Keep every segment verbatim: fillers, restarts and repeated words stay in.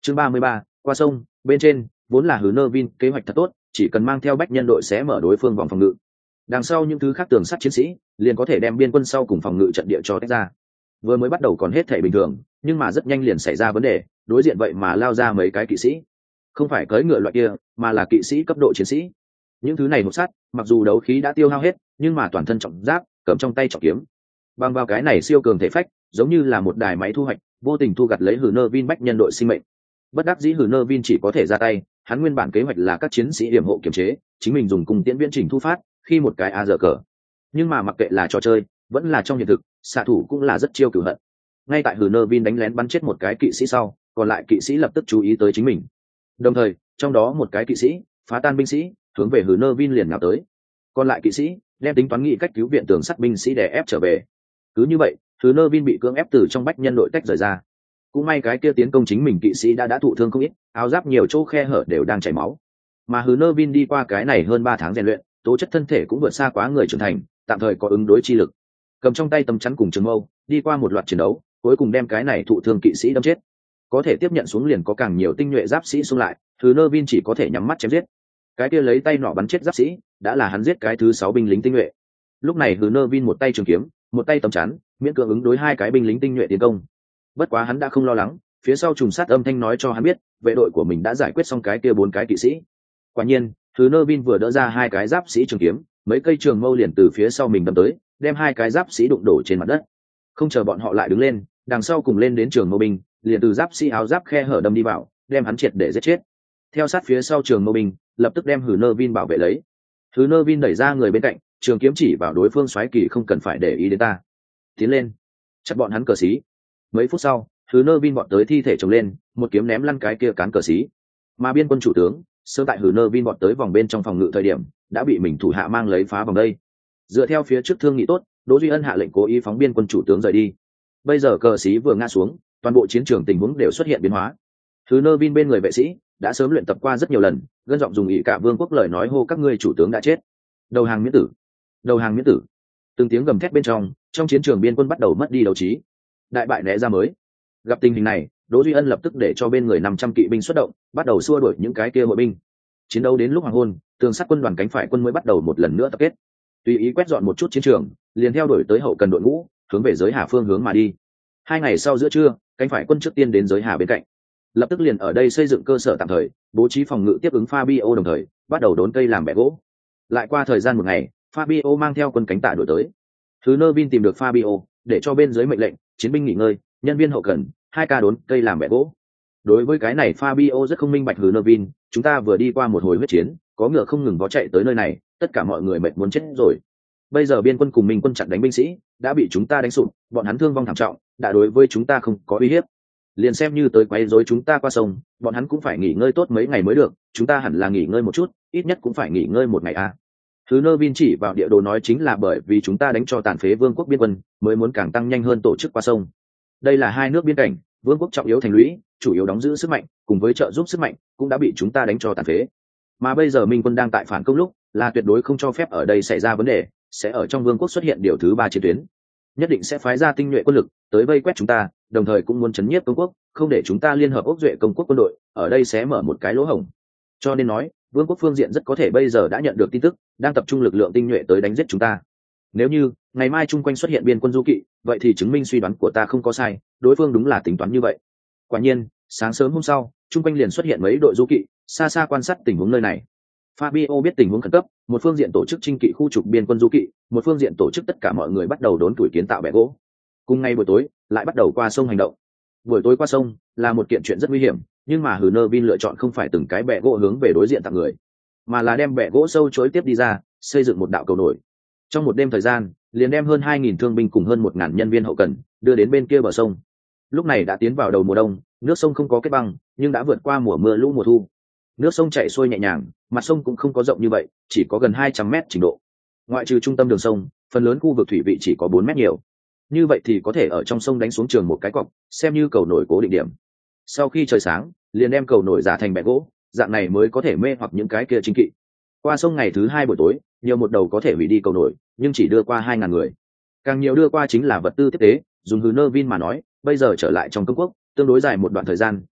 chương ba mươi ba, qua sông bên trên. Vốn là Hứa Nơ Vin kế hoạch thật tốt, chỉ cần mang theo bách nhân đội sẽ mở đối phương vòng phòng ngự, đằng sau những thứ khác tường sắt chiến sĩ liền có thể đem biên quân sau cùng phòng ngự trận địa cho tách ra. Vừa mới bắt đầu còn hết thể bình thường, nhưng mà rất nhanh liền xảy ra vấn đề, đối diện vậy mà lao ra mấy cái kỵ sĩ, không phải cưỡi ngựa loại kia, mà là kỵ sĩ cấp độ chiến sĩ. Những thứ này một sắt, mặc dù đấu khí đã tiêu hao hết, nhưng mà toàn thân trọng giáp, cầm trong tay trọng kiếm, bằng vào cái này siêu cường thể phách, giống như là một đài máy thu hoạch, vô tình thu gặt lấy Hứa Nơ Vin bách nhân đội sinh mệnh. Bất đắc dĩ Hứa Nơ Vin chỉ có thể ra tay, hắn nguyên bản kế hoạch là các chiến sĩ điểm hộ kiểm chế, chính mình dùng cung tiễn viễn trình thu phát, khi một cái a giờ cờ. Nhưng mà mặc kệ là trò chơi, vẫn là trong hiện thực, xạ thủ cũng là rất chiêu cửu hận. Ngay tại Hứa Nơ Vin đánh lén bắn chết một cái kỵ sĩ sau, còn lại kỵ sĩ lập tức chú ý tới chính mình. Đồng thời, trong đó một cái kỵ sĩ phá tan binh sĩ, hướng về Hứa Nơ Vin liền nhào tới. Còn lại kỵ sĩ đem tính toán nghị cách cứu viện tường sắt binh sĩ để ép trở về. Cứ như vậy, Hứa Nơ Vin bị cưỡng ép từ trong bách nhân đội tách rời ra. Cũng may cái kia tiến công chính mình kỵ sĩ đã đã thụ thương không ít, áo giáp nhiều chỗ khe hở đều đang chảy máu. Mà Hứa Nơ Vin đi qua cái này hơn ba tháng rèn luyện, tố chất thân thể cũng vượt xa quá người trưởng thành, tạm thời có ứng đối chi lực. Cầm trong tay tấm chắn cùng trường mâu, đi qua một loạt chiến đấu, cuối cùng đem cái này thụ thương kỵ sĩ đâm chết. Có thể tiếp nhận xuống liền có càng nhiều tinh nhuệ giáp sĩ xung lại, Hứa Nơ Vin chỉ có thể nhắm mắt chém giết. Cái kia lấy tay nỏ bắn chết giáp sĩ, đã là hắn giết cái thứ sáu binh lính tinh nhuệ. Lúc này Hứa Nơ Vin một tay trường kiếm, một tay tấm chắn, miễn cưỡng ứng đối hai cái binh lính tinh nhuệ tiến công. Bất quá hắn đã không lo lắng, phía sau trùng sát âm thanh nói cho hắn biết, vệ đội của mình đã giải quyết xong cái kia bốn cái kỵ sĩ. Quả nhiên, Hứa Nơ Vin vừa đỡ ra hai cái giáp sĩ trường kiếm, mấy cây trường mâu liền từ phía sau mình đâm tới, đem hai cái giáp sĩ đụng đổ trên mặt đất. Không chờ bọn họ lại đứng lên, đằng sau cùng lên đến trường mâu binh, liền từ giáp sĩ áo giáp khe hở đâm đi vào, đem hắn triệt để giết chết. Theo sát phía sau trường mâu binh, lập tức đem Hứa Nơ Vin bảo vệ lấy. Hứa Nơ Vin đẩy ra người bên cạnh, trường kiếm chỉ vào đối phương xoáy kỳ, không cần phải để ý đến ta. Tiến lên, chặt bọn hắn cờ xí. Mấy phút sau, Hứa Nơ Vin bọn tới thi thể chồng lên, một kiếm ném lăn cái kia cán cờ xí. Mà biên quân chủ tướng, sơ tại Hứa Nơ Vin bọn tới vòng bên trong phòng ngự thời điểm, đã bị mình thủ hạ mang lấy phá vòng đây. Dựa theo phía trước thương nghị tốt, Đỗ Duy Ân hạ lệnh cố ý phóng biên quân chủ tướng rời đi. Bây giờ cờ xí vừa ngã xuống, toàn bộ chiến trường tình huống đều xuất hiện biến hóa. Hứa Nơ Vin bên người vệ sĩ đã sớm luyện tập qua rất nhiều lần, gân giọng dùng ý cả vương quốc lời nói hô các ngươi chủ tướng đã chết, đầu hàng miễn tử, đầu hàng miễn tử. Từng tiếng gầm thét bên trong, trong chiến trường biên quân bắt đầu mất đi đấu trí, đại bại né ra mới. Gặp tình hình này, Đỗ Duy Ân lập tức để cho bên người năm trăm kỵ binh xuất động, bắt đầu xua đuổi những cái kia hội binh. Chiến đấu đến lúc hoàng hôn, tường sắt quân đoàn cánh phải quân mới bắt đầu một lần nữa tập kết, tùy ý quét dọn một chút chiến trường, liền theo đuổi tới hậu cần đội ngũ, hướng về giới Hà phương hướng mà đi. Hai ngày sau giữa trưa, cánh phải quân trước tiên đến giới Hà bên cạnh, lập tức liền ở đây xây dựng cơ sở tạm thời, bố trí phòng ngự tiếp ứng Fabio, đồng thời bắt đầu đốn cây làm bẻ gỗ. Lại qua thời gian một ngày, Fabio mang theo quân cánh tả đuổi tới. Hứa Nơ Vin tìm được Fabio, để cho bên dưới mệnh lệnh, chiến binh nghỉ ngơi, nhân viên hậu cần, hai ca đốn cây làm bẻ gỗ. Đối với cái này Fabio rất không minh bạch. Hứa Nơ Vin, chúng ta vừa đi qua một hồi huyết chiến, có ngựa không ngừng vó chạy tới nơi này, tất cả mọi người mệt muốn chết rồi. Bây giờ biên quân cùng mình quân chặn đánh binh sĩ đã bị chúng ta đánh sụp, bọn hắn thương vong thảm trọng, đã đối với chúng ta không có uy hiếp. Liền xem như tới quấy rối chúng ta qua sông, bọn hắn cũng phải nghỉ ngơi tốt mấy ngày mới được, chúng ta hẳn là nghỉ ngơi một chút, ít nhất cũng phải nghỉ ngơi một ngày à. Hứa Nơ Vin chỉ vào địa đồ nói chính là bởi vì chúng ta đánh cho tàn phế vương quốc biên quân, mới muốn càng tăng nhanh hơn tổ chức qua sông. Đây là hai nước biên cảnh, vương quốc trọng yếu thành lũy, chủ yếu đóng giữ sức mạnh, cùng với trợ giúp sức mạnh, cũng đã bị chúng ta đánh cho tàn phế. Mà bây giờ minh quân đang tại phản công lúc, là tuyệt đối không cho phép ở đây xảy ra vấn đề, sẽ ở trong vương quốc xuất hiện điều thứ ba chiến tuyến, nhất định sẽ phái ra tinh nhuệ quân lực tới vây quét chúng ta, đồng thời cũng muốn chấn nhiếp công quốc, không để chúng ta liên hợp ốc duệ công quốc quân đội ở đây sẽ mở một cái lỗ hổng. Cho nên nói, vương quốc phương diện rất có thể bây giờ đã nhận được tin tức, đang tập trung lực lượng tinh nhuệ tới đánh giết chúng ta. Nếu như ngày mai chung quanh xuất hiện biên quân du kỵ, vậy thì chứng minh suy đoán của ta không có sai, đối phương đúng là tính toán như vậy. Quả nhiên, sáng sớm hôm sau, chung quanh liền xuất hiện mấy đội du kỵ, xa xa quan sát tình huống nơi này. Fabio biết tình huống khẩn cấp, một phương diện tổ chức chinh kỵ khu trục biên quân du kỵ, một phương diện tổ chức tất cả mọi người bắt đầu đốn tuổi kiến tạo bè gỗ. Cùng ngày buổi tối, lại bắt đầu qua sông hành động. Buổi tối qua sông là một kiện chuyện rất nguy hiểm, nhưng mà Hứa Nơ Vin lựa chọn không phải từng cái bè gỗ hướng về đối diện tặng người, mà là đem bè gỗ sâu chối tiếp đi ra, xây dựng một đạo cầu nổi. Trong một đêm thời gian, liền đem hơn hai nghìn thương binh cùng hơn một nghìn nhân viên hậu cần đưa đến bên kia bờ sông. Lúc này đã tiến vào đầu mùa đông, nước sông không có kết băng, nhưng đã vượt qua mùa mưa lũ mùa thu. Nước sông chảy xuôi nhẹ nhàng, mặt sông cũng không có rộng như vậy, chỉ có gần hai trăm mét trình độ. Ngoại trừ trung tâm đường sông, phần lớn khu vực thủy vị chỉ có bốn mét nhiều. Như vậy thì có thể ở trong sông đánh xuống trường một cái cọc, xem như cầu nổi cố định điểm. Sau khi trời sáng, liền đem cầu nổi giả thành bè gỗ, dạng này mới có thể mê hoặc những cái kia chính kỵ. Qua sông ngày thứ hai buổi tối, nhiều một đầu có thể hủy đi cầu nổi, nhưng chỉ đưa qua hai ngàn người. Càng nhiều đưa qua chính là vật tư tiếp tế, dùng Hứa Nơ Vin mà nói, bây giờ trở lại trong công quốc, tương đối dài một đoạn thời gian,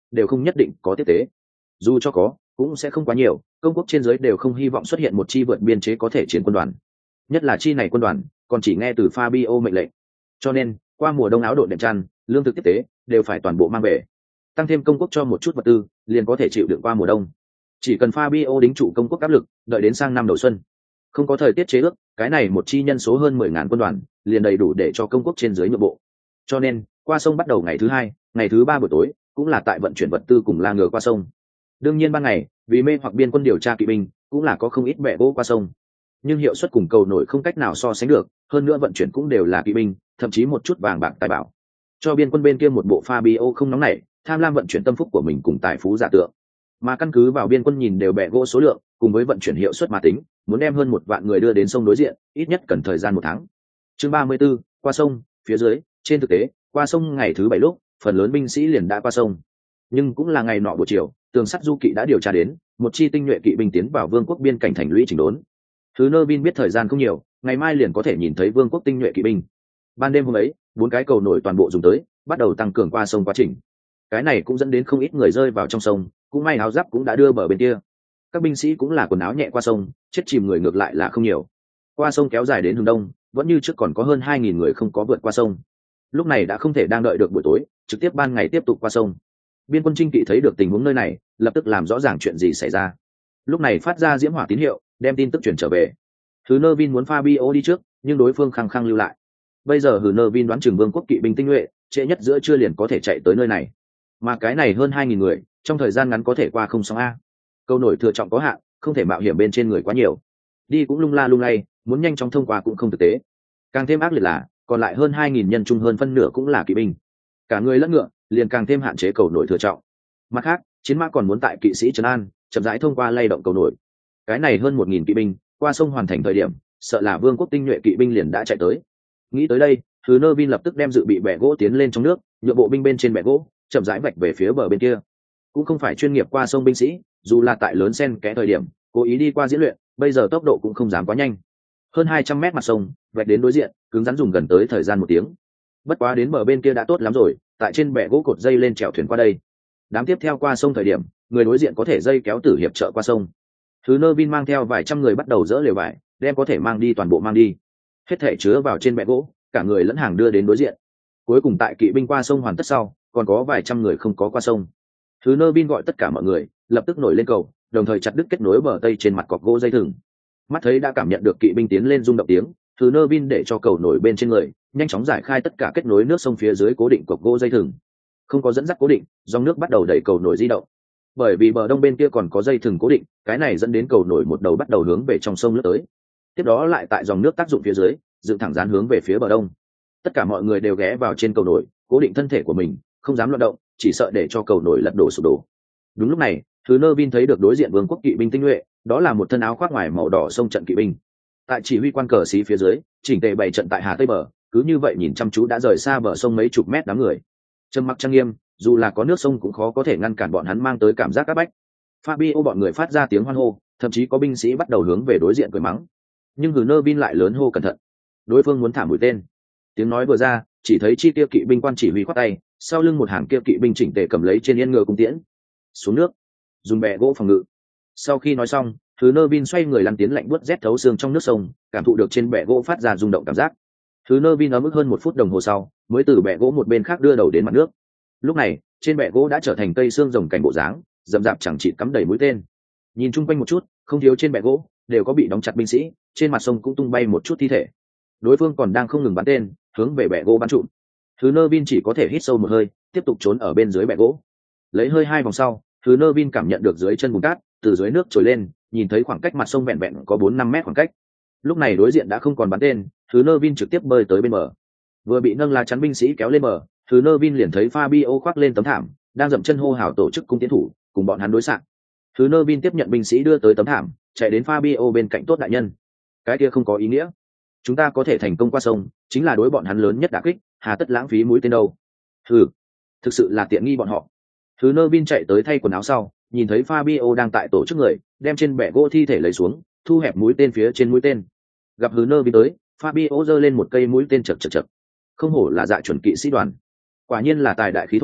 đều không nhất định có tiếp tế. Dù cho có, cũng sẽ không quá nhiều, công quốc trên dưới đều không hy vọng xuất hiện một chi vượt biên chế có thể chiến quân đoàn. Nhất là chi này quân đoàn, còn chỉ nghe từ Fabio mệnh lệnh. Cho nên, qua mùa đông áo đội đệm chăn, lương thực tiếp tế đều phải toàn bộ mang về. Tăng thêm công quốc cho một chút vật tư, liền có thể chịu đựng qua mùa đông. Chỉ cần Fabio đính trụ công quốc áp lực, đợi đến sang năm đầu xuân, không có thời tiết chế ước, cái này một chi nhân số hơn mười ngàn quân đoàn, liền đầy đủ để cho công quốc trên dưới nhượng bộ. Cho nên, qua sông bắt đầu ngày thứ hai, ngày thứ ba buổi tối, cũng là tại vận chuyển vật tư cùng la ngựa qua sông. Đương nhiên ban ngày, vì mê hoặc biên quân điều tra kỵ binh, cũng là có không ít bè gỗ qua sông. Nhưng hiệu suất cùng cầu nổi không cách nào so sánh được, hơn nữa vận chuyển cũng đều là kỵ binh, thậm chí một chút vàng bạc tài bảo. Cho biên quân bên kia một bộ Fabio không nóng nảy, tham lam vận chuyển tâm phúc của mình cùng tài phú giả tượng. Mà căn cứ vào biên quân nhìn đều bè gỗ số lượng, cùng với vận chuyển hiệu suất mà tính, muốn đem hơn một vạn người đưa đến sông đối diện, ít nhất cần thời gian một tháng. Chương ba mươi 34, qua sông, phía dưới, trên thực tế, qua sông ngày thứ bảy lúc, phần lớn binh sĩ liền đã qua sông. Nhưng cũng là ngày nọ buổi chiều, tường sắt du kỵ đã điều tra đến, một chi tinh nhuệ kỵ binh tiến vào vương quốc biên cảnh thành lũy chỉnh đốn. Thứ Nơ Vin biết thời gian không nhiều, ngày mai liền có thể nhìn thấy vương quốc tinh nhuệ kỵ binh. Ban đêm hôm ấy, bốn cái cầu nổi toàn bộ dùng tới, bắt đầu tăng cường qua sông quá trình. Cái này cũng dẫn đến không ít người rơi vào trong sông, cũng may áo giáp cũng đã đưa bờ bên kia. Các binh sĩ cũng là quần áo nhẹ qua sông, chết chìm người ngược lại là không nhiều. Qua sông kéo dài đến hướng đông, vẫn như trước còn có hơn hai nghìn người không có vượt qua sông. Lúc này đã không thể đang đợi được buổi tối, trực tiếp ban ngày tiếp tục qua sông. Biên quân Trinh Kỵ thấy được tình huống nơi này, lập tức làm rõ ràng chuyện gì xảy ra. Lúc này phát ra diễm hỏa tín hiệu, đem tin tức chuyển trở về. Thứ Nơ Vin muốn Fabio đi trước, nhưng đối phương khăng khăng lưu lại. Bây giờ Hừ Nơ Vin đoán chừng vương quốc kỵ binh tinh nhuệ, trễ nhất giữa trưa liền có thể chạy tới nơi này. Mà cái này hơn hai nghìn người, trong thời gian ngắn có thể qua không xong a. Câu nổi thừa trọng có hạn, không thể mạo hiểm bên trên người quá nhiều. Đi cũng lung la lung lay, muốn nhanh chóng thông qua cũng không thực tế. Càng thêm ác liệt là, còn lại hơn hai nghìn nhân trung hơn phân nửa cũng là kỵ binh. Cả người lẫn ngựa, liền càng thêm hạn chế cầu nổi thừa trọng. Mặt khác, chiến mã còn muốn tại kỵ sĩ trấn an, chậm rãi thông qua lay động cầu nổi. Cái này hơn một nghìn kỵ binh, qua sông hoàn thành thời điểm, sợ là vương quốc tinh nhuệ kỵ binh liền đã chạy tới. Nghĩ tới đây, Thứ Nơ Vin lập tức đem dự bị bè gỗ tiến lên trong nước, nhựa bộ binh bên trên bè gỗ, chậm rãi vạch về phía bờ bên kia. Cũng không phải chuyên nghiệp qua sông binh sĩ, dù là tại lớn sen kẽ thời điểm, cố ý đi qua diễn luyện, bây giờ tốc độ cũng không dám quá nhanh. Hơn hai trăm mét mặt sông, vạch đến đối diện, cứng rắn dùng gần tới thời gian một tiếng. Bất quá đến bờ bên kia đã tốt lắm rồi, tại trên bè gỗ cột dây lên chèo thuyền qua đây. Đám tiếp theo qua sông thời điểm, người đối diện có thể dây kéo tử hiệp trợ qua sông. Thứ Nơ Vin mang theo vài trăm người bắt đầu dỡ lều vải, đem có thể mang đi toàn bộ mang đi. Hết thể chứa vào trên bè gỗ, cả người lẫn hàng đưa đến đối diện. Cuối cùng tại kỵ binh qua sông hoàn tất sau, còn có vài trăm người không có qua sông. Thứ Nơ Vin gọi tất cả mọi người, lập tức nổi lên cầu, đồng thời chặt đứt kết nối bờ tây trên mặt cọc gỗ dây thừng. Mắt thấy đã cảm nhận được kỵ binh tiến lên rung động tiếng, Thứ Nơ Vin để cho cầu nổi bên trên người, nhanh chóng giải khai tất cả kết nối nước sông phía dưới cố định cọc gỗ dây thừng. Không có dẫn dắt cố định, dòng nước bắt đầu đẩy cầu nổi di động. Bởi vì bờ đông bên kia còn có dây thừng cố định, cái này dẫn đến cầu nổi một đầu bắt đầu hướng về trong sông lướt tới. Tiếp đó lại tại dòng nước tác dụng phía dưới, dựng thẳng dán hướng về phía bờ đông. Tất cả mọi người đều ghé vào trên cầu nổi, cố định thân thể của mình, không dám loạn động, chỉ sợ để cho cầu nổi lật đổ sụp đổ. Đúng lúc này, Thứ Nơ Vin thấy được đối diện vương quốc kỵ binh tinh nhuệ, đó là một thân áo khoác ngoài màu đỏ sông trận kỵ binh. Tại chỉ huy quan cờ xí phía dưới, chỉnh tề bày trận tại hà tây bờ, cứ như vậy nhìn chăm chú đã rời xa bờ sông mấy chục mét đám người. Trầm mặc trang nghiêm, dù là có nước sông cũng khó có thể ngăn cản bọn hắn mang tới cảm giác áp bách. Fabio bọn người phát ra tiếng hoan hô, thậm chí có binh sĩ bắt đầu hướng về đối diện cười mắng. Nhưng Hừ Nơ Vin lại lớn hô cẩn thận. Đối phương muốn thả mũi tên. Tiếng nói vừa ra, chỉ thấy chi tiêu kỵ binh quan chỉ huy khoát tay, sau lưng một hàng kia kỵ binh chỉnh tề cầm lấy trên yên ngựa cung tiễn. Xuống nước, dùng bè gỗ phòng ngự. Sau khi nói xong, Thứ Nơ Vin xoay người lăn tiến lạnh buốt rét thấu xương trong nước sông, cảm thụ được trên bè gỗ phát ra rung động cảm giác. Thứ Nơ Vin ấm ức hơn một phút đồng hồ sau, mới từ bè gỗ một bên khác đưa đầu đến mặt nước. Lúc này, trên bè gỗ đã trở thành cây xương rồng cảnh bộ dáng, rậm rạp chẳng chịt cắm đầy mũi tên. Nhìn chung quanh một chút, không thiếu trên bè gỗ đều có bị đóng chặt binh sĩ, trên mặt sông cũng tung bay một chút thi thể. Đối phương còn đang không ngừng bắn tên, hướng về bè gỗ bắn trụm. Thứ Nơ Vin chỉ có thể hít sâu một hơi, tiếp tục trốn ở bên dưới bè gỗ. Lấy hơi hai vòng sau, Thứ Nơ Vin cảm nhận được dưới chân bùn cát từ dưới nước trồi lên, nhìn thấy khoảng cách mặt sông vẹn vẹn có bốn năm mét khoảng cách. Lúc này đối diện đã không còn bắn tên, Thứ Nơ Vin trực tiếp bơi tới bên bờ. Vừa bị nâng lá chắn binh sĩ kéo lên bờ, Thứ Nơ Vin liền thấy Fabio khoác lên tấm thảm, đang dậm chân hô hào tổ chức cung tiến thủ, cùng bọn hắn đối xạ. Thứ Nơ Vin tiếp nhận binh sĩ đưa tới tấm thảm, chạy đến Fabio bên cạnh. Tốt đại nhân, cái kia không có ý nghĩa. Chúng ta có thể thành công qua sông, chính là đối bọn hắn lớn nhất đả kích, hà tất lãng phí mũi tên đâu. Hừ, thực sự là tiện nghi bọn họ. Thứ Nơ Vin chạy tới thay quần áo sau, nhìn thấy Fabio đang tại tổ chức người, đem trên bè gỗ thi thể lấy xuống, thu hẹp mũi tên phía trên mũi tên. Gặp Thứ Nơ Vin tới, Fabio giơ lên một cây mũi tên chật chật chật. Không hổ là dạ chuẩn kỵ sĩ đoàn, quả nhiên là tài đại khí thô,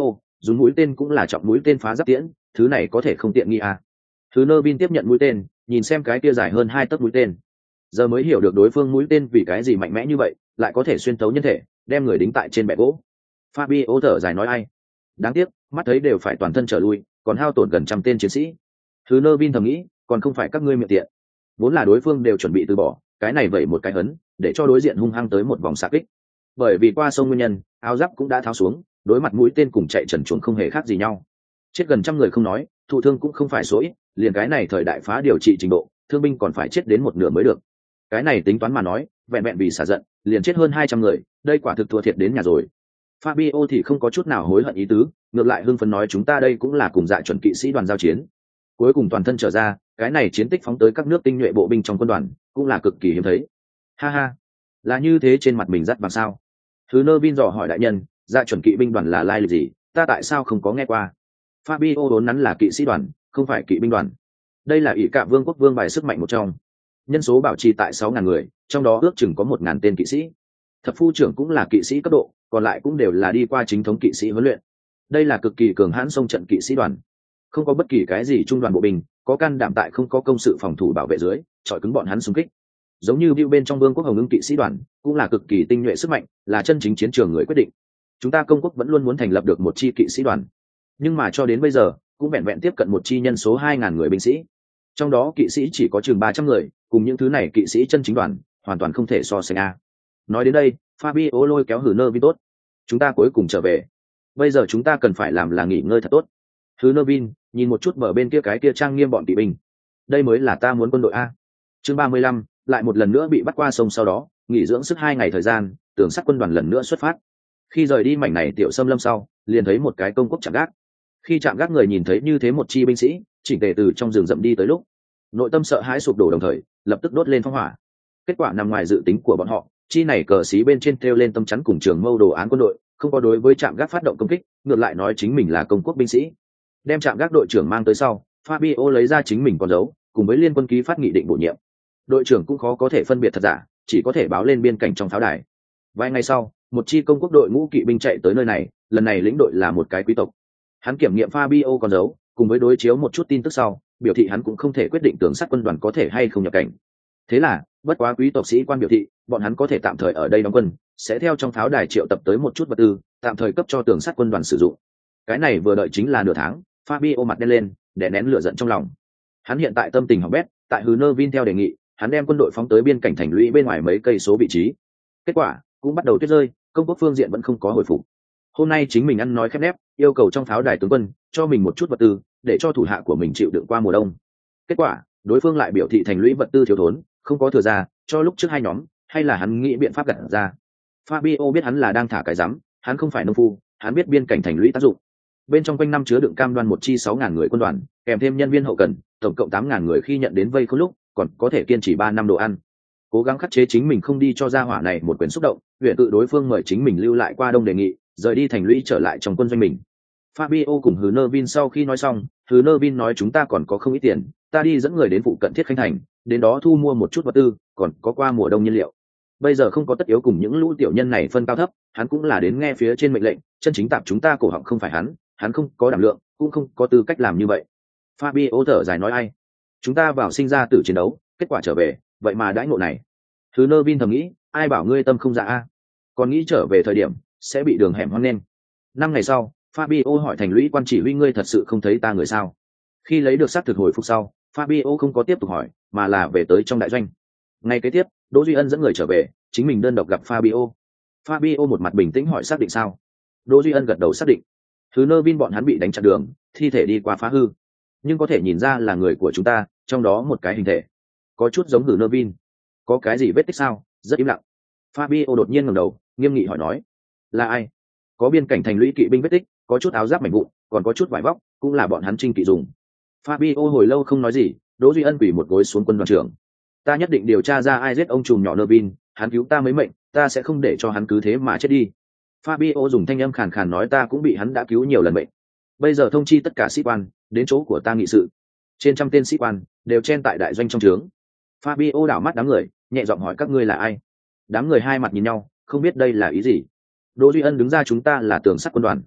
dùng mũi tên cũng là trọng mũi tên phá giáp tiễn, thứ này có thể không tiện nghi à. Thứ nơ bin tiếp nhận mũi tên, nhìn xem cái kia dài hơn hai tấc mũi tên, giờ mới hiểu được đối phương mũi tên vì cái gì mạnh mẽ như vậy, lại có thể xuyên tấu nhân thể, đem người đính tại trên bệ gỗ. Fabio thở dài nói ai, đáng tiếc, mắt thấy đều phải toàn thân trở lui, còn hao tổn gần trăm tên chiến sĩ. Thứ nơ bin thầm nghĩ, còn không phải các ngươi miệng tiện. Vốn là đối phương đều chuẩn bị từ bỏ, cái này vậy một cái hấn, để cho đối diện hung hăng tới một vòng xạ kích. Bởi vì qua sông nguyên nhân, áo giáp cũng đã tháo xuống, đối mặt mũi tên cùng chạy trần truồng không hề khác gì nhau. Chết gần trăm người không nói, thụ thương cũng không phải số ít, liền cái này thời đại phá điều trị trình độ, thương binh còn phải chết đến một nửa mới được. Cái này tính toán mà nói, vẹn vẹn vì xả giận, liền chết hơn hai trăm người, đây quả thực thua thiệt đến nhà rồi. Fabio thì không có chút nào hối hận ý tứ, ngược lại hưng phấn nói chúng ta đây cũng là cùng dạ chuẩn kỵ sĩ đoàn giao chiến. Cuối cùng toàn thân trở ra, cái này chiến tích phóng tới các nước tinh nhuệ bộ binh trong quân đoàn, cũng là cực kỳ hiếm thấy. Ha ha, là như thế trên mặt mình dắt bằng sao? Thứ nơ vin dò hỏi đại nhân, dạ chuẩn kỵ binh đoàn là lai lịch gì, ta tại sao không có nghe qua? Fabio vốn nắn là kỵ sĩ đoàn, không phải kỵ binh đoàn. Đây là ỷ cả vương quốc vương bài sức mạnh một trong. Nhân số bảo trì tại sáu ngàn người, trong đó ước chừng có một ngàn tên kỵ sĩ. Thập phu trưởng cũng là kỵ sĩ cấp độ, còn lại cũng đều là đi qua chính thống kỵ sĩ huấn luyện. Đây là cực kỳ cường hãn sông trận kỵ sĩ đoàn. Không có bất kỳ cái gì trung đoàn bộ binh, có can đảm tại không có công sự phòng thủ bảo vệ dưới, chọi cứng bọn hắn xung kích. Giống như view bên trong vương quốc hồng ứng kỵ sĩ đoàn, cũng là cực kỳ tinh nhuệ sức mạnh, là chân chính chiến trường người quyết định. Chúng ta công quốc vẫn luôn muốn thành lập được một chi kỵ sĩ đoàn, nhưng mà cho đến bây giờ, cũng vẹn vẹn tiếp cận một chi nhân số hai ngàn người binh sĩ. Trong đó kỵ sĩ chỉ có chừng ba trăm người, cùng những thứ này kỵ sĩ chân chính đoàn, hoàn toàn không thể so sánh a. Nói đến đây, Fabio lôi kéo Hử Nơ Vin tốt. Chúng ta cuối cùng trở về. Bây giờ chúng ta cần phải làm là nghỉ ngơi thật tốt. Hử Nơ Vin nhìn một chút bờ bên kia cái kia trang nghiêm bọn kỵ binh. Đây mới là ta muốn quân đội a. Chương ba mươi lăm, lại một lần nữa bị bắt qua sông sau đó, nghỉ dưỡng sức hai ngày thời gian, tưởng sắt quân đoàn lần nữa xuất phát. Khi rời đi mảnh này tiểu xâm lâm sau, liền thấy một cái công quốc chạm gác. Khi chạm gác người nhìn thấy như thế một chi binh sĩ, chỉnh tề từ trong rừng rậm đi tới lúc, nội tâm sợ hãi sụp đổ đồng thời, lập tức đốt lên phong hỏa. Kết quả nằm ngoài dự tính của bọn họ, chi này cờ xí bên trên treo lên tâm chắn cùng trường mâu đồ án quân đội, không có đối với trạm gác phát động công kích, ngược lại nói chính mình là công quốc binh sĩ. Đem trạm gác đội trưởng mang tới sau, Fabio lấy ra chính mình con dấu, cùng với liên quân ký phát nghị định bổ nhiệm. Đội trưởng cũng khó có thể phân biệt thật giả, chỉ có thể báo lên biên cảnh trong pháo đài. Vài ngày sau, một chi công quốc đội ngũ kỵ binh chạy tới nơi này, lần này lĩnh đội là một cái quý tộc. Hắn kiểm nghiệm Fabio con dấu, cùng với đối chiếu một chút tin tức sau, biểu thị hắn cũng không thể quyết định tưởng sắt quân đoàn có thể hay không nhập cảnh. Thế là, bất quá quý tộc sĩ quan biểu thị, bọn hắn có thể tạm thời ở đây đóng quân, sẽ theo trong pháo đài triệu tập tới một chút vật tư, tạm thời cấp cho tưởng sắt quân đoàn sử dụng. Cái này vừa đợi chính là nửa tháng, Fabio mặt đen lên, để nén lửa giận trong lòng. Hắn hiện tại tâm tình hỏng bét, tại Hử Nơ Vin theo đề nghị, hắn đem quân đội phóng tới biên cảnh thành lũy bên ngoài mấy cây số vị trí. Kết quả, cũng bắt đầu tuyết rơi, công quốc phương diện vẫn không có hồi phục. Hôm nay chính mình ăn nói khép nép, yêu cầu trong pháo đài tướng quân cho mình một chút vật tư, để cho thủ hạ của mình chịu đựng qua mùa đông. Kết quả, đối phương lại biểu thị thành lũy vật tư thiếu thốn, không có thừa ra, cho lúc trước hai nhóm, hay là hắn nghĩ biện pháp gặt ra. Fabio biết hắn là đang thả cái rắm, hắn không phải nông phu, hắn biết biên cảnh thành lũy tác dụng. Bên trong quanh năm chứa đựng cam đoan một chi sáu ngàn người quân đoàn, kèm thêm nhân viên hậu cần, tổng cộng tám ngàn người khi nhận đến vây không lúc, còn có thể kiên trì ba năm đồ ăn. Cố gắng khắc chế chính mình không đi cho ra hỏa này một quyền xúc động, huyện tự đối phương mời chính mình lưu lại qua đông đề nghị, rời đi thành lũy trở lại trong quân doanh mình. Fabio cùng Hử Nơ Vin sau khi nói xong, Hử Nơ Vin nói chúng ta còn có không ít tiền, ta đi dẫn người đến phụ cận Thiết Khánh thành, đến đó thu mua một chút vật tư, còn có qua mùa đông nhiên liệu. Bây giờ không có tất yếu cùng những lũ tiểu nhân này phân cao thấp, hắn cũng là đến nghe phía trên mệnh lệnh, chân chính tạp chúng ta cổ họng không phải hắn, hắn không có đảm lượng, cũng không có tư cách làm như vậy. Fabio thở dài nói ai, chúng ta vào sinh ra tử chiến đấu, kết quả trở về, vậy mà đãi ngộ này. Hử Nơ Vin thầm nghĩ, ai bảo ngươi tâm không dạ a, còn nghĩ trở về thời điểm sẽ bị đường hẻm hoang nên. Năm ngày sau, Fabio hỏi thành lũy quan chỉ huy ngươi thật sự không thấy ta người sao? Khi lấy được xác thực hồi phục sau, Fabio không có tiếp tục hỏi, mà là về tới trong đại doanh. Ngày kế tiếp, Đỗ Duy Ân dẫn người trở về, chính mình đơn độc gặp Fabio. Fabio một mặt bình tĩnh hỏi xác định sao? Đỗ Duy Ân gật đầu xác định. Hử Nơ Vin bọn hắn bị đánh chặn đường, thi thể đi qua phá hư, nhưng có thể nhìn ra là người của chúng ta, trong đó một cái hình thể có chút giống Hử Nơ Vin. Có cái gì vết tích sao? Rất im lặng. Fabio đột nhiên ngẩng đầu, nghiêm nghị hỏi nói, là ai? Có biên cảnh thành lũy kỵ binh vết tích, có chút áo giáp mảnh vụn, còn có chút vải vóc, cũng là bọn hắn trinh kỵ dùng. Fabio hồi lâu không nói gì, Đỗ Duy Ân quỳ một gối xuống quân đoàn trưởng. Ta nhất định điều tra ra ai giết ông trùm nhỏ Nơ Vin, hắn cứu ta mấy mệnh, ta sẽ không để cho hắn cứ thế mà chết đi. Fabio dùng thanh âm khàn khàn nói ta cũng bị hắn đã cứu nhiều lần mệnh. Bây giờ thông chi tất cả sĩ quan, đến chỗ của ta nghị sự. Trên trăm tên sĩ quan đều chen tại đại doanh trong trướng. Fabio đảo mắt đám người, nhẹ giọng hỏi các ngươi là ai? Đám người hai mặt nhìn nhau, không biết đây là ý gì. Đỗ Duy Ân đứng ra chúng ta là tường sắt quân đoàn.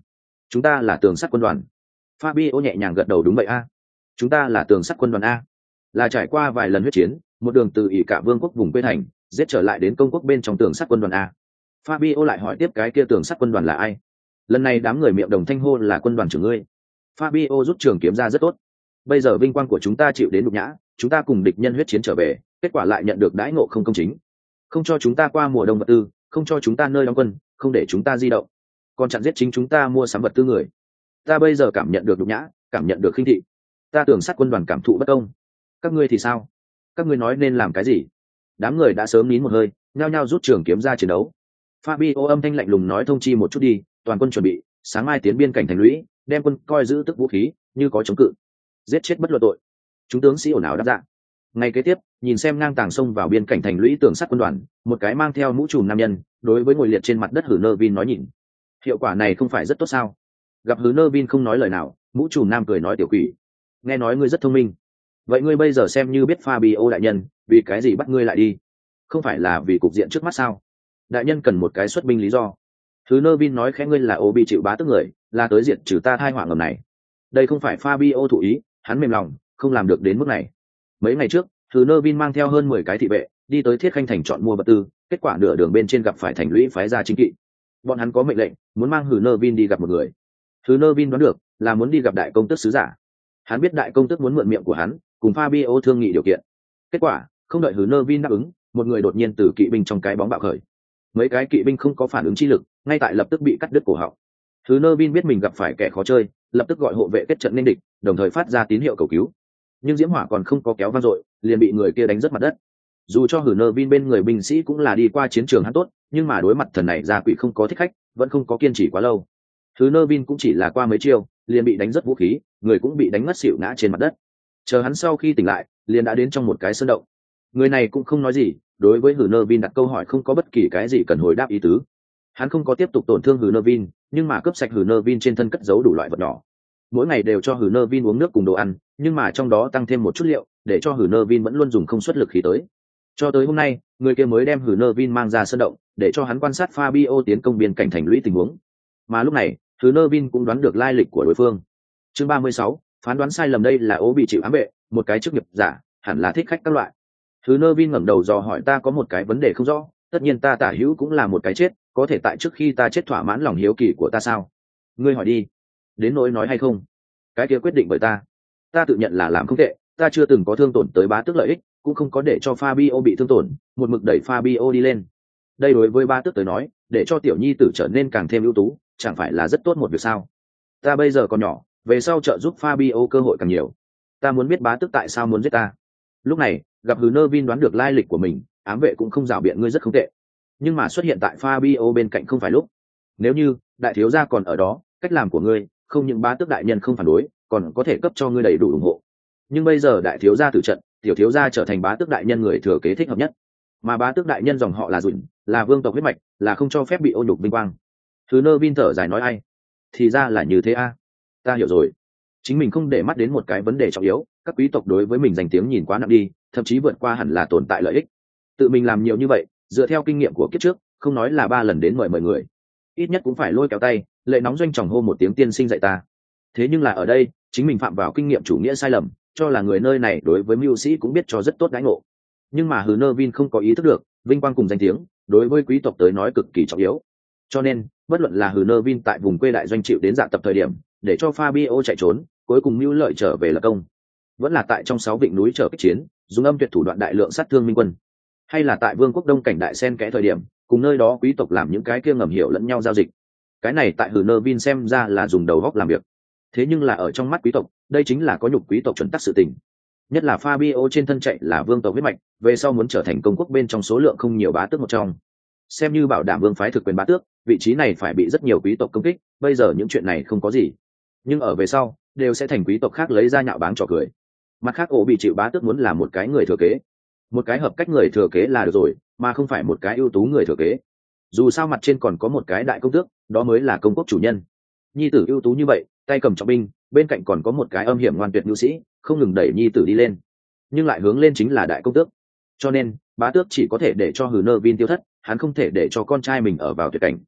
Chúng ta là tường sắt quân đoàn. Fabio nhẹ nhàng gật đầu, đúng vậy a. Chúng ta là tường sắt quân đoàn a. Là trải qua vài lần huyết chiến, một đường từ ỷ cả vương quốc vùng quê thành, giết trở lại đến công quốc bên trong tường sắt quân đoàn a. Fabio lại hỏi tiếp, cái kia tường sắt quân đoàn là ai? Lần này đám người miệng đồng thanh hô là quân đoàn trưởng ngươi. Fabio rút trường kiếm ra, rất tốt. Bây giờ vinh quang của chúng ta chịu đến nhục nhã, chúng ta cùng địch nhân huyết chiến trở về, kết quả lại nhận được đãi ngộ không công chính, không cho chúng ta qua mùa đông vật tư, không cho chúng ta nơi đóng quân, không để chúng ta di động, còn chặn giết chính chúng ta mua sắm vật tư người. Ta bây giờ cảm nhận được nhục nhã, cảm nhận được khinh thị. Ta tưởng sát quân đoàn cảm thụ bất công. Các ngươi thì sao? Các ngươi nói nên làm cái gì? Đám người đã sớm nín một hơi, nhao nhao rút trường kiếm ra chiến đấu. Fabio âm thanh lạnh lùng nói, thông chi một chút đi, toàn quân chuẩn bị, sáng mai tiến biên cảnh thành lũy, đem quân coi giữ tức vũ khí, như có chống cự, giết chết bất luận tội. Chúng tướng sĩ ồn ào đáp dạ. Ngày kế tiếp, nhìn xem ngang tàng sông vào biên cảnh thành lũy tường sắt quân đoàn, một cái mang theo mũ trùm nam nhân đối với ngồi liệt trên mặt đất Hử Nơ Vin nói, nhìn hiệu quả này không phải rất tốt sao? Gặp Hử Nơ Vin không nói lời nào, mũ trùm nam cười nói, tiểu quỷ, nghe nói ngươi rất thông minh, vậy ngươi bây giờ xem như biết Fabio đại nhân vì cái gì bắt ngươi lại đi, không phải là vì cục diện trước mắt sao? Đại nhân cần một cái xuất binh lý do. Hử Nơ Vin nói khẽ, ngươi là ô bị chịu bá tức người, là tới diệt trừ ta thai họa ngầm này. Đây không phải Fabio thụ ý, hắn mềm lòng, không làm được đến mức này. Mấy ngày trước, Hử Nơ Vin mang theo hơn mười cái thị vệ đi tới Thiết Khanh thành chọn mua vật tư, kết quả nửa đường bên trên gặp phải thành lũy phái ra chính kỵ. Bọn hắn có mệnh lệnh muốn mang Hử Nơ Vin đi gặp một người. Hử Nơ Vin đoán được là muốn đi gặp đại công tước sứ giả. Hắn biết đại công tước muốn mượn miệng của hắn cùng Fabio thương nghị điều kiện. Kết quả không đợi Hử Nơ Vin đáp ứng, một người đột nhiên từ kỵ binh trong cái bóng bạo khởi. Mấy cái kỵ binh không có phản ứng chi lực, ngay tại lập tức bị cắt đứt cổ họng. Hử Nơ Vin biết mình gặp phải kẻ khó chơi, lập tức gọi hộ vệ kết trận nên địch, đồng thời phát ra tín hiệu cầu cứu. Nhưng diễm hỏa còn không có kéo vang dội, liền bị người kia đánh rất mặt đất. Dù cho Hử Nơ Vin bên người binh sĩ cũng là đi qua chiến trường hắn tốt, nhưng mà đối mặt thần này ra quỷ không có thích khách, vẫn không có kiên trì quá lâu. Hử Nơ Vin cũng chỉ là qua mấy chiêu, liền bị đánh rất vũ khí, người cũng bị đánh ngất xỉu ngã trên mặt đất. Chờ hắn sau khi tỉnh lại, liền đã đến trong một cái sơn động. Người này cũng không nói gì, đối với Hử Nơ Vin đặt câu hỏi không có bất kỳ cái gì cần hồi đáp ý tứ. Hắn không có tiếp tục tổn thương Hử Nơ Vin, nhưng mà cướp sạch Hử Nơ Vin trên thân cất giấu đủ loại vật nhỏ. Mỗi ngày đều cho Hử Nơ Vin uống nước cùng đồ ăn, nhưng mà trong đó tăng thêm một chút liệu, để cho Hử Nơ Vin vẫn luôn dùng không xuất lực khí tới. Cho tới hôm nay, người kia mới đem Hử Nơ Vin mang ra sơn động, để cho hắn quan sát Fabio tiến công biên cảnh thành lũy tình huống. Mà lúc này, Hử Nơ Vin cũng đoán được lai lịch của đối phương. Chương ba mươi sáu, phán đoán sai lầm, đây là ố bị chịu ám vệ, một cái chức nghiệp giả, hẳn là thích khách các loại. Hử Nơ Vin ngẩng đầu dò hỏi, ta có một cái vấn đề không rõ, tất nhiên ta tả hữu cũng là một cái chết, có thể tại trước khi ta chết thỏa mãn lòng hiếu kỳ của ta sao? Ngươi hỏi đi. Đến nỗi nói hay không, cái kia quyết định bởi ta. Ta tự nhận là làm không tệ, ta chưa từng có thương tổn tới bá tước lợi ích, cũng không có để cho Fabio bị thương tổn, một mực đẩy Fabio đi lên. Đây đối với bá tước tới nói, để cho tiểu nhi tử trở nên càng thêm ưu tú, chẳng phải là rất tốt một việc sao? Ta bây giờ còn nhỏ, về sau trợ giúp Fabio cơ hội càng nhiều. Ta muốn biết bá tước tại sao muốn giết ta. Lúc này, gặp Hử Nơ Vin đoán được lai lịch của mình, ám vệ cũng không dạo biện, ngươi rất không tệ. Nhưng mà xuất hiện tại Fabio bên cạnh không phải lúc. Nếu như đại thiếu gia còn ở đó, cách làm của ngươi, không những bá tước đại nhân không phản đối, còn có thể cấp cho ngươi đầy đủ ủng hộ. Nhưng bây giờ đại thiếu gia tử trận, tiểu thiếu gia trở thành bá tước đại nhân người thừa kế thích hợp nhất. Mà bá tước đại nhân dòng họ là Dụn, là vương tộc huyết mạch, là không cho phép bị ô nhục vinh quang. Hử Nơ Vin thở dài nói, ai, thì ra là như thế a. Ta hiểu rồi. Chính mình không để mắt đến một cái vấn đề trọng yếu, các quý tộc đối với mình danh tiếng nhìn quá nặng đi, thậm chí vượt qua hẳn là tồn tại lợi ích. Tự mình làm nhiều như vậy, dựa theo kinh nghiệm của kiếp trước, không nói là ba lần đến mời mời người, ít nhất cũng phải lôi kéo tay, lệ nóng doanh tròng hô một tiếng tiên sinh dạy ta. Thế nhưng là ở đây, chính mình phạm vào kinh nghiệm chủ nghĩa sai lầm, cho là người nơi này đối với mưu sĩ cũng biết cho rất tốt đãi ngộ. Nhưng mà Hử Nơ Vin không có ý thức được, vinh quang cùng danh tiếng đối với quý tộc tới nói cực kỳ trọng yếu. Cho nên, bất luận là Hử Nơ Vin tại vùng quê đại doanh chịu đến dạ tập thời điểm, để cho Fabio chạy trốn, cuối cùng mưu lợi trở về lập công, vẫn là tại trong sáu vịnh núi trở kích chiến, dùng âm tuyệt thủ đoạn đại lượng sát thương minh quân, hay là tại vương quốc đông cảnh đại sen kẽ thời điểm, cùng nơi đó quý tộc làm những cái kia ngầm hiểu lẫn nhau giao dịch. Cái này tại Hử Nơ Vin xem ra là dùng đầu góc làm việc, thế nhưng là ở trong mắt quý tộc, đây chính là có nhục quý tộc chuẩn tắc sự tình. Nhất là Fabio trên thân chạy là vương tộc huyết mạch, về sau muốn trở thành công quốc bên trong số lượng không nhiều bá tước một trong, xem như bảo đảm vương phái thực quyền bá tước, vị trí này phải bị rất nhiều quý tộc công kích. Bây giờ những chuyện này không có gì, nhưng ở về sau đều sẽ thành quý tộc khác lấy ra nhạo báng trò cười. Mặt khác, ổ bị chịu bá tước muốn là một cái người thừa kế, một cái hợp cách người thừa kế là được rồi, mà không phải một cái ưu tú người thừa kế. Dù sao mặt trên còn có một cái đại công tước, đó mới là công quốc chủ nhân. Nhi tử ưu tú như vậy, tay cầm trọng binh, bên cạnh còn có một cái âm hiểm ngoan tuyệt nhu sĩ, không ngừng đẩy nhi tử đi lên, nhưng lại hướng lên chính là đại công tước. Cho nên bá tước chỉ có thể để cho Hử Nơ Vin tiêu thất, hắn không thể để cho con trai mình ở vào tuyệt cảnh.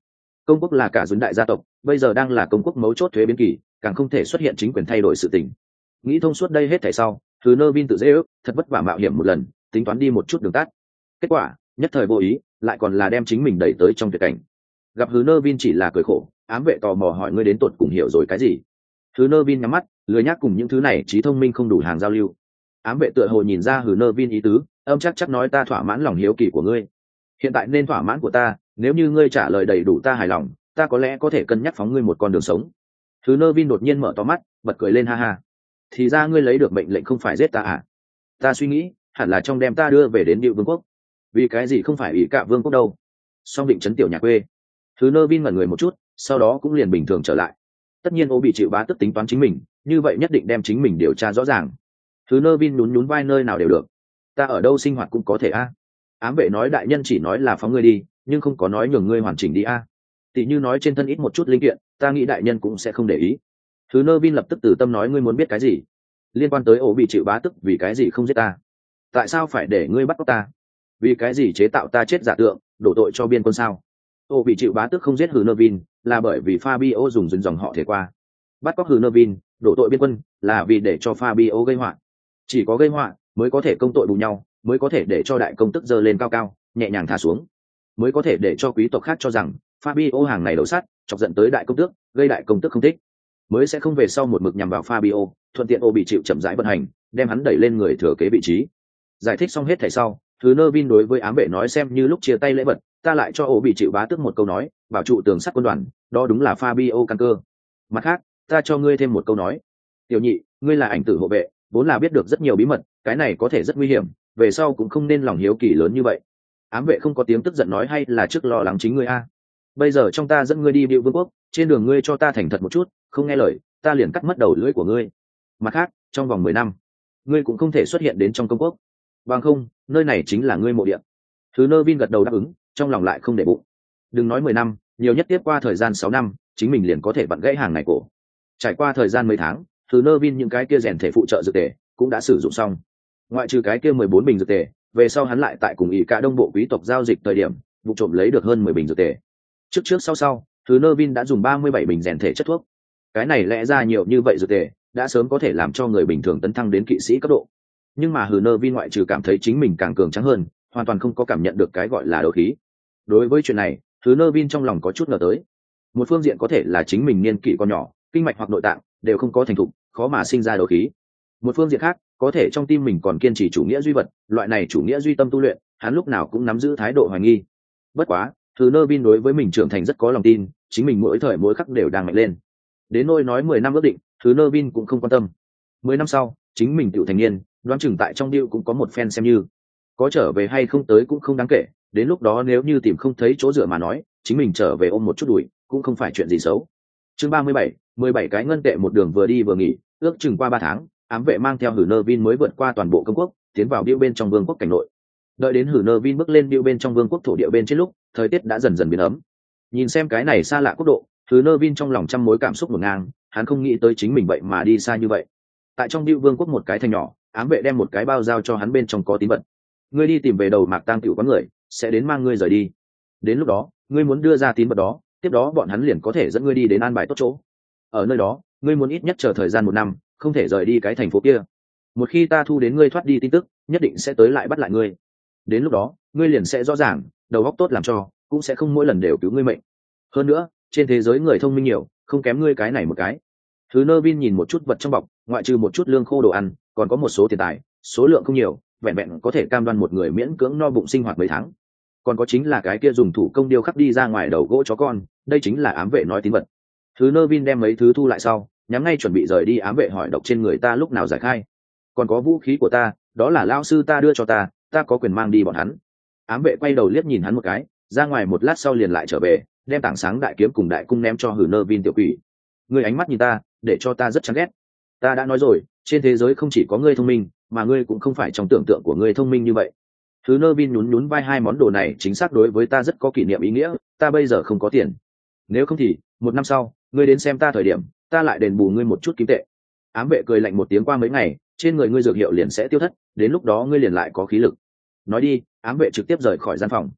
Công quốc là cả dùn đại gia tộc, bây giờ đang là công quốc mấu chốt thuế biến kỳ, càng không thể xuất hiện chính quyền thay đổi sự tình. Nghĩ thông suốt đây hết thảy sau, thứ nơ vin tự dễ ước thật vất vả mạo hiểm một lần, tính toán đi một chút đường tắt. Kết quả nhất thời vô ý, lại còn là đem chính mình đẩy tới trong tuyệt cảnh. Gặp hứ nơ vin chỉ là cười khổ, ám vệ tò mò hỏi ngươi đến tột cùng hiểu rồi cái gì. Hứ nơ vin nhắm mắt, lười nhác cùng những thứ này trí thông minh không đủ hàng giao lưu. Ám vệ tựa hồ nhìn ra hứ nơ vin ý tứ, âm chắc chắc nói ta thỏa mãn lòng hiếu kỳ của ngươi, hiện tại nên thỏa mãn của ta, nếu như ngươi trả lời đầy đủ ta hài lòng, ta có lẽ có thể cân nhắc phóng ngươi một con đường sống. Hứ nơ vin đột nhiên mở to mắt, bật cười lên ha ha. Thì ra ngươi lấy được mệnh lệnh không phải giết ta à? Ta suy nghĩ hẳn là trong đem ta đưa về đến Điệu Vương quốc. Vì cái gì không phải ỷ cả vương quốc đâu? Song định trấn tiểu nhà quê. Thứ nơ vin ngẩn người một chút, sau đó cũng liền bình thường trở lại. Tất nhiên ô bị chịu bá tức tính toán chính mình, như vậy nhất định đem chính mình điều tra rõ ràng. Thứ nơ vin nhún nhún vai nơi nào đều được. Ta ở đâu sinh hoạt cũng có thể a. Ám vệ nói đại nhân chỉ nói là phóng ngươi đi, nhưng không có nói nhường ngươi hoàn chỉnh đi a. Tỷ như nói trên thân ít một chút linh kiện, ta nghĩ đại nhân cũng sẽ không để ý. Thứ nơ vin lập tức từ tâm nói ngươi muốn biết cái gì? Liên quan tới ổ bị chịu bá tức vì cái gì không giết ta? Tại sao phải để ngươi bắt cóc ta? Vì cái gì chế tạo ta chết giả tượng, đổ tội cho biên quân sao? Ổ bị chịu bá tức không giết Hừ Nơ Vin là bởi vì Fabio dùng dính dòng họ thể qua. Bắt cóc Hừ Nơ Vin, đổ tội biên quân là vì để cho Fabio gây họa. Chỉ có gây họa mới có thể công tội bù nhau, mới có thể để cho đại công tức dơ lên cao cao, nhẹ nhàng thả xuống, mới có thể để cho quý tộc khác cho rằng Fabio hàng này đầu sắt, chọc giận tới đại công tước, gây đại công tước không thích, mới sẽ không về sau một mực nhằm vào Fabio, thuận tiện ô bị chịu chậm rãi vận hành, đem hắn đẩy lên người thừa kế vị trí. Giải thích xong hết thảy sau, thứ nơ vin đối với ám vệ nói xem như lúc chia tay lễ vật, ta lại cho ô bị chịu bá tước một câu nói, bảo trụ tường sắt quân đoàn, đó đúng là Fabio căn cơ. Mặt khác, ta cho ngươi thêm một câu nói, tiểu nhị, ngươi là ảnh tử hộ vệ, vốn là biết được rất nhiều bí mật, cái này có thể rất nguy hiểm, về sau cũng không nên lòng hiếu kỳ lớn như vậy. Ám vệ không có tiếng tức giận nói hay là trước lo lắng chính ngươi a. Bây giờ trong ta dẫn ngươi đi Điệu Vương quốc, trên đường ngươi cho ta thành thật một chút, không nghe lời, ta liền cắt mất đầu lưỡi của ngươi. Mặt khác, trong vòng mười năm, ngươi cũng không thể xuất hiện đến trong công quốc, bằng không, nơi này chính là ngươi mộ địa. Thứ nơ vin gật đầu đáp ứng, trong lòng lại không để bụng. Đừng nói mười năm, nhiều nhất tiếp qua thời gian sáu năm, chính mình liền có thể vặn gãy hàng này cổ. Trải qua thời gian mấy tháng, thứ nơ vin những cái kia rèn thể phụ trợ dược tề cũng đã sử dụng xong. Ngoại trừ cái kia mười bốn bình dược tề, về sau hắn lại tại cùng ỷ cả đông bộ quý tộc giao dịch thời điểm, vụ trộm lấy được hơn mười bình dược tề. Trước trước sau sau, thứ nơ vin đã dùng ba mươi bảy bình rèn thể chất thuốc. Cái này lẽ ra nhiều như vậy dược tề đã sớm có thể làm cho người bình thường tấn thăng đến kỵ sĩ cấp độ, nhưng mà hừ nơ vin ngoại trừ cảm thấy chính mình càng cường tráng hơn, hoàn toàn không có cảm nhận được cái gọi là đấu khí. Đối với chuyện này, hừ nơ vin trong lòng có chút ngờ tới. Một phương diện có thể là chính mình niên kỷ còn nhỏ, kinh mạch hoặc nội tạng đều không có thành thục, khó mà sinh ra đấu khí. Một phương diện khác, có thể trong tim mình còn kiên trì chủ nghĩa duy vật, loại này chủ nghĩa duy tâm tu luyện, hắn lúc nào cũng nắm giữ thái độ hoài nghi. Bất quá, hừ nơ vin đối với mình trưởng thành rất có lòng tin, chính mình mỗi thời mỗi khắc đều đang mạnh lên. Đến nôi nói mười năm ước định, thứ nơ vin cũng không quan tâm. Mười năm sau, chính mình tiểu thành niên, đoán chừng tại trong điệu cũng có một fan xem như. Có trở về hay không tới cũng không đáng kể, đến lúc đó nếu như tìm không thấy chỗ dựa mà nói, chính mình trở về ôm một chút đuổi, cũng không phải chuyện gì xấu. Chương ba mươi bảy, mười bảy cái ngân tệ một đường vừa đi vừa nghỉ, ước chừng qua ba tháng, ám vệ mang theo Hử Nơ Vin mới vượt qua toàn bộ công quốc, tiến vào điệu bên trong vương quốc cảnh nội. Đợi đến Hử Nơ Vin bước lên điệu bên trong vương quốc thổ địa bên trên lúc, thời tiết đã dần dần biến ấm. Nhìn xem cái này xa lạ quốc độ, Hử Nơ Vin trong lòng trăm mối cảm xúc ngổn ngang, hắn không nghĩ tới chính mình vậy mà đi xa như vậy. Tại trong điệu vương quốc một cái thành nhỏ, ám vệ đem một cái bao giao cho hắn, bên trong có tín vật. Ngươi đi tìm về đầu mạc tang tiểu quán người, sẽ đến mang ngươi rời đi. Đến lúc đó, ngươi muốn đưa ra tín vật đó, tiếp đó bọn hắn liền có thể dẫn ngươi đi đến an bài tốt chỗ. Ở nơi đó, ngươi muốn ít nhất chờ thời gian một năm, không thể rời đi cái thành phố kia. Một khi ta thu đến ngươi thoát đi tin tức, nhất định sẽ tới lại bắt lại ngươi. Đến lúc đó, ngươi liền sẽ rõ ràng, đầu óc tốt làm cho, cũng sẽ không mỗi lần đều cứu ngươi mệnh. Hơn nữa, trên thế giới người thông minh nhiều, không kém ngươi cái này một cái. Thứ Nơ Vin nhìn một chút vật trong bọc, ngoại trừ một chút lương khô đồ ăn, còn có một số tiền tài, số lượng không nhiều, vẹn vẹn có thể cam đoan một người miễn cưỡng no bụng sinh hoạt mấy tháng. Còn có chính là cái kia dùng thủ công điêu khắc đi ra ngoài đầu gỗ chó con, đây chính là ám vệ nói tín vật. Thứ Nơ Vin đem mấy thứ thu lại sau, nhắm ngay chuẩn bị rời đi, ám vệ hỏi độc trên người ta lúc nào giải khai. Còn có vũ khí của ta, đó là lão sư ta đưa cho ta, ta có quyền mang đi bọn hắn. Ám vệ quay đầu liếc nhìn hắn một cái, ra ngoài một lát sau liền lại trở về, đem tảng sáng đại kiếm cùng đại cung ném cho Hử Nơ Vin tiểu quỷ. Ngươi ánh mắt nhìn ta, để cho ta rất chán ghét. Ta đã nói rồi, trên thế giới không chỉ có ngươi thông minh, mà ngươi cũng không phải trong tưởng tượng của ngươi thông minh như vậy. Thứ Nơ Vin nhún nhún vai, hai món đồ này chính xác đối với ta rất có kỷ niệm ý nghĩa, ta bây giờ không có tiền. Nếu không thì, một năm sau, ngươi đến xem ta thời điểm, ta lại đền bù ngươi một chút kim tệ. Ám vệ cười lạnh một tiếng, qua mấy ngày, trên người ngươi dược hiệu liền sẽ tiêu thất, đến lúc đó ngươi liền lại có khí lực. Nói đi, ám vệ trực tiếp rời khỏi gian phòng.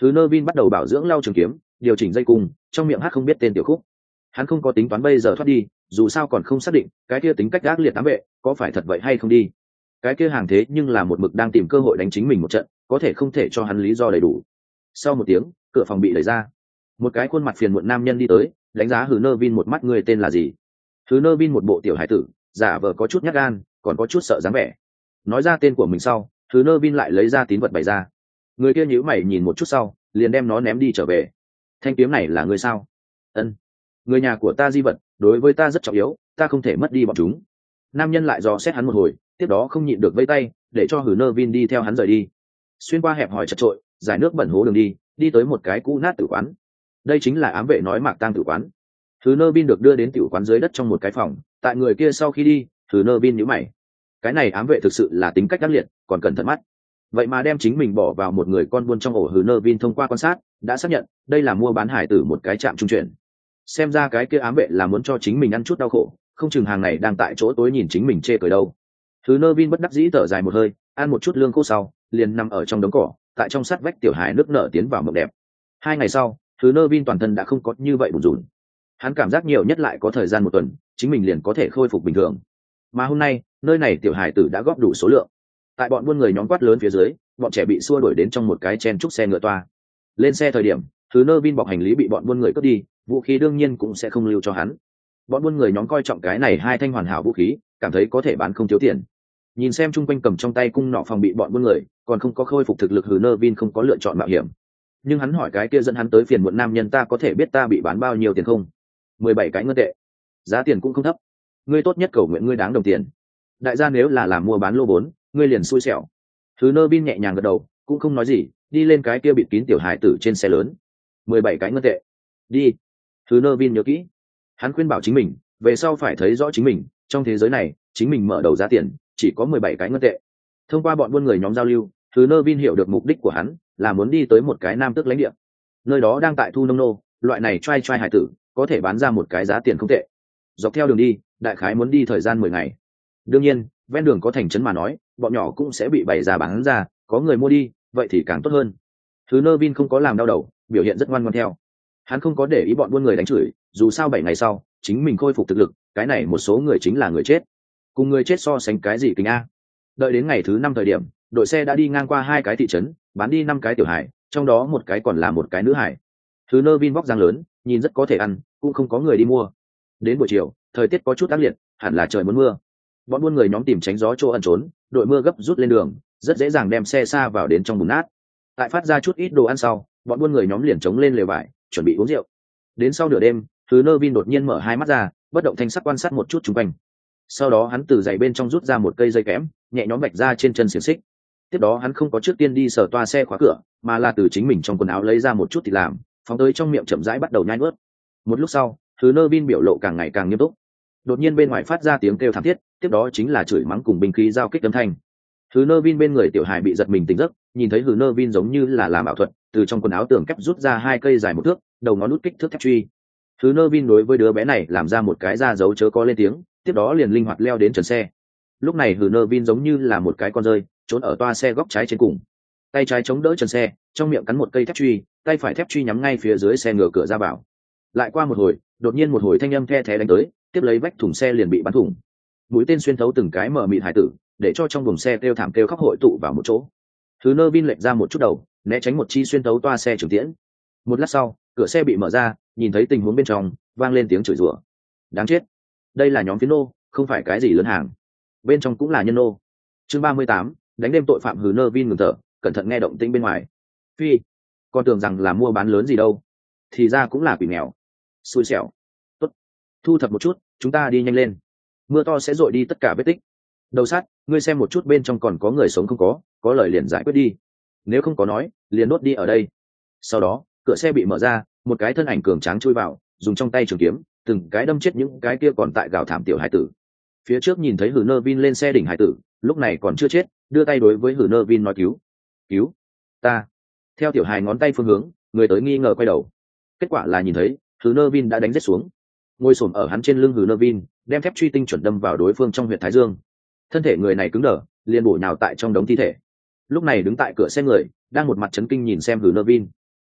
Thứ Nơ Vin bắt đầu bảo dưỡng lau trường kiếm, điều chỉnh dây cung, trong miệng hát không biết tên tiểu khúc. Hắn không có tính toán bây giờ thoát đi, dù sao còn không xác định cái kia tính cách ác liệt ám vệ có phải thật vậy hay không đi. Cái kia hàng thế nhưng là một mực đang tìm cơ hội đánh chính mình một trận, có thể không thể cho hắn lý do đầy đủ. Sau một tiếng, cửa phòng bị đẩy ra, một cái khuôn mặt phiền muộn nam nhân đi tới, đánh giá Hứ Nơ Vin một mắt. Người tên là gì? Hứ Nơ Vin một bộ tiểu hải tử, giả vờ có chút nhát gan, còn có chút sợ dáng vẻ. Nói ra tên của mình sau, Hứ Nơ Vin lại lấy ra tín vật bày ra. Người kia nhíu mày nhìn một chút sau, liền đem nó ném đi trở về. Thanh kiếm này là người sao? Ân, người nhà của ta di vật, đối với ta rất trọng yếu, ta không thể mất đi bọn chúng. Nam nhân lại dò xét hắn một hồi, tiếp đó không nhịn được vây tay, để cho Hứ Nơ Vin đi theo hắn rời đi. Xuyên qua hẹp hòi chật trội, giải nước bẩn hố đường đi, đi tới một cái cũ nát tử quán. Đây chính là ám vệ nói mạc tang tử quán. Hứ Nơ Vin được đưa đến tử quán dưới đất trong một cái phòng, tại người kia sau khi đi, Hứ Nơ Vin nhíu mày. Cái này ám vệ thực sự là tính cách ác liệt, còn cẩn thận mắt. Vậy mà đem chính mình bỏ vào một người con buôn trong ổ. Hứ Nơ Vin thông qua quan sát đã xác nhận đây là mua bán hải tử một cái trạm trung chuyển. Xem ra cái kia ám vệ là muốn cho chính mình ăn chút đau khổ, không chừng hàng này đang tại chỗ tối nhìn chính mình chê cười đâu. Hứ Nơ Vin bất đắc dĩ thở dài một hơi, ăn một chút lương khô sau liền nằm ở trong đống cỏ, tại trong sát vách tiểu hải nước nở tiến vào mộng đẹp. Hai ngày sau, Hứ Nơ Vin toàn thân đã không có như vậy bùn rùn. Hắn cảm giác nhiều nhất lại có thời gian một tuần, chính mình liền có thể khôi phục bình thường. Mà hôm nay, nơi này tiểu hải tử đã góp đủ số lượng. Tại bọn buôn người nhóm quát lớn phía dưới, bọn trẻ bị xua đuổi đến trong một cái chen trúc xe ngựa toa. Lên xe thời điểm, Hứ Nơ Vin bọc hành lý bị bọn buôn người cướp đi, vũ khí đương nhiên cũng sẽ không lưu cho hắn. Bọn buôn người nhóm coi trọng cái này hai thanh hoàn hảo vũ khí, cảm thấy có thể bán không thiếu tiền. Nhìn xem chung quanh cầm trong tay cung nọ phòng bị bọn buôn người, còn không có khôi phục thực lực, Hứ Nơ Vin không có lựa chọn mạo hiểm. Nhưng hắn hỏi cái kia dẫn hắn tới phiền muộn nam nhân, ta có thể biết ta bị bán bao nhiêu tiền không? Mười bảy cái ngân tệ. Giá tiền cũng không thấp. Ngươi tốt nhất cầu nguyện ngươi đáng đồng tiền. Đại gia nếu là làm mua bán lô vốn, ngươi liền xui xẻo. Hứ Nơ Vin nhẹ nhàng gật đầu, cũng không nói gì, đi lên cái kia bịt kín tiểu hải tử trên xe lớn. Mười bảy cái ngân tệ. Đi. Hứ Nơ Vin nhớ kỹ. Hắn khuyên bảo chính mình, về sau phải thấy rõ chính mình, trong thế giới này, chính mình mở đầu giá tiền chỉ có mười bảy cái ngân tệ. Thông qua bọn buôn người nhóm giao lưu, Hứ Nơ Vin hiểu được mục đích của hắn là muốn đi tới một cái nam tước lãnh địa. Nơi đó đang tại thu nông nô, loại này trai trai hải tử có thể bán ra một cái giá tiền không tệ. Dọc theo đường đi, đại khái muốn đi thời gian mười ngày. Đương nhiên, ven đường có thành trấn mà nói, bọn nhỏ cũng sẽ bị bày ra bán ra, có người mua đi, vậy thì càng tốt hơn. Hứ Nơ Vin không có làm đau đầu, biểu hiện rất ngoan ngoãn theo. Hắn không có để ý bọn buôn người đánh chửi, dù sao bảy ngày sau, chính mình khôi phục thực lực, cái này một số người chính là người chết. Cùng người chết so sánh cái gì kính a. Đợi đến ngày thứ năm thời điểm, đội xe đã đi ngang qua hai cái thị trấn, bán đi năm cái tiểu hải, trong đó một cái còn là một cái nữ hải. Hứ Nơ Vin vóc dáng lớn, nhìn rất có thể ăn, cũng không có người đi mua. Đến buổi chiều, thời tiết có chút ác liệt, hẳn là trời muốn mưa. Bọn buôn người nhóm tìm tránh gió chỗ ẩn trốn, đội mưa gấp rút lên đường, rất dễ dàng đem xe xa vào đến trong bùn nát. Tại phát ra chút ít đồ ăn sau, bọn buôn người nhóm liền chống lên lều vải, chuẩn bị uống rượu. Đến sau nửa đêm, Hứ Nơ Vin đột nhiên mở hai mắt ra, bất động thanh sắc quan sát một chút xung quanh. Sau đó hắn từ giày bên trong rút ra một cây dây kẽm, nhẹ nhõm vạch ra trên chân xiềng xích. Tiếp đó hắn không có trước tiên đi sờ toa xe khóa cửa, mà là từ chính mình trong quần áo lấy ra một chút thịt làm, phóng tới trong miệng chậm rãi bắt đầu nhai nuốt. Một lúc sau, Hứ Nơ Vin biểu lộ càng ngày càng nghiêm túc. Đột nhiên bên ngoài phát ra tiếng kêu thảm thiết, tiếp đó chính là chửi mắng cùng binh khí giao kích âm thanh. Hứ Nơ Vin bên người tiểu hải bị giật mình tỉnh giấc, nhìn thấy Hứ Nơ Vin giống như là làm ảo thuật, từ trong quần áo tường kép rút ra hai cây dài một thước, đầu ngón nút kích thước thép truy. Hứ Nơ Vin đối với đứa bé này làm ra một cái ra dấu chớ có lên tiếng, tiếp đó liền linh hoạt leo đến trần xe. Lúc này Hứ Nơ Vin giống như là một cái con rơi, trốn ở toa xe góc trái trên cùng. Tay trái chống đỡ trần xe, trong miệng cắn một cây thép truy, tay phải thép truy nhắm ngay phía dưới xe ngựa cửa ra vào. Lại qua một hồi, đột nhiên một hồi thanh âm the thé đánh tới, tiếp lấy vách thùng xe liền bị bắn thủng. Mũi tên xuyên thấu từng cái mở mịt hải tử, để cho trong buồng xe kêu thảm kêu khóc hội tụ vào một chỗ. Hứ Nơ Vin lệch ra một chút đầu, né tránh một chi xuyên thấu toa xe trường tiễn. Một lát sau, cửa xe bị mở ra, nhìn thấy tình huống bên trong, vang lên tiếng chửi rủa. Đáng chết, đây là nhóm phiến nô, không phải cái gì lớn hàng. Bên trong cũng là nhân nô. Chương ba mươi tám, đánh đêm tội phạm. Hứ Nơ Vin ngừng thở, cẩn thận nghe động tĩnh bên ngoài. Phi, con tưởng rằng là mua bán lớn gì đâu, thì ra cũng là quỷ nghèo. Xui xẻo. Tốt, thu thập một chút, chúng ta đi nhanh lên. Mưa to sẽ dội đi tất cả vết tích. Đầu sát, ngươi xem một chút bên trong còn có người sống không có, có lời liền giải quyết đi. Nếu không có nói, liền đốt đi ở đây. Sau đó, cửa xe bị mở ra, một cái thân ảnh cường tráng chui vào, dùng trong tay trường kiếm, từng cái đâm chết những cái kia còn tại gào thảm tiểu hải tử. Phía trước nhìn thấy Hứ Nơ Vin lên xe đỉnh hải tử, lúc này còn chưa chết, đưa tay đối với Hứ Nơ Vin nói cứu, cứu ta. Theo tiểu hài ngón tay phương hướng, người tới nghi ngờ quay đầu. Kết quả là nhìn thấy Hứ Nơ Vin đã đánh rết xuống, ngồi xổm ở hắn trên lưng Hứ Nơ Vin, đem thép truy tinh chuẩn đâm vào đối phương trong huyệt thái dương. Thân thể người này cứng đờ, liền bổ nhào tại trong đống thi thể. Lúc này đứng tại cửa xe người, đang một mặt chấn kinh nhìn xem Hứ Nơ Vin.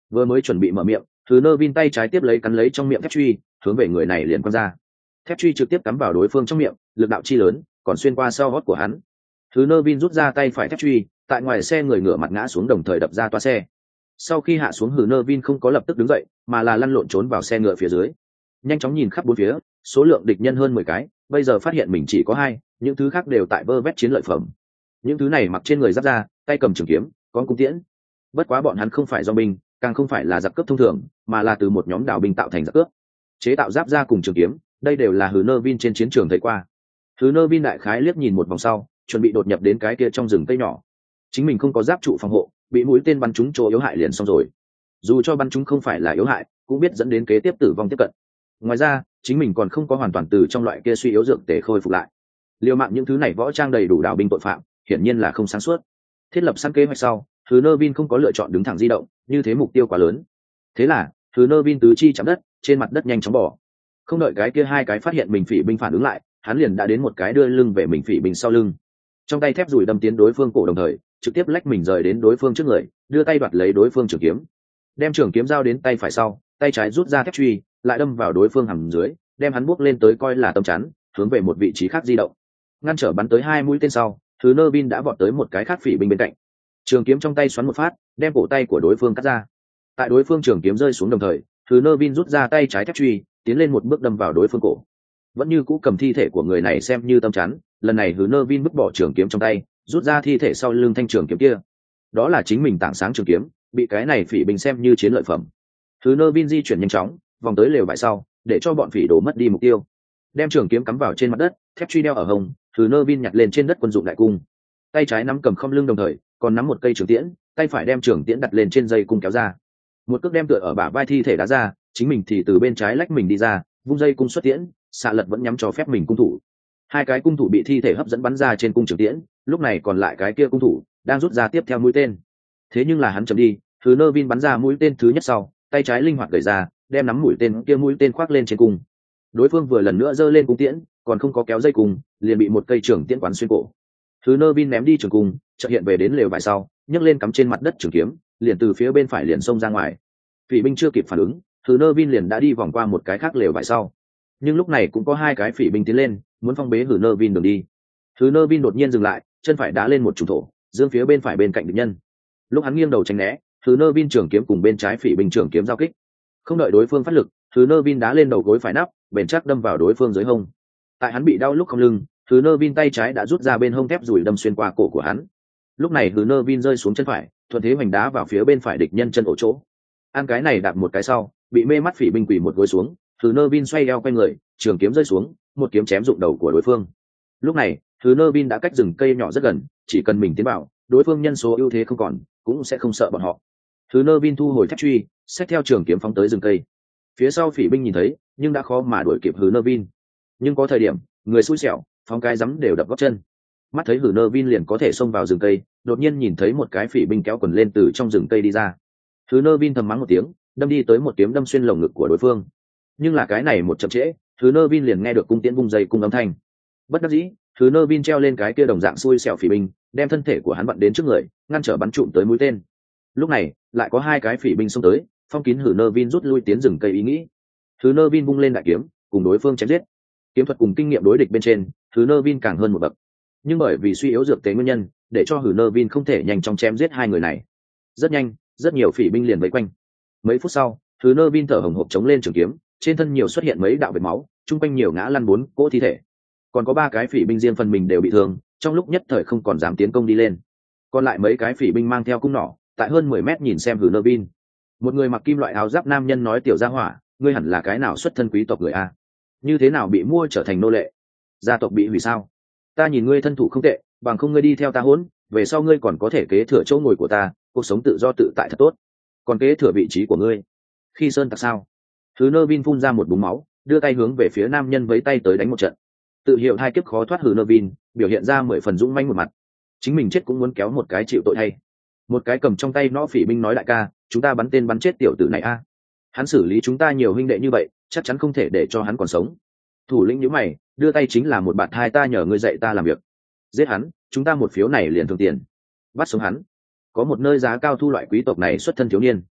Vừa mới chuẩn bị mở miệng, thứ nơ vin tay trái tiếp lấy cắn lấy trong miệng thép truy, hướng về người này liền quăng ra. Thép truy trực tiếp cắm vào đối phương trong miệng, lực đạo chi lớn còn xuyên qua sau gót của hắn. Thứ nơ vin rút ra tay phải thép truy, tại ngoài xe người ngửa mặt ngã xuống đồng thời đập ra toa xe. Sau khi hạ xuống, hừ nơ vin không có lập tức đứng dậy mà là lăn lộn trốn vào xe ngựa phía dưới, nhanh chóng nhìn khắp bốn phía, số lượng địch nhân hơn mười cái, bây giờ phát hiện mình chỉ có hai, những thứ khác đều tại vơ vét chiến lợi phẩm. Những thứ này mặc trên người giáp ra, tay cầm trường kiếm, con cung tiễn. Bất quá bọn hắn không phải do binh, càng không phải là giặc cướp thông thường, mà là từ một nhóm đảo binh tạo thành giặc cướp. Chế tạo giáp ra cùng trường kiếm, đây đều là hừ nơ vin trên chiến trường thấy qua. Hừ nơ vin đại khái liếc nhìn một vòng sau, chuẩn bị đột nhập đến cái kia trong rừng cây nhỏ. Chính mình không có giáp trụ phòng hộ, bị mũi tên bắn trúng chỗ yếu hại liền xong rồi. Dù cho bắn trúng không phải là yếu hại, cũng biết dẫn đến kế tiếp tử vong tiếp cận. Ngoài ra, chính mình còn không có hoàn toàn từ trong loại kia suy yếu dược để khôi phục lại. Liều mạng những thứ này võ trang đầy đủ đảo binh tội phạm, hiển nhiên là không sáng suốt. Thiết lập sẵn kế hoạch sau, Hừ Nơ Vin không có lựa chọn đứng thẳng di động, như thế mục tiêu quá lớn. Thế là, Hừ Nơ Vin tứ chi chạm đất, trên mặt đất nhanh chóng bỏ. Không đợi cái kia hai cái phát hiện mình phỉ binh phản ứng lại, hắn liền đã đến một cái đưa lưng về mình phỉ binh sau lưng. Trong tay thép rủi đâm tiến đối phương cổ đồng thời, trực tiếp lách mình rời đến đối phương trước người, đưa tay đoạt lấy đối phương trường kiếm. Đem trường kiếm giao đến tay phải sau, tay trái rút ra thép truy, lại đâm vào đối phương hầm dưới, đem hắn buốc lên tới coi là tấm chắn, hướng về một vị trí khác di động. Ngăn trở bắn tới hai mũi tên sau, Thứ Nơ Vin đã vọt tới một cái khác phỉ binh bên cạnh. Trường kiếm trong tay xoắn một phát, đem cổ tay của đối phương cắt ra. Tại đối phương trường kiếm rơi xuống đồng thời, Thứ Nơ Vin rút ra tay trái thép truy, tiến lên một bước đâm vào đối phương cổ. Vẫn như cũ cầm thi thể của người này xem như tấm chắn, lần này Thứ Nơ Vin vứt bỏ trường kiếm trong tay, rút ra thi thể sau lưng thanh trường kiếm kia. Đó là chính mình tảng sáng trường kiếm, bị cái này phỉ binh xem như chiến lợi phẩm. Thứ Nơ Vin di chuyển nhanh chóng, vòng tới lều vải sau, để cho bọn phỉ đồ mất đi mục tiêu. Đem trường kiếm cắm vào trên mặt đất, thép truy đeo ở hông, Thứ Nơ Vin nhặt lên trên đất quân dụng đại cung. Tay trái nắm cầm không lưng đồng thời, còn nắm một cây trường tiễn, tay phải đem trường tiễn đặt lên trên dây cung kéo ra. Một cước đem tựa ở bả vai thi thể đá ra, chính mình thì từ bên trái lách mình đi ra, vung dây cung xuất tiễn, xạ lật vẫn nhắm cho phép mình cung thủ. Hai cái cung thủ bị thi thể hấp dẫn bắn ra trên cung trường tiễn, lúc này còn lại cái kia cung thủ đang rút ra tiếp theo mũi tên. Thế nhưng là hắn chậm đi, Thứ Nơ Vin bắn ra mũi tên thứ nhất sau, tay trái linh hoạt gẩy ra, đem nắm mũi tên kia mũi tên khoác lên trên cung. Đối phương vừa lần nữa giơ lên cung tiễn, còn không có kéo dây cung, liền bị một cây trường tiễn quán xuyên cổ. Thứ Nơ Vin ném đi trường cung, chợt hiện về đến lều vải sau, nhấc lên cắm trên mặt đất trường kiếm, liền từ phía bên phải liền xông ra ngoài. Phỉ binh chưa kịp phản ứng, Thứ Nơ Vin liền đã đi vòng qua một cái khác lều vải sau. Nhưng lúc này cũng có hai cái phỉ binh tiến lên, muốn phong bế Thứ Nơ Vin đường đi. Thứ Nơ Vin đột nhiên dừng lại, chân phải đá lên một trùng thổ, dương phía bên phải bên cạnh địch nhân. Lúc hắn nghiêng đầu tránh né, Thứ Nơ Vin trường kiếm cùng bên trái phỉ binh trường kiếm giao kích. Không đợi đối phương phát lực, Thứ Nơ Vin đá lên đầu gối phải nắp, bền chắc đâm vào đối phương dưới hông. Tại hắn bị đau lúc không lưng, Thứ Nơ Vin tay trái đã rút ra bên hông thép rủi đâm xuyên qua cổ của hắn. Lúc này Thứ Nơ Vin rơi xuống chân phải, thuận thế hoành đá vào phía bên phải địch nhân chân ổ chỗ. Ăn cái này đạp một cái sau, bị mê mắt phỉ binh quỳ một gối xuống, Thứ Nơ Vin xoay eo quay người, trường kiếm rơi xuống, một kiếm chém dụng đầu của đối phương. Lúc này, Thứ Nơ Vin đã cách rừng cây nhỏ rất gần, chỉ cần mình tiến vào, đối phương nhân số ưu thế không còn, cũng sẽ không sợ bọn họ. Thứ Nơ Vin thu hồi thép truy, xách theo trường kiếm phóng tới rừng cây. Phía sau phỉ binh nhìn thấy, nhưng đã khó mà đuổi kịp Thứ Nơ Vin. Nhưng có thời điểm, người xui xẻo, phóng cái rắm đều đập gót chân. Mắt thấy Thứ Nơ Vin liền có thể xông vào rừng cây, đột nhiên nhìn thấy một cái phỉ binh kéo quần lên từ trong rừng cây đi ra. Thứ Nơ Vin thầm mắng một tiếng, đâm đi tới một kiếm đâm xuyên lồng ngực của đối phương. Nhưng là cái này một chậm trễ, Thứ Nơ Vin liền nghe được cung tiễn vung dây cung âm thanh. Bất đắc dĩ, Thứ Nơ Vin treo lên cái kia đồng dạng xui xẻo phỉ binh, đem thân thể của hắn vặn đến trước người, ngăn trở bắn trụm tới mũi tên. Lúc này, lại có hai cái phỉ binh xông tới, phong kín Thứ Nơ Vin rút lui tiến rừng cây ý nghĩ. Thứ Nơ Vin vung lên đại kiếm, cùng đối phương chém giết. Kiếm thuật cùng kinh nghiệm đối địch bên trên, Thứ Nơ Vin càng hơn một bậc. Nhưng bởi vì suy yếu dược tế nguyên nhân, để cho Thứ Nơ Vin không thể nhanh chóng chém giết hai người này. Rất nhanh, rất nhiều phỉ binh liền vây quanh. Mấy phút sau, Thứ Nơ Vin thở hổn hộc chống lên trường kiếm, trên thân nhiều xuất hiện mấy đạo vết máu, chung quanh nhiều ngã lăn bốn cỗ thi thể. Còn có ba cái phỉ binh riêng phần mình đều bị thương, trong lúc nhất thời không còn dám tiến công đi lên. Còn lại mấy cái phỉ binh mang theo cung nỏ, tại hơn mười mét nhìn xem Thứ Nơ Vin. Một người mặc kim loại áo giáp nam nhân nói: "Tiểu gia hỏa, ngươi hẳn là cái nào xuất thân quý tộc người a? Như thế nào bị mua trở thành nô lệ? Gia tộc bị hủy sao? Ta nhìn ngươi thân thủ không tệ, bằng không ngươi đi theo ta hỗn, về sau ngươi còn có thể kế thừa chỗ ngồi của ta, cuộc sống tự do tự tại thật tốt. Còn kế thừa vị trí của ngươi, khi sơn tặc sao?" Thứ Nơ Vin phun ra một búng máu, đưa tay hướng về phía nam nhân với tay tới đánh một trận. Tự hiệu hai kiếp khó thoát Thứ Nơ Vin, biểu hiện ra mười phần dũng mãnh một mặt. Chính mình chết cũng muốn kéo một cái chịu tội hay. Một cái cầm trong tay nõ phỉ binh nói: "Đại ca, chúng ta bắn tên bắn chết tiểu tử này a. Hắn xử lý chúng ta nhiều huynh đệ như vậy, chắc chắn không thể để cho hắn còn sống." Thủ lĩnh nhíu mày, đưa tay chính là một bạt hai: "Ta nhờ ngươi dạy ta làm việc. Giết hắn, chúng ta một phiếu này liền thường tiền. Bắt sống hắn." Có một nơi giá cao thu loại quý tộc này xuất thân thiếu niên.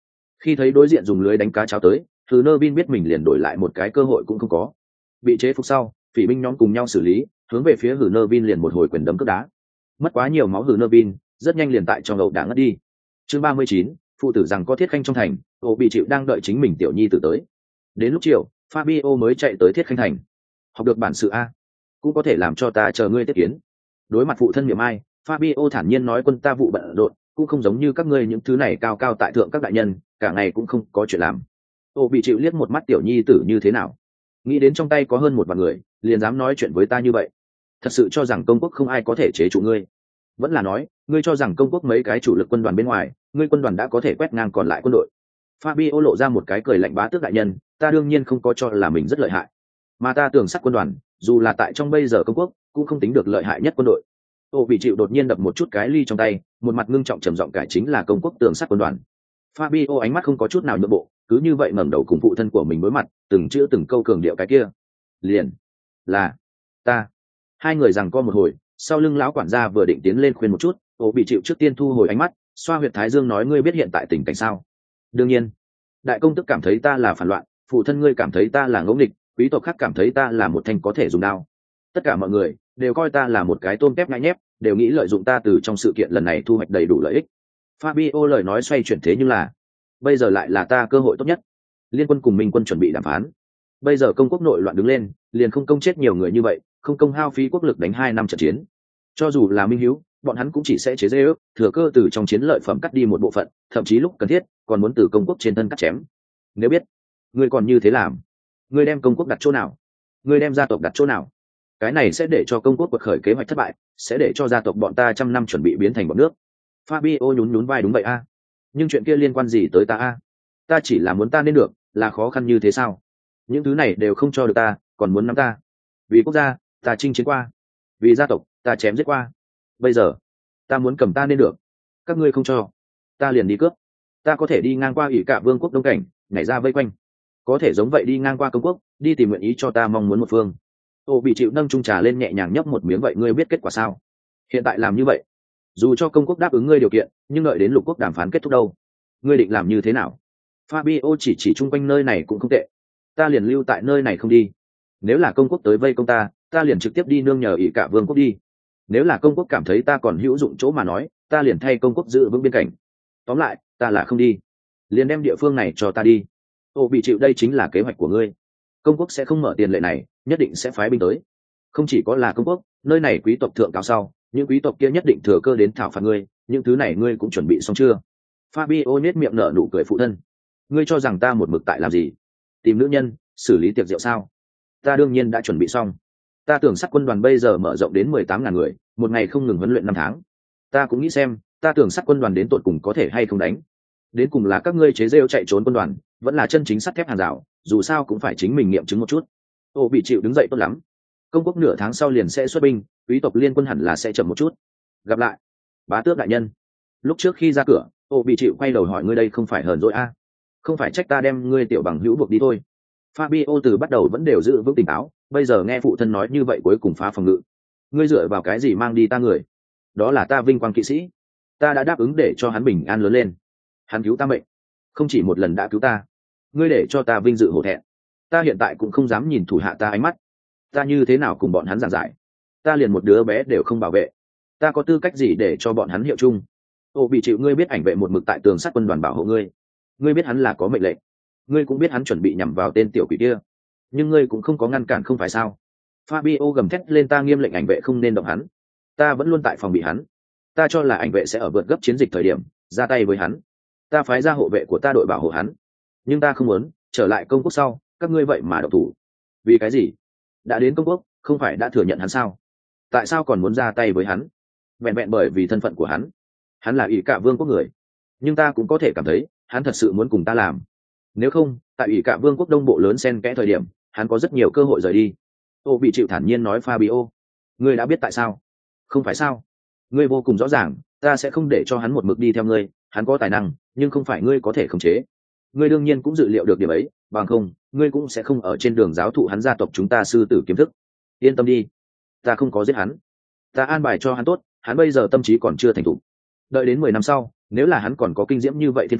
Khi thấy đối diện dùng lưới đánh cá cháo tới, Hừ Nơ Vin biết mình liền đổi lại một cái cơ hội cũng không có. Bị chế phục sau, phỉ binh nhóm cùng nhau xử lý, hướng về phía Hừ Nơ Vin liền một hồi quyền đấm cước đá. Mất quá nhiều máu Hừ Nơ Vin, rất nhanh liền tại trong ẩu đả ngất đi. Chương ba mươi chín, phụ tử rằng có thiết khanh trong thành, Ô bị chịu đang đợi chính mình tiểu nhi tử tới. Đến lúc chiều, Fabio mới chạy tới thiết khanh thành. Học được bản sự a, cũng có thể làm cho ta chờ ngươi tiếp kiến. Đối mặt phụ thân miệng ai, Fabio thản nhiên nói quân ta vụ bận rộn, cũng không giống như các ngươi những thứ này cao cao tại thượng các đại nhân, cả ngày cũng không có chuyện làm. Ô bị chịu liếc một mắt tiểu nhi tử như thế nào, nghĩ đến trong tay có hơn một vạn người, liền dám nói chuyện với ta như vậy. Thật sự cho rằng công quốc không ai có thể chế trụ ngươi? Vẫn là nói, ngươi cho rằng công quốc mấy cái chủ lực quân đoàn bên ngoài, ngươi quân đoàn đã có thể quét ngang còn lại quân đội? Fabio lộ ra một cái cười lạnh bá tước đại nhân, ta đương nhiên không có cho là mình rất lợi hại, mà ta tưởng sát quân đoàn, dù là tại trong bây giờ công quốc, cũng không tính được lợi hại nhất quân đội. Ô bị chịu đột nhiên đập một chút cái ly trong tay, một mặt ngưng trọng trầm giọng cải chính là công quốc tường sắt quân đoàn. Fabio ánh mắt không có chút nào nhượng bộ, cứ như vậy ngẩng đầu cùng phụ thân của mình đối mặt, từng chữ từng câu cường điệu cái kia. Liền là ta. Hai người giằng co một hồi, sau lưng lão quản gia vừa định tiến lên khuyên một chút, Ô bị chịu trước tiên thu hồi ánh mắt, xoa huyệt thái dương nói ngươi biết hiện tại tình cảnh sao? Đương nhiên, đại công tức cảm thấy ta là phản loạn, phụ thân ngươi cảm thấy ta là ngẫu nghịch, quý tộc khác cảm thấy ta là một thanh có thể dùng đao. Tất cả mọi người đều coi ta là một cái tôm tép ngại nhép, đều nghĩ lợi dụng ta từ trong sự kiện lần này thu hoạch đầy đủ lợi ích. Fabio lời nói xoay chuyển thế nhưng là bây giờ lại là ta cơ hội tốt nhất. Liên quân cùng Minh quân chuẩn bị đàm phán. Bây giờ công quốc nội loạn đứng lên, liền không công chết nhiều người như vậy, không công hao phí quốc lực đánh hai năm trận chiến. Cho dù là Minh Hiếu, bọn hắn cũng chỉ sẽ chế giễu, thừa cơ từ trong chiến lợi phẩm cắt đi một bộ phận, thậm chí lúc cần thiết, còn muốn từ công quốc trên thân cắt chém. Nếu biết, ngươi còn như thế làm, ngươi đem công quốc đặt chỗ nào? Ngươi đem gia tộc đặt chỗ nào? Cái này sẽ để cho công quốc quật khởi kế hoạch thất bại, sẽ để cho gia tộc bọn ta trăm năm chuẩn bị biến thành bọn nước. Fabio nhún nhún vai đúng vậy a, nhưng chuyện kia liên quan gì tới ta a? Ta chỉ là muốn ta nên được, là khó khăn như thế sao? Những thứ này đều không cho được ta, còn muốn nắm ta. Vì quốc gia, ta chinh chiến qua. Vì gia tộc, ta chém giết qua. Bây giờ, ta muốn cầm ta nên được. Các ngươi không cho, ta liền đi cướp. Ta có thể đi ngang qua ỷ cả vương quốc đông cảnh, nhảy ra vây quanh. Có thể giống vậy đi ngang qua công quốc, đi tìm nguyện ý cho ta mong muốn một phương. Ô bị chịu nâng chung trà lên nhẹ nhàng nhấp một miếng vậy ngươi biết kết quả sao? Hiện tại làm như vậy, dù cho công quốc đáp ứng ngươi điều kiện, nhưng đợi đến lục quốc đàm phán kết thúc đâu? Ngươi định làm như thế nào? Fabio chỉ chỉ chung quanh nơi này cũng không tệ. Ta liền lưu tại nơi này không đi. Nếu là công quốc tới vây công ta, ta liền trực tiếp đi nương nhờ ỷ cả vương quốc đi. Nếu là công quốc cảm thấy ta còn hữu dụng chỗ mà nói, ta liền thay công quốc giữ vững biên cảnh. Tóm lại, ta là không đi. Liền đem địa phương này cho ta đi. Ô bị chịu đây chính là kế hoạch của ngươi. Công quốc sẽ không mở tiền lệ này, nhất định sẽ phái binh tới. Không chỉ có là công quốc, nơi này quý tộc thượng cao sau, những quý tộc kia nhất định thừa cơ đến thảo phạt ngươi, những thứ này ngươi cũng chuẩn bị xong chưa? Fabio nhếch miệng nở nụ cười phụ thân. Ngươi cho rằng ta một mực tại làm gì? Tìm nữ nhân, xử lý tiệc rượu sao? Ta đương nhiên đã chuẩn bị xong. Ta tưởng sắt quân đoàn bây giờ mở rộng đến mười tám ngàn người, một ngày không ngừng huấn luyện năm tháng. Ta cũng nghĩ xem, ta tưởng sắt quân đoàn đến tột cùng có thể hay không đánh. Đến cùng là các ngươi chế rêu chạy trốn quân đoàn, vẫn là chân chính sắt thép hàng rào, dù sao cũng phải chính mình nghiệm chứng một chút. Ô bị chịu đứng dậy tốt lắm. Công quốc nửa tháng sau liền sẽ xuất binh, quý tộc liên quân hẳn là sẽ chậm một chút. Gặp lại, bá tước đại nhân. Lúc trước khi ra cửa, ô bị chịu quay đầu hỏi ngươi đây không phải hờn dỗi a? À? Không phải trách ta đem ngươi tiểu bằng hữu buộc đi thôi. Fabio từ bắt đầu vẫn đều giữ vững tỉnh táo, bây giờ nghe phụ thân nói như vậy cuối cùng phá phòng ngự. Ngươi dựa vào cái gì mang đi ta người? Đó là ta vinh quang kỵ sĩ, ta đã đáp ứng để cho hắn bình an lớn lên. Hắn cứu ta mệnh, không chỉ một lần đã cứu ta. Ngươi để cho ta vinh dự hổ thẹn. Ta hiện tại cũng không dám nhìn thủ hạ ta ánh mắt. Ta như thế nào cùng bọn hắn giảng giải? Ta liền một đứa bé đều không bảo vệ. Ta có tư cách gì để cho bọn hắn hiệu chung? Ô bị chịu ngươi biết ảnh vệ một mực tại tường sắt quân đoàn bảo hộ ngươi. Ngươi biết hắn là có mệnh lệnh. Ngươi cũng biết hắn chuẩn bị nhằm vào tên tiểu quỷ kia. Nhưng ngươi cũng không có ngăn cản không phải sao? Fabio gầm thét lên ta nghiêm lệnh ảnh vệ không nên động hắn. Ta vẫn luôn tại phòng bị hắn. Ta cho là ảnh vệ sẽ ở vượt gấp chiến dịch thời điểm ra tay với hắn. Ta phái ra hộ vệ của ta đội bảo hộ hắn. Nhưng ta không muốn trở lại công quốc sau, các ngươi vậy mà động thủ. Vì cái gì? Đã đến công quốc, không phải đã thừa nhận hắn sao? Tại sao còn muốn ra tay với hắn? Vẹn vẹn bởi vì thân phận của hắn. Hắn là ỷ cả vương quốc người. Nhưng ta cũng có thể cảm thấy, hắn thật sự muốn cùng ta làm. Nếu không, tại ỷ cả vương quốc đông bộ lớn xen kẽ thời điểm, hắn có rất nhiều cơ hội rời đi. Ô bị chịu thản nhiên nói Fabio. Ngươi đã biết tại sao? Không phải sao? Ngươi vô cùng rõ ràng, ta sẽ không để cho hắn một mực đi theo ngươi. Hắn có tài năng, nhưng không phải ngươi có thể khống chế. Ngươi đương nhiên cũng dự liệu được điểm ấy, bằng không, ngươi cũng sẽ không ở trên đường giáo thụ hắn gia tộc chúng ta sư tử kiếm thức. Yên tâm đi, ta không có giết hắn. Ta an bài cho hắn tốt, hắn bây giờ tâm trí còn chưa thành thục. Đợi đến mười năm sau, nếu là hắn còn có kinh diễm như vậy thiên phú,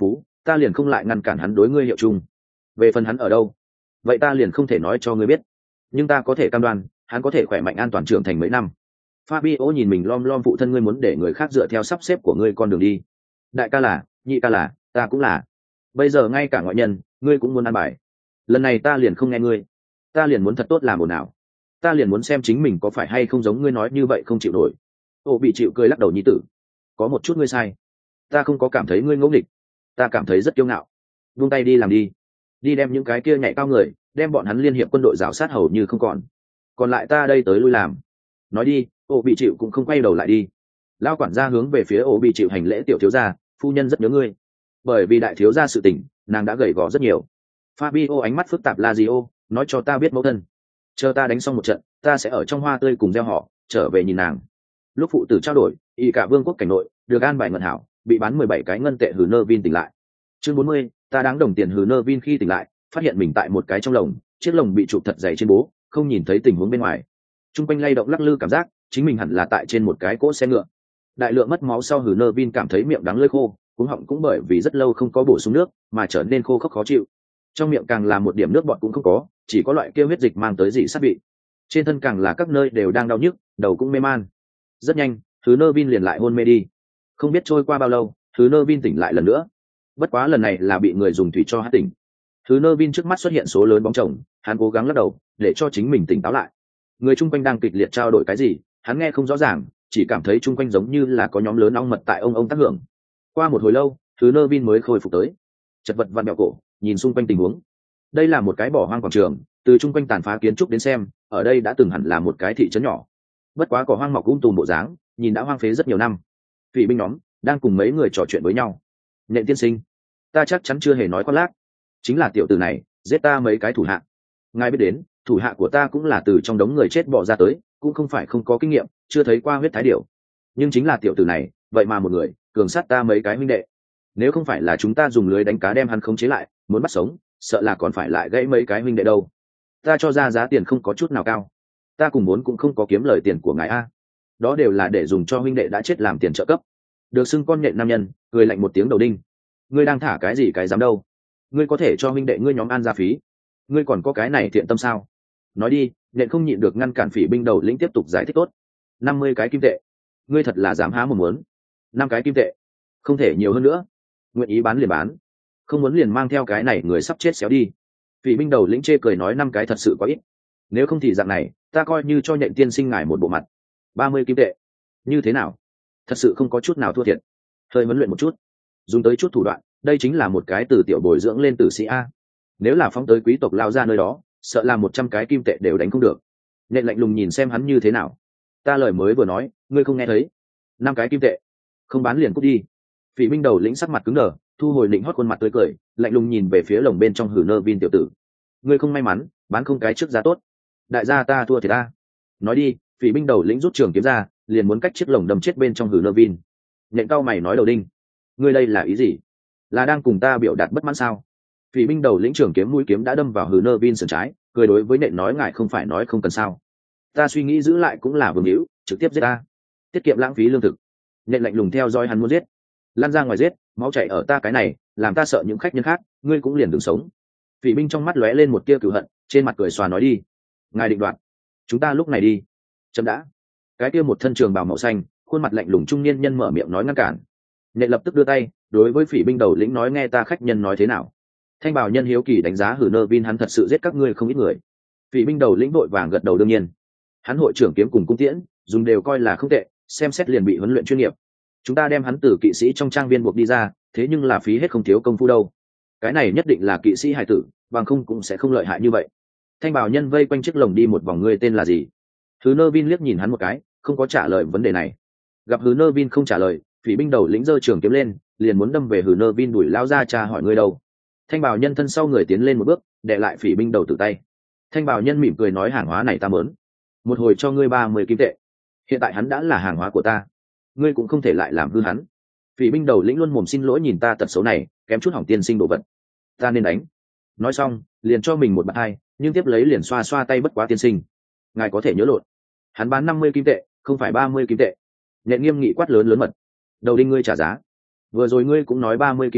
ta liền không lại ngăn cản hắn đối ngươi hiệu chung. Về phần hắn ở đâu, vậy ta liền không thể nói cho ngươi biết, nhưng ta có thể cam đoan hắn có thể khỏe mạnh an toàn trưởng thành mấy năm. Fabio nhìn mình lom lom phụ thân, ngươi muốn để người khác dựa theo sắp xếp của ngươi con đường đi. Đại ca là, nhị ca là, ta cũng là. Bây giờ ngay cả ngoại nhân, ngươi cũng muốn ăn bài. Lần này ta liền không nghe ngươi, ta liền muốn thật tốt làm ồn ào, ta liền muốn xem chính mình có phải hay không giống ngươi nói như vậy không chịu nổi. Ô bị chịu cười lắc đầu, nhi tử, có một chút ngươi sai, ta không có cảm thấy ngươi ngẫu nghịch, ta cảm thấy rất kiêu ngạo. Buông tay đi làm đi, đi đem những cái kia nhảy cao người, đem bọn hắn liên hiệp quân đội rào sát hầu như không còn, còn lại ta đây tới lui làm. Nói đi, ô bị chịu cũng không quay đầu lại đi. Lao quản gia hướng về phía ô bị chịu hành lễ, tiểu thiếu gia, phu nhân rất nhớ ngươi, bởi vì đại thiếu gia sự tình, nàng đã gầy gò rất nhiều. Fabio ánh mắt phức tạp, Lazio, nói cho ta biết mẫu thân, chờ ta đánh xong một trận, ta sẽ ở trong hoa tươi cùng gieo họ trở về nhìn nàng. Lúc phụ tử trao đổi, y cả vương quốc cảnh nội được an bài ngân hảo, bị bán mười bảy cái ngân tệ hừ nơ vin tỉnh lại. Chương bốn mươi, ta đáng đồng tiền hừ nơ vin khi tỉnh lại, phát hiện mình tại một cái trong lồng, chiếc lồng bị chụp thật dày trên bố, không nhìn thấy tình huống bên ngoài. Trung quanh lay động lắc lư, cảm giác chính mình hẳn là tại trên một cái cỗ xe ngựa. Đại lượng mất máu sau, hừ nơ vin cảm thấy miệng đắng lưỡi khô, cuống họng cũng bởi vì rất lâu không có bổ sung nước mà trở nên khô khốc khó chịu. Trong miệng càng là một điểm nước bọt cũng không có, chỉ có loại kia huyết dịch mang tới dị sát vị. Trên thân càng là các nơi đều đang đau nhức, đầu cũng mê man. Rất nhanh, hừ nơ vin liền lại hôn mê đi. Không biết trôi qua bao lâu, hừ nơ vin tỉnh lại lần nữa. Bất quá lần này là bị người dùng thủy cho hát tỉnh. Hừ nơ vin trước mắt xuất hiện số lớn bóng chồng, hắn cố gắng lắc đầu để cho chính mình tỉnh táo lại. Người chung quanh đang kịch liệt trao đổi cái gì, hắn nghe không rõ ràng, chỉ cảm thấy chung quanh giống như là có nhóm lớn ong mật tại ông ông tác hưởng. Qua một hồi lâu, hừ nơ vin mới khôi phục tới, chật vật vặn bẹo cổ, nhìn xung quanh tình huống. Đây là một cái bỏ hoang quảng trường, từ chung quanh tàn phá kiến trúc đến xem, ở đây đã từng hẳn là một cái thị trấn nhỏ. Bất quá cỏ hoang mọc um tùm bộ dáng, nhìn đã hoang phế rất nhiều năm. Vị binh nhóm đang cùng mấy người trò chuyện với nhau. Nhện tiên sinh, ta chắc chắn chưa hề nói khoác lác, chính là tiểu tử này giết ta mấy cái thủ hạ. Ngài biết đến, thủ hạ của ta cũng là từ trong đống người chết bỏ ra tới, cũng không phải không có kinh nghiệm, chưa thấy qua huyết thái điểu. Nhưng chính là tiểu tử này, vậy mà một người cường sát ta mấy cái huynh đệ. Nếu không phải là chúng ta dùng lưới đánh cá đem hắn khống chế lại, muốn bắt sống, sợ là còn phải lại gãy mấy cái huynh đệ đâu. Ta cho ra giá tiền không có chút nào cao, ta cùng muốn cũng không có kiếm lời tiền của ngài a, đó đều là để dùng cho huynh đệ đã chết làm tiền trợ cấp. Được xưng con nhện nam nhân cười lạnh một tiếng, đầu đinh, ngươi đang thả cái gì cái dám đâu, ngươi có thể cho huynh đệ ngươi nhóm an gia phí, ngươi còn có cái này thiện tâm sao? Nói đi. Nhện không nhịn được ngăn cản phỉ binh đầu lĩnh tiếp tục giải thích, tốt, năm mươi cái kim tệ, ngươi thật là dám há một muốn. Năm cái kim tệ, không thể nhiều hơn nữa, nguyện ý bán liền bán, không muốn liền mang theo cái này người sắp chết xéo đi. Phỉ binh đầu lĩnh chê cười nói, năm cái thật sự quá ít, nếu không thì dạng này, ta coi như cho Nhện tiên sinh ngài một bộ mặt. Ba mươi kim tệ, như thế nào? Thật sự không có chút nào thua thiệt, hơi huấn luyện một chút, dùng tới chút thủ đoạn, đây chính là một cái từ tiểu bồi dưỡng lên tử sĩ a. Nếu là phóng tới quý tộc lao ra nơi đó, sợ là một trăm cái kim tệ đều đánh không được. Nhện lạnh lùng nhìn xem hắn, như thế nào? Ta lời mới vừa nói, ngươi không nghe thấy? Năm cái kim tệ, không bán liền cút đi. Phỉ binh đầu lĩnh sắc mặt cứng đờ, thu hồi lĩnh hót khuôn mặt tươi cười, lạnh lùng nhìn về phía lồng bên trong hử nơ vin, tiểu tử, ngươi không may mắn bán không cái trước giá tốt, đại gia ta thua thì ta. Nói đi. Phỉ binh đầu lĩnh rút trường kiếm ra, liền muốn cách chiếc lồng đâm chết bên trong hử nơ vin. Nhện cao mày nói, đầu đinh, ngươi đây là ý gì? Là đang cùng ta biểu đạt bất mãn sao? Phỉ binh đầu lĩnh trường kiếm mũi kiếm đã đâm vào hử nơ vin sườn trái, cười đối với Nhện nói, ngài không phải nói không cần sao? Ta suy nghĩ giữ lại cũng là vương hữu, trực tiếp giết ta, tiết kiệm lãng phí lương thực. Nhện lạnh lùng theo dõi hắn, muốn giết, lan ra ngoài giết, máu chảy ở ta cái này, làm ta sợ những khách nhân khác, ngươi cũng liền đừng sống. Phỉ binh trong mắt lóe lên một tia cửu hận, trên mặt cười xòa nói, đi, ngài định đoạt, chúng ta lúc này đi. Chậm đã. Cái kia một thân trường bào màu xanh, khuôn mặt lạnh lùng trung niên nhân mở miệng nói ngăn cản. Nhện lập tức đưa tay đối với phỉ binh đầu lĩnh nói, nghe ta khách nhân nói thế nào? Thanh bào nhân hiếu kỳ đánh giá hử nơ vin, hắn thật sự giết các ngươi không ít người. Phỉ binh đầu lĩnh vội vàng gật đầu, đương nhiên, hắn hội trưởng kiếm cùng cung tiễn dùng đều coi là không tệ, xem xét liền bị huấn luyện chuyên nghiệp. Chúng ta đem hắn từ kỵ sĩ trong trang viên buộc đi ra, thế nhưng là phí hết không thiếu công phu đâu. Cái này nhất định là kỵ sĩ hải tử, bằng không cũng sẽ không lợi hại như vậy. Thanh bào nhân vây quanh chiếc lồng đi một vòng, ngươi tên là gì? Hứ nơ vin liếc nhìn hắn một cái, không có trả lời vấn đề này. Gặp hứ nơ vin không trả lời, phỉ binh đầu lĩnh giơ trường kiếm lên, liền muốn đâm về hứ nơ vin, đuổi lao ra, cha hỏi ngươi đâu? Thanh bào nhân thân sau người tiến lên một bước, đè lại phỉ binh đầu tử tay. Thanh bào nhân mỉm cười nói, hàng hóa này ta mớn, một hồi cho ngươi ba mươi kim tệ. Hiện tại hắn đã là hàng hóa của ta, ngươi cũng không thể lại làm hư hắn. Phỉ binh đầu lĩnh luôn mồm xin lỗi, nhìn ta tật xấu này, kém chút hỏng tiên sinh đồ vật, ta nên đánh. Nói xong liền cho mình một bạt hai, nhưng tiếp lấy liền xoa xoa tay, bất quá tiên sinh, ngài có thể nhớ lộn, hắn bán năm mươi kim tệ, không phải ba mươi kim tệ. Nhện nghiêm nghị quát lớn lớn mật, đầu đinh, ngươi trả giá. Vừa rồi ngươi cũng nói ba mươi kim tệ,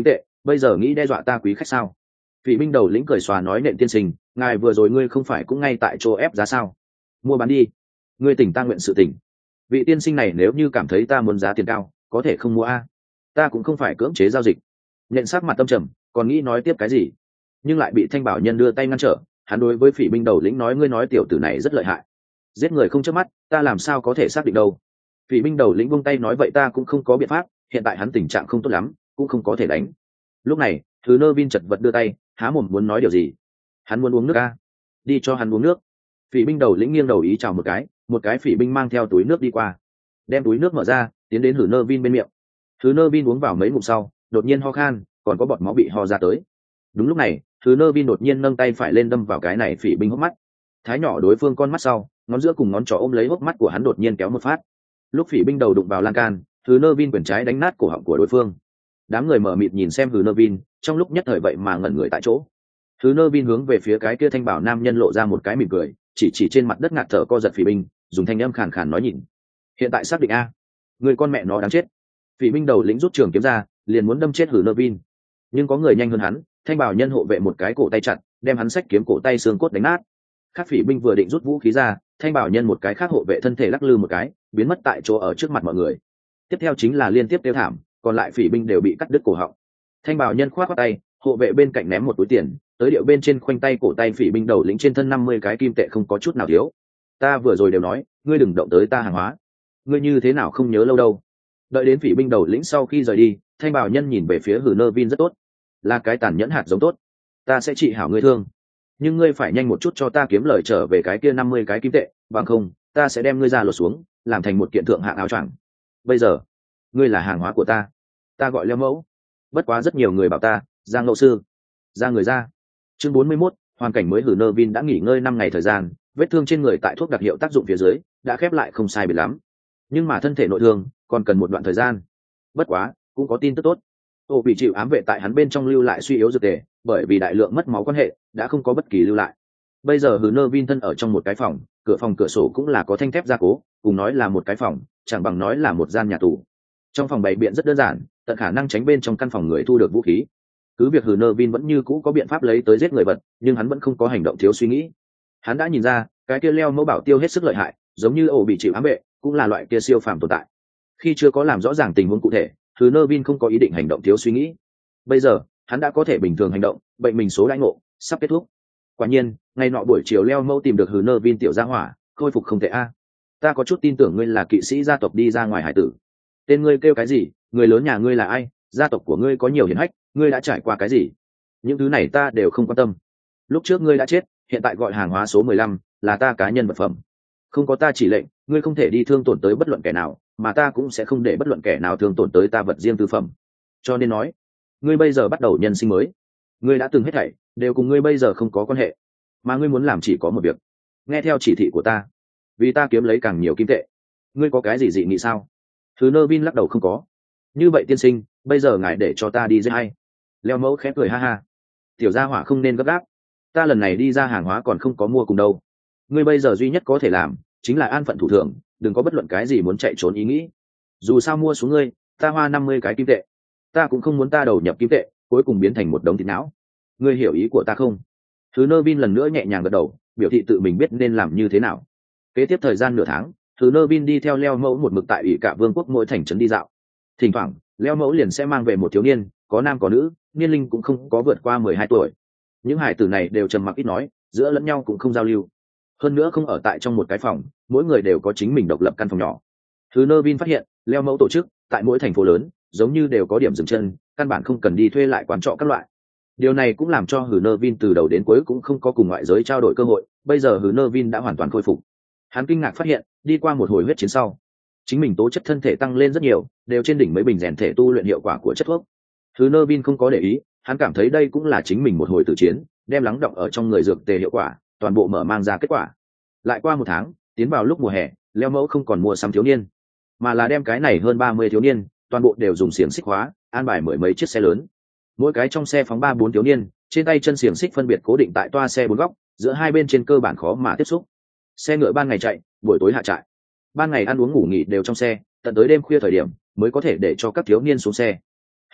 bây giờ nghĩ đe dọa ta quý khách sao? Vị binh đầu lĩnh cười xòa nói, nện tiên sinh, ngài vừa rồi ngươi không phải cũng ngay tại chỗ ép giá sao? Mua bán đi, ngươi tỉnh ta nguyện sự tỉnh. Vị tiên sinh này nếu như cảm thấy ta muốn giá tiền cao, có thể không mua a, ta cũng không phải cưỡng chế giao dịch. Nhận sắc mặt tâm trầm, còn nghĩ nói tiếp cái gì, nhưng lại bị thanh bảo nhân đưa tay ngăn trở. Hắn đối với phỉ binh đầu lĩnh nói, ngươi nói tiểu tử này rất lợi hại, giết người không chớp mắt, ta làm sao có thể xác định đâu. Phỉ binh đầu lĩnh buông tay nói, vậy ta cũng không có biện pháp, hiện tại hắn tình trạng không tốt lắm, cũng không có thể đánh. Lúc này thứ nơ vin chật vật đưa tay, há mồm muốn nói điều gì. Hắn muốn uống nước a, đi cho hắn uống nước. Phỉ binh đầu lĩnh nghiêng đầu ý chào một cái, một cái phỉ binh mang theo túi nước đi qua, đem túi nước mở ra, tiến đến hử nơ vin bên miệng. Thứ nơ vin uống vào mấy ngụm sau, đột nhiên ho khan, còn có bọt máu bị ho ra tới. Đúng lúc này thứ nơ vin đột nhiên nâng tay phải lên đâm vào cái này phỉ binh hốc mắt, thái nhỏ đối phương con mắt sau, ngón giữa cùng ngón trỏ ôm lấy hốc mắt của hắn, đột nhiên kéo một phát. Lúc phỉ binh đầu đụng vào lan can, thứ nơ vin quyền trái đánh nát cổ họng của đối phương. Đám người mở mịt nhìn xem hừ nơ vin, trong lúc nhất thời vậy mà ngẩn người tại chỗ. Hừ nơ vin hướng về phía cái kia thanh bảo nam nhân lộ ra một cái mỉm cười, chỉ chỉ trên mặt đất ngạt thở co giật phỉ binh, dùng thanh âm khàn khàn nói, nhìn, hiện tại xác định a, người con mẹ nó đáng chết. Phỉ binh đầu lĩnh rút trường kiếm ra, liền muốn đâm chết hừ nơ vin, nhưng có người nhanh hơn hắn, thanh bảo nhân hộ vệ một cái cổ tay chặn, đem hắn xách kiếm cổ tay xương cốt đánh nát. Khác phỉ binh vừa định rút vũ khí ra, thanh bảo nhân một cái khác hộ vệ thân thể lắc lư một cái, biến mất tại chỗ ở trước mặt mọi người. Tiếp theo chính là liên tiếp tiêu thảm, còn lại phỉ binh đều bị cắt đứt cổ họng. Thanh bảo nhân khoát khoát tay, hộ vệ bên cạnh ném một túi tiền tới, điệu bên trên khoanh tay cổ tay phỉ binh đầu lĩnh trên thân năm mươi cái kim tệ không có chút nào thiếu. Ta vừa rồi đều nói, ngươi đừng động tới ta hàng hóa, ngươi như thế nào không nhớ lâu đâu. Đợi đến phỉ binh đầu lĩnh sau khi rời đi, thanh bảo nhân nhìn về phía hừ nơ vin, rất tốt, là cái tàn nhẫn hạt giống tốt, ta sẽ trị hảo ngươi thương, nhưng ngươi phải nhanh một chút cho ta kiếm lời trở về cái kia năm mươi cái kim tệ, bằng không ta sẽ đem ngươi ra lột xuống, làm thành một kiện thượng hạng áo choàng. Bây giờ ngươi là hàng hóa của ta, ta gọi Leo Mẫu, bất quá rất nhiều người bảo ta Giang Ngộ Sư. Ra người ra. Chương bốn mươi mốt, hoàn cảnh mới. hử nơ vin đã nghỉ ngơi năm ngày thời gian, vết thương trên người tại thuốc đặc hiệu tác dụng phía dưới đã khép lại không sai biệt lắm, nhưng mà thân thể nội thương còn cần một đoạn thời gian. Bất quá cũng có tin tức tốt, ô bị chịu ám vệ tại hắn bên trong lưu lại suy yếu dược tề, bởi vì đại lượng mất máu quan hệ đã không có bất kỳ lưu lại. Bây giờ hử nơ vin thân ở trong một cái phòng, cửa phòng cửa sổ cũng là có thanh thép gia cố, cùng nói là một cái phòng chẳng bằng nói là một gian nhà tù. Trong phòng bày biện rất đơn giản, tận khả năng tránh bên trong căn phòng người thu được vũ khí. Cứ việc hử nơ vin vẫn như cũ có biện pháp lấy tới giết người vật, nhưng hắn vẫn không có hành động thiếu suy nghĩ. Hắn đã nhìn ra cái kia Leo Mẫu bảo tiêu hết sức lợi hại, giống như ổ bị chịu ám vệ cũng là loại kia siêu phàm tồn tại. Khi chưa có làm rõ ràng tình huống cụ thể, hử nơ vin không có ý định hành động thiếu suy nghĩ. Bây giờ hắn đã có thể bình thường hành động, bệnh mình số đãi ngộ sắp kết thúc. Quả nhiên ngày nọ buổi chiều Leo Mẫu tìm được hử nơ vin tiểu gia hỏa, khôi phục không tệ a. Ta có chút tin tưởng ngươi là kỵ sĩ gia tộc đi ra ngoài hải tử. Tên ngươi kêu cái gì? Người lớn nhà ngươi là ai? Gia tộc của ngươi có nhiều hiển hách? Ngươi đã trải qua cái gì? Những thứ này ta đều không quan tâm. Lúc trước ngươi đã chết, hiện tại gọi hàng hóa số mười lăm là ta cá nhân vật phẩm. Không có ta chỉ lệnh, ngươi không thể đi thương tổn tới bất luận kẻ nào, mà ta cũng sẽ không để bất luận kẻ nào thương tổn tới ta vật riêng tư phẩm. Cho nên nói, ngươi bây giờ bắt đầu nhân sinh mới. Ngươi đã từng hết thảy đều cùng ngươi bây giờ không có quan hệ, mà ngươi muốn làm chỉ có một việc, nghe theo chỉ thị của ta, vì ta kiếm lấy càng nhiều kim tệ. Ngươi có cái gì dị nghị sao? Thứ nơ vin lắc đầu, không có. Như vậy tiên sinh, bây giờ ngài để cho ta đi giết hay? Leo Mẫu khép cười ha ha. Tiểu gia hỏa không nên gấp gáp, ta lần này đi ra hàng hóa còn không có mua cùng đâu. Ngươi bây giờ duy nhất có thể làm chính là an phận thủ thường, đừng có bất luận cái gì muốn chạy trốn ý nghĩ. Dù sao mua xuống ngươi, ta hoa năm mươi cái kim tệ, ta cũng không muốn ta đầu nhập kim tệ cuối cùng biến thành một đống thịt não. Ngươi hiểu ý của ta không? Thứ nơ vin lần nữa nhẹ nhàng gật đầu, biểu thị tự mình biết nên làm như thế nào. Kế tiếp thời gian nửa tháng, Thứ nơ vin đi theo Leo Mẫu một mực tại ủy cả vương quốc mỗi thành trấn đi dạo. Thỉnh thoảng Leo Mẫu liền sẽ mang về một thiếu niên, có nam có nữ, niên linh cũng không có vượt qua mười hai tuổi. Những hải tử này đều trầm mặc ít nói, giữa lẫn nhau cũng không giao lưu, hơn nữa không ở tại trong một cái phòng, mỗi người đều có chính mình độc lập căn phòng nhỏ. Thứ nơ vin phát hiện Leo Mẫu tổ chức tại mỗi thành phố lớn giống như đều có điểm dừng chân, căn bản không cần đi thuê lại quán trọ các loại. Điều này cũng làm cho hử nơ vin từ đầu đến cuối cũng không có cùng ngoại giới trao đổi cơ hội. Bây giờ hử nơ vin đã hoàn toàn khôi phục. Hắn kinh ngạc phát hiện, đi qua một hồi huyết chiến sau, chính mình tố chất thân thể tăng lên rất nhiều, đều trên đỉnh mấy bình rèn thể tu luyện hiệu quả của chất thuốc. Hử nơ vin không có để ý, hắn cảm thấy đây cũng là chính mình một hồi tử chiến, đem lắng động ở trong người dược tề hiệu quả toàn bộ mở mang ra kết quả. Lại qua một tháng, tiến vào lúc mùa hè, Leo Mẫu không còn mua sắm thiếu niên, mà là đem cái này hơn ba mươi thiếu niên toàn bộ đều dùng xiềng xích hóa, an bài mười mấy chiếc xe lớn, mỗi cái trong xe phóng ba bốn thiếu niên, trên tay chân xiềng xích phân biệt cố định tại toa xe bốn góc, giữa hai bên trên cơ bản khó mà tiếp xúc. Xe ngựa ban ngày chạy, buổi tối hạ trại, ban ngày ăn uống ngủ nghỉ đều trong xe, tận tới đêm khuya thời điểm mới có thể để cho các thiếu niên xuống xe.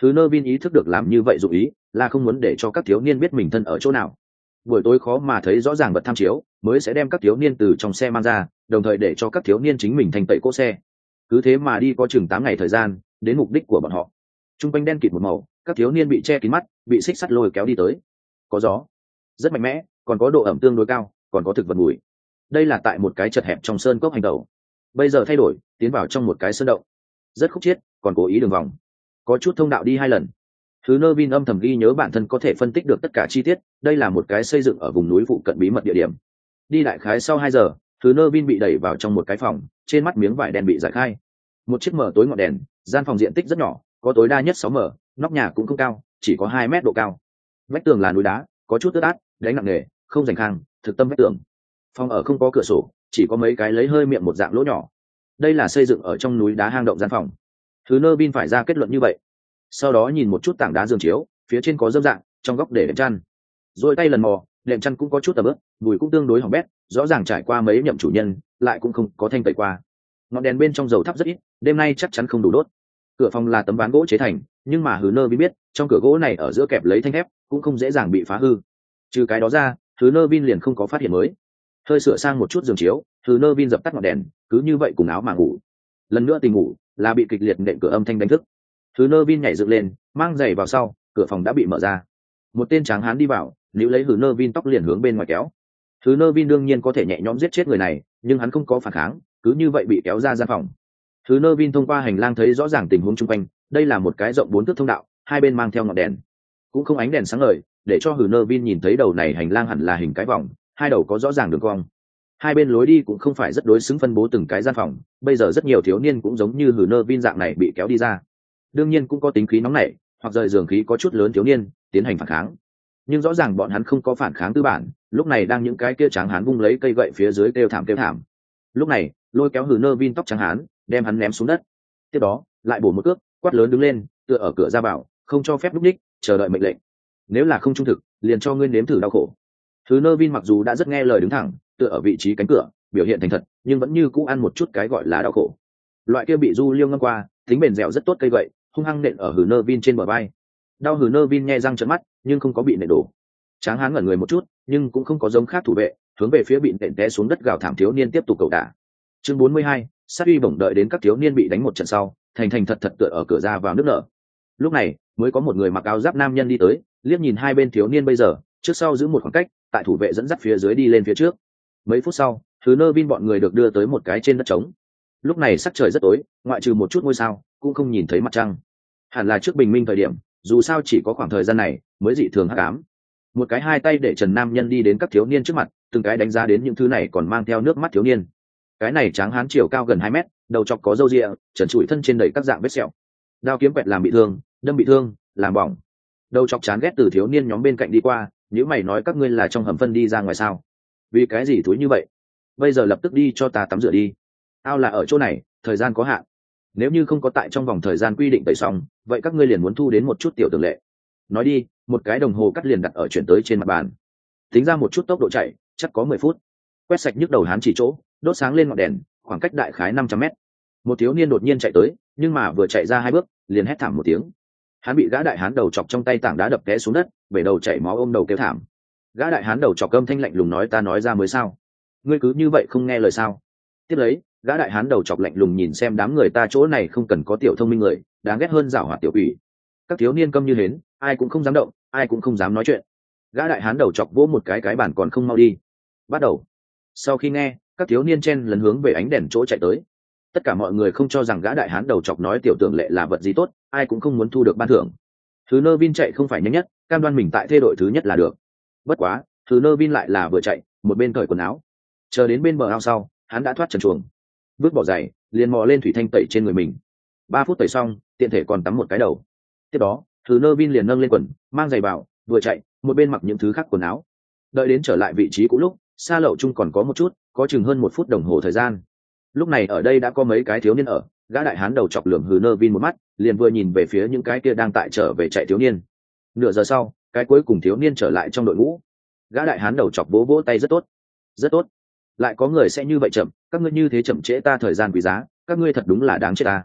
Thứ nơ vin ý thức được làm như vậy dụ ý là không muốn để cho các thiếu niên biết mình thân ở chỗ nào. Buổi tối khó mà thấy rõ ràng vật tham chiếu mới sẽ đem các thiếu niên từ trong xe mang ra, đồng thời để cho các thiếu niên chính mình thành tẩy cỗ xe. Cứ thế mà đi có chừng tám ngày thời gian, đến mục đích của bọn họ. Trung quanh đen kịt một màu, các thiếu niên bị che kín mắt, bị xích sắt lôi kéo đi tới. Có gió rất mạnh mẽ, còn có độ ẩm tương đối cao, còn có thực vật mùi. Đây là tại một cái chật hẹp trong sơn cốc hành tẩu. Bây giờ thay đổi, tiến vào trong một cái sơn động, rất khúc chiết, còn cố ý đường vòng, có chút thông đạo đi hai lần. Thứ nơ vin âm thầm ghi nhớ bản thân có thể phân tích được tất cả chi tiết, đây là một cái xây dựng ở vùng núi phụ cận bí mật địa điểm. Đi đại khái sau hai giờ, thứ nơ vin bị đẩy vào trong một cái phòng, trên mắt miếng vải đen bị giải khai. Một chiếc mở tối ngọn đèn, gian phòng diện tích rất nhỏ, có tối đa nhất sáu mở, nóc nhà cũng không cao, chỉ có hai mét độ cao. Vách tường là núi đá, có chút ướt át, đánh nặng nề, không rành khang, thực tâm vách tường. Phòng ở không có cửa sổ, chỉ có mấy cái lấy hơi miệng một dạng lỗ nhỏ. Đây là xây dựng ở trong núi đá hang động gian phòng. Thứ nơ bin phải ra kết luận như vậy. Sau đó nhìn một chút tảng đá giường chiếu, phía trên có dâm dạng, trong góc để đệm chăn. Rồi tay lần mò, đệm chăn cũng có chút tầm ướp, mùi cũng tương đối hỏng bét, rõ ràng trải qua mấy nhậm chủ nhân, lại cũng không có thanh tẩy qua. Ngọn đèn bên trong dầu thắp rất ít, đêm nay chắc chắn không đủ đốt. Cửa phòng là tấm ván gỗ chế thành, nhưng mà Hứ Nơ Vin biết, trong cửa gỗ này ở giữa kẹp lấy thanh thép, cũng không dễ dàng bị phá hư. Trừ cái đó ra, Hứ Nơ Vin liền không có phát hiện mới. Hơi sửa sang một chút giường chiếu, Hứ Nơ Vin dập tắt ngọn đèn, cứ như vậy cùng áo mà ngủ. Lần nữa tỉnh ngủ, là bị kịch liệt nện cửa âm thanh đánh thức. Hứ Nơ Vin nhảy dựng lên, mang giày vào sau, cửa phòng đã bị mở ra. Một tên tráng hán đi vào, níu lấy Hứ Nơ Vin tóc liền hướng bên ngoài kéo. Hứ Nơ Vin đương nhiên có thể nhẹ nhõm giết chết người này, nhưng hắn không có phản kháng, cứ như vậy bị kéo ra gian phòng. Hứ Nơ Vin thông qua hành lang thấy rõ ràng tình huống chung quanh, đây là một cái rộng bốn thước thông đạo, hai bên mang theo ngọn đèn, cũng không ánh đèn sáng ngời, để cho Hứ Nơ Vin nhìn thấy đầu này hành lang hẳn là hình cái vòng, hai đầu có rõ ràng đường cong. Hai bên lối đi cũng không phải rất đối xứng phân bố từng cái gian phòng, bây giờ rất nhiều thiếu niên cũng giống như Hứ Nơ Vin dạng này bị kéo đi ra. Đương nhiên cũng có tính khí nóng nảy, hoặc rời giường khí có chút lớn thiếu niên, tiến hành phản kháng. Nhưng rõ ràng bọn hắn không có phản kháng tư bản, lúc này đang những cái kia tráng hán vung lấy cây gậy phía dưới kêu thảm kêu thảm. Lúc này, lôi kéo Hứ Nơ Vin tóc trắng hán, đem hắn ném xuống đất. Tiếp đó, lại bổ một cước, quát lớn đứng lên, tựa ở cửa ra bảo, không cho phép lúc ních, chờ đợi mệnh lệnh. Nếu là không trung thực, liền cho ngươi nếm thử đau khổ. Hứ Nơ Vin mặc dù đã rất nghe lời đứng thẳng, tựa ở vị trí cánh cửa, biểu hiện thành thật, nhưng vẫn như cũ ăn một chút cái gọi là đau khổ. Loại kia bị du liêu ngâm qua, tính bền dẻo rất tốt cây gậy, hung hăng nện ở Hứ Nơ Vin trên bờ vai. Đau Hứ Nơ Vin nhe răng trợn mắt, nhưng không có bị nện đổ. Tráng hán ngẩn người một chút, nhưng cũng không có giống khác thủ vệ, hướng về phía bị nện té xuống đất gào thảm thiếu niên tiếp tục cầu đả. Chương bốn mươi hai, sát uy bổng đợi đến các thiếu niên bị đánh một trận sau, thành thành thật thật tựa ở cửa ra vào nước nở. Lúc này, mới có một người mặc áo giáp nam nhân đi tới, liếc nhìn hai bên thiếu niên bây giờ, trước sau giữ một khoảng cách, tại thủ vệ dẫn dắt phía dưới đi lên phía trước. Mấy phút sau, Hứ Nơ Vin bọn người được đưa tới một cái trên đất trống. Lúc này sắc trời rất tối, ngoại trừ một chút ngôi sao, cũng không nhìn thấy mặt trăng. Hẳn là trước bình minh thời điểm, dù sao chỉ có khoảng thời gian này mới dị thường hắc ám. Một cái hai tay để trần nam nhân đi đến các thiếu niên trước mặt, từng cái đánh giá đến những thứ này còn mang theo nước mắt thiếu niên. Cái này tráng hán chiều cao gần hai mét, đầu chọc có râu ria, trần trụi thân trên đầy các dạng vết sẹo, đao kiếm quẹt làm bị thương, đâm bị thương, làm bỏng. Đầu chọc chán ghét từ thiếu niên nhóm bên cạnh đi qua, nếu mày nói các ngươi là trong hầm phân đi ra ngoài sao? Vì cái gì thúi như vậy? Bây giờ lập tức đi cho ta tắm rửa đi. Ao là ở chỗ này, thời gian có hạn. Nếu như không có tại trong vòng thời gian quy định tẩy xong, vậy các ngươi liền muốn thu đến một chút tiểu tường lệ. Nói đi, một cái đồng hồ cắt liền đặt ở chuyển tới trên mặt bàn. Tính ra một chút tốc độ chạy, chắc có mười phút. Quét sạch nhức đầu hán chỉ chỗ, đốt sáng lên ngọn đèn, khoảng cách đại khái năm trăm mét. Một thiếu niên đột nhiên chạy tới, nhưng mà vừa chạy ra hai bước, liền hét thảm một tiếng. Hắn bị gã đại hán đầu chọc trong tay tảng đá đập té xuống đất, bể đầu chảy máu ôm đầu kêu thảm. Gã đại hán đầu chọc âm thanh lạnh lùng nói ta nói ra mới sao? Ngươi cứ như vậy không nghe lời sao? Tiếp lấy, gã đại hán đầu chọc lạnh lùng nhìn xem đám người ta chỗ này không cần có tiểu thông minh người, đáng ghét hơn giảo hoạt tiểu quỷ. Các thiếu niên câm như hến, ai cũng không dám động, ai cũng không dám nói chuyện. Gã đại hán đầu chọc vỗ một cái cái bàn còn không mau đi. Bắt đầu. Sau khi nghe, các thiếu niên chen lấn hướng về ánh đèn chỗ chạy tới. Tất cả mọi người không cho rằng gã đại hán đầu chọc nói tiểu tưởng lệ là vật gì tốt, ai cũng không muốn thu được ban thưởng. Thứ Nơ Vin chạy không phải nhanh nhất, cam đoan mình tại thê đội thứ nhất là được. Bất quá, Thứ Nơ Vin lại là vừa chạy, một bên cởi quần áo. Chờ đến bên bờ ao sau, hắn đã thoát trần truồng, vứt bỏ giày, liền mò lên thủy thanh tẩy trên người mình. Ba phút tẩy xong, tiện thể còn tắm một cái đầu. Tiếp đó, Thứ Nơ Vin liền nâng lên quần, mang giày vào, vừa chạy, một bên mặc những thứ khác quần áo. Đợi đến trở lại vị trí cũ lúc, xa lậu chung còn có một chút, có chừng hơn một phút đồng hồ thời gian. Lúc này ở đây đã có mấy cái thiếu niên ở, gã đại hán đầu chọc lườm Hứ Nơ Vin một mắt, liền vừa nhìn về phía những cái kia đang tại trở về chạy thiếu niên. Nửa giờ sau, cái cuối cùng thiếu niên trở lại trong đội ngũ. Gã đại hán đầu chọc vỗ vỗ tay rất tốt, rất tốt. Lại có người sẽ như vậy chậm, các ngươi như thế chậm trễ ta thời gian quý giá, các ngươi thật đúng là đáng chết ta.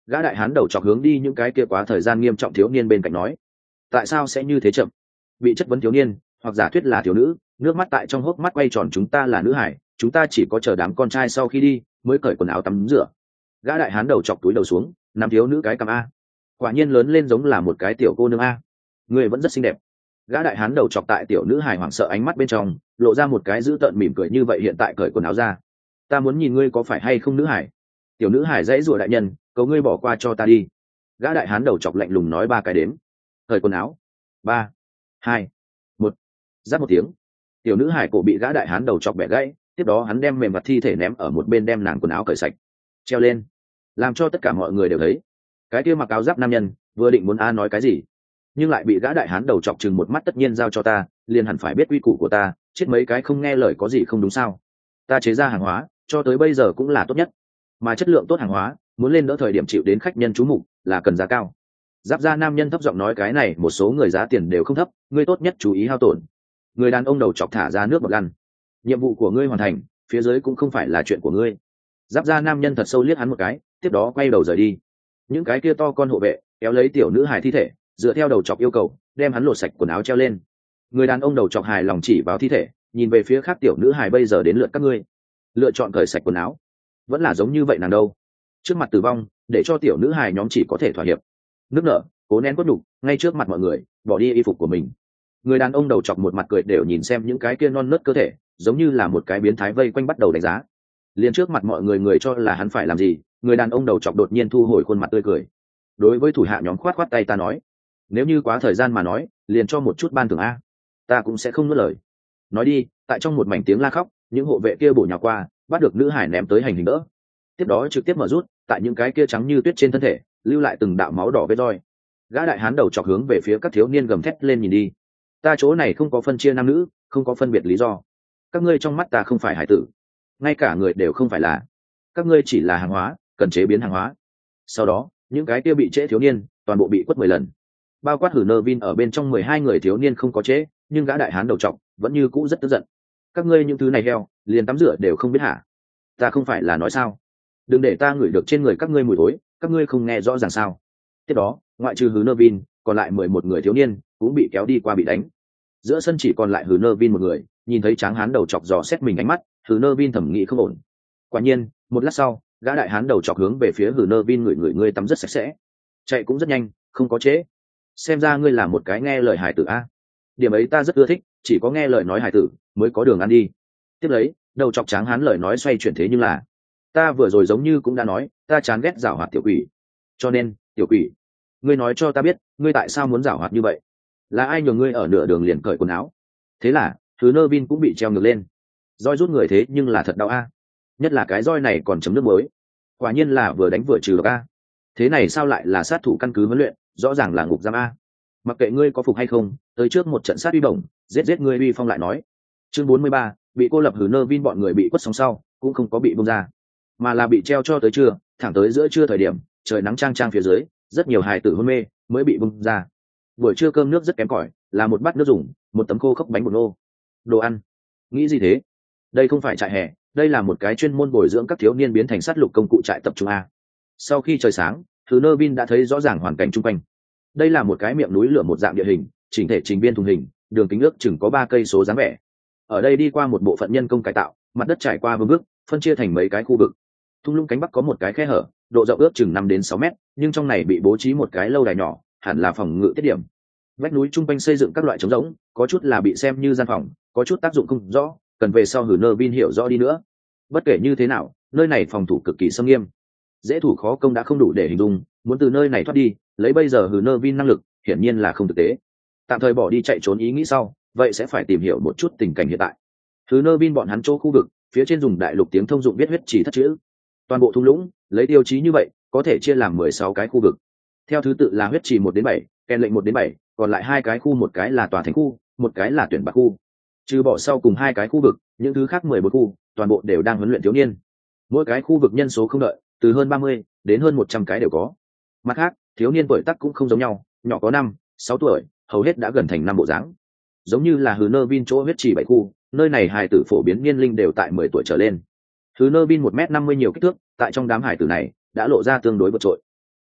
Gã đại hán đầu chọc hướng đi những cái kia quá thời gian nghiêm trọng thiếu niên bên cạnh nói, tại sao sẽ như thế chậm? Bị chất vấn thiếu niên hoặc giả thuyết là thiếu nữ, nước mắt tại trong hốc mắt quay tròn, chúng ta là nữ hải, chúng ta chỉ có chờ đám con trai sau khi đi mới cởi quần áo tắm rửa. Gã đại hán đầu chọc túi đầu xuống, nắm thiếu nữ cái cằm a, quả nhiên lớn lên giống là một cái tiểu cô nương a, người vẫn rất xinh đẹp. Gã đại hán đầu chọc tại tiểu nữ hải hoảng sợ ánh mắt bên trong lộ ra một cái dữ tợn mỉm cười, như vậy hiện tại cởi quần áo ra, ta muốn nhìn ngươi có phải hay không nữ hải. Tiểu nữ hải dãy rủa, đại nhân cầu ngươi bỏ qua cho ta đi. Gã đại hán đầu chọc lạnh lùng nói ba cái đếm, cởi quần áo, ba hai một, giáp một tiếng, tiểu nữ hải cổ bị gã đại hán đầu chọc bẻ gãy, tiếp đó hắn đem mềm mặt thi thể ném ở một bên, đem nàng quần áo cởi sạch treo lên, làm cho tất cả mọi người đều thấy. Cái kia mặc áo giáp nam nhân vừa định muốn a nói cái gì, nhưng lại bị gã đại hán đầu chọc chừng một mắt, tất nhiên giao cho ta liền hẳn phải biết quy củ của ta, chết mấy cái không nghe lời có gì không đúng sao? Ta chế ra hàng hóa cho tới bây giờ cũng là tốt nhất, mà chất lượng tốt hàng hóa muốn lên đỡ thời điểm chịu đến khách nhân chú mục là cần giá cao. Giáp da nam nhân thấp giọng nói, cái này một số người giá tiền đều không thấp, ngươi tốt nhất chú ý hao tổn. Người đàn ông đầu chọc thả ra nước bọt lăn, nhiệm vụ của ngươi hoàn thành, phía dưới cũng không phải là chuyện của ngươi. Giáp da nam nhân thật sâu liếc hắn một cái, tiếp đó quay đầu rời đi. Những cái kia to con hộ vệ kéo lấy tiểu nữ hài thi thể, dựa theo đầu chọc yêu cầu đem hắn lột sạch quần áo treo lên. Người đàn ông đầu chọc hài lòng chỉ vào thi thể, nhìn về phía khác, tiểu nữ hài bây giờ đến lượt các ngươi lựa chọn cởi sạch quần áo, vẫn là giống như vậy nàng đâu. Trước mặt tử vong để cho tiểu nữ hài nhóm chỉ có thể thỏa hiệp, nước nở cố nén cốt đục, ngay trước mặt mọi người bỏ đi y phục của mình. Người đàn ông đầu chọc một mặt cười đều nhìn xem những cái kia non nớt cơ thể, giống như là một cái biến thái vây quanh bắt đầu đánh giá. Liền trước mặt mọi người người cho là hắn phải làm gì, người đàn ông đầu chọc đột nhiên thu hồi khuôn mặt tươi cười, đối với thủ hạ nhóm khoát khoát tay, ta nói nếu như quá thời gian mà nói liền cho một chút ban thưởng a, ta cũng sẽ không nuốt lời. Nói đi, tại trong một mảnh tiếng la khóc, những hộ vệ kia bổ nhào qua bắt được nữ hải ném tới hành hình đỡ, tiếp đó trực tiếp mở rút, tại những cái kia trắng như tuyết trên thân thể lưu lại từng đạo máu đỏ vết roi. Gã đại hán đầu chọc hướng về phía các thiếu niên gầm thét lên, nhìn đi, ta chỗ này không có phân chia nam nữ, không có phân biệt lý do, các ngươi trong mắt ta không phải hải tử, ngay cả người đều không phải là, các ngươi chỉ là hàng hóa, cần chế biến hàng hóa. Sau đó những cái kia bị trễ thiếu niên toàn bộ bị quất mười lần, bao quát hử nơ vin ở bên trong. Mười hai người thiếu niên không có trễ, nhưng gã đại hán đầu trọc vẫn như cũ rất tức giận. Các ngươi những thứ này heo liền tắm rửa đều không biết hả? Ta không phải là nói sao, đừng để ta ngửi được trên người các ngươi mùi thối, các ngươi không nghe rõ ràng sao? Tiếp đó ngoại trừ hử nơ vin, còn lại mười một người thiếu niên cũng bị kéo đi qua bị đánh. Giữa sân chỉ còn lại hử nơ vin một người, nhìn thấy tráng hán đầu chọc dò xét mình ánh mắt, hử nơ vin thẩm nghĩ không ổn. Quả nhiên một lát sau, gã đại hán đầu chọc hướng về phía hử nơ vin, người người ngươi tắm rất sạch sẽ, chạy cũng rất nhanh, không có trễ, xem ra ngươi là một cái nghe lời hải tử a. Điểm ấy ta rất ưa thích, chỉ có nghe lời nói hải tử mới có đường ăn đi. Tiếp lấy đầu chọc tráng hán lời nói xoay chuyển, thế nhưng là ta vừa rồi giống như cũng đã nói ta chán ghét giảo hoạt tiểu quỷ, cho nên tiểu quỷ, ngươi nói cho ta biết ngươi tại sao muốn giảo hoạt như vậy, là ai nhường ngươi ở nửa đường liền cởi quần áo? Thế là thứ nơ vin cũng bị treo ngược lên, roi rút người thế nhưng là thật đau a, nhất là cái roi này còn chấm nước mới, quả nhiên là vừa đánh vừa trừ độc a. Thế này sao lại là sát thủ căn cứ huấn luyện, rõ ràng là ngục giam a. Mặc kệ ngươi có phục hay không, tới trước một trận sát uy bổng, giết giết ngươi uy phong lại nói. Chương bốn mươi ba, bị cô lập hử nơ vin bọn người bị quất sóng sau cũng không có bị bung ra, mà là bị treo cho tới trưa, thẳng tới giữa trưa thời điểm trời nắng trang trang phía dưới rất nhiều hài tử hôn mê mới bị bung ra. Buổi trưa cơm nước rất kém cỏi, là một bát nước dùng, một tấm khô khốc bánh bột nô. Đồ ăn nghĩ gì thế? Đây không phải trại hè, đây là một cái chuyên môn bồi dưỡng các thiếu niên biến thành sát lục công cụ trại tập trung a. Sau khi trời sáng, thứ nơ vin đã thấy rõ ràng hoàn cảnh chung quanh. Đây là một cái miệng núi lửa một dạng địa hình, chỉnh thể trình biên thùng hình, đường kính ước chừng có ba cây số dáng vẻ. Ở đây đi qua một bộ phận nhân công cải tạo, mặt đất trải qua vương bước, phân chia thành mấy cái khu vực. Thung lũng cánh bắc có một cái khe hở, độ rộng ước chừng năm đến sáu mét, nhưng trong này bị bố trí một cái lâu đài nhỏ, hẳn là phòng ngự tiết điểm. Vách núi chung quanh xây dựng các loại trống rỗng, có chút là bị xem như gian phòng, có chút tác dụng không rõ, cần về sau hử nơ vin hiểu rõ đi nữa. Bất kể như thế nào, nơi này phòng thủ cực kỳ xâm nghiêm, dễ thủ khó công đã không đủ để hình dung, muốn từ nơi này thoát đi, lấy bây giờ hử nơ vin năng lực hiển nhiên là không thực tế. Tạm thời bỏ đi chạy trốn ý nghĩ sau, vậy sẽ phải tìm hiểu một chút tình cảnh hiện tại. Hử nơ vin bọn hắn chỗ khu vực phía trên dùng đại lục tiếng thông dụng viết huyết chỉ thất chữ. Toàn bộ thung lũng lấy tiêu chí như vậy có thể chia làm mười sáu cái khu vực, theo thứ tự là huyết chỉ một đến bảy, kèn lệnh một đến bảy, còn lại hai cái khu, một cái là tòa thành khu, một cái là tuyển bạc khu. Trừ bỏ sau cùng hai cái khu vực, những thứ khác mười bốn khu toàn bộ đều đang huấn luyện thiếu niên. Mỗi cái khu vực nhân số không đợi, từ hơn ba mươi đến hơn một trăm cái đều có. Mặt khác, thiếu niên tuổi tác cũng không giống nhau, nhỏ có năm, sáu tuổi, hầu hết đã gần thành năm bộ dáng. Giống như là hứ nơ vin chỗ huyết chỉ bảy khu, nơi này hài tử phổ biến niên linh đều tại mười tuổi trở lên. Hứ nơ vin một mét năm mươi nhiều kích thước, tại trong đám hài tử này đã lộ ra tương đối vượt trội.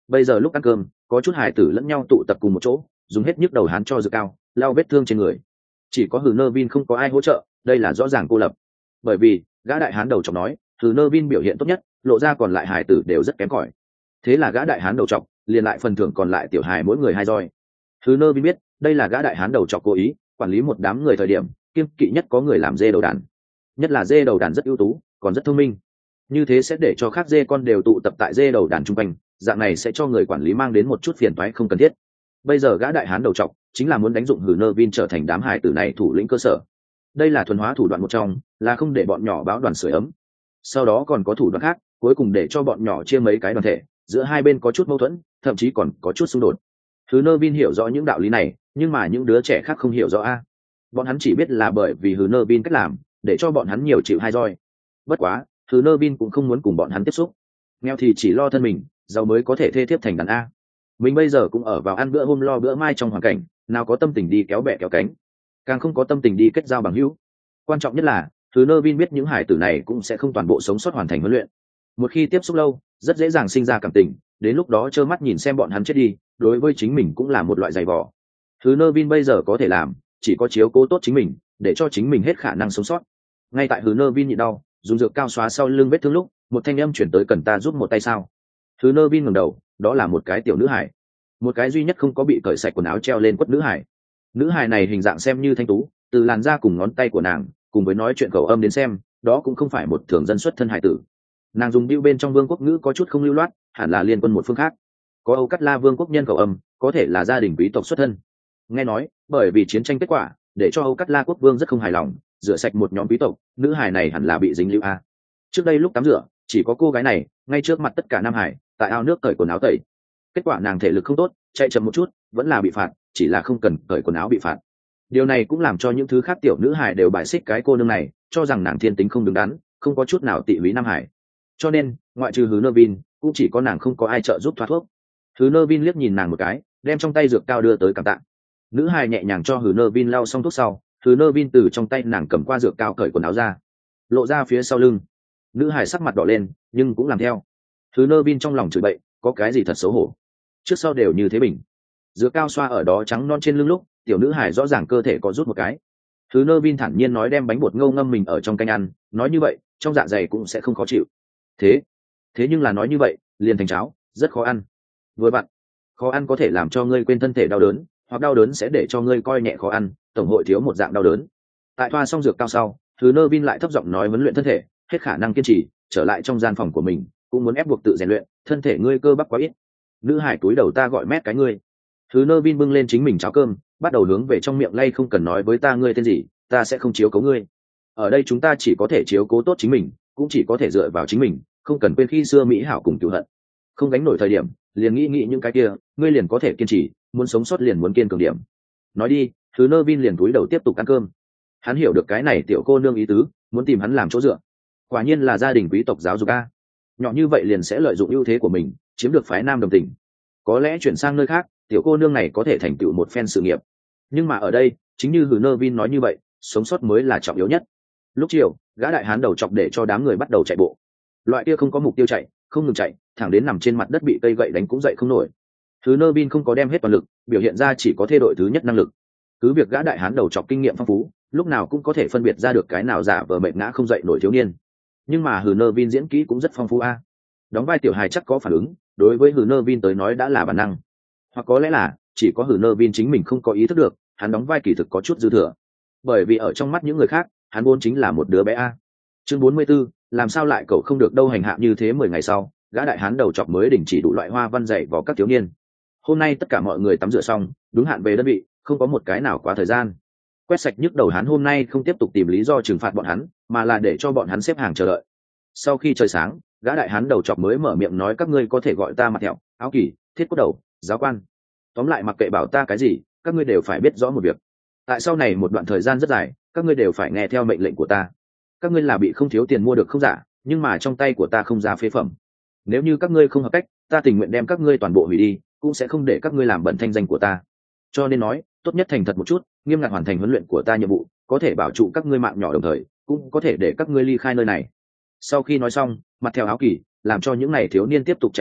Bây giờ lúc ăn cơm có chút hải tử lẫn nhau tụ tập cùng một chỗ, dùng hết nhức đầu hán cho dược cao lau vết thương trên người. Chỉ có Hừ Nơ Vin không có ai hỗ trợ, đây là rõ ràng cô lập. Bởi vì gã đại hán đầu trọc nói Hừ Nơ Vin biểu hiện tốt nhất, lộ ra còn lại hải tử đều rất kém cỏi. Thế là gã đại hán đầu trọc liền lại phần thưởng còn lại tiểu hài mỗi người hai roi. Hừ Nơ Vin biết đây là gã đại hán đầu trọc cố ý quản lý một đám người thời điểm kiêng kỵ nhất có người làm dê đầu đàn, nhất là dê đầu đàn rất ưu tú còn rất thông minh, như thế sẽ để cho khác dê con đều tụ tập tại dê đầu đàn chung quanh, dạng này sẽ cho người quản lý mang đến một chút phiền toái không cần thiết. Bây giờ gã đại hán đầu trọc chính là muốn đánh dụng Hừ Nơ Vin trở thành đám hải tử này thủ lĩnh cơ sở. Đây là thuần hóa thủ đoạn một trong, là không để bọn nhỏ báo đoàn sưởi ấm. Sau đó còn có thủ đoạn khác, cuối cùng để cho bọn nhỏ chia mấy cái đoàn thể, giữa hai bên có chút mâu thuẫn, thậm chí còn có chút xung đột. Hừ Nơ Vin hiểu rõ những đạo lý này, nhưng mà những đứa trẻ khác không hiểu rõ a. Bọn hắn chỉ biết là bởi vì Hừ Nơ Vin cách làm, để cho bọn hắn nhiều chịu hai roi. Bất quá, Hừ Nơ Vin cũng không muốn cùng bọn hắn tiếp xúc. Nghèo thì chỉ lo thân mình, giàu mới có thể thê thiếp thành đàn a. Mình bây giờ cũng ở vào ăn bữa hôm lo bữa mai trong hoàn cảnh, nào có tâm tình đi kéo bè kéo cánh, càng không có tâm tình đi kết giao bằng hữu. Quan trọng nhất là Hừ Nơ Vin biết những hải tử này cũng sẽ không toàn bộ sống sót hoàn thành huấn luyện. Một khi tiếp xúc lâu, rất dễ dàng sinh ra cảm tình, đến lúc đó trơ mắt nhìn xem bọn hắn chết đi, đối với chính mình cũng là một loại dày vò. Hừ Nơ Vin bây giờ có thể làm chỉ có chiếu cố tốt chính mình, để cho chính mình hết khả năng sống sót. Ngay tại Hừ Nơ Vin nhịn đau dùng dược cao xóa sau lưng vết thương lúc, một thanh âm chuyển tới cần ta giúp một tay sao. Hừ Nơ Vin ngẩng đầu, đó là một cái tiểu nữ hải, một cái duy nhất không có bị cởi sạch quần áo treo lên quất nữ hải. Nữ hải này hình dạng xem như thanh tú, từ làn da cùng ngón tay của nàng cùng với nói chuyện khẩu âm đến xem, đó cũng không phải một thường dân xuất thân hải tử. Nàng dùng bưu bên trong vương quốc ngữ có chút không lưu loát, hẳn là liên quân một phương khác. Có Âu Cát La vương quốc nhân khẩu âm, có thể là gia đình quý tộc xuất thân. Nghe nói bởi vì chiến tranh kết quả để cho Âu Cát La quốc vương rất không hài lòng, rửa sạch một nhóm quý tộc, nữ hải này hẳn là bị dính lưu a. Trước đây lúc tắm rửa chỉ có cô gái này ngay trước mặt tất cả nam hải tại ao nước cởi quần áo tẩy, kết quả nàng thể lực không tốt, chạy chậm một chút vẫn là bị phạt, chỉ là không cần cởi quần áo bị phạt. Điều này cũng làm cho những thứ khác tiểu nữ hải đều bài xích cái cô nương này, cho rằng nàng thiên tính không đứng đắn, không có chút nào tị húy nam hải. Cho nên ngoại trừ Hừ Nơ Vin cũng chỉ có nàng không có ai trợ giúp thoát thuốc. Hừ Nơ Vin liếc nhìn nàng một cái, đem trong tay dược cao đưa tới cảm tạ. Nữ hài nhẹ nhàng cho Hừ Nơ Vin lau xong thuốc sau, Hừ Nơ Vin từ trong tay nàng cầm qua dược cao cởi quần áo ra, lộ ra phía sau lưng. Nữ hài sắc mặt đỏ lên nhưng cũng làm theo. Hừ Nơ Vin trong lòng chửi bậy, có cái gì thật xấu hổ, trước sau đều như thế bình. Dược cao xoa ở đó trắng non trên lưng lúc, tiểu nữ hài rõ ràng cơ thể có rút một cái. Hừ Nơ Vin thản nhiên nói đem bánh bột ngâu ngâm mình ở trong canh ăn, nói như vậy trong dạ dày cũng sẽ không khó chịu. Thế, thế nhưng là nói như vậy liền thành cháo, rất khó ăn. Vừa bạn, khó ăn có thể làm cho ngươi quên thân thể đau đớn, hoặc đau đớn sẽ để cho ngươi coi nhẹ khó ăn, tổng hội thiếu một dạng đau đớn. Tại thoa xong dược cao sau, Hừ Nơ Vin lại thấp giọng nói huấn luyện thân thể, hết khả năng kiên trì, trở lại trong gian phòng của mình, cũng muốn ép buộc tự rèn luyện, thân thể ngươi cơ bắp quá ít. Nữ hải túi đầu ta gọi mét cái ngươi. Hừ Nơ Vin bưng lên chính mình cháo cơm, bắt đầu hướng về trong miệng lay không cần nói với ta ngươi tên gì, ta sẽ không chiếu cố ngươi. Ở đây chúng ta chỉ có thể chiếu cố tốt chính mình, cũng chỉ có thể dựa vào chính mình, không cần quên khi xưa mỹ hảo cùng cửu hận. Không gánh nổi thời điểm liền nghĩ nghĩ những cái kia, ngươi liền có thể kiên trì, muốn sống sót liền muốn kiên cường điểm. Nói đi, Hừ Nơ Vin liền túi đầu tiếp tục ăn cơm. Hắn hiểu được cái này tiểu cô nương ý tứ, muốn tìm hắn làm chỗ dựa. Quả nhiên là gia đình quý tộc giáo dục a. Nhỏ như vậy liền sẽ lợi dụng ưu thế của mình, chiếm được phái nam đồng tình. Có lẽ chuyển sang nơi khác, tiểu cô nương này có thể thành tựu một phen sự nghiệp. Nhưng mà ở đây, chính như Hừ Nơ Vin nói như vậy, sống sót mới là trọng yếu nhất. Lúc chiều, gã đại hán đầu chọc để cho đám người bắt đầu chạy bộ. Loại kia không có mục tiêu chạy, không ngừng chạy, thẳng đến nằm trên mặt đất bị cây gậy đánh cũng dậy không nổi. Hừ Nơ Vin không có đem hết toàn lực, biểu hiện ra chỉ có thê đội thứ nhất năng lực. Cứ việc gã đại hán đầu chọc kinh nghiệm phong phú, lúc nào cũng có thể phân biệt ra được cái nào giả vờ mệt ngã không dậy nổi thiếu niên. Nhưng mà Hừ Nơ Vin diễn kỹ cũng rất phong phú a. Đóng vai tiểu hài chắc có phản ứng, đối với Hừ Nơ Vin tới nói đã là bản năng. Hoặc có lẽ là chỉ có Hừ Nơ Vin chính mình không có ý thức được, hắn đóng vai kỳ thực có chút dư thừa. Bởi vì ở trong mắt những người khác, hắn vốn chính là một đứa bé a. Chương bốn mươi 44, làm sao lại cậu không được đâu hành hạ như thế mười ngày sau, gã đại hán đầu chọc mới đình chỉ đủ loại hoa văn dạy vào các thiếu niên. Hôm nay tất cả mọi người tắm rửa xong, đúng hạn về đơn vị, không có một cái nào quá thời gian. Quét sạch nhức đầu hắn hôm nay không tiếp tục tìm lý do trừng phạt bọn hắn, mà là để cho bọn hắn xếp hàng chờ đợi. Sau khi trời sáng, gã đại hán đầu chọc mới mở miệng nói các ngươi có thể gọi ta mặt thẹo, áo kỳ, thiết cốt đầu, giáo quan. Tóm lại mặc kệ bảo ta cái gì, các ngươi đều phải biết rõ một việc. Tại sau này một đoạn thời gian rất dài, các ngươi đều phải nghe theo mệnh lệnh của ta. Các ngươi là bị không thiếu tiền mua được không giả, nhưng mà trong tay của ta không ra phế phẩm. Nếu như các ngươi không hợp cách, ta tình nguyện đem các ngươi toàn bộ hủy đi, cũng sẽ không để các ngươi làm bẩn thanh danh của ta. Cho nên nói, tốt nhất thành thật một chút, nghiêm ngặt hoàn thành huấn luyện của ta nhiệm vụ, có thể bảo trụ các ngươi mạng nhỏ đồng thời, cũng có thể để các ngươi ly khai nơi này. Sau khi nói xong, mặt theo áo kỳ, làm cho những này thiếu niên tiếp tục chạy bộ,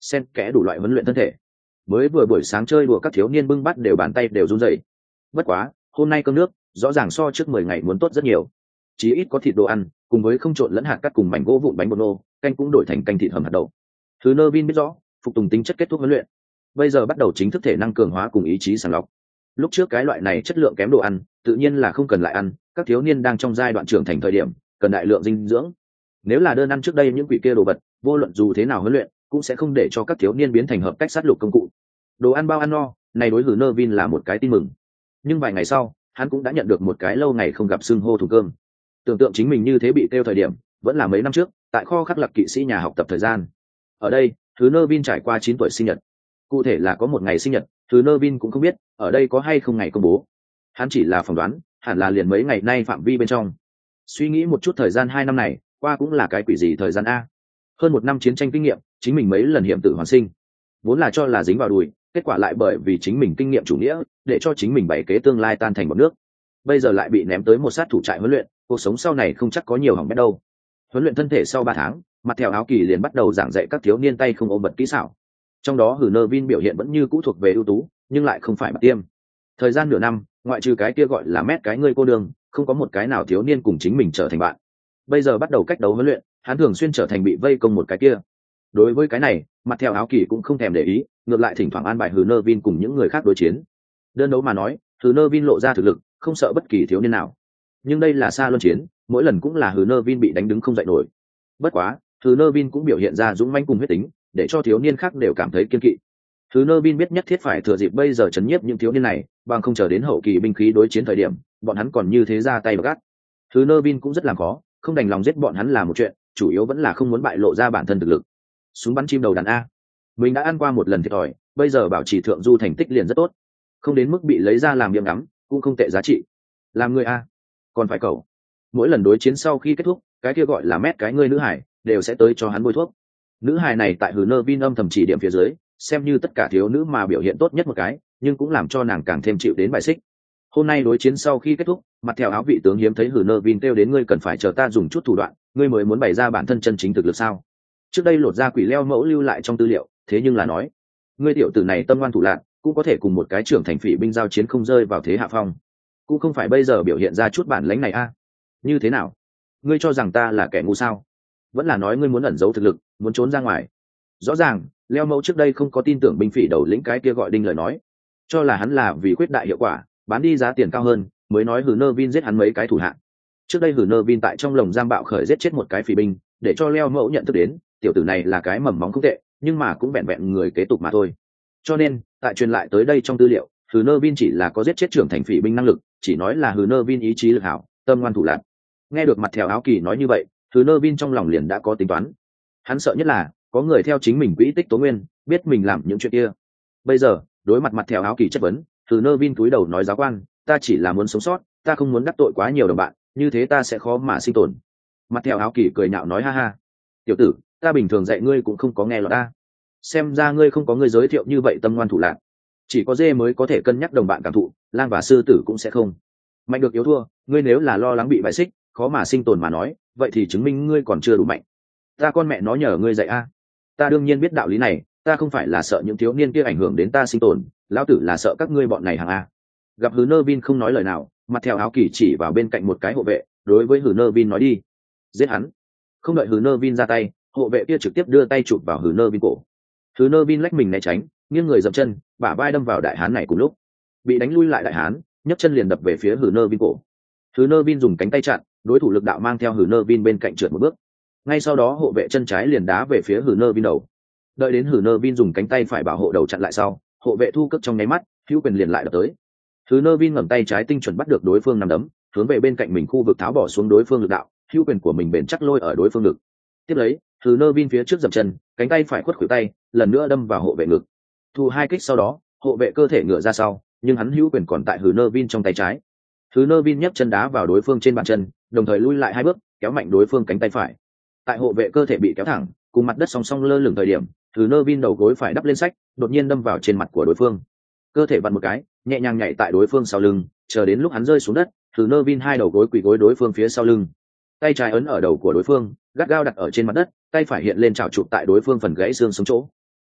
xen kẽ đủ loại huấn luyện thân thể. Mới vừa buổi sáng chơi đùa các thiếu niên bưng bát đều bàn tay đều run rẩy. Bất quá hôm nay cơm nước rõ ràng so trước mười ngày muốn tốt rất nhiều, chí ít có thịt đồ ăn cùng với không trộn lẫn hạt cát cùng mảnh gỗ vụn bánh bột nô, canh cũng đổi thành canh thịt hầm hạt đậu. Thứ Nơ Vin biết rõ phục tùng tính chất kết thúc huấn luyện, bây giờ bắt đầu chính thức thể năng cường hóa cùng ý chí sàng lọc. Lúc trước cái loại này chất lượng kém đồ ăn tự nhiên là không cần lại ăn, các thiếu niên đang trong giai đoạn trưởng thành thời điểm cần đại lượng dinh dưỡng. Nếu là đơn ăn trước đây những quỷ kia đồ vật, vô luận dù thế nào huấn luyện cũng sẽ không để cho các thiếu niên biến thành hợp cách sát lục công cụ. Đồ ăn bao ăn no, này đối với Nơ Vin là một cái tin mừng. Nhưng vài ngày sau hắn cũng đã nhận được một cái lâu ngày không gặp xưng hô thùng cơm. Tưởng tượng chính mình như thế bị kêu thời điểm vẫn là mấy năm trước tại kho khắc lạc kỵ sĩ nhà học tập thời gian. Ở đây thứ Nơ Vin trải qua chín tuổi sinh nhật, cụ thể là có một ngày sinh nhật thứ Nơ Vin cũng không biết ở đây có hay không ngày công bố, hắn chỉ là phỏng đoán hẳn là liền mấy ngày nay phạm vi bên trong. Suy nghĩ một chút thời gian hai năm này qua cũng là cái quỷ gì thời gian a, hơn một năm chiến tranh kinh nghiệm, chính mình mấy lần hiểm tử hoàn sinh, vốn là cho là dính vào đùi, kết quả lại bởi vì chính mình kinh nghiệm chủ nghĩa để cho chính mình bày kế tương lai tan thành bọt nước. Bây giờ lại bị ném tới một sát thủ trại huấn luyện, cuộc sống sau này không chắc có nhiều hỏng bét đâu. Huấn luyện thân thể sau ba tháng, mặt theo áo kỳ liền bắt đầu giảng dạy các thiếu niên tay không ôm bật kỹ xảo. Trong đó hử Nơ Vin biểu hiện vẫn như cũ thuộc về ưu tú, nhưng lại không phải mặt tiêm. Thời gian nửa năm, ngoại trừ cái kia gọi là mét cái ngươi cô đường, không có một cái nào thiếu niên cùng chính mình trở thành bạn. Bây giờ bắt đầu cách đấu huấn luyện, hắn thường xuyên trở thành bị vây công một cái kia. Đối với cái này, mặt theo áo kỳ cũng không thèm để ý, ngược lại thỉnh thoảng an bài hử Nơ Vin cùng những người khác đối chiến. Đơn đấu mà nói, hử Nơ Vin lộ ra thực lực, không sợ bất kỳ thiếu niên nào. Nhưng đây là xa luân chiến, mỗi lần cũng là hử Nơ Vin bị đánh đứng không dậy nổi. Bất quá hử Nơ Vin cũng biểu hiện ra dũng mãnh cùng huyết tính, để cho thiếu niên khác đều cảm thấy kiên kỵ. Hử Nơ Vin biết nhất thiết phải thừa dịp bây giờ chấn nhiếp những thiếu niên này, bằng không chờ đến hậu kỳ binh khí đối chiến thời điểm bọn hắn còn như thế ra tay gắt. Hử Nơ Vin cũng rất làm khó, không đành lòng giết bọn hắn là một chuyện, chủ yếu vẫn là không muốn bại lộ ra bản thân thực lực. Súng bắn chim đầu đàn a, mình đã ăn qua một lần thiệt thòi, bây giờ bảo trì thượng du thành tích liền rất tốt, không đến mức bị lấy ra làm điểm ngắm, cũng không tệ giá trị. Làm người a, còn phải cầu. Mỗi lần đối chiến sau khi kết thúc, cái kia gọi là mét cái ngươi nữ hải đều sẽ tới cho hắn bôi thuốc. Nữ hải này tại hử Nơ Vin âm thầm chỉ điểm phía dưới, xem như tất cả thiếu nữ mà biểu hiện tốt nhất một cái, nhưng cũng làm cho nàng càng thêm chịu đến bài xích. Hôm nay đối chiến sau khi kết thúc, mặt theo áo vị tướng hiếm thấy hử Nơ Vin kêu đến ngươi cần phải chờ ta dùng chút thủ đoạn, ngươi mới muốn bày ra bản thân chân chính thực lực sao? Trước đây lột ra quỷ leo mẫu lưu lại trong tư liệu, thế nhưng là nói, ngươi tiểu tử này tâm ngoan thủ lạn, cũng có thể cùng một cái trưởng thành phỉ binh giao chiến không rơi vào thế hạ phong, cũng không phải bây giờ biểu hiện ra chút bản lãnh này a. Như thế nào? Ngươi cho rằng ta là kẻ ngu sao? Vẫn là nói ngươi muốn ẩn giấu thực lực, muốn trốn ra ngoài? Rõ ràng leo mẫu trước đây không có tin tưởng binh phỉ đầu lĩnh cái kia gọi đinh lời nói, cho là hắn là vì khuyết đại hiệu quả, bán đi giá tiền cao hơn, mới nói hử Nơ Vin giết hắn mấy cái thủ hạ. Trước đây hử Nơ Vin tại trong lồng giam bạo khởi giết chết một cái phỉ binh, để cho leo mẫu nhận thức đến tiểu tử này là cái mầm móng không tệ, nhưng mà cũng vẹn vẹn người kế tục mà thôi. Cho nên tại truyền lại tới đây trong tư liệu, hử Nơ Vin chỉ là có giết chết trưởng thành phỉ binh năng lực, chỉ nói là hử Nơ Vin ý chí lực hảo, tâm ngoan thủ lạn. Nghe được mặt theo áo kỳ nói như vậy, hử Nơ Vin trong lòng liền đã có tính toán. Hắn sợ nhất là có người theo chính mình quỹ tích tố nguyên, biết mình làm những chuyện kia. Bây giờ đối mặt mặt theo áo kỳ chất vấn, hử Nơ Vin cúi đầu nói giáo quan, ta chỉ là muốn sống sót, ta không muốn đắc tội quá nhiều đồng bạn, như thế ta sẽ khó mà sinh tồn. Mặt theo áo kỳ cười nhạo nói ha ha, tiểu tử, ta bình thường dạy ngươi cũng không có nghe lọt ta, xem ra ngươi không có người giới thiệu như vậy tâm ngoan thủ lạn, chỉ có dê mới có thể cân nhắc đồng bạn cảm thụ, lang và sư tử cũng sẽ không. Mạnh được yếu thua, ngươi nếu là lo lắng bị bại xích, khó mà sinh tồn mà nói, vậy thì chứng minh ngươi còn chưa đủ mạnh. Ta con mẹ nó nhờ ngươi dạy a. Ta đương nhiên biết đạo lý này, ta không phải là sợ những thiếu niên kia ảnh hưởng đến ta sinh tồn, lão tử là sợ các ngươi bọn này hàng a. Gặp hử Nơ Vin không nói lời nào, mặt theo áo kỳ chỉ vào bên cạnh một cái hộ vệ, đối với hử Nơ Vin nói đi, giết hắn. Không đợi hử Nơ Vin ra tay, hộ vệ kia trực tiếp đưa tay chụp vào hử Nơ Vin cổ. Hử Nơ Vin lách mình né tránh, nghiêng người dậm chân, bả vai đâm vào đại hán này cùng lúc. Bị đánh lui lại đại hán, nhấc chân liền đập về phía hử Nơ Vin cổ. Hử Nơ Vin dùng cánh tay chặn, đối thủ lực đạo mang theo hử Nơ Vin bên cạnh trượt một bước. Ngay sau đó hộ vệ chân trái liền đá về phía hử Nơ Vin đầu. Đợi đến hử Nơ Vin dùng cánh tay phải bảo hộ đầu chặn lại sau, hộ vệ thu cất trong nháy mắt, hữu quyền liền lại đập tới. Hử Nơ Vin ngẩng tay trái tinh chuẩn bắt được đối phương nằm đấm, hướng về bên cạnh mình khu vực tháo bỏ xuống đối phương lực đạo, hữu quyền của mình bền chắc lôi ở đối phương ngực. Tiếp lấy, hử Nơ Vin phía trước dậm chân, cánh tay phải khuất khuỷu tay, lần nữa đâm vào hộ vệ ngực. Thu hai kích sau đó, hộ vệ cơ thể ngửa ra sau, nhưng hắn hữu quyền còn tại hử Nơ Vin trong tay trái. Hử Nơ Vin nhấc chân đá vào đối phương trên bàn chân, đồng thời lui lại hai bước, kéo mạnh đối phương cánh tay phải. Tại hộ vệ cơ thể bị kéo thẳng, cùng mặt đất song song lơ lửng thời điểm, hử Nơ Vin đầu gối phải đắp lên sách, đột nhiên đâm vào trên mặt của đối phương. Cơ thể vặn một cái, nhẹ nhàng nhảy tại đối phương sau lưng, chờ đến lúc hắn rơi xuống đất, hử Nơ Vin hai đầu gối quỳ gối đối phương phía sau lưng, tay trái ấn ở đầu của đối phương, gắt gao đặt ở trên mặt đất, tay phải hiện lên chảo chụp tại đối phương phần gãy xương sống chỗ.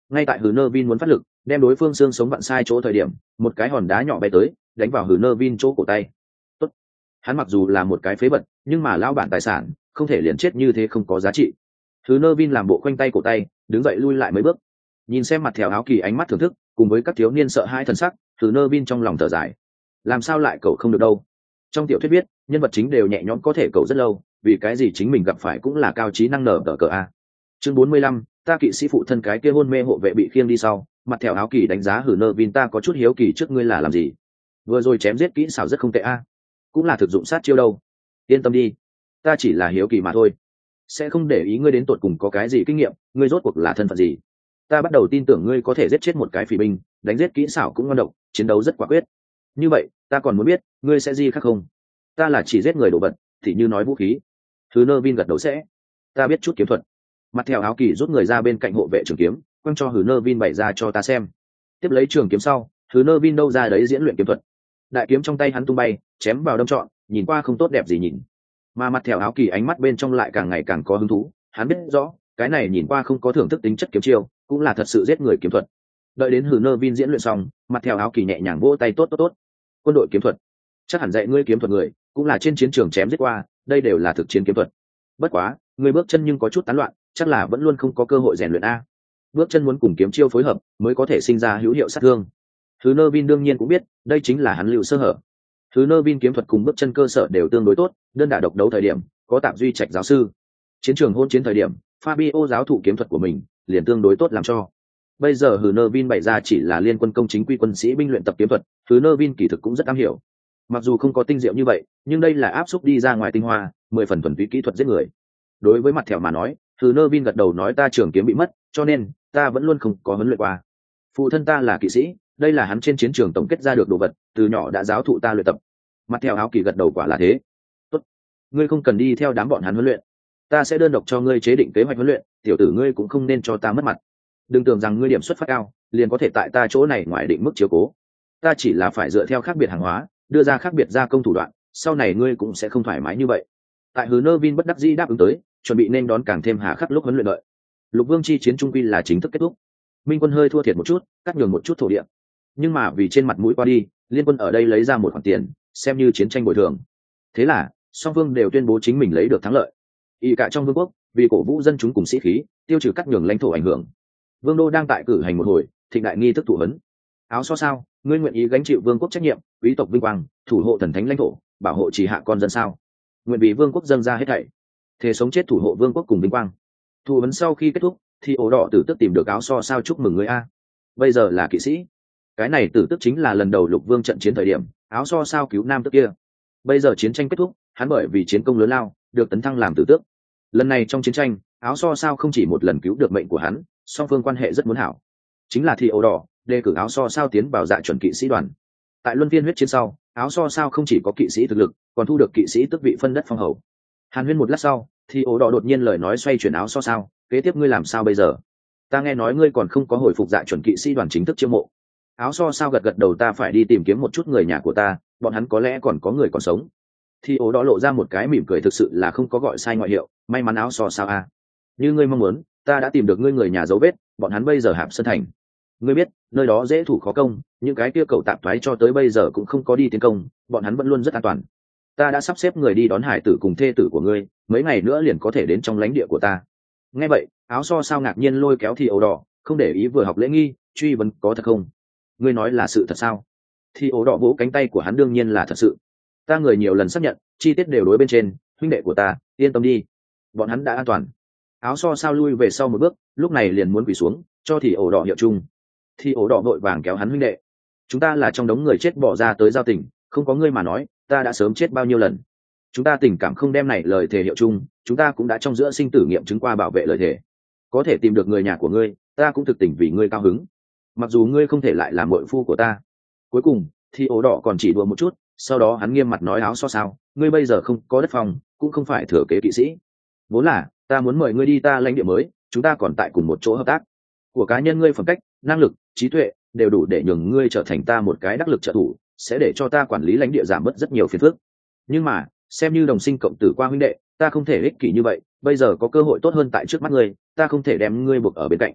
Ngay tại hừ nơ vin muốn phát lực đem đối phương xương sống vặn sai chỗ thời điểm, một cái hòn đá nhỏ bay tới đánh vào hừ nơ vin chỗ cổ tay. Tốt. Hắn mặc dù là một cái phế vật nhưng mà lao bản tài sản không thể liền chết như thế không có giá trị. Hừ nơ vin làm bộ khoanh tay cổ tay đứng dậy lui lại mấy bước, nhìn xem mặt thèo áo kỳ ánh mắt thưởng thức cùng với các thiếu niên sợ hai thần sắc, hừ nơ vin trong lòng thở dài. Làm sao lại cậu không được đâu? Trong tiểu thuyết viết nhân vật chính đều nhẹ nhõm có thể cậu rất lâu, vì cái gì chính mình gặp phải cũng là cao trí năng nở đỡ cờ a. Chương bốn mươi lăm, ta kỵ sĩ phụ thân cái kia hôn mê hộ vệ bị khiêng đi sau, mặt thèo áo kỳ đánh giá hừ nơ vin, ta có chút hiếu kỳ trước ngươi là làm gì? Vừa rồi chém giết kỹ xảo rất không tệ a, cũng là thực dụng sát chiêu đâu. Yên tâm đi, ta chỉ là hiếu kỳ mà thôi, sẽ không để ý ngươi đến tột cùng có cái gì kinh nghiệm, ngươi rốt cuộc là thân phận gì. Ta bắt đầu tin tưởng ngươi có thể giết chết một cái phỉ binh, đánh giết kỹ xảo cũng ngon độc, chiến đấu rất quả quyết. Như vậy ta còn muốn biết ngươi sẽ gì khác không? Ta là chỉ giết người đồ vật thì như nói vũ khí. Thứ nơ vin gật đầu sẽ. Ta biết chút kiếm thuật. Mặt theo áo kỳ rút người ra bên cạnh hộ vệ trường kiếm, quăng cho hứ nơ vin bày ra cho ta xem. Tiếp lấy trường kiếm sau, hứ nơ vin đâu ra đấy diễn luyện kiếm thuật. Đại kiếm trong tay hắn tung bay, chém vào đâm trọn, nhìn qua không tốt đẹp gì nhìn. Mà mặt theo áo kỳ ánh mắt bên trong lại càng ngày càng có hứng thú. Hắn biết rõ cái này nhìn qua không có thưởng thức tính chất kiếm chiêu, cũng là thật sự giết người kiếm thuật. Đợi đến hứ nơ vin diễn luyện xong, mặt theo áo kỳ nhẹ nhàng vỗ tay, tốt tốt tốt. Quân đội kiếm thuật, chắc hẳn dạy ngươi kiếm thuật người cũng là trên chiến trường chém giết qua, đây đều là thực chiến kiếm thuật. Bất quá ngươi bước chân nhưng có chút tán loạn, chắc là vẫn luôn không có cơ hội rèn luyện a. Bước chân muốn cùng kiếm chiêu phối hợp mới có thể sinh ra hữu hiệu sát thương. Thứ nơ vin đương nhiên cũng biết đây chính là hắn lưu sơ hở. Thứ nơ vin kiếm thuật cùng bước chân cơ sở đều tương đối tốt, đơn đả độc đấu thời điểm có tạm duy trạch giáo sư, chiến trường hôn chiến thời điểm Fabio giáo thụ kiếm thuật của mình liền tương đối tốt làm cho. Bây giờ hừ nơ vin bày ra chỉ là liên quân công chính quy quân sĩ binh luyện tập kiếm thuật, hừ nơ vin kỳ thực cũng rất am hiểu. Mặc dù không có tinh diệu như vậy, nhưng đây là áp xúc đi ra ngoài tinh hoa, mười phần thuần túy kỹ thuật giết người. Đối với mặt thẻo mà nói, hừ nơ vin gật đầu nói, ta trường kiếm bị mất, cho nên ta vẫn luôn không có huấn luyện qua. Phụ thân ta là kỵ sĩ, đây là hắn trên chiến trường tổng kết ra được đồ vật, từ nhỏ đã giáo thụ ta luyện tập. Mặt thẻo áo kỳ gật đầu, quả là thế. Tốt, ngươi không cần đi theo đám bọn hắn huấn luyện, ta sẽ đơn độc cho ngươi chế định kế hoạch huấn luyện, tiểu tử ngươi cũng không nên cho ta mất mặt. Đừng tưởng rằng ngươi điểm xuất phát cao liền có thể tại ta chỗ này ngoài định mức chiếu cố, ta chỉ là phải dựa theo khác biệt hàng hóa đưa ra khác biệt gia công thủ đoạn, sau này ngươi cũng sẽ không thoải mái như vậy. Tại hứ nơ vin bất đắc dĩ đáp ứng tới, chuẩn bị nên đón càng thêm hà khắc lúc huấn luyện đợi. Lục vương chi chiến trung quy là chính thức kết thúc, minh quân hơi thua thiệt một chút, cắt nhường một chút thổ địa, nhưng mà vì trên mặt mũi qua đi, liên quân ở đây lấy ra một khoản tiền xem như chiến tranh bồi thường. Thế là song phương đều tuyên bố chính mình lấy được thắng lợi. Y cả trong vương quốc vì cổ vũ dân chúng cùng sĩ khí, tiêu trừ cắt nhường lãnh thổ ảnh hưởng, vương đô đang tại cử hành một hồi thịnh đại nghi thức thụ huấn. Áo so sao, ngươi nguyện ý gánh chịu vương quốc trách nhiệm, quý tộc vinh quang, thủ hộ thần thánh lãnh thổ, bảo hộ trì hạ con dân sao? Nguyện vì vương quốc dâng ra hết thảy, thề sống chết thủ hộ vương quốc cùng vinh quang. Thụ huấn sau khi kết thúc, thì ổ đỏ tử tức tìm được áo so sao chúc mừng ngươi a. Bây giờ là kỵ sĩ, cái này tử tức chính là lần đầu lục vương trận chiến thời điểm áo so sao cứu nam tức kia. Bây giờ chiến tranh kết thúc, hắn bởi vì chiến công lớn lao được tấn thăng làm tử tước. Lần này trong chiến tranh, áo so sao không chỉ một lần cứu được mệnh của hắn, song phương quan hệ rất muốn hảo. Chính là thì ổ đỏ đề cử áo so sao tiến vào dạ chuẩn kỵ sĩ đoàn. Tại luân phiên huyết chiến sau, áo so sao không chỉ có kỵ sĩ thực lực, còn thu được kỵ sĩ tước vị phân đất phong hầu. Hàn huyên một lát sau, thì ổ đỏ đột nhiên lời nói xoay chuyển, áo so sao, kế tiếp ngươi làm sao bây giờ? Ta nghe nói ngươi còn không có hồi phục dạ chuẩn kỵ sĩ đoàn chính thức chiêu mộ. Áo so sao gật gật đầu, ta phải đi tìm kiếm một chút người nhà của ta, bọn hắn có lẽ còn có người còn sống. Thì ổ đỏ lộ ra một cái mỉm cười, thực sự là không có gọi sai ngoại hiệu, may mắn áo so sao a. Như ngươi mong muốn, ta đã tìm được ngươi người nhà dấu vết, bọn hắn bây giờ hạp sơn thành. Ngươi biết nơi đó dễ thủ khó công, những cái kia cậu tạp thoái cho tới bây giờ cũng không có đi tiến công, bọn hắn vẫn luôn rất an toàn. Ta đã sắp xếp người đi đón hải tử cùng thê tử của ngươi, mấy ngày nữa liền có thể đến trong lãnh địa của ta. Nghe vậy, áo so sao ngạc nhiên lôi kéo thì ổ đỏ, không để ý vừa học lễ nghi, truy vấn, có thật không? Ngươi nói là sự thật sao? Thì ổ đỏ vỗ cánh tay của hắn, đương nhiên là thật sự. Ta người nhiều lần xác nhận, chi tiết đều đối bên trên, huynh đệ của ta, yên tâm đi, bọn hắn đã an toàn. Áo so sao lui về sau một bước, lúc này liền muốn quỳ xuống cho thì ổ đỏ hiệu chung. Thì ổ đỏ vội vàng kéo hắn, huynh đệ, chúng ta là trong đống người chết bỏ ra tới giao tình, không có ngươi mà nói ta đã sớm chết bao nhiêu lần. Chúng ta tình cảm không đem này lời thề hiệu chung, chúng ta cũng đã trong giữa sinh tử nghiệm chứng qua bảo vệ lời thề. Có thể tìm được người nhà của ngươi, ta cũng thực tình vì ngươi cao hứng, mặc dù ngươi không thể lại làm muội phu của ta. Cuối cùng thì ổ đỏ còn chỉ đùa một chút, sau đó hắn nghiêm mặt nói, áo so sao, ngươi bây giờ không có đất phòng, cũng không phải thừa kế kỵ sĩ, vốn là ta muốn mời ngươi đi ta lãnh địa mới, chúng ta còn tại cùng một chỗ hợp tác. Của cá nhân ngươi phẩm cách, năng lực, trí tuệ đều đủ để nhường ngươi trở thành ta một cái đắc lực trợ thủ, sẽ để cho ta quản lý lãnh địa giảm bớt rất nhiều phiền phức. Nhưng mà xem như đồng sinh cộng tử qua huynh đệ, ta không thể ích kỷ như vậy, bây giờ có cơ hội tốt hơn tại trước mắt ngươi, ta không thể đem ngươi buộc ở bên cạnh.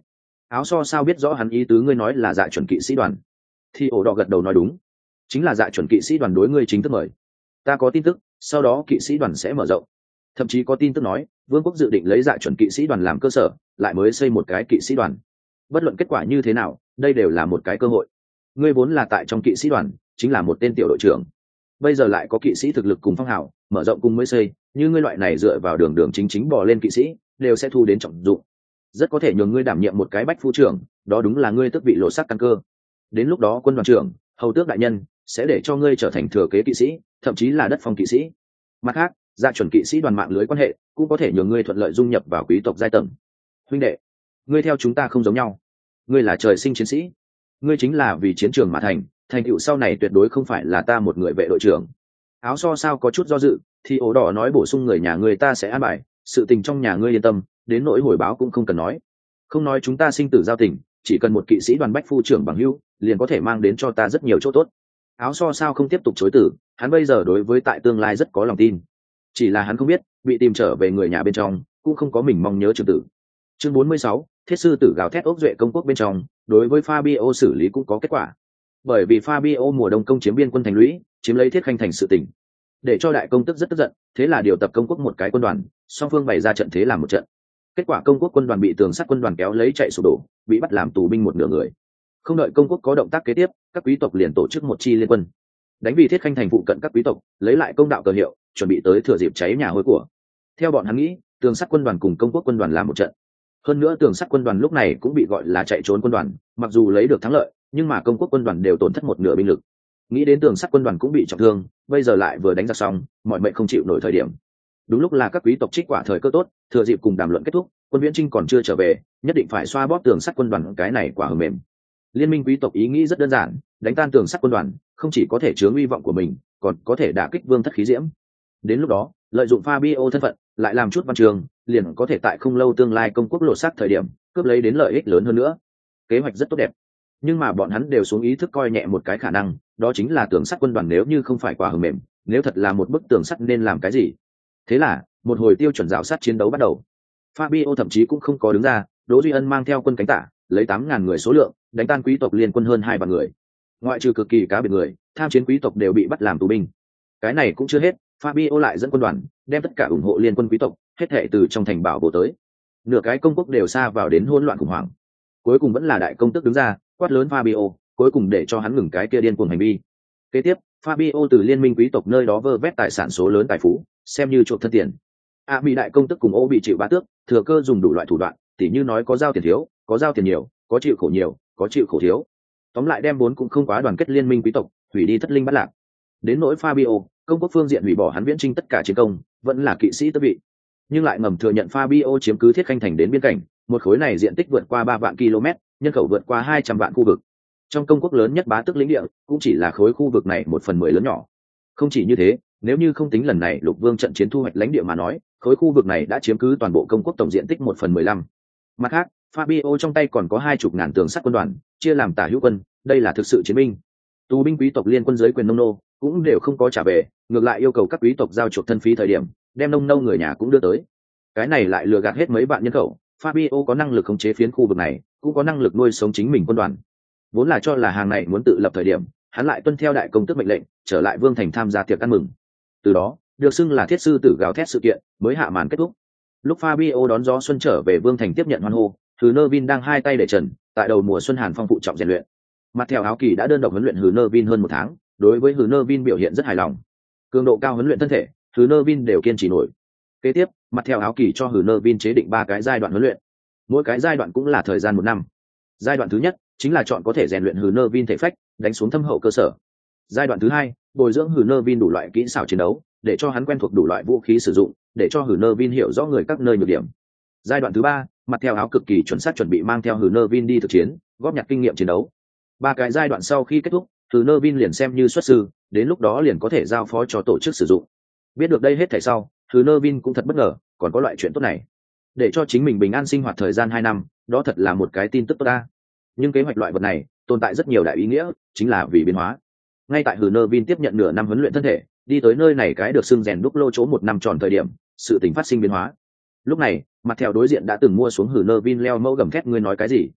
Áo so sao biết rõ hắn ý tứ, ngươi nói là dạ chuẩn kỵ sĩ đoàn. Thì ổ đỏ gật đầu nói đúng, chính là dạ chuẩn kỵ sĩ đoàn đối ngươi chính thức mời. Ta có tin tức, sau đó kỵ sĩ đoàn sẽ mở rộng. Thậm chí có tin tức nói vương quốc dự định lấy dạ chuẩn kỵ sĩ đoàn làm cơ sở, lại mới xây một cái kỵ sĩ đoàn. Bất luận kết quả như thế nào, đây đều là một cái cơ hội. Ngươi vốn là tại trong kỵ sĩ đoàn, chính là một tên tiểu đội trưởng, bây giờ lại có kỵ sĩ thực lực cùng phong hào, mở rộng cùng mới xây, như ngươi loại này dựa vào đường đường chính chính bò lên kỵ sĩ, đều sẽ thu đến trọng dụng. Rất có thể nhường ngươi đảm nhiệm một cái bách phu trưởng, đó đúng là ngươi tước vị lộ sắc căn cơ. Đến lúc đó quân đoàn trưởng, hầu tước đại nhân sẽ để cho ngươi trở thành thừa kế kỵ sĩ, thậm chí là đất phong kỵ sĩ. Mặt khác, dạ chuẩn kỵ sĩ đoàn mạng lưới quan hệ cũng có thể nhường ngươi thuận lợi dung nhập vào quý tộc giai tầng. Huynh đệ, ngươi theo chúng ta không giống nhau, ngươi là trời sinh chiến sĩ, ngươi chính là vì chiến trường mà thành, thành tựu sau này tuyệt đối không phải là ta một người vệ đội trưởng. Áo so sao có chút do dự, thì ổ đỏ nói bổ sung, người nhà ngươi ta sẽ an bài, sự tình trong nhà ngươi yên tâm, đến nỗi hồi báo cũng không cần nói. Không nói chúng ta sinh tử giao tình, chỉ cần một kỵ sĩ đoàn bách phu trưởng bằng hữu, liền có thể mang đến cho ta rất nhiều chỗ tốt. Áo so sao không tiếp tục chối từ, hắn bây giờ đối với tại tương lai rất có lòng tin. Chỉ là hắn không biết, bị tìm trở về người nhà bên trong, cũng không có mình mong nhớ trường tử. Chương bốn mươi sáu, thiết sư tử gào thét ốc duệ công quốc bên trong, đối với Fabio xử lý cũng có kết quả. Bởi vì Fabio mùa đông công chiếm biên quân thành lũy, chiếm lấy thiết khanh thành sự tỉnh, để cho đại công tức rất tức giận, thế là điều tập công quốc một cái quân đoàn, song phương bày ra trận thế làm một trận. Kết quả công quốc quân đoàn bị tường sắt quân đoàn kéo lấy chạy sụp đổ, bị bắt làm tù binh một nửa người. Không đợi công quốc có động tác kế tiếp, các quý tộc liền tổ chức một chi liên quân, đánh vì thiết khanh thành phụ cận các quý tộc, lấy lại công đạo cờ hiệu, chuẩn bị tới thừa dịp cháy nhà hôi của. Theo bọn hắn nghĩ, tường sắt quân đoàn cùng công quốc quân đoàn làm một trận. Hơn nữa tường sắt quân đoàn lúc này cũng bị gọi là chạy trốn quân đoàn, mặc dù lấy được thắng lợi, nhưng mà công quốc quân đoàn đều tổn thất một nửa binh lực. Nghĩ đến tường sắt quân đoàn cũng bị trọng thương, bây giờ lại vừa đánh ra xong, mọi mệnh không chịu nổi thời điểm. Đúng lúc là các quý tộc trích quả thời cơ tốt, thừa dịp cùng đàm luận kết thúc, quân viễn trinh còn chưa trở về, nhất định phải xoa bóp tường sắt quân đoàn cái này quả hờ mềm. Liên minh quý tộc ý nghĩ rất đơn giản, đánh tan tường sắt quân đoàn, không chỉ có thể chứa uy vọng của mình, còn có thể đả kích vương thất khí diễm. Đến lúc đó, lợi dụng Fabio thân phận, lại làm chút văn trường, liền có thể tại không lâu tương lai công quốc lột xác thời điểm, cướp lấy đến lợi ích lớn hơn nữa. Kế hoạch rất tốt đẹp, nhưng mà bọn hắn đều xuống ý thức coi nhẹ một cái khả năng, đó chính là tường sắt quân đoàn nếu như không phải quả hờ mềm, nếu thật là một bức tường sắt nên làm cái gì? Thế là, một hồi tiêu chuẩn rào sát chiến đấu bắt đầu. Fabio thậm chí cũng không có đứng ra, Đỗ Duy Ân mang theo quân cánh tả, lấy tám ngàn người số lượng, đánh tan quý tộc liên quân hơn hai vạn người. Ngoại trừ cực kỳ cá biệt người, tham chiến quý tộc đều bị bắt làm tù binh. Cái này cũng chưa hết, Fabio lại dẫn quân đoàn, đem tất cả ủng hộ liên quân quý tộc, hết thảy từ trong thành bảo bộ tới. Nửa cái công quốc đều sa vào đến hỗn loạn khủng hoảng. Cuối cùng vẫn là đại công tước đứng ra, quát lớn Fabio, cuối cùng để cho hắn ngừng cái kia điên cuồng hành vi. Kế tiếp, Fabio từ liên minh quý tộc nơi đó vơ vét tài sản số lớn tài phú, xem như chuộc thân tiền. A à, bị đại công tức cùng ô bị chịu bá tước, thừa cơ dùng đủ loại thủ đoạn, tỉ như nói có giao tiền thiếu, có giao tiền nhiều, có chịu khổ nhiều, có chịu khổ thiếu. Tóm lại đem vốn cũng không quá đoàn kết liên minh quý tộc, hủy đi thất linh bắt lạc. Đến nỗi Fabio, công quốc phương diện hủy bỏ hắn viễn trinh tất cả chiến công, vẫn là kỵ sĩ tước vị, nhưng lại ngầm thừa nhận Fabio chiếm cứ thiết khanh thành đến biên cảnh, một khối này diện tích vượt qua ba vạn km, nhân khẩu vượt qua hai trăm vạn khu vực. Trong công quốc lớn nhất bá tước lĩnh địa, cũng chỉ là khối khu vực này một phần mười lớn nhỏ. Không chỉ như thế, nếu như không tính lần này lục vương trận chiến thu hoạch lãnh địa mà nói, khối khu vực này đã chiếm cứ toàn bộ công quốc tổng diện tích một phần mười lăm. Mặt khác, Fabio trong tay còn có hai chục ngàn tường sắt quân đoàn, chia làm tả hữu quân, đây là thực sự chiến binh. Tù binh quý tộc liên quân dưới quyền nông nô cũng đều không có trả về, ngược lại yêu cầu các quý tộc giao chuộc thân phí thời điểm, đem nông nô người nhà cũng đưa tới. Cái này lại lừa gạt hết mấy vạn nhân khẩu. Fabio có năng lực khống chế phiến khu vực này, cũng có năng lực nuôi sống chính mình quân đoàn. Vốn là cho là hàng này muốn tự lập thời điểm, hắn lại tuân theo đại công tước mệnh lệnh, trở lại vương thành tham gia tiệc ăn mừng. Từ đó, được xưng là thiết sư tử gào thét sự kiện mới hạ màn kết thúc. Lúc Fabio đón gió xuân trở về vương thành tiếp nhận hoan hô, Hừ Nơ Vin đang hai tay để trần, tại đầu mùa xuân hàn phong phụ trọng rèn luyện. Mặt theo áo kỳ đã đơn độc huấn luyện Hừ Nơ Vin hơn một tháng, đối với Hừ Nơ Vin biểu hiện rất hài lòng. Cường độ cao huấn luyện thân thể, Hừ Nơ Vin đều kiên trì nổi. Kế tiếp, mặt theo áo kỳ cho Hừ Nơ Vin chế định ba cái giai đoạn huấn luyện, mỗi cái giai đoạn cũng là thời gian một năm. Giai đoạn thứ nhất chính là chọn có thể rèn luyện Hừ Nơ Vin thể phách, đánh xuống thâm hậu cơ sở. Giai đoạn thứ hai, bồi dưỡng Hừ Nơ Vin đủ loại kỹ xảo chiến đấu, để cho hắn quen thuộc đủ loại vũ khí sử dụng, để cho Hừ Nơ Vin hiểu rõ người các nơi nhược điểm. Giai đoạn thứ ba, mặt theo áo cực kỳ chuẩn xác chuẩn bị mang theo Hừ Nơ Vin đi thực chiến, góp nhặt kinh nghiệm chiến đấu. Ba cái giai đoạn sau khi kết thúc, Hừ Nơ Vin liền xem như xuất sư, đến lúc đó liền có thể giao phó cho tổ chức sử dụng. Biết được đây hết thảy sau, Hừ Nơ Vin cũng thật bất ngờ, còn có loại chuyện tốt này. Để cho chính mình bình an sinh hoạt thời gian hai năm, đó thật là một cái tin tức tốt ta. Nhưng kế hoạch loại vật này tồn tại rất nhiều đại ý nghĩa, chính là vì biến hóa. Ngay tại Hừ Nơ Vin tiếp nhận nửa năm huấn luyện thân thể, đi tới nơi này cái được xưng rèn đúc lô chỗ một năm tròn thời điểm, sự tình phát sinh biến hóa. Lúc này, mặt theo đối diện đã từng mua xuống Hừ Nơ Vin leo mẫu gầm thét, ngươi nói cái gì?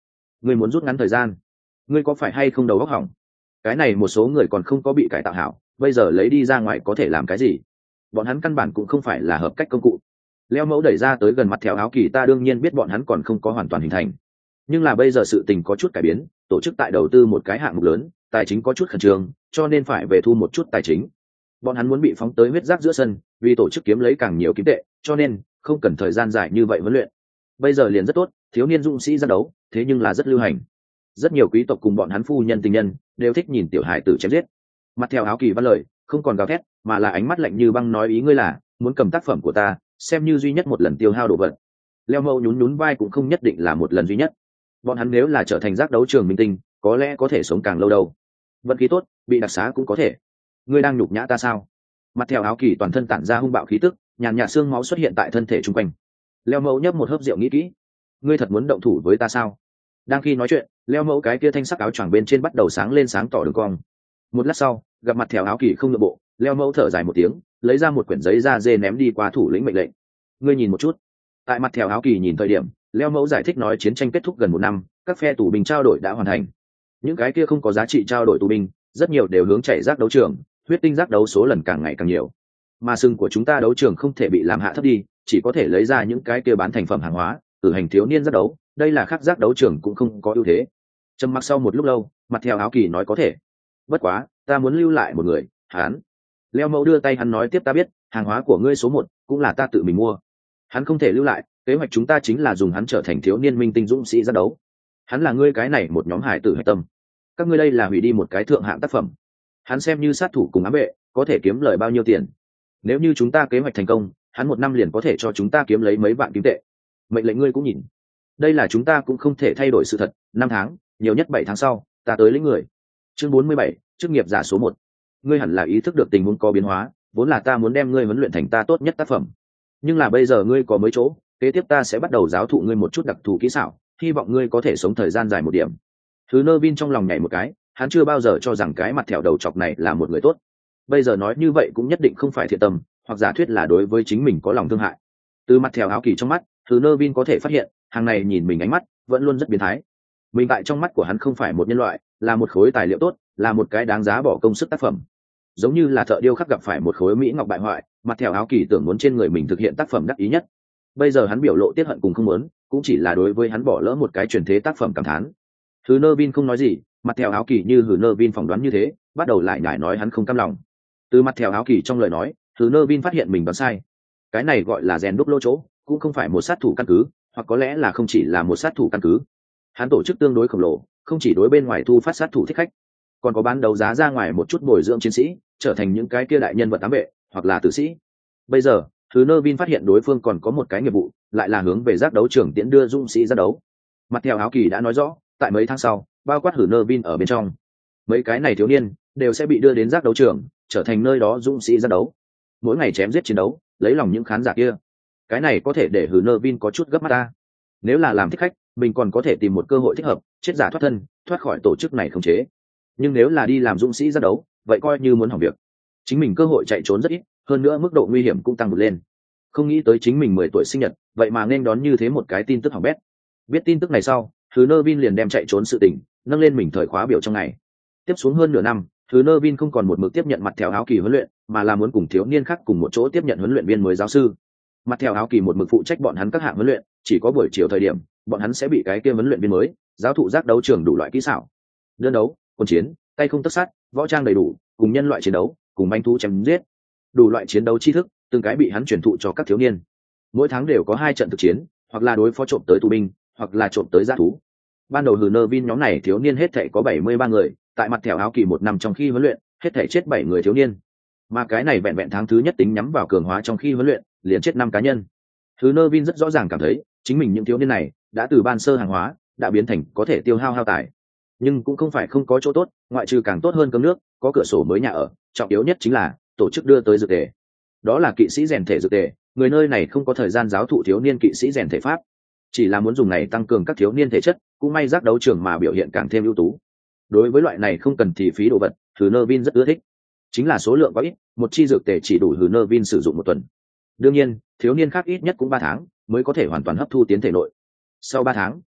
ngươi muốn rút ngắn thời gian, ngươi có phải hay không đầu óc hỏng? Cái này một số người còn không có bị cải tạo hảo, bây giờ lấy đi ra ngoài có thể làm cái gì? Bọn hắn căn bản cũng không phải là hợp cách công cụ. Leo mẫu đẩy ra tới gần mặt theo áo kỳ, ta đương nhiên biết bọn hắn còn không có hoàn toàn hình thành, nhưng là bây giờ sự tình có chút cải biến, tổ chức tại đầu tư một cái hạng mục lớn, tài chính có chút khẩn trương, cho nên phải về thu một chút tài chính. Bọn hắn muốn bị phóng tới huyết giác giữa sân, vì tổ chức kiếm lấy càng nhiều kiếm tệ, cho nên không cần thời gian dài như vậy huấn luyện. Bây giờ liền rất tốt, thiếu niên dũng sĩ ra đấu, thế nhưng là rất lưu hành. Rất nhiều quý tộc cùng bọn hắn phu nhân tình nhân đều thích nhìn tiểu hài tử chém giết. Mặt theo áo kỳ văn lời không còn gào thét, mà là ánh mắt lạnh như băng, nói ý ngươi là muốn cầm tác phẩm của ta xem như duy nhất một lần tiêu hao đồ vật. Leo mẫu nhún nhún vai, cũng không nhất định là một lần duy nhất. Bọn hắn nếu là trở thành giác đấu trường minh tinh, có lẽ có thể sống càng lâu đâu. Vận khí tốt, bị đặc xá cũng có thể. Ngươi đang nhục nhã ta sao? Mặt theo áo kỳ toàn thân tản ra hung bạo khí tức, nhàn nhạt xương máu xuất hiện tại thân thể chung quanh. Leo mẫu nhấp một hớp rượu, nghĩ kỹ. Ngươi thật muốn động thủ với ta sao? Đang khi nói chuyện, Leo mẫu cái kia thanh sắc áo choàng bên trên bắt đầu sáng lên sáng tỏ đường cong. Một lát sau, gặp mặt theo áo kỳ không nhượng bộ, Leo mẫu thở dài một tiếng, lấy ra một quyển giấy da dê ném đi qua thủ lĩnh mệnh lệnh. Ngươi nhìn một chút. Tại mặt theo áo kỳ nhìn thời điểm, Leo mẫu giải thích nói chiến tranh kết thúc gần một năm, các phe tù binh trao đổi đã hoàn thành. Những cái kia không có giá trị trao đổi tù binh, rất nhiều đều hướng chạy giác đấu trường, huyết tinh giác đấu số lần càng ngày càng nhiều. Mà sừng của chúng ta đấu trường không thể bị làm hạ thấp đi, chỉ có thể lấy ra những cái kia bán thành phẩm hàng hóa, cử hành thiếu niên giác đấu, đây là khác giác đấu trường cũng không có ưu thế. Trầm mặc sau một lúc lâu, mặt theo áo kỳ nói có thể. Bất quá, ta muốn lưu lại một người, hắn. Leo mẫu đưa tay hắn nói tiếp, ta biết, hàng hóa của ngươi số một cũng là ta tự mình mua. Hắn không thể lưu lại, kế hoạch chúng ta chính là dùng hắn trở thành thiếu niên minh tinh dũng sĩ giác đấu. Hắn là ngươi cái này một nhóm hải tử hạch tâm. Các ngươi đây là hủy đi một cái thượng hạng tác phẩm. Hắn xem như sát thủ cùng ám vệ, có thể kiếm lời bao nhiêu tiền? Nếu như chúng ta kế hoạch thành công, hắn một năm liền có thể cho chúng ta kiếm lấy mấy vạn kim tệ. Mệnh lệnh ngươi cũng nhìn. Đây là chúng ta cũng không thể thay đổi sự thật, năm tháng, nhiều nhất bảy tháng sau, ta tới lĩnh người. Chương bốn mươi bảy, chức nghiệp giả số một. Ngươi hẳn là ý thức được tình huống có biến hóa, vốn là ta muốn đem ngươi huấn luyện thành ta tốt nhất tác phẩm. Nhưng là bây giờ ngươi có mấy chỗ, kế tiếp ta sẽ bắt đầu giáo thụ ngươi một chút đặc thù kỹ xảo, hy vọng ngươi có thể sống thời gian dài một điểm. Thứ Nơ Vin trong lòng nhảy một cái, hắn chưa bao giờ cho rằng cái mặt thẹo đầu chọc này là một người tốt. Bây giờ nói như vậy cũng nhất định không phải thiện tâm, hoặc giả thuyết là đối với chính mình có lòng thương hại. Từ mặt thẹo áo kỳ trong mắt, Thứ Nơ Vin có thể phát hiện, hàng này nhìn mình ánh mắt vẫn luôn rất biến thái. Mình tại trong mắt của hắn không phải một nhân loại, là một khối tài liệu tốt, là một cái đáng giá bỏ công sức tác phẩm. Giống như là thợ điêu khắc gặp phải một khối mỹ ngọc bại hoại, mặt thẹo áo kỳ tưởng muốn trên người mình thực hiện tác phẩm đắc ý nhất. Bây giờ hắn biểu lộ tiếc hận cùng không muốn, cũng chỉ là đối với hắn bỏ lỡ một cái truyền thế tác phẩm cảm thán. Thứ Nơ Vin không nói gì, mặt thẹo áo kỳ như Hử Nơ Vin phỏng đoán như thế, bắt đầu lại nhải nói hắn không cam lòng. Từ mặt thẹo áo kỳ trong lời nói, Thứ Nơ Vin phát hiện mình đoán sai. Cái này gọi là rèn đúc lỗ chỗ, cũng không phải một sát thủ căn cứ, hoặc có lẽ là không chỉ là một sát thủ căn cứ. Hắn tổ chức tương đối khổng lồ, không chỉ đối bên ngoài thu phát sát thủ thích khách, còn có bán đấu giá ra ngoài một chút bồi dưỡng chiến sĩ, trở thành những cái kia đại nhân vật ám vệ, hoặc là tử sĩ. Bây giờ, Thứ Nơ Vin phát hiện đối phương còn có một cái nghiệp vụ, lại là hướng về giác đấu trường tiễn đưa dũng sĩ ra đấu. Mặt theo áo kỳ đã nói rõ, tại mấy tháng sau, bao quát Hử Nơ Vin ở bên trong, mấy cái này thiếu niên đều sẽ bị đưa đến giác đấu trường, trở thành nơi đó dũng sĩ ra đấu. Mỗi ngày chém giết chiến đấu, lấy lòng những khán giả kia. Cái này có thể để Hử Nơ Vin có chút gấp mắt ta. Nếu là làm thích khách, mình còn có thể tìm một cơ hội thích hợp, chết giả thoát thân, thoát khỏi tổ chức này khống chế. Nhưng nếu là đi làm dũng sĩ ra đấu, vậy coi như muốn hỏng việc. Chính mình cơ hội chạy trốn rất ít, hơn nữa mức độ nguy hiểm cũng tăng vượt lên. Không nghĩ tới chính mình mười tuổi sinh nhật, vậy mà nên đón như thế một cái tin tức hỏng bét. Biết tin tức này sau, Thứ Nơ Vin liền đem chạy trốn sự tình nâng lên mình thời khóa biểu trong ngày. Tiếp xuống hơn nửa năm, Thứ Nơ Vin không còn một mực tiếp nhận mặt theo áo kỳ huấn luyện, mà là muốn cùng thiếu niên khác cùng một chỗ tiếp nhận huấn luyện viên mới giáo sư. Mặt theo áo kỳ một mực phụ trách bọn hắn các hạng huấn luyện, chỉ có buổi chiều thời điểm, bọn hắn sẽ bị cái kia huấn luyện viên mới giáo thụ giác đấu trường đủ loại kỹ xảo, đơn đấu, quân chiến, tay không tất sát, võ trang đầy đủ, cùng nhân loại chiến đấu, cùng manh thú chém giết, đủ loại chiến đấu tri thức, từng cái bị hắn truyền thụ cho các thiếu niên. Mỗi tháng đều có hai trận thực chiến, hoặc là đối phó trộm tới tù binh, hoặc là trộm tới giã thú. Ban đầu Hử Nơ Vin nhóm này thiếu niên hết thảy có bảy mươi ba người, tại mặt thẻo áo kỳ một năm trong khi huấn luyện, hết thảy chết bảy người thiếu niên. Mà cái này vẹn vẹn tháng thứ nhất tính nhắm vào cường hóa trong khi huấn luyện, liền chết năm cá nhân. Hử Nơ Vin rất rõ ràng cảm thấy, chính mình những thiếu niên này đã từ ban sơ hàng hóa, đã biến thành có thể tiêu hao hao tài. Nhưng cũng không phải không có chỗ tốt, ngoại trừ càng tốt hơn cơm nước, có cửa sổ mới nhà ở, trọng yếu nhất chính là tổ chức đưa tới dược tề. Đó là kỵ sĩ rèn thể dược tề, người nơi này không có thời gian giáo thụ thiếu niên kỵ sĩ rèn thể pháp, chỉ là muốn dùng này tăng cường các thiếu niên thể chất, cũng may giác đấu trường mà biểu hiện càng thêm ưu tú. Đối với loại này không cần thì phí đồ vật, Hử Nơ Vin rất ưa thích. Chính là số lượng quá ít, một chi dược tề chỉ đủ Hử Nơ Vin sử dụng một tuần. Đương nhiên, thiếu niên khác ít nhất cũng ba tháng mới có thể hoàn toàn hấp thu tiến thể nội. Sau ba tháng,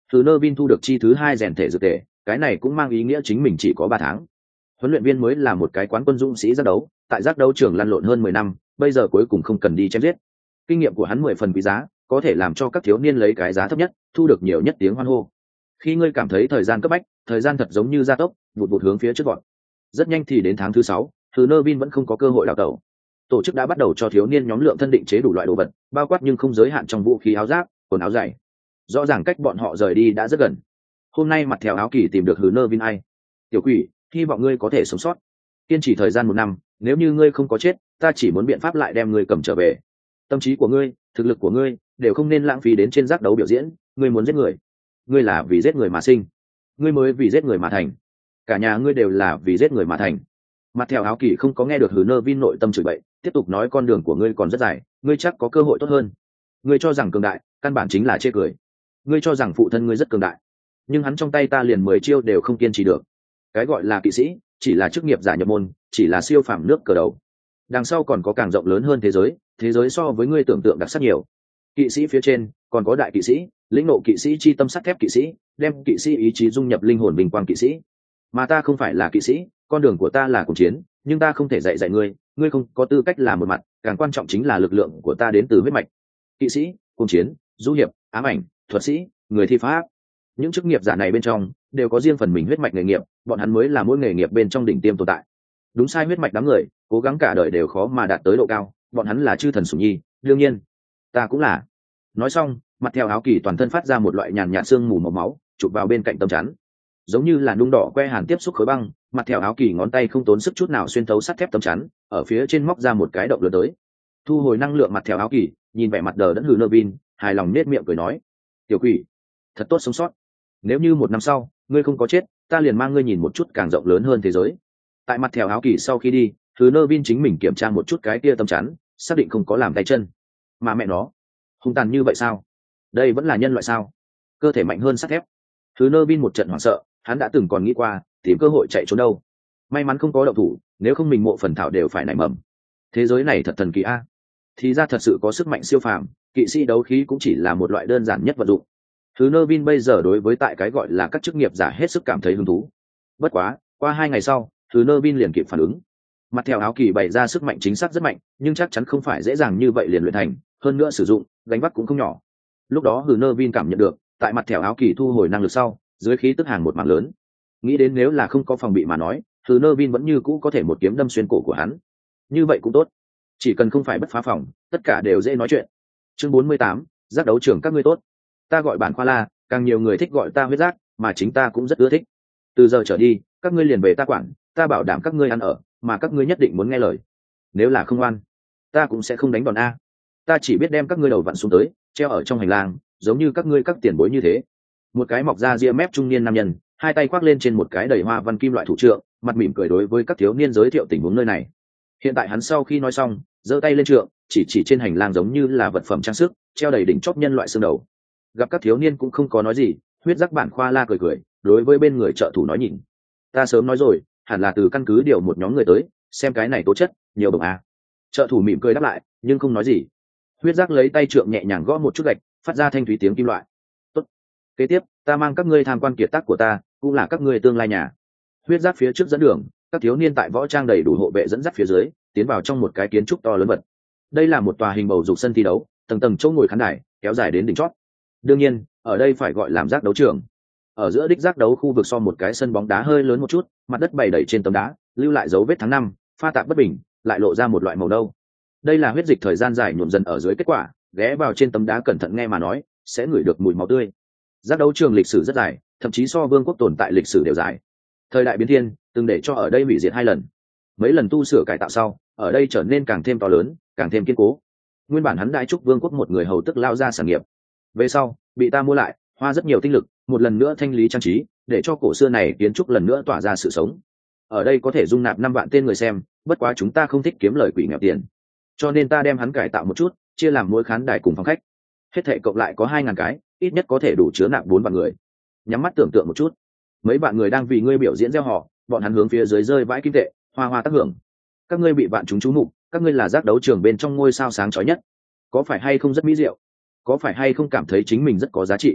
thứ nơ vin thu được chi thứ hai rèn thể dược thể, cái này cũng mang ý nghĩa chính mình chỉ có ba tháng. Huấn luyện viên mới là một cái quán quân dũng sĩ giác đấu, tại giác đấu trường lăn lộn hơn mười năm, bây giờ cuối cùng không cần đi chém giết. Kinh nghiệm của hắn mười phần quý giá, có thể làm cho các thiếu niên lấy cái giá thấp nhất, thu được nhiều nhất tiếng hoan hô. Khi ngươi cảm thấy thời gian cấp bách, thời gian thật giống như gia tốc, vụt vụt hướng phía trước vọt. Rất nhanh thì đến tháng thứ sáu, thứ nơ vin vẫn không có cơ hội đào tẩu. Tổ chức đã bắt đầu cho thiếu niên nhóm lượng thân định chế đủ loại đồ vật, bao quát nhưng không giới hạn trong vũ khí áo giáp, quần áo dày. Rõ ràng cách bọn họ rời đi đã rất gần. Hôm nay mặt theo áo kỳ tìm được hứ nơ vin ai. Tiểu quỷ, hy vọng ngươi có thể sống sót. Kiên trì thời gian một năm, nếu như ngươi không có chết, ta chỉ muốn biện pháp lại đem ngươi cầm trở về. Tâm trí của ngươi, thực lực của ngươi đều không nên lãng phí đến trên giác đấu biểu diễn. Ngươi muốn giết người, ngươi là vì giết người mà sinh, ngươi mới vì giết người mà thành, cả nhà ngươi đều là vì giết người mà thành. Mặt theo áo kỳ không có nghe được hứ nơ vin nội tâm chửi bậy, tiếp tục nói con đường của ngươi còn rất dài, ngươi chắc có cơ hội tốt hơn. Ngươi cho rằng cường đại căn bản chính là chê cười, ngươi cho rằng phụ thân ngươi rất cường đại, nhưng hắn trong tay ta liền mười chiêu đều không kiên trì được. Cái gọi là kỵ sĩ chỉ là chức nghiệp giả nhập môn, chỉ là siêu phàm nước cờ đầu. Đằng sau còn có càng rộng lớn hơn thế giới, thế giới so với ngươi tưởng tượng đặc sắc nhiều. Kỵ sĩ phía trên còn có đại kỵ sĩ, lĩnh nộ kỵ sĩ chi tâm sắt thép kỵ sĩ, đem kỵ sĩ ý chí dung nhập linh hồn bình quang kỵ sĩ. Mà ta không phải là kỵ sĩ, con đường của ta là cuộc chiến, nhưng ta không thể dạy dạy ngươi, ngươi không có tư cách làm một mặt, càng quan trọng chính là lực lượng của ta đến từ huyết mạch. Kỵ sĩ, cung chiến, du hiệp, ám ảnh, thuật sĩ, người thi pháp, những chức nghiệp giả này bên trong đều có riêng phần mình huyết mạch nghề nghiệp, bọn hắn mới là mỗi nghề nghiệp bên trong đỉnh tiêm tồn tại. Đúng sai huyết mạch đám người cố gắng cả đời đều khó mà đạt tới độ cao, bọn hắn là chư thần sủng nhi, đương nhiên ta cũng là. Nói xong, mặt theo áo kỳ toàn thân phát ra một loại nhàn nhạt sương mù màu máu, chụp vào bên cạnh tấm chắn, giống như là nung đỏ que hàn tiếp xúc khối băng. Mặt theo áo kỳ ngón tay không tốn sức chút nào xuyên thấu sắt thép tấm chắn, ở phía trên móc ra một cái động lớn tới. Thu hồi năng lượng, mặt theo áo kỳ nhìn vẻ mặt đờ đẫn hừ nơ vin, hài lòng nết miệng cười nói: tiểu quỷ, thật tốt sống sót. Nếu như một năm sau ngươi không có chết, ta liền mang ngươi nhìn một chút càng rộng lớn hơn thế giới. Tại mặt theo áo kỳ sau khi đi, hừ nơ vin chính mình kiểm tra một chút cái kia tấm chắn, xác định không có làm tay chân. Mà mẹ nó, hung tàn như vậy sao? Đây vẫn là nhân loại sao? Cơ thể mạnh hơn sắt thép. Hừ nơ vin một trận hoảng sợ, hắn đã từng còn nghĩ qua tìm cơ hội chạy trốn đâu. May mắn không có động thủ, nếu không mình mộ phần thảo đều phải nảy mầm. Thế giới này thật thần kỳ a. Thì ra thật sự có sức mạnh siêu phàm, kỵ sĩ đấu khí cũng chỉ là một loại đơn giản nhất vật dụng. Thứ nơ vin bây giờ đối với tại cái gọi là các chức nghiệp giả hết sức cảm thấy hứng thú. Bất quá, qua hai ngày sau, thứ nơ vin liền kịp phản ứng. Mặt theo áo kỳ bày ra sức mạnh chính xác rất mạnh, nhưng chắc chắn không phải dễ dàng như vậy liền luyện thành, hơn nữa sử dụng gánh vác cũng không nhỏ. Lúc đó thứ nơ vin cảm nhận được, tại mặt theo áo kỳ thu hồi năng lực sau, dưới khí tức hàng một mảng lớn. Nghĩ đến nếu là không có phòng bị mà nói, thứ nơ vin vẫn như cũ có thể một kiếm đâm xuyên cổ của hắn. Như vậy cũng tốt, chỉ cần không phải bất phá phòng, tất cả đều dễ nói chuyện. Chương bốn mươi tám, giác đấu trường các ngươi tốt. Ta gọi bản khoa la, càng nhiều người thích gọi ta huyết giác, mà chính ta cũng rất ưa thích. Từ giờ trở đi, các ngươi liền về ta quản, ta bảo đảm các ngươi ăn ở, mà các ngươi nhất định muốn nghe lời. Nếu là không ngoan, ta cũng sẽ không đánh đòn a. Ta chỉ biết đem các ngươi đầu vặn xuống tới, treo ở trong hành lang, giống như các ngươi các tiền bối như thế. Một cái mọc ra ria mép trung niên nam nhân, hai tay khoác lên trên một cái đầy hoa văn kim loại thủ trượng, mặt mỉm cười đối với các thiếu niên giới thiệu tình huống nơi này. Hiện tại hắn sau khi nói xong, giơ tay lên trượng, chỉ chỉ trên hành lang giống như là vật phẩm trang sức, treo đầy đỉnh chóp nhân loại xương đầu. Gặp các thiếu niên cũng không có nói gì, huyết giác bản khoa la cười cười, đối với bên người trợ thủ nói: nhìn, ta sớm nói rồi, hẳn là từ căn cứ điều một nhóm người tới, xem cái này tố chất nhiều đồng a. Trợ thủ mỉm cười đáp lại, nhưng không nói gì. Huyết giác lấy tay trượng nhẹ nhàng gõ một chút gạch, phát ra thanh thúy tiếng kim loại. Tốt, kế tiếp ta mang các ngươi tham quan kiệt tác của ta, cũng là các ngươi tương lai nhà. Huyết giác phía trước dẫn đường, các thiếu niên tại võ trang đầy đủ hộ vệ dẫn dắt phía dưới, tiến vào trong một cái kiến trúc to lớn vật. Đây là một tòa hình bầu dục sân thi đấu, tầng tầng chỗ ngồi khán đài kéo dài đến đỉnh chót. Đương nhiên, ở đây phải gọi làm giác đấu trường. Ở giữa đích giác đấu khu vực so một cái sân bóng đá hơi lớn một chút, mặt đất bày đầy trên tấm đá, lưu lại dấu vết tháng năm, pha tạp bất bình, lại lộ ra một loại màu nâu. Đây là huyết dịch thời gian dài nhuộm dần ở dưới kết quả, ghé vào trên tấm đá cẩn thận nghe mà nói, sẽ ngửi được mùi máu tươi. Giác đấu trường lịch sử rất dài, thậm chí so vương quốc tồn tại lịch sử đều dài. Thời đại biến thiên, từng để cho ở đây hủy diệt hai lần. Mấy lần tu sửa cải tạo sau, ở đây trở nên càng thêm to lớn, càng thêm kiên cố. Nguyên bản hắn đại trúc vương quốc một người hầu tức lao ra sản nghiệp, về sau bị ta mua lại, hoa rất nhiều tinh lực, một lần nữa thanh lý trang trí, để cho cổ xưa này kiến trúc lần nữa tỏa ra sự sống. Ở đây có thể dung nạp năm vạn tên người xem, bất quá chúng ta không thích kiếm lời quỷ nghèo tiền, cho nên ta đem hắn cải tạo một chút, chia làm mỗi khán đài cùng phòng khách, hết thảy cộng lại có hai ngàn cái, ít nhất có thể đủ chứa nạp bốn vạn người. Nhắm mắt tưởng tượng một chút, mấy vạn người đang vì ngươi biểu diễn reo hò, bọn hắn hướng phía dưới rơi vãi kim tệ, hoa hoa tác hưởng. Các ngươi bị vạn chúng chú mục, các ngươi là giác đấu trường bên trong ngôi sao sáng chói nhất, có phải hay không rất mỹ diệu? Có phải hay không cảm thấy chính mình rất có giá trị?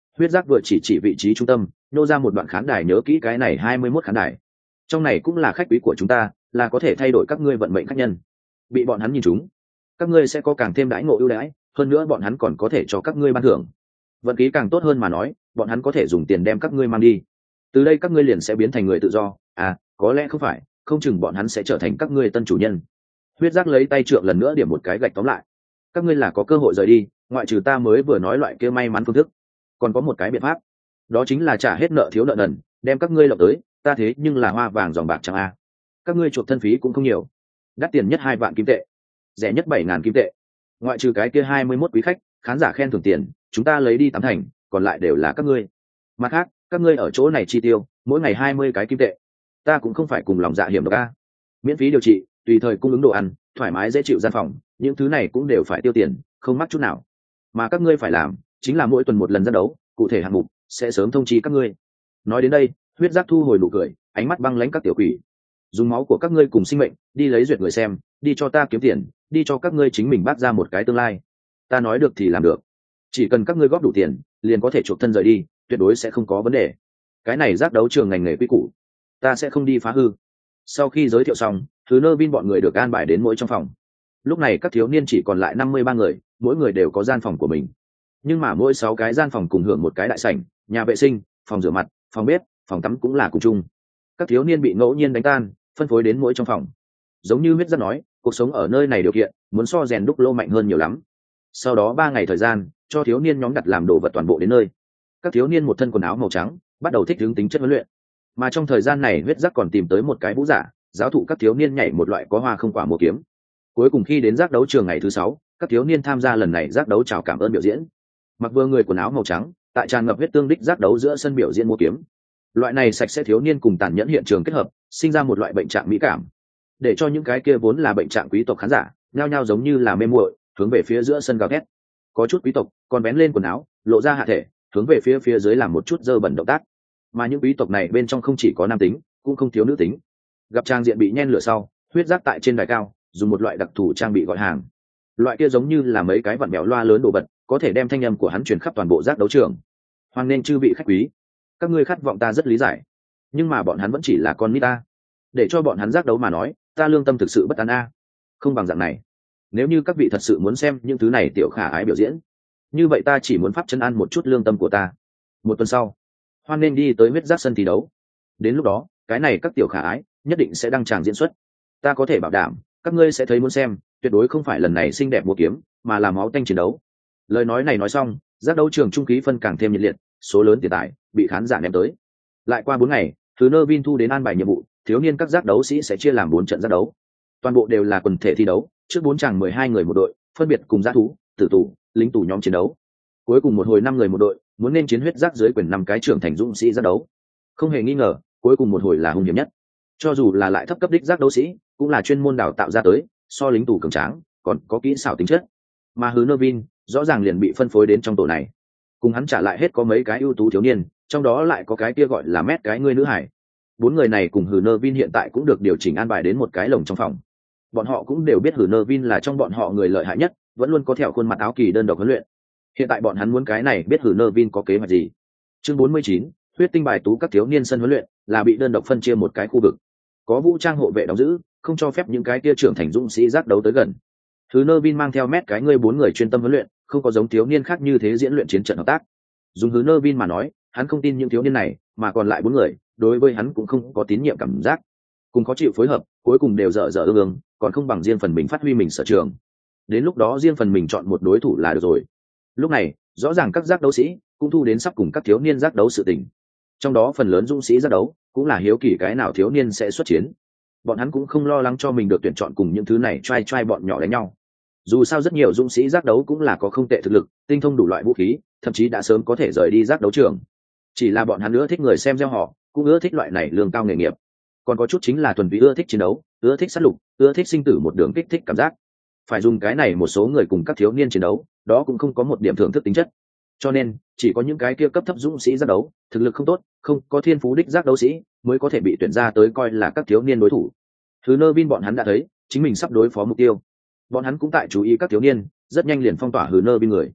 Huyết giác vừa chỉ chỉ vị trí trung tâm, nô ra một đoạn khán đài, nhớ kỹ cái này hai mươi mốt khán đài, trong này cũng là khách quý của chúng ta, là có thể thay đổi các ngươi vận mệnh khách nhân. Bị bọn hắn nhìn chúng, các ngươi sẽ có càng thêm đãi ngộ ưu đãi, hơn nữa bọn hắn còn có thể cho các ngươi ban thưởng. Vận khí càng tốt hơn mà nói, bọn hắn có thể dùng tiền đem các ngươi mang đi. Từ đây các ngươi liền sẽ biến thành người tự do. À, có lẽ không phải, không chừng bọn hắn sẽ trở thành các ngươi tân chủ nhân. Huyết giác lấy tay trượng lần nữa điểm một cái gạch tóm lại. Các ngươi là có cơ hội rời đi, ngoại trừ ta mới vừa nói loại kia may mắn phương thức, còn có một cái biện pháp, đó chính là trả hết nợ thiếu nợ nần, đem các ngươi lộng tới, ta thế nhưng là hoa vàng dòng bạc chẳng a. Các ngươi chuộc thân phí cũng không nhiều, đắt tiền nhất hai vạn kim tệ, rẻ nhất bảy ngàn kim tệ. Ngoại trừ cái kia hai mươi mốt quý khách, khán giả khen thưởng tiền, chúng ta lấy đi tám thành, còn lại đều là các ngươi. Mặt khác, các ngươi ở chỗ này chi tiêu, mỗi ngày hai mươi cái kim tệ. Ta cũng không phải cùng lòng dạ hiểm độc a. Miễn phí điều trị, tùy thời cung ứng đồ ăn, thoải mái dễ chịu gian phòng, những thứ này cũng đều phải tiêu tiền, không mắc chút nào. Mà các ngươi phải làm, chính là mỗi tuần một lần ra đấu, cụ thể hạng mục sẽ sớm thông chi các ngươi. Nói đến đây, huyết giác thu hồi nụ cười, ánh mắt băng lãnh các tiểu quỷ. Dùng máu của các ngươi cùng sinh mệnh, đi lấy duyệt người xem, đi cho ta kiếm tiền, đi cho các ngươi chính mình bác ra một cái tương lai. Ta nói được thì làm được. Chỉ cần các ngươi góp đủ tiền, liền có thể chuộc thân rời đi, tuyệt đối sẽ không có vấn đề. Cái này giác đấu trường ngành nghề quy củ, ta sẽ không đi phá hư. Sau khi giới thiệu xong, thứ nơ vin bọn người được an bài đến mỗi trong phòng. Lúc này các thiếu niên chỉ còn lại năm mươi ba người, mỗi người đều có gian phòng của mình. Nhưng mà mỗi sáu cái gian phòng cùng hưởng một cái đại sảnh, nhà vệ sinh, phòng rửa mặt, phòng bếp, phòng tắm cũng là cùng chung. Các thiếu niên bị ngẫu nhiên đánh tan, phân phối đến mỗi trong phòng. Giống như huyết giác nói, cuộc sống ở nơi này điều kiện muốn so rèn đúc lô mạnh hơn nhiều lắm. Sau đó ba ngày thời gian, cho thiếu niên nhóm đặt làm đồ vật toàn bộ đến nơi. Các thiếu niên một thân quần áo màu trắng, bắt đầu thích hướng tính chất huấn luyện. Mà trong thời gian này huyết giác còn tìm tới một cái vũ giả, giáo thụ các thiếu niên nhảy một loại có hoa không quả múa kiếm. Cuối cùng khi đến giác đấu trường ngày thứ sáu, các thiếu niên tham gia lần này giác đấu chào cảm ơn biểu diễn. Mặc vừa người quần áo màu trắng, tại tràn ngập huyết tương đích giác đấu giữa sân biểu diễn múa kiếm. Loại này sạch sẽ thiếu niên cùng tàn nhẫn hiện trường kết hợp, sinh ra một loại bệnh trạng mỹ cảm, để cho những cái kia vốn là bệnh trạng quý tộc khán giả nhao nhao giống như là mê muội, hướng về phía giữa sân gào thét. Có chút quý tộc còn vén lên quần áo, lộ ra hạ thể, hướng về phía phía dưới làm một chút dơ bẩn động tác. Mà những quý tộc này bên trong không chỉ có nam tính, cũng không thiếu nữ tính. Gặp trang diện bị nhen lửa sau, huyết giác tại trên đài cao dùng một loại đặc thù trang bị gọi hàng. Loại kia giống như là mấy cái vặn bèo loa lớn đồ vật, có thể đem thanh âm của hắn truyền khắp toàn bộ giác đấu trường. Hoan nên chư vị khách quý, các ngươi khát vọng ta rất lý giải, nhưng mà bọn hắn vẫn chỉ là con nít ta. Để cho bọn hắn giác đấu mà nói, ta lương tâm thực sự bất an a. Không bằng dạng này, nếu như các vị thật sự muốn xem những thứ này tiểu khả ái biểu diễn, như vậy ta chỉ muốn pháp chân an một chút lương tâm của ta. Một tuần sau, hoan nên đi tới huyết giác sân thi đấu. Đến lúc đó, cái này các tiểu khả ái nhất định sẽ đăng tràng diễn xuất. Ta có thể bảo đảm, các ngươi sẽ thấy muốn xem, tuyệt đối không phải lần này xinh đẹp mua kiếm, mà là máu tanh chiến đấu. Lời nói này nói xong, giác đấu trường trung khí phân càng thêm nhiệt liệt, số lớn tiền tài bị khán giả ném tới. Lại qua bốn ngày, thứ nơ vin thu đến an bài nhiệm vụ, thiếu niên các giác đấu sĩ sẽ chia làm bốn trận giác đấu. Toàn bộ đều là quần thể thi đấu, trước bốn chàng mười hai người một đội, phân biệt cùng dã thú, tử tù, lính tù nhóm chiến đấu. Cuối cùng một hồi năm người một đội, muốn nên chiến huyết giác dưới quyền năm cái trưởng thành dũng sĩ giác đấu. Không hề nghi ngờ, cuối cùng một hồi là hung hiểm nhất. Cho dù là lại thấp cấp đích giác đấu sĩ, cũng là chuyên môn đào tạo ra tới, so lính tù cường tráng, còn có kỹ xảo tính chất. Mà Hứa Nơ Vin rõ ràng liền bị phân phối đến trong tổ này. Cùng hắn trả lại hết có mấy cái ưu tú thiếu niên, trong đó lại có cái kia gọi là mét cái ngươi nữ hải. Bốn người này cùng Hứa Nơ Vin hiện tại cũng được điều chỉnh an bài đến một cái lồng trong phòng. Bọn họ cũng đều biết Hứa Nơ Vin là trong bọn họ người lợi hại nhất, vẫn luôn có theo khuôn mặt áo kỳ đơn độc huấn luyện. Hiện tại bọn hắn muốn cái này biết Hứa Nơ Vin có kế hoạch gì. Chương bốn mươi chín, huyết tinh bài tú các thiếu niên sân huấn luyện, là bị đơn độc phân chia một cái khu vực. Có vũ trang hộ vệ đóng giữ, không cho phép những cái kia trưởng thành dũng sĩ giác đấu tới gần. Thứ Nơ Vin mang theo mét cái ngươi bốn người chuyên tâm huấn luyện, không có giống thiếu niên khác như thế diễn luyện chiến trận hợp tác. Dùng Thứ Nơ Vin mà nói, hắn không tin những thiếu niên này, mà còn lại bốn người, đối với hắn cũng không có tín nhiệm cảm giác. Cùng khó chịu phối hợp, cuối cùng đều dở dở ương ương, còn không bằng riêng phần mình phát huy mình sở trường. Đến lúc đó riêng phần mình chọn một đối thủ là được rồi. Lúc này, rõ ràng các giác đấu sĩ cũng thu đến sắp cùng các thiếu niên giác đấu sự tình. Trong đó phần lớn dũng sĩ giác đấu cũng là hiếu kỳ cái nào thiếu niên sẽ xuất chiến. Bọn hắn cũng không lo lắng cho mình được tuyển chọn cùng những thứ này trai trai bọn nhỏ đánh nhau. Dù sao rất nhiều dũng sĩ giác đấu cũng là có không tệ thực lực, tinh thông đủ loại vũ khí, thậm chí đã sớm có thể rời đi giác đấu trường. Chỉ là bọn hắn ưa thích người xem gieo họ, cũng ưa thích loại này lương cao nghề nghiệp. Còn có chút chính là thuần túy ưa thích chiến đấu, ưa thích sát lục, ưa thích sinh tử một đường kích thích cảm giác. Phải dùng cái này một số người cùng các thiếu niên chiến đấu, đó cũng không có một điểm thưởng thức tính chất. Cho nên, chỉ có những cái kia cấp thấp dũng sĩ giác đấu, thực lực không tốt, không có thiên phú đích giác đấu sĩ, mới có thể bị tuyển ra tới coi là các thiếu niên đối thủ. Thứ Nơ Vin bọn hắn đã thấy, chính mình sắp đối phó mục tiêu. Bọn hắn cũng tại chú ý các thiếu niên, rất nhanh liền phong tỏa Hứa Nơ Vin người.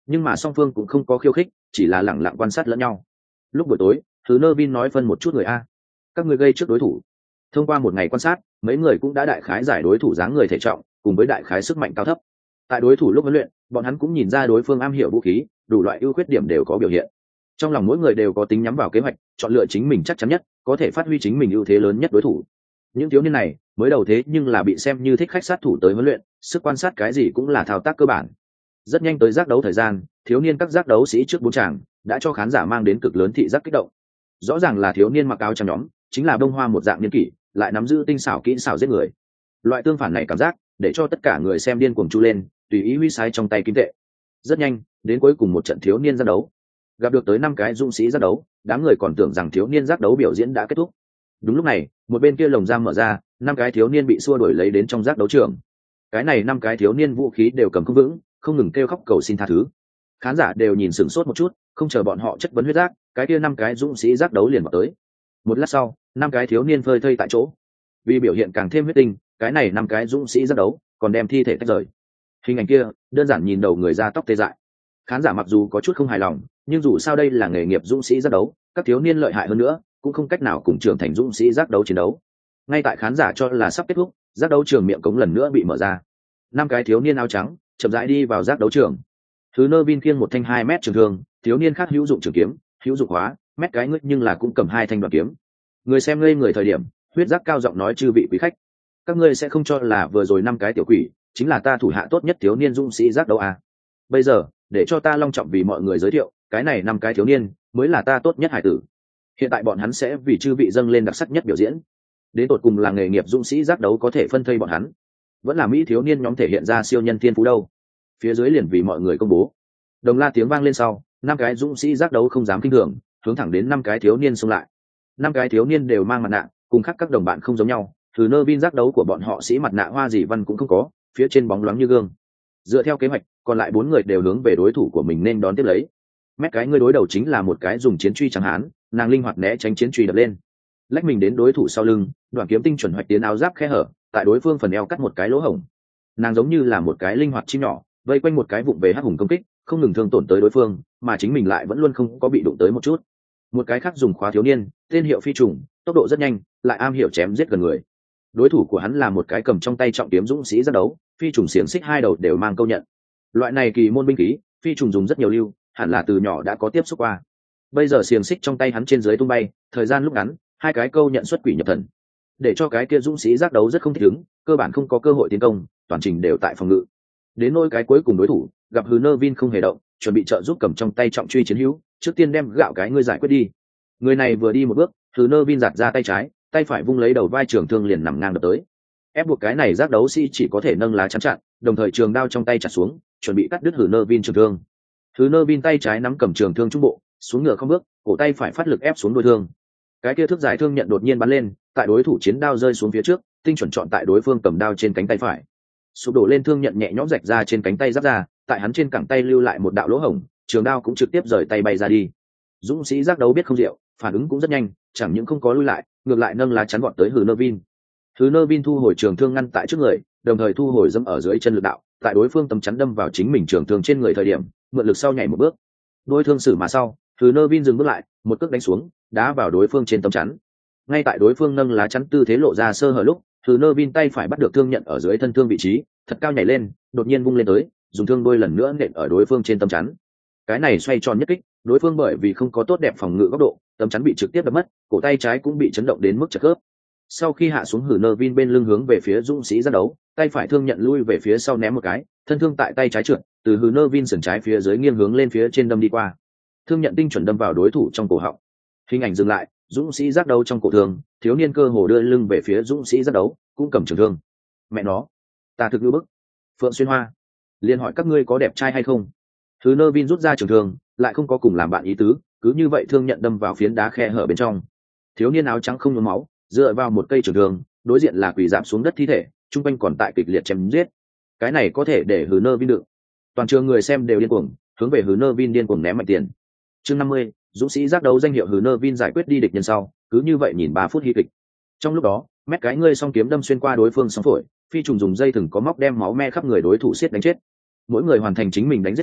nhưng mà song phương cũng không có khiêu khích, chỉ là lẳng lặng quan sát lẫn nhau. Lúc buổi tối, thứ nơ vin nói phân một chút người a, các người gây trước đối thủ. Thông qua một ngày quan sát, mấy người cũng đã đại khái giải đối thủ dáng người thể trọng cùng với đại khái sức mạnh cao thấp. Tại đối thủ lúc huấn luyện, bọn hắn cũng nhìn ra đối phương am hiểu vũ khí, đủ loại ưu khuyết điểm đều có biểu hiện. Trong lòng mỗi người đều có tính nhắm vào kế hoạch, chọn lựa chính mình chắc chắn nhất, có thể phát huy chính mình ưu thế lớn nhất đối thủ. Những thiếu niên này mới đầu thế nhưng là bị xem như thích khách sát thủ tới huấn luyện, sức quan sát cái gì cũng là thao tác cơ bản. Rất nhanh tới giác đấu thời gian, thiếu niên các giác đấu sĩ trước bốn tràng đã cho khán giả mang đến cực lớn thị giác kích động. Rõ ràng là thiếu niên mặc áo trắng nhóm, chính là bông hoa một dạng niên kỷ, lại nắm giữ tinh xảo kỹ xảo giết người. Loại tương phản này cảm giác để cho tất cả người xem điên cuồng chu lên, tùy ý huy sái trong tay kim tệ. Rất nhanh đến cuối cùng một trận thiếu niên giác đấu, gặp được tới năm cái dũng sĩ giác đấu, đám người còn tưởng rằng thiếu niên giác đấu biểu diễn đã kết thúc. Đúng lúc này, một bên kia lồng giam mở ra, năm cái thiếu niên bị xua đuổi lấy đến trong giác đấu trường. Cái này năm cái thiếu niên vũ khí đều cầm không vững, không ngừng kêu khóc cầu xin tha thứ. Khán giả đều nhìn sửng sốt một chút, không chờ bọn họ chất vấn huyết giác, cái kia năm cái dũng sĩ giác đấu liền vào tới. Một lát sau, năm cái thiếu niên phơi thây tại chỗ. Vì biểu hiện càng thêm huyết tinh, cái này năm cái dũng sĩ giác đấu còn đem thi thể tách rời. Hình ảnh kia đơn giản nhìn đầu người ra tóc tê dại. Khán giả mặc dù có chút không hài lòng, nhưng dù sao đây là nghề nghiệp dũng sĩ giác đấu, các thiếu niên lợi hại hơn nữa cũng không cách nào cùng trưởng thành dũng sĩ giác đấu chiến đấu. Ngay tại khán giả cho là sắp kết thúc, giác đấu trường miệng cống lần nữa bị mở ra. Năm cái thiếu niên áo trắng chậm rãi đi vào giác đấu trường. Thứ nơ vin khiêng một thanh hai mét trường thương, thiếu niên khác hữu dụng trường kiếm, hữu dụng hóa mét cái ngứt nhưng là cũng cầm hai thanh đoạn kiếm. Người xem ngây người thời điểm, huyết giác cao giọng nói: chư vị quý khách, các ngươi sẽ không cho là vừa rồi năm cái tiểu quỷ chính là ta thủ hạ tốt nhất thiếu niên dũng sĩ giác đấu à? Bây giờ để cho ta long trọng vì mọi người giới thiệu, cái này năm cái thiếu niên mới là ta tốt nhất hải tử. Hiện tại bọn hắn sẽ vì chư vị dâng lên đặc sắc nhất biểu diễn. Đến tột cùng là nghề nghiệp dũng sĩ giác đấu có thể phân thây bọn hắn, vẫn là mỹ thiếu niên nhóm thể hiện ra siêu nhân thiên phú đâu? Phía dưới liền vì mọi người công bố. Đồng la tiếng vang lên sau, năm cái dũng sĩ giác đấu không dám kinh thường, hướng thẳng đến năm cái thiếu niên xông lại. Năm cái thiếu niên đều mang mặt nạ, cùng khác các đồng bạn không giống nhau. Từ nơ vin giác đấu của bọn họ sĩ mặt nạ hoa gì văn cũng không có, phía trên bóng loáng như gương. Dựa theo kế hoạch, còn lại bốn người đều hướng về đối thủ của mình nên đón tiếp lấy. Mét cái người đối đầu chính là một cái dùng chiến truy trắng hán, nàng linh hoạt né tránh chiến truy đập lên, lách mình đến đối thủ sau lưng, đoạn kiếm tinh chuẩn hoạch tiến áo giáp khe hở, tại đối phương phần eo cắt một cái lỗ hổng. Nàng giống như là một cái linh hoạt chim nhỏ, vây quanh một cái vụng về hắc hùng công kích, không ngừng thương tổn tới đối phương, mà chính mình lại vẫn luôn không có bị đụng tới một chút. Một cái khác dùng khóa thiếu niên, tên hiệu phi trùng, tốc độ rất nhanh, lại am hiểu chém giết gần người. Đối thủ của hắn là một cái cầm trong tay trọng kiếm dũng sĩ giác đấu, phi trùng xiềng xích hai đầu đều mang câu nhận. Loại này kỳ môn binh khí, phi trùng dùng rất nhiều lưu, hẳn là từ nhỏ đã có tiếp xúc qua. Bây giờ xiềng xích trong tay hắn trên dưới tung bay, thời gian lúc ngắn, hai cái câu nhận xuất quỷ nhập thần, để cho cái kia dũng sĩ giác đấu rất không thích ứng, cơ bản không có cơ hội tiến công, toàn trình đều tại phòng ngự. Đến nỗi cái cuối cùng đối thủ, gặp Hư Nơ Vin không hề động, chuẩn bị trợ giúp cầm trong tay trọng truy chiến hữu, trước tiên đem gạo cái ngươi giải quyết đi. Người này vừa đi một bước, Hư Nơ Vin giạt ra tay trái, tay phải vung lấy đầu vai trường thương liền nằm ngang đập tới. Ép buộc cái này giác đấu sĩ chỉ có thể nâng lá chắn chặn, đồng thời trường đao trong tay chặt xuống, chuẩn bị cắt đứt Hư Nơ Vin trường thương. Hư Nơ Vin tay trái nắm cầm trường thương trung bộ, xuống ngựa không bước, cổ tay phải phát lực ép xuống đuôi thương. Cái kia thước giải thương nhận đột nhiên bắn lên, tại đối thủ chiến đao rơi xuống phía trước, tinh chuẩn chọn tại đối phương cầm đao trên cánh tay phải. Sụp đổ lên thương nhận nhẹ nhõm rạch ra trên cánh tay giáp ra, tại hắn trên cẳng tay lưu lại một đạo lỗ hổng, trường đao cũng trực tiếp rời tay bay ra đi. Dũng sĩ giác đấu biết không diệu, phản ứng cũng rất nhanh, chẳng những không có lui lại, ngược lại nâng lá chắn gọn tới Hư Nơ Vin. Hư Nơ Vin thu hồi trường thương ngăn tại trước người, đồng thời thu hồi dẫm ở dưới chân lực đạo, tại đối phương tấm chắn đâm vào chính mình trường thương trên người thời điểm, mượn lực sau nhảy một bước. Đôi thương xử mà sau, Hư Nơ Vin dừng bước lại, một cước đánh xuống, đá vào đối phương trên tấm chắn. Ngay tại đối phương nâng lá chắn tư thế lộ ra sơ hở lúc, Hư Nơ Vin tay phải bắt được thương nhận ở dưới thân thương vị trí, thật cao nhảy lên, đột nhiên vung lên tới, dùng thương đôi lần nữa nện ở đối phương trên tấm chắn. Cái này xoay tròn nhất kích, đối phương bởi vì không có tốt đẹp phòng ngự góc độ, tấm chắn bị trực tiếp đập mất, cổ tay trái cũng bị chấn động đến mức chật khớp. Sau khi hạ xuống, Hư Nơ Vin bên lưng hướng về phía dũng sĩ giác đấu, tay phải thương nhận lui về phía sau ném một cái, thân thương tại tay trái trượt, từ Hư Nơ Vin sườn trái phía dưới nghiêng hướng lên phía trên đâm đi qua. Thương nhận tinh chuẩn đâm vào đối thủ trong cổ họng. Hình ảnh dừng lại, dũng sĩ giác đấu trong cổ thương, thiếu niên cơ hồ đưa lưng về phía dũng sĩ giác đấu, cũng cầm trường thương. Mẹ nó, ta thực ngữ bức. Phượng Xuyên Hoa liền hỏi các ngươi có đẹp trai hay không. Thứ Nơ Vin rút ra trường thương, lại không có cùng làm bạn ý tứ, cứ như vậy thương nhận đâm vào phiến đá khe hở bên trong. Thiếu niên áo trắng không nhuốm máu, dựa vào một cây trường thương, đối diện là quỳ rạp xuống đất thi thể, trung quanh còn tại kịch liệt chém giết. Cái này có thể để Hư Nơ Vin đựng. Toàn trường người xem đều điên cuồng, hướng về Hư Nơ Vin điên cuồng ném mạnh tiền. Chương năm mươi, dũng sĩ giác đấu danh hiệu Hư Nơ Vin giải quyết đi địch nhân sau, cứ như vậy nhìn ba phút hy kịch. Trong lúc đó, mét cái ngươi song kiếm đâm xuyên qua đối phương sóng phổi, phi trùng dùng dây thừng có móc đem máu me khắp người đối thủ siết đánh chết. Mỗi người hoàn thành chính mình đánh giết sau,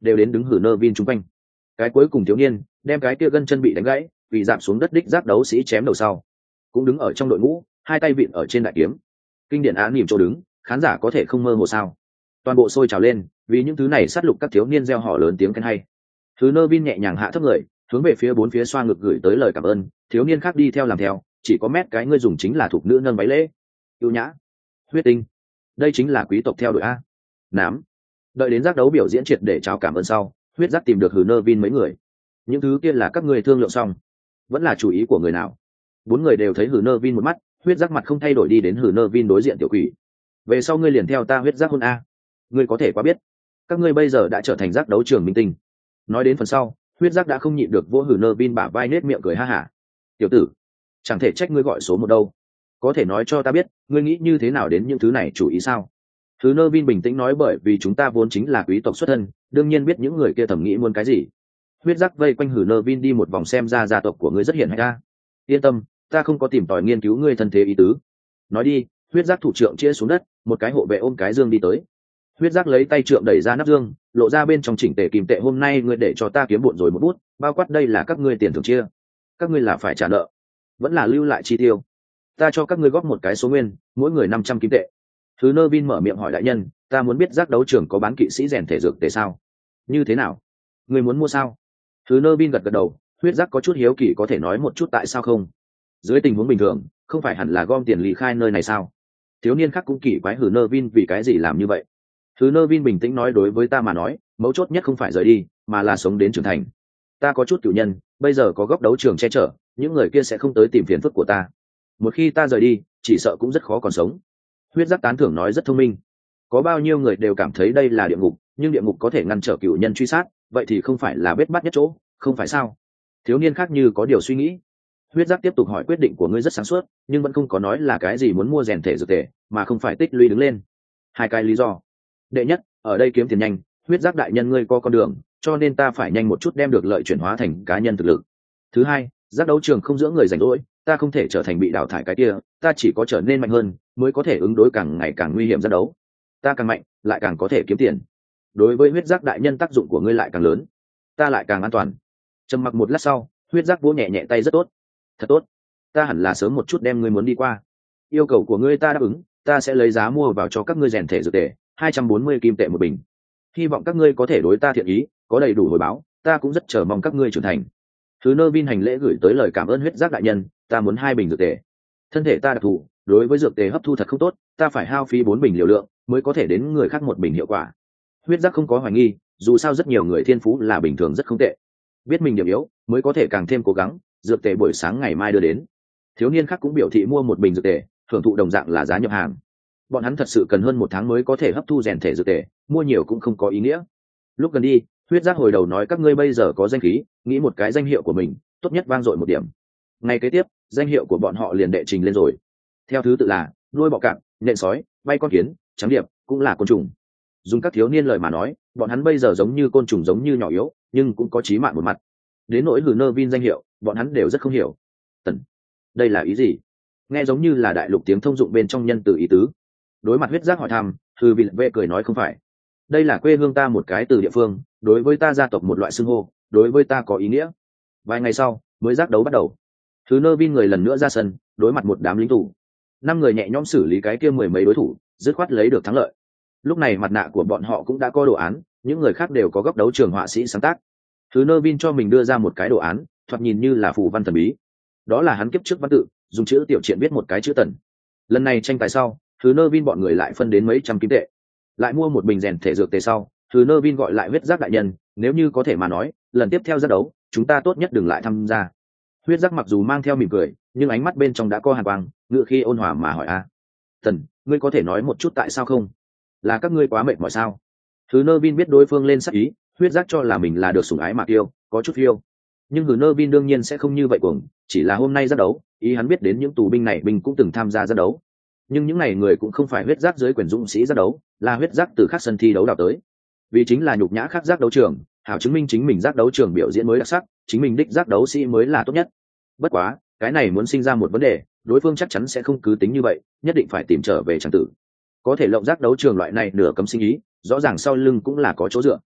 đều đến đứng hử nơ vin chung quanh. Cái cuối cùng thiếu niên đem cái kia gân chân bị đánh gãy vì giảm xuống đất đích giác đấu sĩ chém đầu sau, cũng đứng ở trong đội ngũ, hai tay vịn ở trên đại kiếm. Kinh điển án niệm chỗ đứng, khán giả có thể không mơ hồ sao? Toàn bộ sôi trào lên, vì những thứ này sát lục các thiếu niên reo hò lớn tiếng khen hay. Thứ nơ vin nhẹ nhàng hạ thấp người, hướng về phía bốn phía xoa ngực gửi tới lời cảm ơn, thiếu niên khác đi theo làm theo, chỉ có mét cái ngươi dùng chính là thuộc nữ nâng váy lễ. Yêu nhã, huyết tinh, đây chính là quý tộc theo đội a. Nám. Đợi đến giác đấu biểu diễn triệt để chào cảm ơn sau, huyết giác tìm được hừ nơ vin mấy người. Những thứ kia là các người thương lượng xong, vẫn là chủ ý của người nào? Bốn người đều thấy hừ nơ vin một mắt, huyết giác mặt không thay đổi đi đến hừ nơ vin đối diện tiểu quỷ. Về sau ngươi liền theo ta huyết giác hôn a. Ngươi có thể quá biết, các ngươi bây giờ đã trở thành giác đấu trường minh tinh. Nói đến phần sau, huyết giác đã không nhịn được vỗ hừ nơ vin bả vai nết miệng cười ha hả. Tiểu tử, chẳng thể trách ngươi gọi số một đâu. Có thể nói cho ta biết, ngươi nghĩ như thế nào đến những thứ này chủ ý sao? Hừ nơ vin bình tĩnh nói, bởi vì chúng ta vốn chính là quý tộc xuất thân, đương nhiên biết những người kia thẩm nghĩ muốn cái gì. Huyết giác vây quanh hừ nơ vin đi một vòng xem ra gia tộc của ngươi rất hiển hách ta. Yên tâm, ta không có tìm tòi nghiên cứu ngươi thân thế ý tứ. Nói đi. Huyết giác thủ trưởng chia xuống đất, một cái hộ vệ ôm cái dương đi tới. Huyết giác lấy tay trượng đẩy ra nắp dương, lộ ra bên trong chỉnh tề kim tệ. Hôm nay ngươi để cho ta kiếm bộn rồi một bút, bao quát đây là các ngươi tiền thưởng chia. Các ngươi là phải trả nợ, vẫn là lưu lại chi tiêu? Ta cho các ngươi góp một cái số nguyên, mỗi người năm trăm kim tệ. Thứ nơ vin mở miệng hỏi đại nhân, ta muốn biết giác đấu trường có bán kỵ sĩ rèn thể dược tề sao? Như thế nào? Ngươi muốn mua sao? Thứ nơ vin gật gật đầu. Huyết giác có chút hiếu kỳ, có thể nói một chút tại sao không? Dưới tình huống bình thường, không phải hẳn là gom tiền lý khai nơi này sao? Thiếu niên khác cũng kỳ quái hừ nơ vin vì cái gì làm như vậy. Thứ nơ vin bình tĩnh nói, đối với ta mà nói, mấu chốt nhất không phải rời đi, mà là sống đến trưởng thành. Ta có chút cửu nhân, bây giờ có góc đấu trường che chở, những người kia sẽ không tới tìm phiền phức của ta. Một khi ta rời đi, chỉ sợ cũng rất khó còn sống. Huyết giác tán thưởng nói, rất thông minh. Có bao nhiêu người đều cảm thấy đây là địa ngục, nhưng địa ngục có thể ngăn trở cửu nhân truy sát, vậy thì không phải là bết bát nhất chỗ, không phải sao? Thiếu niên khác như có điều suy nghĩ. Huyết giác tiếp tục hỏi, quyết định của ngươi rất sáng suốt, nhưng vẫn không có nói là cái gì muốn mua rèn thể dược tề, mà không phải tích lũy đứng lên. Hai cái lý do. Đệ nhất, ở đây kiếm tiền nhanh, huyết giác đại nhân ngươi có con đường, cho nên ta phải nhanh một chút đem được lợi chuyển hóa thành cá nhân thực lực. Thứ hai, giác đấu trường không dưỡng người rảnh rỗi, ta không thể trở thành bị đào thải cái kia, ta chỉ có trở nên mạnh hơn mới có thể ứng đối càng ngày càng nguy hiểm giác đấu. Ta càng mạnh, lại càng có thể kiếm tiền. Đối với huyết giác đại nhân tác dụng của ngươi lại càng lớn, ta lại càng an toàn. Trầm mặc một lát sau, huyết giác vỗ nhẹ nhẹ tay, rất tốt, thật tốt. Ta hẳn là sớm một chút đem ngươi muốn đi qua. Yêu cầu của ngươi ta đáp ứng, ta sẽ lấy giá mua vào cho các ngươi rèn thể dược tề, hai trăm bốn mươi kim tệ một bình. Hy vọng các ngươi có thể đối ta thiện ý, có đầy đủ hồi báo, ta cũng rất chờ mong các ngươi trưởng thành. Thứ nơ vin hành lễ gửi tới lời cảm ơn huyết giác đại nhân, ta muốn hai bình dược tề. Thân thể ta đặc thù, đối với dược tề hấp thu thật không tốt, ta phải hao phí bốn bình liều lượng mới có thể đến người khác một bình hiệu quả. Huyết giác không có hoài nghi, dù sao rất nhiều người thiên phú là bình thường rất không tệ, biết mình điểm yếu mới có thể càng thêm cố gắng. Dược tề buổi sáng ngày mai đưa đến. Thiếu niên khác cũng biểu thị mua một bình dược tề, hưởng thụ đồng dạng là giá nhập hàng. Bọn hắn thật sự cần hơn một tháng mới có thể hấp thu rèn thể dược tề, mua nhiều cũng không có ý nghĩa. Lúc gần đi, huyết giác hồi đầu nói, các ngươi bây giờ có danh khí, nghĩ một cái danh hiệu của mình, tốt nhất vang dội một điểm. Ngày kế tiếp, danh hiệu của bọn họ liền đệ trình lên rồi. Theo thứ tự là nuôi bọ cạp, nện sói, bay con kiến, trắng điệp, cũng là côn trùng. Dùng các thiếu niên lời mà nói, bọn hắn bây giờ giống như côn trùng, giống như nhỏ yếu, nhưng cũng có chí mạng một mặt. Đến nỗi hừ nơ vin danh hiệu, bọn hắn đều rất không hiểu. Tần, đây là ý gì? Nghe giống như là đại lục tiếng thông dụng bên trong nhân từ ý tứ. Đối mặt huyết giác hỏi thăm, hừ vị vệ cười nói, không phải. Đây là quê hương ta một cái từ địa phương, đối với ta gia tộc một loại xưng hô, đối với ta có ý nghĩa. Vài ngày sau, mới giác đấu bắt đầu. Hừ nơ vin người lần nữa ra sân, đối mặt một đám lính tù. Năm người nhẹ nhõm xử lý cái kia mười mấy đối thủ, dứt khoát lấy được thắng lợi. Lúc này mặt nạ của bọn họ cũng đã có đồ án, những người khác đều có góc đấu trường họa sĩ sáng tác. Thứ nơ vin cho mình đưa ra một cái đồ án, thoạt nhìn như là phù văn thần bí. Đó là hắn kiếp trước văn tự, dùng chữ tiểu triện viết một cái chữ tần. Lần này tranh tài sau, thứ nơ vin bọn người lại phân đến mấy trăm kim tệ, lại mua một bình rèn thể dược tề sau. Thứ nơ vin gọi lại huyết giác đại nhân, nếu như có thể mà nói, lần tiếp theo ra đấu, chúng ta tốt nhất đừng lại tham gia. Huyết giác mặc dù mang theo mỉm cười, nhưng ánh mắt bên trong đã có hàn quang, ngựa khi ôn hòa mà hỏi, a tần, ngươi có thể nói một chút tại sao không? Là các ngươi quá mệt mỏi sao? Thứ nơ vin biết đối phương lên sắc ý, huyết giác cho là mình là được sủng ái mà tiêu, có chút phiêu. Nhưng hừ nơ vin đương nhiên sẽ không như vậy cuồng, chỉ là hôm nay ra đấu, ý hắn biết đến những tù binh này binh cũng từng tham gia ra đấu. Nhưng những này người cũng không phải huyết giác dưới quyền dũng sĩ ra đấu, là huyết giác từ khác sân thi đấu đào tới. Vì chính là nhục nhã khác giác đấu trường, hảo chứng minh chính mình giác đấu trường biểu diễn mới đặc sắc, chính mình đích giác đấu sĩ mới là tốt nhất. Bất quá, cái này muốn sinh ra một vấn đề, đối phương chắc chắn sẽ không cứ tính như vậy, nhất định phải tìm trở về tràng tử. Có thể lộng giác đấu trường loại này nửa cấm sinh ý, rõ ràng sau lưng cũng là có chỗ dựa.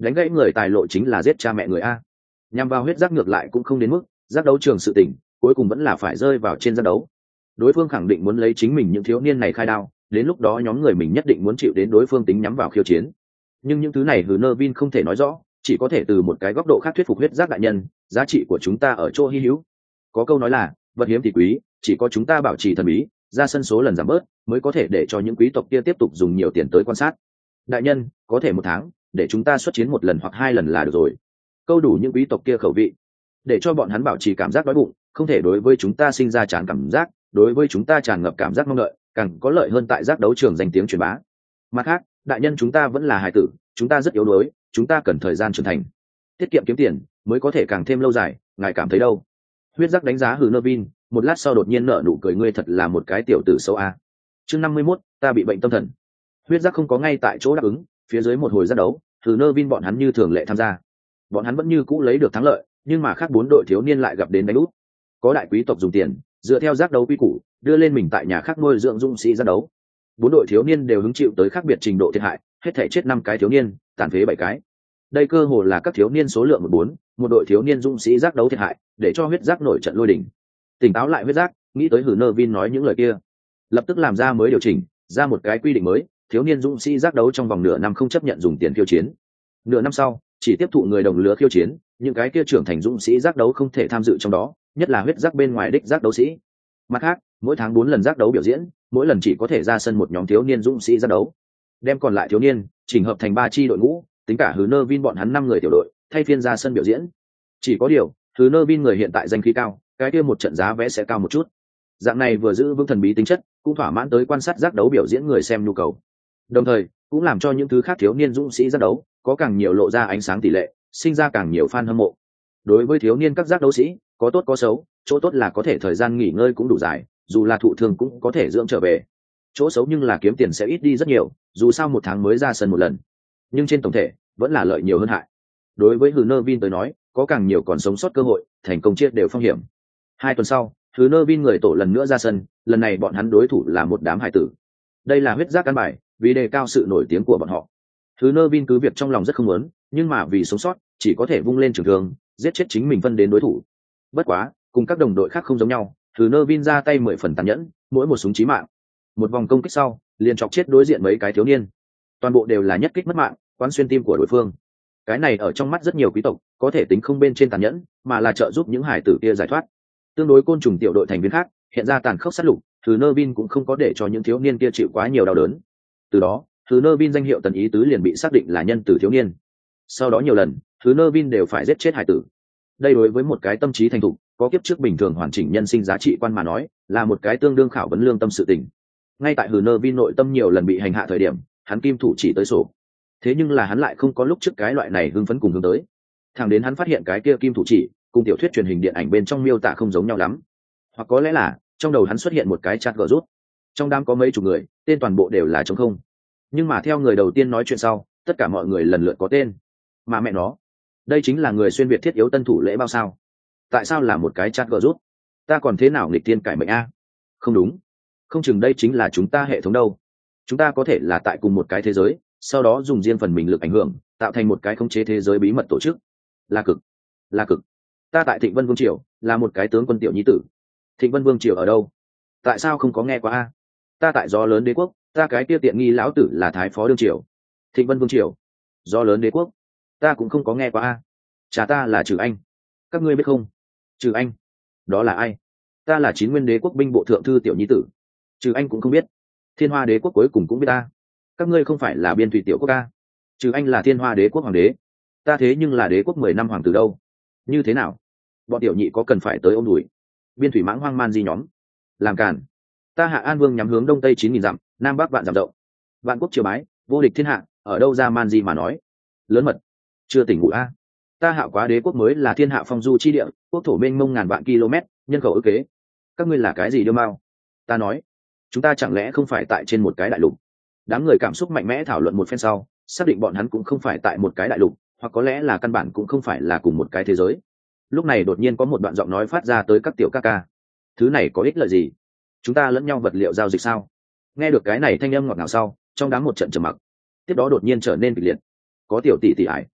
đánh gãy người tài lộ chính là giết cha mẹ người a. Nhằm vào huyết giác ngược lại cũng không đến mức giác đấu trường sự tỉnh, cuối cùng vẫn là phải rơi vào trên giác đấu. Đối phương khẳng định muốn lấy chính mình những thiếu niên này khai đao, đến lúc đó nhóm người mình nhất định muốn chịu đến đối phương tính nhắm vào khiêu chiến. Nhưng những thứ này Hừ Nơ Vin không thể nói rõ, chỉ có thể từ một cái góc độ khác thuyết phục huyết giác đại nhân, giá trị của chúng ta ở chỗ hi hữu. Có câu nói là vật hiếm thì quý, chỉ có chúng ta bảo trì thần bí, ra sân số lần giảm bớt, mới có thể để cho những quý tộc kia tiếp tục dùng nhiều tiền tới quan sát. Đại nhân, có thể một tháng để chúng ta xuất chiến một lần hoặc hai lần là được rồi. Câu đủ những quý tộc kia khẩu vị, để cho bọn hắn bảo trì cảm giác đói bụng, không thể đối với chúng ta sinh ra tràn cảm giác, đối với chúng ta tràn ngập cảm giác mong đợi, càng có lợi hơn tại giác đấu trường danh tiếng truyền bá. Mặt khác, đại nhân chúng ta vẫn là hài tử, chúng ta rất yếu đuối, chúng ta cần thời gian trưởng thành, tiết kiệm kiếm tiền mới có thể càng thêm lâu dài, ngài cảm thấy đâu? Huyết giác đánh giá Hừ Nơ Vin, một lát sau đột nhiên nở nụ cười, ngươi thật là một cái tiểu tử xấu a. Chương năm mươi mốt, ta bị bệnh tâm thần. Huyết giác không có ngay tại chỗ đáp ứng, phía dưới một hồi giác đấu, Hừ Nơ Vin bọn hắn như thường lệ tham gia. Bọn hắn vẫn như cũ lấy được thắng lợi, nhưng mà khác bốn đội thiếu niên lại gặp đến đánh úp. Có đại quý tộc dùng tiền, dựa theo giác đấu quy củ, đưa lên mình tại nhà khác nuôi dưỡng dũng sĩ giác đấu. Bốn đội thiếu niên đều hứng chịu tới khác biệt trình độ thiệt hại, hết thảy chết năm cái thiếu niên, tàn phế bảy cái. Đây cơ hồ là các thiếu niên số lượng một bốn, một đội thiếu niên dũng sĩ giác đấu thiệt hại, để cho huyết giác nổi trận lôi đình. Tỉnh táo lại huyết giác, nghĩ tới Hừ Nơ Vin nói những lời kia, lập tức làm ra mới điều chỉnh, ra một cái quy định mới, thiếu niên dũng sĩ giác đấu trong vòng nửa năm không chấp nhận dùng tiền khiêu chiến. Nửa năm sau, chỉ tiếp thụ người đồng lứa khiêu chiến, những cái kia trưởng thành dũng sĩ giác đấu không thể tham dự trong đó, nhất là huyết giác bên ngoài đích giác đấu sĩ. Mặt khác, mỗi tháng bốn lần giác đấu biểu diễn, mỗi lần chỉ có thể ra sân một nhóm thiếu niên dũng sĩ giác đấu. Đem còn lại thiếu niên chỉnh hợp thành ba chi đội ngũ, tính cả Hừ Nơ Vin bọn hắn năm người tiểu đội, thay phiên ra sân biểu diễn. Chỉ có điều, Hừ Nơ Vin người hiện tại danh khí cao, cái kia một trận giá vé sẽ cao một chút. Dạng này vừa giữ vững thần bí tính chất, cũng thỏa mãn tới quan sát giác đấu biểu diễn người xem nhu cầu. Đồng thời, cũng làm cho những thứ khác thiếu niên dũng sĩ giác đấu có càng nhiều lộ ra ánh sáng tỷ lệ, sinh ra càng nhiều fan hâm mộ. Đối với thiếu niên các giác đấu sĩ, có tốt có xấu, chỗ tốt là có thể thời gian nghỉ ngơi cũng đủ dài, dù là thụ thương cũng có thể dưỡng trở về. Chỗ xấu nhưng là kiếm tiền sẽ ít đi rất nhiều, dù sao một tháng mới ra sân một lần. Nhưng trên tổng thể, vẫn là lợi nhiều hơn hại. Đối với Hừ Nơ Vin tới nói, có càng nhiều còn sống sót cơ hội, thành công chia đều phong hiểm. Hai tuần sau, Hừ Nơ Vin người tổ lần nữa ra sân, lần này bọn hắn đối thủ là một đám hải tử. Đây là huyết giác căn bài, vì đề cao sự nổi tiếng của bọn họ. Hừ Nơ Vin cứ việc trong lòng rất không muốn, nhưng mà vì sống sót, chỉ có thể vung lên trường thương, giết chết chính mình phân đến đối thủ. Bất quá, cùng các đồng đội khác không giống nhau, Hừ Nơ Vin ra tay mười phần tàn nhẫn, mỗi một súng chí mạng. Một vòng công kích sau, liền chọc chết đối diện mấy cái thiếu niên. Toàn bộ đều là nhất kích mất mạng, quán xuyên tim của đối phương. Cái này ở trong mắt rất nhiều quý tộc, có thể tính không bên trên tàn nhẫn, mà là trợ giúp những hải tử kia giải thoát. Tương đối côn trùng tiểu đội thành viên khác, hiện ra tàn khốc sát lục, Hừ Nơ Vin cũng không có để cho những thiếu niên kia chịu quá nhiều đau đớn. Từ đó, Hừ Nơ Vin danh hiệu Tần Ý Tứ liền bị xác định là nhân tử thiếu niên. Sau đó nhiều lần, Hừ Nơ Vin đều phải giết chết hải tử. Đây đối với một cái tâm trí thành thục, có kiếp trước bình thường hoàn chỉnh nhân sinh giá trị quan mà nói, là một cái tương đương khảo vấn lương tâm sự tình. Ngay tại Hừ Nơ Vin nội tâm nhiều lần bị hành hạ thời điểm, hắn kim thủ chỉ tới sổ. Thế nhưng là hắn lại không có lúc trước cái loại này hưng phấn cùng hướng tới. Thẳng đến hắn phát hiện cái kia kim thủ chỉ cùng tiểu thuyết truyền hình điện ảnh bên trong miêu tả không giống nhau lắm, hoặc có lẽ là trong đầu hắn xuất hiện một cái chat gỡ rút. Trong đám có mấy chục người, tên toàn bộ đều là trống không. Nhưng mà theo người đầu tiên nói chuyện sau, tất cả mọi người lần lượt có tên. Mà mẹ nó, đây chính là người xuyên việt thiết yếu tân thủ lễ bao sao? Tại sao là một cái chat gỡ rút? Ta còn thế nào nghịch tiên cải mệnh a? Không đúng, không chừng đây chính là chúng ta hệ thống đâu. Chúng ta có thể là tại cùng một cái thế giới, sau đó dùng riêng phần mình lực ảnh hưởng, tạo thành một cái khống chế thế giới bí mật tổ chức. Là cực, là cực. Ta tại Thịnh Vân Vương triều là một cái tướng quân tiểu nhi tử. Thịnh Vân Vương triều ở đâu? Tại sao không có nghe qua a? Ta tại Gió Lớn Đế quốc, ta cái kia tiện nghi lão tử là thái phó đương triều. Thịnh Vân Vương triều, Gió Lớn Đế quốc, ta cũng không có nghe qua a. Cha ta là Trừ Anh, các ngươi biết không? Trừ Anh, đó là ai? Ta là Chín Nguyên Đế quốc binh bộ thượng thư tiểu nhi tử. Trừ Anh cũng không biết. Thiên Hoa Đế quốc cuối cùng cũng biết ta. Các ngươi không phải là Biên Thủy tiểu quốc ca? Trừ Anh là Thiên Hoa Đế quốc hoàng đế, ta thế nhưng là đế quốc mười năm hoàng tử đâu. Như thế nào, bọn tiểu nhị có cần phải tới ôm đùi? Biên Thủy mãng hoang man di nhóm làm cản. Ta Hạ An Vương nhắm hướng đông tây chín nghìn dặm, nam bắc vạn dặm rộng, vạn quốc triều bái, vô địch thiên hạ, ở đâu ra man di mà nói lớn mật? Chưa tỉnh ngủ a? Ta Hạo Quá Đế quốc mới là thiên hạ phong du chi địa, quốc thổ mênh mông ngàn vạn km, nhân khẩu ức kế. Các ngươi là cái gì đưa mao? Ta nói, chúng ta chẳng lẽ không phải tại trên một cái đại lục? Đám người cảm xúc mạnh mẽ thảo luận một phen sau, xác định bọn hắn cũng không phải tại một cái đại lục, hoặc có lẽ là căn bản cũng không phải là cùng một cái thế giới. Lúc này đột nhiên có một đoạn giọng nói phát ra tới các tiểu ca ca. Thứ này có ích lợi gì? Chúng ta lẫn nhau vật liệu giao dịch sao? Nghe được cái này thanh âm ngọt ngào sau, trong đám một trận trầm mặc. Tiếp đó đột nhiên trở nên kịch liệt. Có tiểu tỷ tỷ ải,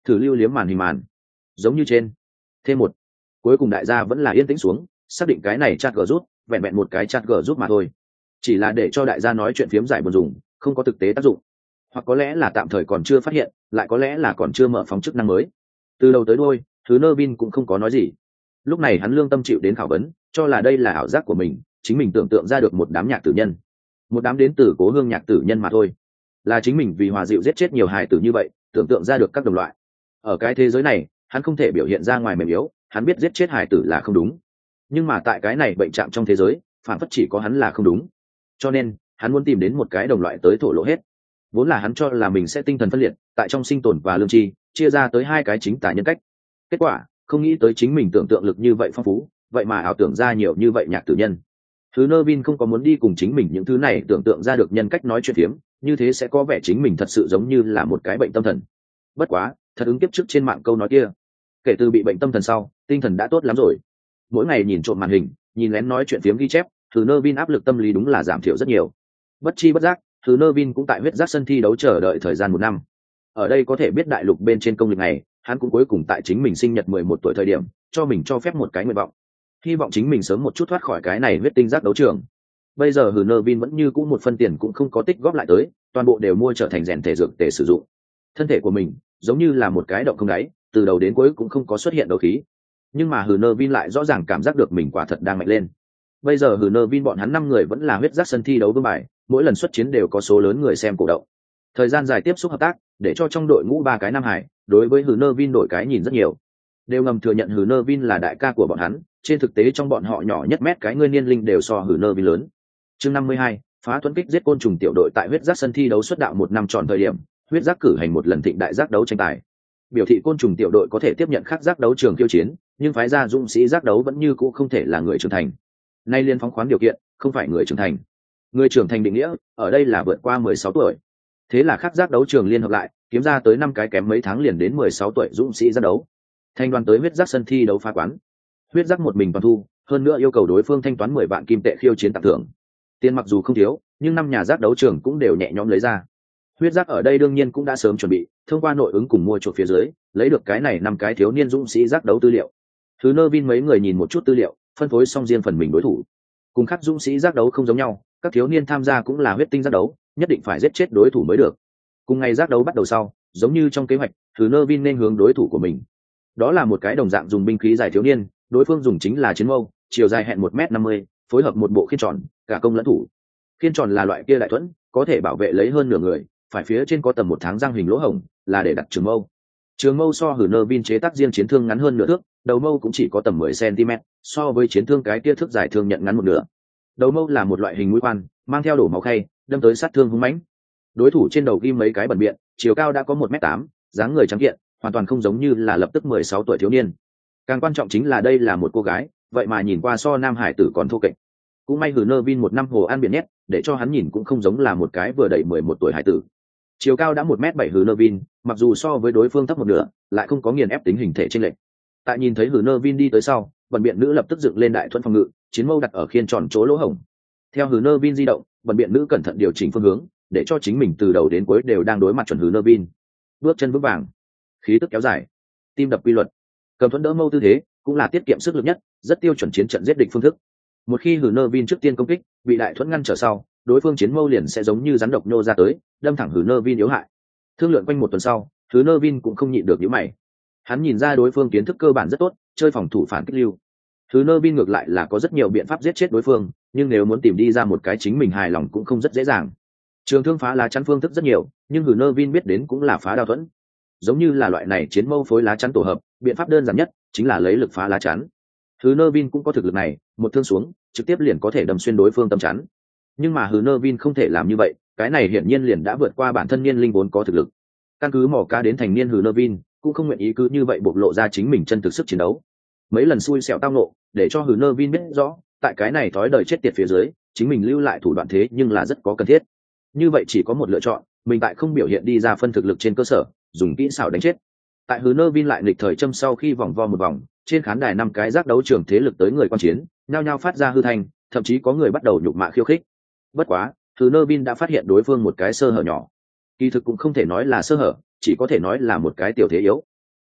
thử lưu liếm màn hình màn giống như trên. Thêm một. Cuối cùng đại gia vẫn là yên tĩnh xuống, xác định cái này chat g rút vẹn vẹn một cái chat g rút mà thôi, chỉ là để cho đại gia nói chuyện phiếm giải buồn dùng, không có thực tế tác dụng, hoặc có lẽ là tạm thời còn chưa phát hiện, lại có lẽ là còn chưa mở phóng chức năng mới. Từ đầu tới đuôi thứ nơ vin cũng không có nói gì. Lúc này hắn lương tâm chịu đến khảo vấn, cho là đây là ảo giác của mình, chính mình tưởng tượng ra được một đám nhạc tử nhân, một đám đến từ cố hương nhạc tử nhân mà thôi, là chính mình vì hòa dịu giết chết nhiều hài tử như vậy tưởng tượng ra được các đồng loại. Ở cái thế giới này hắn không thể biểu hiện ra ngoài mềm yếu, hắn biết giết chết hài tử là không đúng, nhưng mà tại cái này bệnh trạng trong thế giới phản phất chỉ có hắn là không đúng, cho nên hắn muốn tìm đến một cái đồng loại tới thổ lộ hết. Vốn là hắn cho là mình sẽ tinh thần phân liệt, tại trong sinh tồn và lương tri chia ra tới hai cái chính tả nhân cách, kết quả không nghĩ tới chính mình tưởng tượng lực như vậy phong phú, vậy mà ảo tưởng ra nhiều như vậy nhạc tử nhân. Thứ nơ vin không có muốn đi cùng chính mình những thứ này tưởng tượng ra được nhân cách nói chuyện phiếm, như thế sẽ có vẻ chính mình thật sự giống như là một cái bệnh tâm thần. Bất quá thật ứng kiếp trước trên mạng câu nói kia, kể từ bị bệnh tâm thần sau tinh thần đã tốt lắm rồi. Mỗi ngày nhìn trộm màn hình, nhìn lén nói chuyện phiếm ghi chép, thứ nơ vin áp lực tâm lý đúng là giảm thiểu rất nhiều. Bất chi bất giác thứ nơ vin cũng tại huyết giác sân thi đấu chờ đợi thời gian một năm. Ở đây có thể biết đại lục bên trên công việc này, hắn cũng cuối cùng tại chính mình sinh nhật mười một tuổi thời điểm cho mình cho phép một cái nguyện vọng, hy vọng chính mình sớm một chút thoát khỏi cái này huyết tinh giác đấu trường. Bây giờ hừ nơ vin vẫn như cũ một phân tiền cũng không có tích góp lại tới, toàn bộ đều mua trở thành rèn thể dược để sử dụng. Thân thể của mình giống như là một cái động không đáy, từ đầu đến cuối cũng không có xuất hiện đấu khí, nhưng mà hừ nơ vin lại rõ ràng cảm giác được mình quả thật đang mạnh lên. Bây giờ hừ nơ vin bọn hắn năm người vẫn là huyết giác sân thi đấu vương bài, mỗi lần xuất chiến đều có số lớn người xem cổ động. Thời gian dài tiếp xúc hợp tác để cho trong đội ngũ ba cái nam hải đối với hừ nơ vin đổi cái nhìn rất nhiều, đều ngầm thừa nhận hừ nơ vin là đại ca của bọn hắn. Trên thực tế trong bọn họ nhỏ nhất mét cái ngươi niên linh đều so hừ nơ vin lớn. Chương năm mươi hai, phá thuẫn kích giết côn trùng tiểu đội tại huyết giác sân thi đấu xuất đạo một năm tròn thời điểm, huyết giác cử hành một lần thịnh đại giác đấu tranh tài, biểu thị côn trùng tiểu đội có thể tiếp nhận khác giác đấu trường khiêu chiến, nhưng phái ra dũng sĩ giác đấu vẫn như cũ không thể là người trưởng thành. Nay liên phóng khoán điều kiện, không phải người trưởng thành. Người trưởng thành định nghĩa ở đây là vượt qua mười sáu tuổi. Thế là khác giác đấu trường liên hợp lại, kiếm ra tới năm cái kém mấy tháng liền đến mười sáu tuổi dũng sĩ giác đấu, thanh đoàn tới huyết giác sân thi đấu phá quán. Huyết giác một mình toàn thu, hơn nữa yêu cầu đối phương thanh toán mười vạn kim tệ khiêu chiến tặng thưởng. Tiền mặc dù không thiếu, nhưng năm nhà giác đấu trường cũng đều nhẹ nhõm lấy ra. Huyết giác ở đây đương nhiên cũng đã sớm chuẩn bị, thông qua nội ứng cùng mua chuộc phía dưới, lấy được cái này năm cái thiếu niên dũng sĩ giác đấu tư liệu. Thứ nơ vin mấy người nhìn một chút tư liệu, phân phối xong riêng phần mình đối thủ. Cùng khác dũng sĩ giác đấu không giống nhau, các thiếu niên tham gia cũng là huyết tinh giác đấu, nhất định phải giết chết đối thủ mới được. Cùng ngày giác đấu bắt đầu sau, giống như trong kế hoạch, thứ nơ vin nên hướng đối thủ của mình. Đó là một cái đồng dạng dùng binh khí dài thiếu niên, đối phương dùng chính là chiến mâu, chiều dài hẹn một m năm mươi, phối hợp một bộ khiên tròn, cả công lẫn thủ. Khiên tròn là loại kia đại thuẫn, có thể bảo vệ lấy hơn nửa người, phải phía trên có tầm một tháng răng hình lỗ hổng, là để đặt trường mâu. Trường mâu so hừ nơ vin chế tác riêng chiến thương ngắn hơn nửa thước, đầu mâu cũng chỉ có tầm mười xăng-ti-mét, so với chiến thương cái kia thước dài thương nhận ngắn một nửa. Đầu mâu là một loại hình mũi khoan, mang theo đổ máu khay, đâm tới sát thương hung mãnh. Đối thủ trên đầu ghim mấy cái bẩn biện, chiều cao đã có một mét tám, dáng người trắng kiện, hoàn toàn không giống như là lập tức mười sáu tuổi thiếu niên. Càng quan trọng chính là đây là một cô gái, vậy mà nhìn qua so nam hải tử còn thô kệch. Cũng may hừ nơ vin một năm hồ an biển nhét, để cho hắn nhìn cũng không giống là một cái vừa đầy mười một tuổi hải tử. Chiều cao đã một mét bảy hừ nơ vin, mặc dù so với đối phương thấp một nửa, lại không có nghiền ép tính hình thể trên lệch. Tại nhìn thấy hừ nơ vin đi tới sau, bẩn biện nữ lập tức dựng lên đại thuẫn phòng ngự, chiến mâu đặt ở khiên tròn chỗ lỗ hổng. Theo hừ nơ vin di động, bẩn biện nữ cẩn thận điều chỉnh phương hướng, để cho chính mình từ đầu đến cuối đều đang đối mặt chuẩn hừ nơ vin. Bước chân vững vàng, khí tức kéo dài, tim đập quy luật, cầm thuẫn đỡ mâu tư thế cũng là tiết kiệm sức lực nhất, rất tiêu chuẩn chiến trận giết địch phương thức. Một khi hừ nơ vin trước tiên công kích, bị đại thuẫn ngăn trở sau, đối phương chiến mâu liền sẽ giống như rắn độc nhô ra tới, đâm thẳng hừ nơ vin yếu hại. Thương lượng quanh một tuần sau, hừ nơ vin cũng không nhịn được nhíu mày. Hắn nhìn ra đối phương kiến thức cơ bản rất tốt, chơi phòng thủ phản kích lưu. Hừ nơ vin ngược lại là có rất nhiều biện pháp giết chết đối phương, nhưng nếu muốn tìm đi ra một cái chính mình hài lòng cũng không rất dễ dàng. Trường thương phá lá chắn phương thức rất nhiều, nhưng hừ nơ vin biết đến cũng là phá đao thuẫn. Giống như là loại này chiến mâu phối lá chắn tổ hợp, biện pháp đơn giản nhất chính là lấy lực phá lá chắn. Hừ nơ vin cũng có thực lực này, một thương xuống trực tiếp liền có thể đâm xuyên đối phương tâm chắn. Nhưng mà hừ nơ vin không thể làm như vậy, cái này hiển nhiên liền đã vượt qua bản thân niên linh vốn có thực lực. Căn cứ mỏ cá đến thành niên hừ nơ vin cũng không nguyện ý cứ như vậy bộc lộ ra chính mình chân thực sức chiến đấu. Mấy lần xui xẻo tao nộ để cho hừ nơ vin biết rõ, tại cái này thói đời chết tiệt phía dưới, chính mình lưu lại thủ đoạn thế nhưng là rất có cần thiết. Như vậy chỉ có một lựa chọn, mình tại không biểu hiện đi ra phân thực lực trên cơ sở, dùng kỹ xảo đánh chết. Tại hừ nơ vin lại nghịch thời châm sau khi vòng vo một vòng, trên khán đài năm cái giác đấu trường thế lực tới người quan chiến nhao nhao phát ra hư thanh, thậm chí có người bắt đầu nhục mạ khiêu khích. Bất quá hừ nơ vin đã phát hiện đối phương một cái sơ hở nhỏ, kỳ thực cũng không thể nói là sơ hở, chỉ có thể nói là một cái tiểu thế yếu.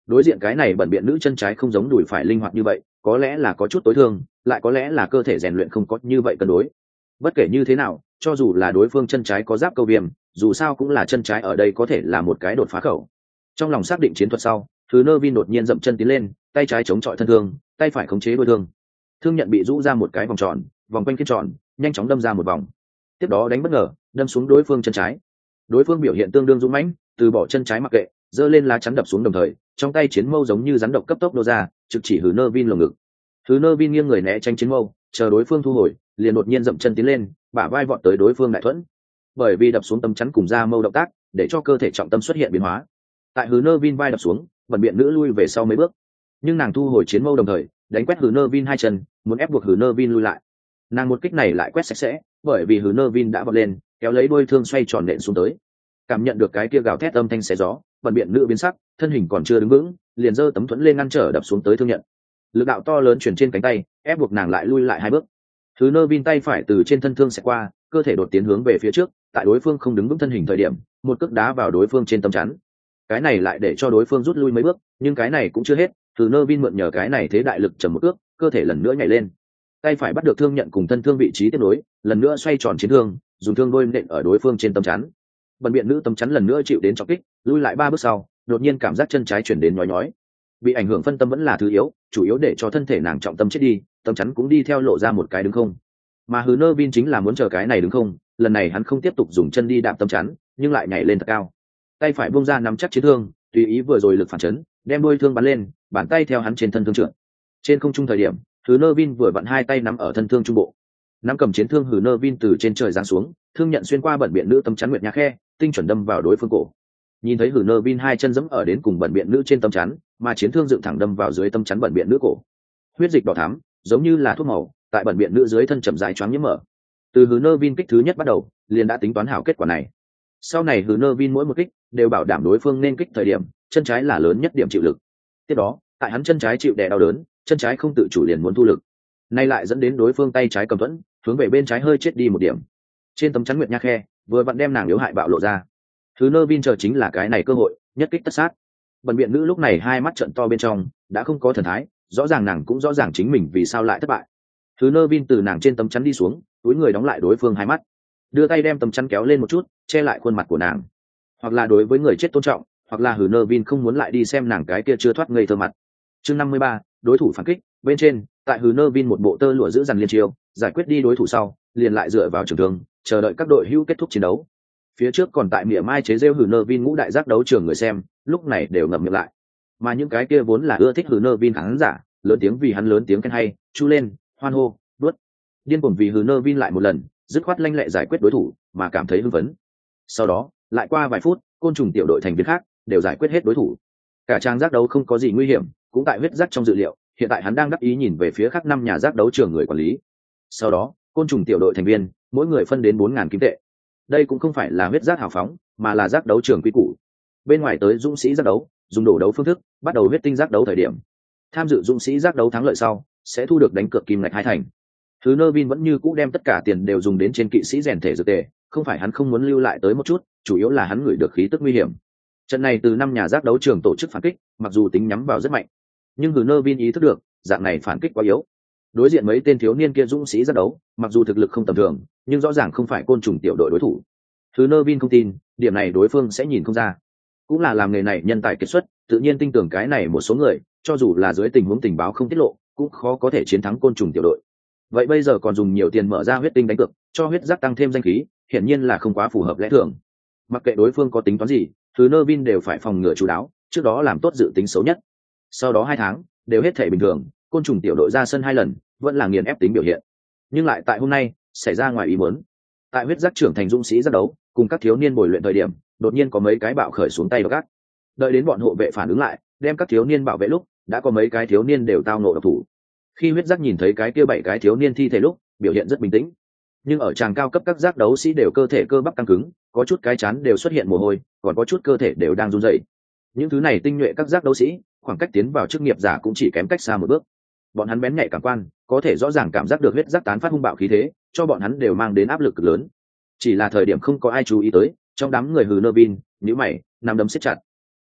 đối diện cái này bẩn biện nữ chân trái không giống đùi phải linh hoạt như vậy, có lẽ là có chút tối thương, lại có lẽ là cơ thể rèn luyện không có như vậy cân đối. Bất kể như thế nào, cho dù là đối phương chân trái có giáp câu viêm, dù sao cũng là chân trái ở đây có thể là một cái đột phá khẩu. Trong lòng xác định chiến thuật sau, thứ nơ vin đột nhiên dậm chân tiến lên, tay trái chống chọi thân thương, tay phải khống chế đôi thương. Thương nhận bị rũ ra một cái vòng tròn, vòng quanh phiên tròn, nhanh chóng đâm ra một vòng. Tiếp đó đánh bất ngờ, đâm xuống đối phương chân trái. Đối phương biểu hiện tương đương dũng mãnh, từ bỏ chân trái mặc kệ, giơ lên lá chắn đập xuống đồng thời, trong tay chiến mâu giống như rắn độc cấp tốc nô ra, trực chỉ hứ nơ vin lồng ngực. Hứ nơ vin nghiêng người né tránh chiến mâu, chờ đối phương thu hồi, liền đột nhiên dậm chân tiến lên, bả vai vọt tới đối phương đại thuẫn. Bởi vì đập xuống tấm chắn cùng ra mâu động tác, để cho cơ thể trọng tâm xuất hiện biến hóa. Tại hứ nơ vin vai đập xuống, bẩn biện nữ lui về sau mấy bước, nhưng nàng thu hồi chiến mâu đồng thời đánh quét hứ nơ vin hai chân, muốn ép buộc hứ nơ vin lui lại. Nàng một kích này lại quét sạch sẽ, bởi vì hứ nơ vin đã vọt lên, kéo lấy đôi thương xoay tròn nện xuống tới. Cảm nhận được cái kia gào thét âm thanh xé gió, bẩn biện nữ biến sắc, thân hình còn chưa đứng vững, liền giơ tấm thuẫn lên ngăn trở đập xuống tới thương nhận. Lực đạo to lớn chuyển trên cánh tay, ép buộc nàng lại lui lại hai bước. Hứ nơ vin tay phải từ trên thân thương sẽ qua, cơ thể đột tiến hướng về phía trước, tại đối phương không đứng vững thân hình thời điểm, một cước đá vào đối phương trên tấm chắn. Cái này lại để cho đối phương rút lui mấy bước, nhưng cái này cũng chưa hết, Hứ nơ vin mượn nhờ cái này thế đại lực trầm một cước, cơ thể lần nữa nhảy lên. Tay phải bắt được thương nhận cùng thân thương vị trí tiếp nối, lần nữa xoay tròn chiến thương, dùng thương đôi nện ở đối phương trên tấm chắn. Bần biện nữ tấm chắn lần nữa chịu đến trọng kích, lui lại ba bước sau, đột nhiên cảm giác chân trái chuyển đến nhói nhói. Bị ảnh hưởng phân tâm vẫn là thứ yếu, chủ yếu để cho thân thể nàng trọng tâm chết đi, tấm chắn cũng đi theo lộ ra một cái đứng không. Mà Hứ nơ vin chính là muốn chờ cái này đứng không, lần này hắn không tiếp tục dùng chân đi đạp tấm chắn, nhưng lại nhảy lên thật cao. Tay phải buông ra nắm chắc chiến thương, tùy ý vừa rồi lực phản chấn, đem đuôi thương bắn lên, bàn tay theo hắn trên thân thương trượt. Trên không trung thời điểm, Hứ nơ vin vừa vặn hai tay nắm ở thân thương trung bộ, nắm cầm chiến thương Hứ nơ vin từ trên trời giáng xuống, thương nhận xuyên qua bẩn biện nữ tấm chắn nguyệt nha khe, tinh chuẩn đâm vào đối phương cổ. Nhìn thấy Hứ nơ vin hai chân giẫm ở đến cùng bẩn biện nữ trên tấm chắn, mà chiến thương dựng thẳng đâm vào dưới tấm chắn bẩn biện nữ cổ. Huyết dịch đỏ thắm, giống như là thuốc màu, tại bẩn biện nữ dưới thân chậm rãi choáng nhiễm mở. Từ Hứ nơ vin kích thứ nhất bắt đầu, liền đã tính toán hảo kết quả này. Sau này Hứ nơ vin mỗi một kích đều bảo đảm đối phương nên kích thời điểm, chân trái là lớn nhất điểm chịu lực. Tiếp đó, tại hắn chân trái chịu đè đau đớn, chân trái không tự chủ liền muốn thu lực. Nay lại dẫn đến đối phương tay trái cầm thuẫn, hướng về bên trái hơi chết đi một điểm. Trên tấm chắn nguyệt nha khe, vừa vặn đem nàng yếu hại bạo lộ ra. Hứ nơ vin chờ chính là cái này cơ hội, nhất kích tất sát. Bần biện nữ lúc này hai mắt trợn to bên trong, đã không có thần thái, rõ ràng nàng cũng rõ ràng chính mình vì sao lại thất bại. Hứ nơ vin từ nàng trên tấm chắn đi xuống, túi người đóng lại đối phương hai mắt, đưa tay đem tấm chắn kéo lên một chút, che lại khuôn mặt của nàng. Hoặc là đối với người chết tôn trọng, hoặc là Hứ nơ vin không muốn lại đi xem nàng cái kia chưa thoát ngây thơ mặt. Chương năm mươi ba, đối thủ phản kích. Bên trên, tại Hứ nơ vin một bộ tơ lụa giữ dằn liên chiêu, giải quyết đi đối thủ sau, liền lại dựa vào trường thương, chờ đợi các đội hữu kết thúc chiến đấu. Phía trước còn tại mỉa mai chế rêu Hứ nơ vin ngũ đại giác đấu trường người xem, lúc này đều ngậm miệng lại. Mà những cái kia vốn là ưa thích Hứ nơ vin khán giả, lớn tiếng vì hắn lớn tiếng khen hay, chu lên, hoan hô, đuốt, điên cuồng vì Hứ nơ vin lại một lần, dứt khoát lanh lẹ giải quyết đối thủ, mà cảm thấy hưng phấn. Sau đó, lại qua vài phút, côn trùng tiểu đội thành viên khác đều giải quyết hết đối thủ. Cả trang giác đấu không có gì nguy hiểm, cũng tại huyết giác trong dự liệu. Hiện tại hắn đang đắc ý nhìn về phía khác năm nhà giác đấu trường người quản lý. Sau đó, côn trùng tiểu đội thành viên, mỗi người phân đến bốn ngàn kim tệ. Đây cũng không phải là huyết giác hào phóng, mà là giác đấu trường quy củ. Bên ngoài tới dũng sĩ giác đấu, dùng đổ đấu phương thức, bắt đầu huyết tinh giác đấu thời điểm. Tham dự dũng sĩ giác đấu thắng lợi sau, sẽ thu được đánh cược kim ngạch hai thành. Hứ nơ vin vẫn như cũ đem tất cả tiền đều dùng đến trên kỵ sĩ rèn thể dược tề, không phải hắn không muốn lưu lại tới một chút, chủ yếu là hắn ngửi được khí tức nguy hiểm. Trận này từ năm nhà giác đấu trường tổ chức phản kích, mặc dù tính nhắm vào rất mạnh, nhưng Hứ nơ vin ý thức được, dạng này phản kích quá yếu. Đối diện mấy tên thiếu niên kia dũng sĩ giác đấu, mặc dù thực lực không tầm thường, nhưng rõ ràng không phải côn trùng tiểu đội đối thủ. Hứ nơ vin không tin, điểm này đối phương sẽ nhìn không ra. Cũng là làm nghề này nhân tài kiệt xuất, tự nhiên tin tưởng cái này một số người, cho dù là dưới tình huống tình báo không tiết lộ, cũng khó có thể chiến thắng côn trùng tiểu đội. Vậy bây giờ còn dùng nhiều tiền mở ra huyết tinh đánh cược, cho huyết giác tăng thêm danh khí, hiển nhiên là không quá phù hợp lẽ thường. Mặc kệ đối phương có tính toán gì, Hứ nơ vin đều phải phòng ngừa chú đáo, trước đó làm tốt dự tính xấu nhất. Sau đó hai tháng đều hết thể bình thường, côn trùng tiểu đội ra sân hai lần, vẫn là nghiền ép tính biểu hiện. Nhưng lại tại hôm nay, xảy ra ngoài ý muốn. Tại huyết giác trưởng thành dũng sĩ giác đấu, cùng các thiếu niên bồi luyện thời điểm, đột nhiên có mấy cái bạo khởi xuống tay gác. Đợi đến bọn hộ vệ phản ứng lại, đem các thiếu niên bảo vệ lúc, đã có mấy cái thiếu niên đều tao nộ độc thủ. Khi huyết giác nhìn thấy cái kia bảy cái thiếu niên thi thể lúc, biểu hiện rất bình tĩnh. Nhưng ở tràng cao cấp các giác đấu sĩ đều cơ thể cơ bắp căng cứng, có chút cái chán đều xuất hiện mồ hôi, còn có chút cơ thể đều đang run rẩy. Những thứ này tinh nhuệ các giác đấu sĩ, khoảng cách tiến vào chức nghiệp giả cũng chỉ kém cách xa một bước. Bọn hắn bén nhạy cảm quan, có thể rõ ràng cảm giác được huyết giác tán phát hung bạo khí thế, cho bọn hắn đều mang đến áp lực cực lớn. Chỉ là thời điểm không có ai chú ý tới, trong đám người Hứ nơ vin, nhíu mày, nắm đấm siết chặt.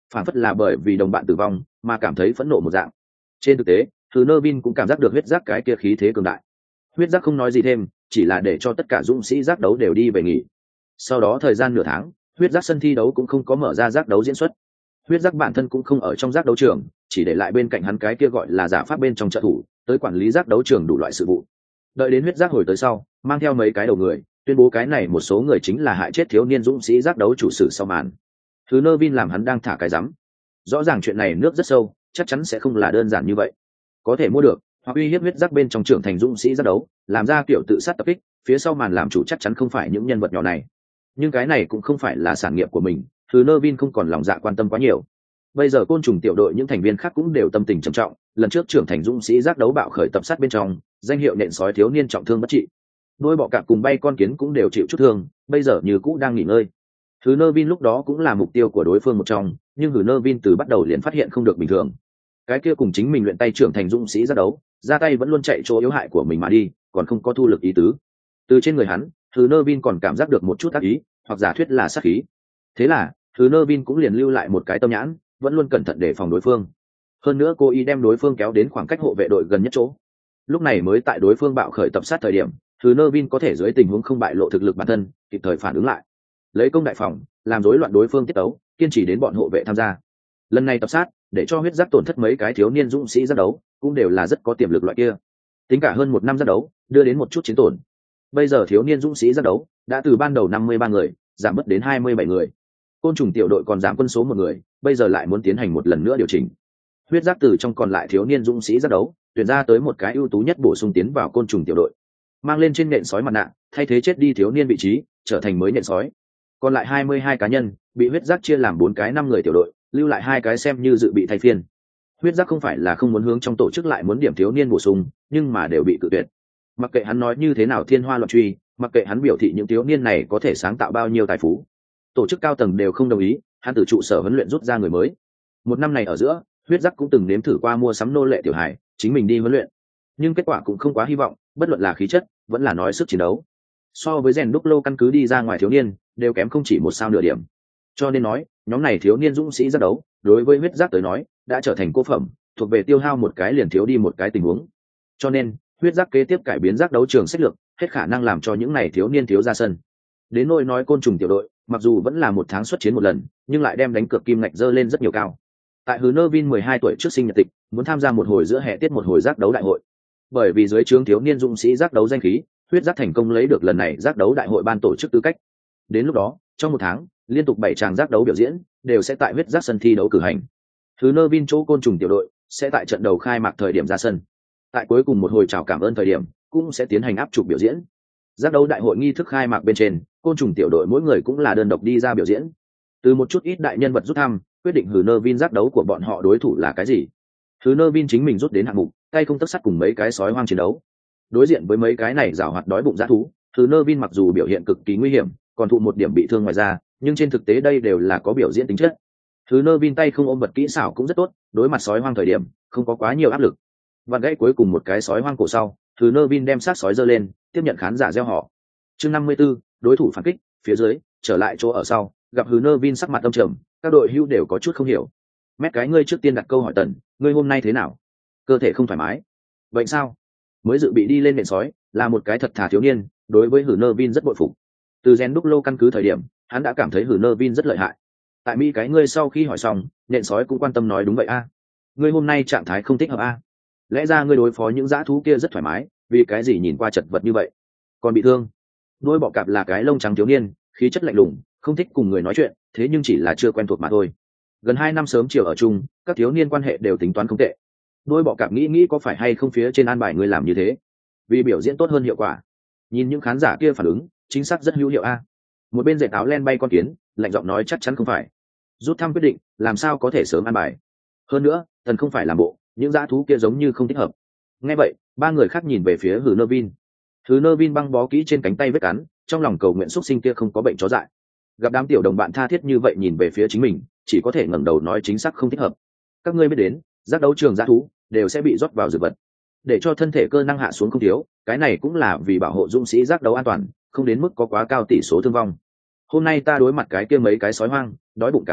phản phất là bởi vì đồng bạn tử vong mà cảm thấy phẫn nộ một dạng. Trên thực tế thứ nơ vin cũng cảm giác được huyết giác cái kia khí thế cường đại. Huyết giác không nói gì thêm, chỉ là để cho tất cả dũng sĩ giác đấu đều đi về nghỉ. Sau đó thời gian nửa tháng, huyết giác sân thi đấu cũng không có mở ra giác đấu diễn xuất. Huyết giác bản thân cũng không ở trong giác đấu trường, chỉ để lại bên cạnh hắn cái kia gọi là giả pháp bên trong trợ thủ, tới quản lý giác đấu trường đủ loại sự vụ. Đợi đến huyết giác hồi tới sau, mang theo mấy cái đầu người, tuyên bố cái này một số người chính là hại chết thiếu niên dũng sĩ giác đấu chủ sử sau màn. Thứ nơ vin làm hắn đang thả cái rắm. Rõ ràng chuyện này nước rất sâu, chắc chắn sẽ không là đơn giản như vậy. Có thể mua được, hoặc uy hiếp huyết giác bên trong trưởng thành dũng sĩ giác đấu, làm ra kiểu tự sát tập kích, phía sau màn làm chủ chắc chắn không phải những nhân vật nhỏ này. Nhưng cái này cũng không phải là sản nghiệp của mình, thứ nơ vin không còn lòng dạ quan tâm quá nhiều. Bây giờ côn trùng tiểu đội những thành viên khác cũng đều tâm tình trầm trọng, lần trước trưởng thành dũng sĩ giác đấu bạo khởi tập sát bên trong, danh hiệu nện sói thiếu niên trọng thương bất trị. Đôi bọ cạp cùng bay con kiến cũng đều chịu chút thương, bây giờ như cũ đang nghỉ ngơi. Thứ nơ vin lúc đó cũng là mục tiêu của đối phương một trong, nhưng thứ nơ vin từ bắt đầu liền phát hiện không được bình thường. Cái kia cùng chính mình luyện tay trưởng thành dũng sĩ giác đấu, ra tay vẫn luôn chạy chỗ yếu hại của mình mà đi, còn không có thu lực ý tứ. Từ trên người hắn, thứ nơ vin còn cảm giác được một chút ác ý, hoặc giả thuyết là sát khí. Thế là thứ nơ vin cũng liền lưu lại một cái tâm nhãn, vẫn luôn cẩn thận để phòng đối phương. Hơn nữa cô ý đem đối phương kéo đến khoảng cách hộ vệ đội gần nhất chỗ. Lúc này mới tại đối phương bạo khởi tập sát thời điểm, thứ nơ vin có thể dưới tình huống không bại lộ thực lực bản thân, kịp thời phản ứng lại, lấy công đại phòng, làm rối loạn đối phương tiết tấu, kiên trì đến bọn hộ vệ tham gia. Lần này tập sát, để cho huyết giác tổn thất mấy cái thiếu niên dũng sĩ giác đấu, cũng đều là rất có tiềm lực loại kia. Tính cả hơn một năm giác đấu, đưa đến một chút chiến tổn. Bây giờ thiếu niên dũng sĩ giác đấu đã từ ban đầu năm mươi ba người giảm mất đến hai mươi bảy người. Côn trùng tiểu đội còn giảm quân số một người, bây giờ lại muốn tiến hành một lần nữa điều chỉnh. Huyết giác từ trong còn lại thiếu niên dũng sĩ giác đấu tuyển ra tới một cái ưu tú nhất bổ sung tiến vào côn trùng tiểu đội, mang lên trên nện sói mặt nạ, thay thế chết đi thiếu niên vị trí, trở thành mới nện sói. Còn lại hai mươi hai cá nhân bị huyết giác chia làm bốn cái năm người tiểu đội, lưu lại hai cái xem như dự bị thay phiên. Huyết giác không phải là không muốn hướng trong tổ chức lại muốn điểm thiếu niên bổ sung, nhưng mà đều bị cự tuyệt. Mặc kệ hắn nói như thế nào thiên hoa loạn truy, mặc kệ hắn biểu thị những thiếu niên này có thể sáng tạo bao nhiêu tài phú, tổ chức cao tầng đều không đồng ý. Hắn từ trụ sở huấn luyện rút ra người mới. Một năm này ở giữa, huyết giác cũng từng nếm thử qua mua sắm nô lệ tiểu hải, chính mình đi huấn luyện, nhưng kết quả cũng không quá hy vọng, bất luận là khí chất vẫn là nói sức chiến đấu, so với rèn đúc lô căn cứ đi ra ngoài thiếu niên đều kém không chỉ một sao nửa điểm. Cho nên nói nhóm này thiếu niên dũng sĩ giác đấu đối với huyết giác tới nói đã trở thành cô phẩm, thuộc về tiêu hao một cái liền thiếu đi một cái tình huống. Cho nên huyết giác kế tiếp cải biến giác đấu trường sách lược, hết khả năng làm cho những này thiếu niên thiếu ra sân. Đến nỗi nói côn trùng tiểu đội, mặc dù vẫn là một tháng xuất chiến một lần, nhưng lại đem đánh cược kim ngạch dơ lên rất nhiều cao. Tại Hứa Nơ Vin mười hai tuổi trước sinh nhật tịch, muốn tham gia một hồi giữa hè tiết một hồi giác đấu đại hội. Bởi vì dưới trướng thiếu niên dũng sĩ giác đấu danh khí, huyết giác thành công lấy được lần này giác đấu đại hội ban tổ chức tư cách. Đến lúc đó, trong một tháng, liên tục bảy tràng giác đấu biểu diễn đều sẽ tại huyết giác sân thi đấu cử hành. Hứa Nơ Vin chỗ côn trùng tiểu đội sẽ tại trận đầu khai mạc thời điểm ra sân. Tại cuối cùng một hồi chào cảm ơn thời điểm, cũng sẽ tiến hành áp trục biểu diễn. Giác đấu đại hội nghi thức khai mạc bên trên, côn trùng tiểu đội mỗi người cũng là đơn độc đi ra biểu diễn. Từ một chút ít đại nhân vật rút thăm, quyết định Hứa Nơ Vin giác đấu của bọn họ đối thủ là cái gì. Hứa Nơ Vin chính mình rút đến hạng mục, tay không tấc sắt cùng mấy cái sói hoang chiến đấu. Đối diện với mấy cái này giảo hoạt đói bụng dã thú, Hứa Nơ Vin mặc dù biểu hiện cực kỳ nguy hiểm, còn thụ một điểm bị thương ngoài ra, nhưng trên thực tế đây đều là có biểu diễn tính chất. Hứa Nơ Vin tay không ôm vật kỹ xảo cũng rất tốt, đối mặt sói hoang thời điểm không có quá nhiều áp lực. Vặn gãy cuối cùng một cái sói hoang cổ sau, Hứa Nơ Vin đem xác sói giơ lên, tiếp nhận khán giả reo hò. Chương năm mươi 54, đối thủ phản kích, phía dưới, trở lại chỗ ở sau, gặp Hứa Nơ Vin sắc mặt âm trầm, các đội hưu đều có chút không hiểu. Mét cái ngươi trước tiên đặt câu hỏi tần, ngươi hôm nay thế nào? Cơ thể không thoải mái? Vậy sao? Mới dự bị đi lên nện sói, là một cái thật thà thiếu niên, đối với Hứa Nơ Vin rất bội phục. Từ gen đúc lô căn cứ thời điểm, hắn đã cảm thấy Hứa Nơ Vin rất lợi hại. Tại Mỹ cái ngươi sau khi hỏi xong, nện sói cũng quan tâm nói đúng vậy a. Ngươi hôm nay trạng thái không thích hợp a. Lẽ ra ngươi đối phó những dã thú kia rất thoải mái, vì cái gì nhìn qua chật vật như vậy? Còn bị thương? Đôi bọ cạp là cái lông trắng thiếu niên, khí chất lạnh lùng, không thích cùng người nói chuyện, thế nhưng chỉ là chưa quen thuộc mà thôi. Gần hai năm sớm chiều ở chung, các thiếu niên quan hệ đều tính toán không tệ. Đôi bọ cạp nghĩ nghĩ có phải hay không phía trên an bài người làm như thế, vì biểu diễn tốt hơn hiệu quả. Nhìn những khán giả kia phản ứng, chính xác rất hữu hiệu a. Một bên dệt áo len bay con kiến, lạnh giọng nói chắc chắn không phải. Rút thăm quyết định, làm sao có thể sớm an bài? Hơn nữa, thần không phải làm bộ, những dã thú kia giống như không thích hợp. Nghe vậy, ba người khác nhìn về phía Hứa Nơ Vin. Hứa Nơ Vin băng bó kỹ trên cánh tay vết cắn, trong lòng cầu nguyện xuất sinh kia không có bệnh chó dại. Gặp đám tiểu đồng bạn tha thiết như vậy nhìn về phía chính mình, chỉ có thể ngẩng đầu nói chính xác không thích hợp. Các ngươi biết đến, giác đấu trường dã thú đều sẽ bị rót vào dược vật, để cho thân thể cơ năng hạ xuống không thiếu, cái này cũng là vì bảo hộ dũng sĩ giác đấu an toàn, không đến mức có quá cao tỷ số thương vong. Hôm nay ta đối mặt cái kia mấy cái sói hoang, đói bụng cả ngày,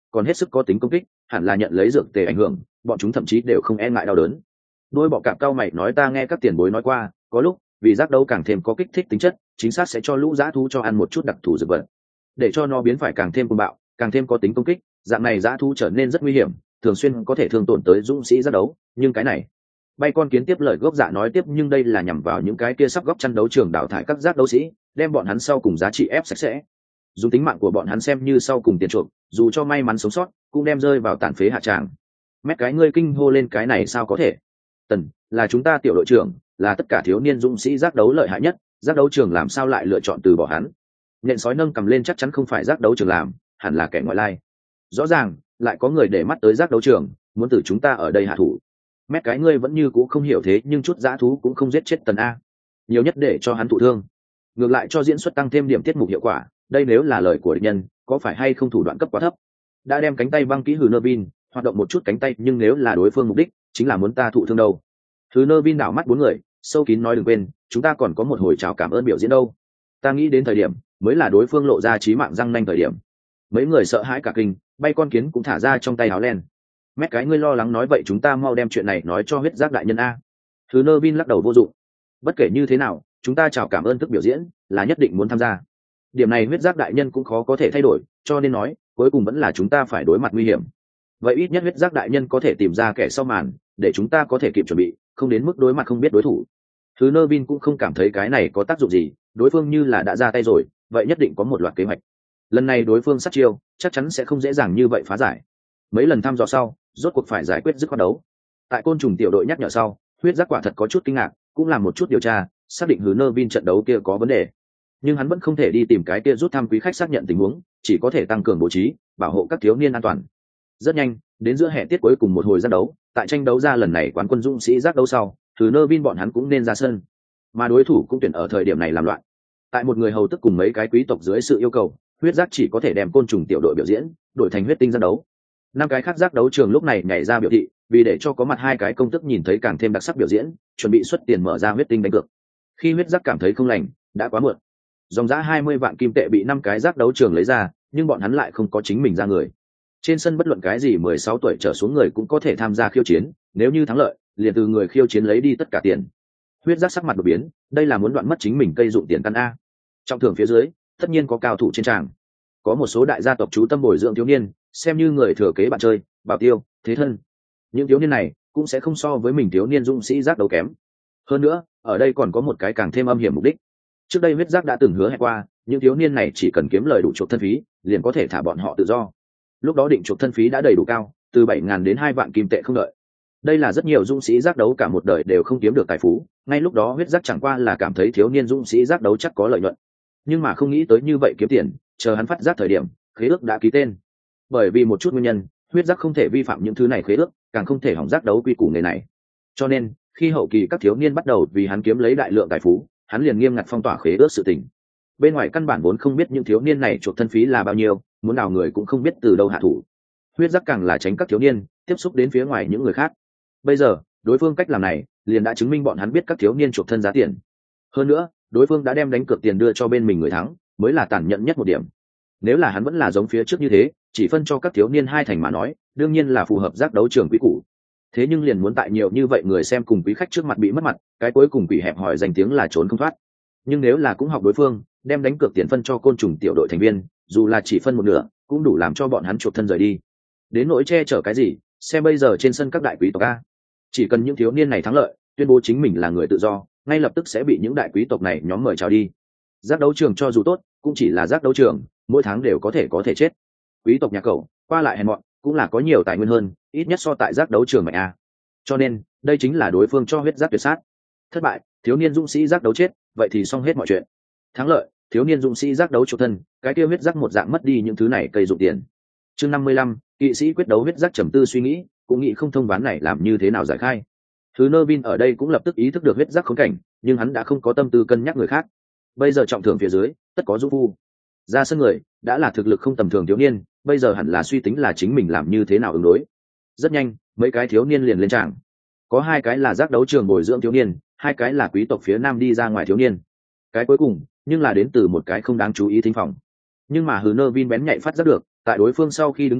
còn hết sức có tính công kích, hẳn là nhận lấy dược tề ảnh hưởng, bọn chúng thậm chí đều không e ngại đau đớn. Đôi bọ cạp cao mày nói ta nghe các tiền bối nói qua, có lúc vì giác đấu càng thêm có kích thích tính chất, chính xác sẽ cho lũ dã thú cho ăn một chút đặc thù dược vật, để cho nó biến phải càng thêm cuồng bạo, càng thêm có tính công kích, dạng này dã thú trở nên rất nguy hiểm, thường xuyên có thể thương tổn tới dũng sĩ giác đấu. Nhưng cái này, bay con kiến tiếp lời gốc dạ nói tiếp, nhưng đây là nhằm vào những cái kia sắp góc chăn đấu trường đào thải các giác đấu sĩ, đem bọn hắn sau cùng giá trị ép sạch sẽ, dùng tính mạng của bọn hắn xem như sau cùng tiền chuộc, dù cho may mắn sống sót cũng đem rơi vào tàn phế hạ tràng. Mét cái ngươi kinh hô lên cái này sao có thể? Tần là chúng ta tiểu đội trưởng, là tất cả thiếu niên dũng sĩ giác đấu lợi hại nhất, giác đấu trường làm sao lại lựa chọn từ bỏ hắn? Nhện sói nâng cầm lên chắc chắn không phải giác đấu trường làm, hẳn là kẻ ngoại lai. Rõ ràng lại có người để mắt tới giác đấu trường, muốn từ chúng ta ở đây hạ thủ. Mét cái ngươi vẫn như cũ không hiểu thế, nhưng chút dã thú cũng không giết chết Tần a, nhiều nhất để cho hắn thụ thương, ngược lại cho diễn xuất tăng thêm điểm tiết mục hiệu quả. Đây nếu là lời của địch nhân, có phải hay không thủ đoạn cấp quá thấp? Đã đem cánh tay băng kỹ Hừ Nơ Vin, hoạt động một chút cánh tay, nhưng nếu là đối phương mục đích chính là muốn ta thụ thương đâu? Hừ Nơ Vin đảo mắt bốn người, sâu kín nói đừng quên, chúng ta còn có một hồi chào cảm ơn biểu diễn đâu. Ta nghĩ đến thời điểm mới là đối phương lộ ra chí mạng răng nanh thời điểm. Mấy người sợ hãi cả kinh, bay con kiến cũng thả ra trong tay áo len. Mét cái ngươi lo lắng nói vậy chúng ta mau đem chuyện này nói cho huyết giác đại nhân a. Hừ Nơ Vin lắc đầu vô dụng. Bất kể như thế nào, chúng ta chào cảm ơn thức biểu diễn là nhất định muốn tham gia. Điểm này huyết giác đại nhân cũng khó có thể thay đổi, cho nên nói cuối cùng vẫn là chúng ta phải đối mặt nguy hiểm. Vậy ít nhất huyết giác đại nhân có thể tìm ra kẻ sau màn, để chúng ta có thể kịp chuẩn bị, không đến mức đối mặt không biết đối thủ. Thứ Nơ Vin cũng không cảm thấy cái này có tác dụng gì, đối phương như là đã ra tay rồi, vậy nhất định có một loạt kế hoạch. Lần này đối phương sát chiêu, chắc chắn sẽ không dễ dàng như vậy phá giải. Mấy lần thăm dò sau, rốt cuộc phải giải quyết dứt khoát đấu. Tại côn trùng tiểu đội nhắc nhở sau, huyết giác quả thật có chút kinh ngạc, cũng làm một chút điều tra, xác định Hừ Nơ Vin trận đấu kia có vấn đề. Nhưng hắn vẫn không thể đi tìm cái kia rút thăm quý khách xác nhận tình huống, chỉ có thể tăng cường bố trí, bảo hộ các thiếu niên an toàn. Rất nhanh, đến giữa hè tiết cuối cùng một hồi giác đấu, tại tranh đấu ra lần này quán quân dũng sĩ giác đấu sau, Hừ Nơ Vin bọn hắn cũng nên ra sân, mà đối thủ cũng tuyển ở thời điểm này làm loạn. Tại một người hầu tức cùng mấy cái quý tộc dưới sự yêu cầu, huyết giác chỉ có thể đem côn trùng tiểu đội biểu diễn đổi thành huyết tinh giác đấu. Năm cái khác giác đấu trường lúc này nhảy ra biểu thị, vì để cho có mặt hai cái công tức nhìn thấy càng thêm đặc sắc biểu diễn, chuẩn bị xuất tiền mở ra huyết tinh đánh cược. Khi huyết giác cảm thấy không lành, đã quá muộn. Dòng giá hai mươi vạn kim tệ bị năm cái giác đấu trường lấy ra, nhưng bọn hắn lại không có chính mình ra người. Trên sân bất luận cái gì mười sáu tuổi trở xuống người cũng có thể tham gia khiêu chiến, nếu như thắng lợi, liền từ người khiêu chiến lấy đi tất cả tiền. Huyết giác sắc mặt đột biến, đây là muốn đoạn mất chính mình cây dụng tiền căn a. Trong thưởng phía dưới, tất nhiên có cao thủ trên tràng. Có một số đại gia tộc chú tâm bồi dưỡng thiếu niên, xem như người thừa kế bạn chơi, bảo tiêu, thế thân. Những thiếu niên này cũng sẽ không so với mình thiếu niên dũng sĩ giác đấu kém. Hơn nữa, ở đây còn có một cái càng thêm âm hiểm mục đích. Trước đây huyết giác đã từng hứa hẹn qua, những thiếu niên này chỉ cần kiếm lời đủ chuộc thân phí, liền có thể thả bọn họ tự do. Lúc đó định chuộc thân phí đã đầy đủ cao, từ bảy ngàn đến hai vạn kim tệ không đợi. Đây là rất nhiều dũng sĩ giác đấu cả một đời đều không kiếm được tài phú, ngay lúc đó huyết giác chẳng qua là cảm thấy thiếu niên dũng sĩ giác đấu chắc có lợi nhuận, nhưng mà không nghĩ tới như vậy kiếm tiền, chờ hắn phát giác thời điểm, khế ước đã ký tên. Bởi vì một chút nguyên nhân, huyết giác không thể vi phạm những thứ này khế ước, càng không thể hỏng giác đấu quy củ nghề này. Cho nên, khi hậu kỳ các thiếu niên bắt đầu vì hắn kiếm lấy đại lượng tài phú, hắn liền nghiêm ngặt phong tỏa khế ước sự tình. Bên ngoài căn bản vốn không biết những thiếu niên này chuộc thân phí là bao nhiêu, muốn nào người cũng không biết từ đâu hạ thủ. Huyết giác càng là tránh các thiếu niên tiếp xúc đến phía ngoài những người khác. Bây giờ, đối phương cách làm này liền đã chứng minh bọn hắn biết các thiếu niên chuộc thân giá tiền. Hơn nữa, đối phương đã đem đánh cược tiền đưa cho bên mình người thắng, mới là tàn nhẫn nhất một điểm. Nếu là hắn vẫn là giống phía trước như thế, chỉ phân cho các thiếu niên hai thành mà nói, đương nhiên là phù hợp giác đấu trường quý cũ. Thế nhưng liền muốn tại nhiều như vậy người xem cùng quý khách trước mặt bị mất mặt, cái cuối cùng quỷ hẹp hỏi danh tiếng là trốn không thoát. Nhưng nếu là cũng học đối phương, đem đánh cược tiền phân cho côn trùng tiểu đội thành viên, dù là chỉ phân một nửa, cũng đủ làm cho bọn hắn chuộc thân rời đi. Đến nỗi che chở cái gì, xem bây giờ trên sân các đại quý tộc a, chỉ cần những thiếu niên này thắng lợi, tuyên bố chính mình là người tự do, ngay lập tức sẽ bị những đại quý tộc này nhóm mời chào đi. Giác đấu trường cho dù tốt, cũng chỉ là giác đấu trường, mỗi tháng đều có thể có thể chết. Quý tộc nhà cậu qua lại hèn mọn, cũng là có nhiều tài nguyên hơn, ít nhất so tại giác đấu trường mạnh a. Cho nên, đây chính là đối phương cho huyết giác tuyệt sát. Thất bại, thiếu niên dũng sĩ giác đấu chết, vậy thì xong hết mọi chuyện. Thắng lợi, thiếu niên dũng sĩ giác đấu chuộc thân, cái kia huyết giác một dạng mất đi những thứ này cây dụng tiền. Chương năm mươi lăm, kỵ sĩ quyết đấu huyết giác trầm tư suy nghĩ, cũng nghĩ không thông ván này làm như thế nào giải khai. Thứ Nơ Vin ở đây cũng lập tức ý thức được huyết giác khốn cảnh, nhưng hắn đã không có tâm tư cân nhắc người khác. Bây giờ trọng thưởng phía dưới, tất có dũng phu. Ra sân người, đã là thực lực không tầm thường thiếu niên, bây giờ hẳn là suy tính là chính mình làm như thế nào ứng đối. Rất nhanh, mấy cái thiếu niên liền lên tràng. Có hai cái là giác đấu trường bồi dưỡng thiếu niên, hai cái là quý tộc phía nam đi ra ngoài thiếu niên. Cái cuối cùng, nhưng là đến từ một cái không đáng chú ý thính phòng. Nhưng mà Hừ Nơ Vin bén nhạy phát giác được, tại đối phương sau khi đứng dậy,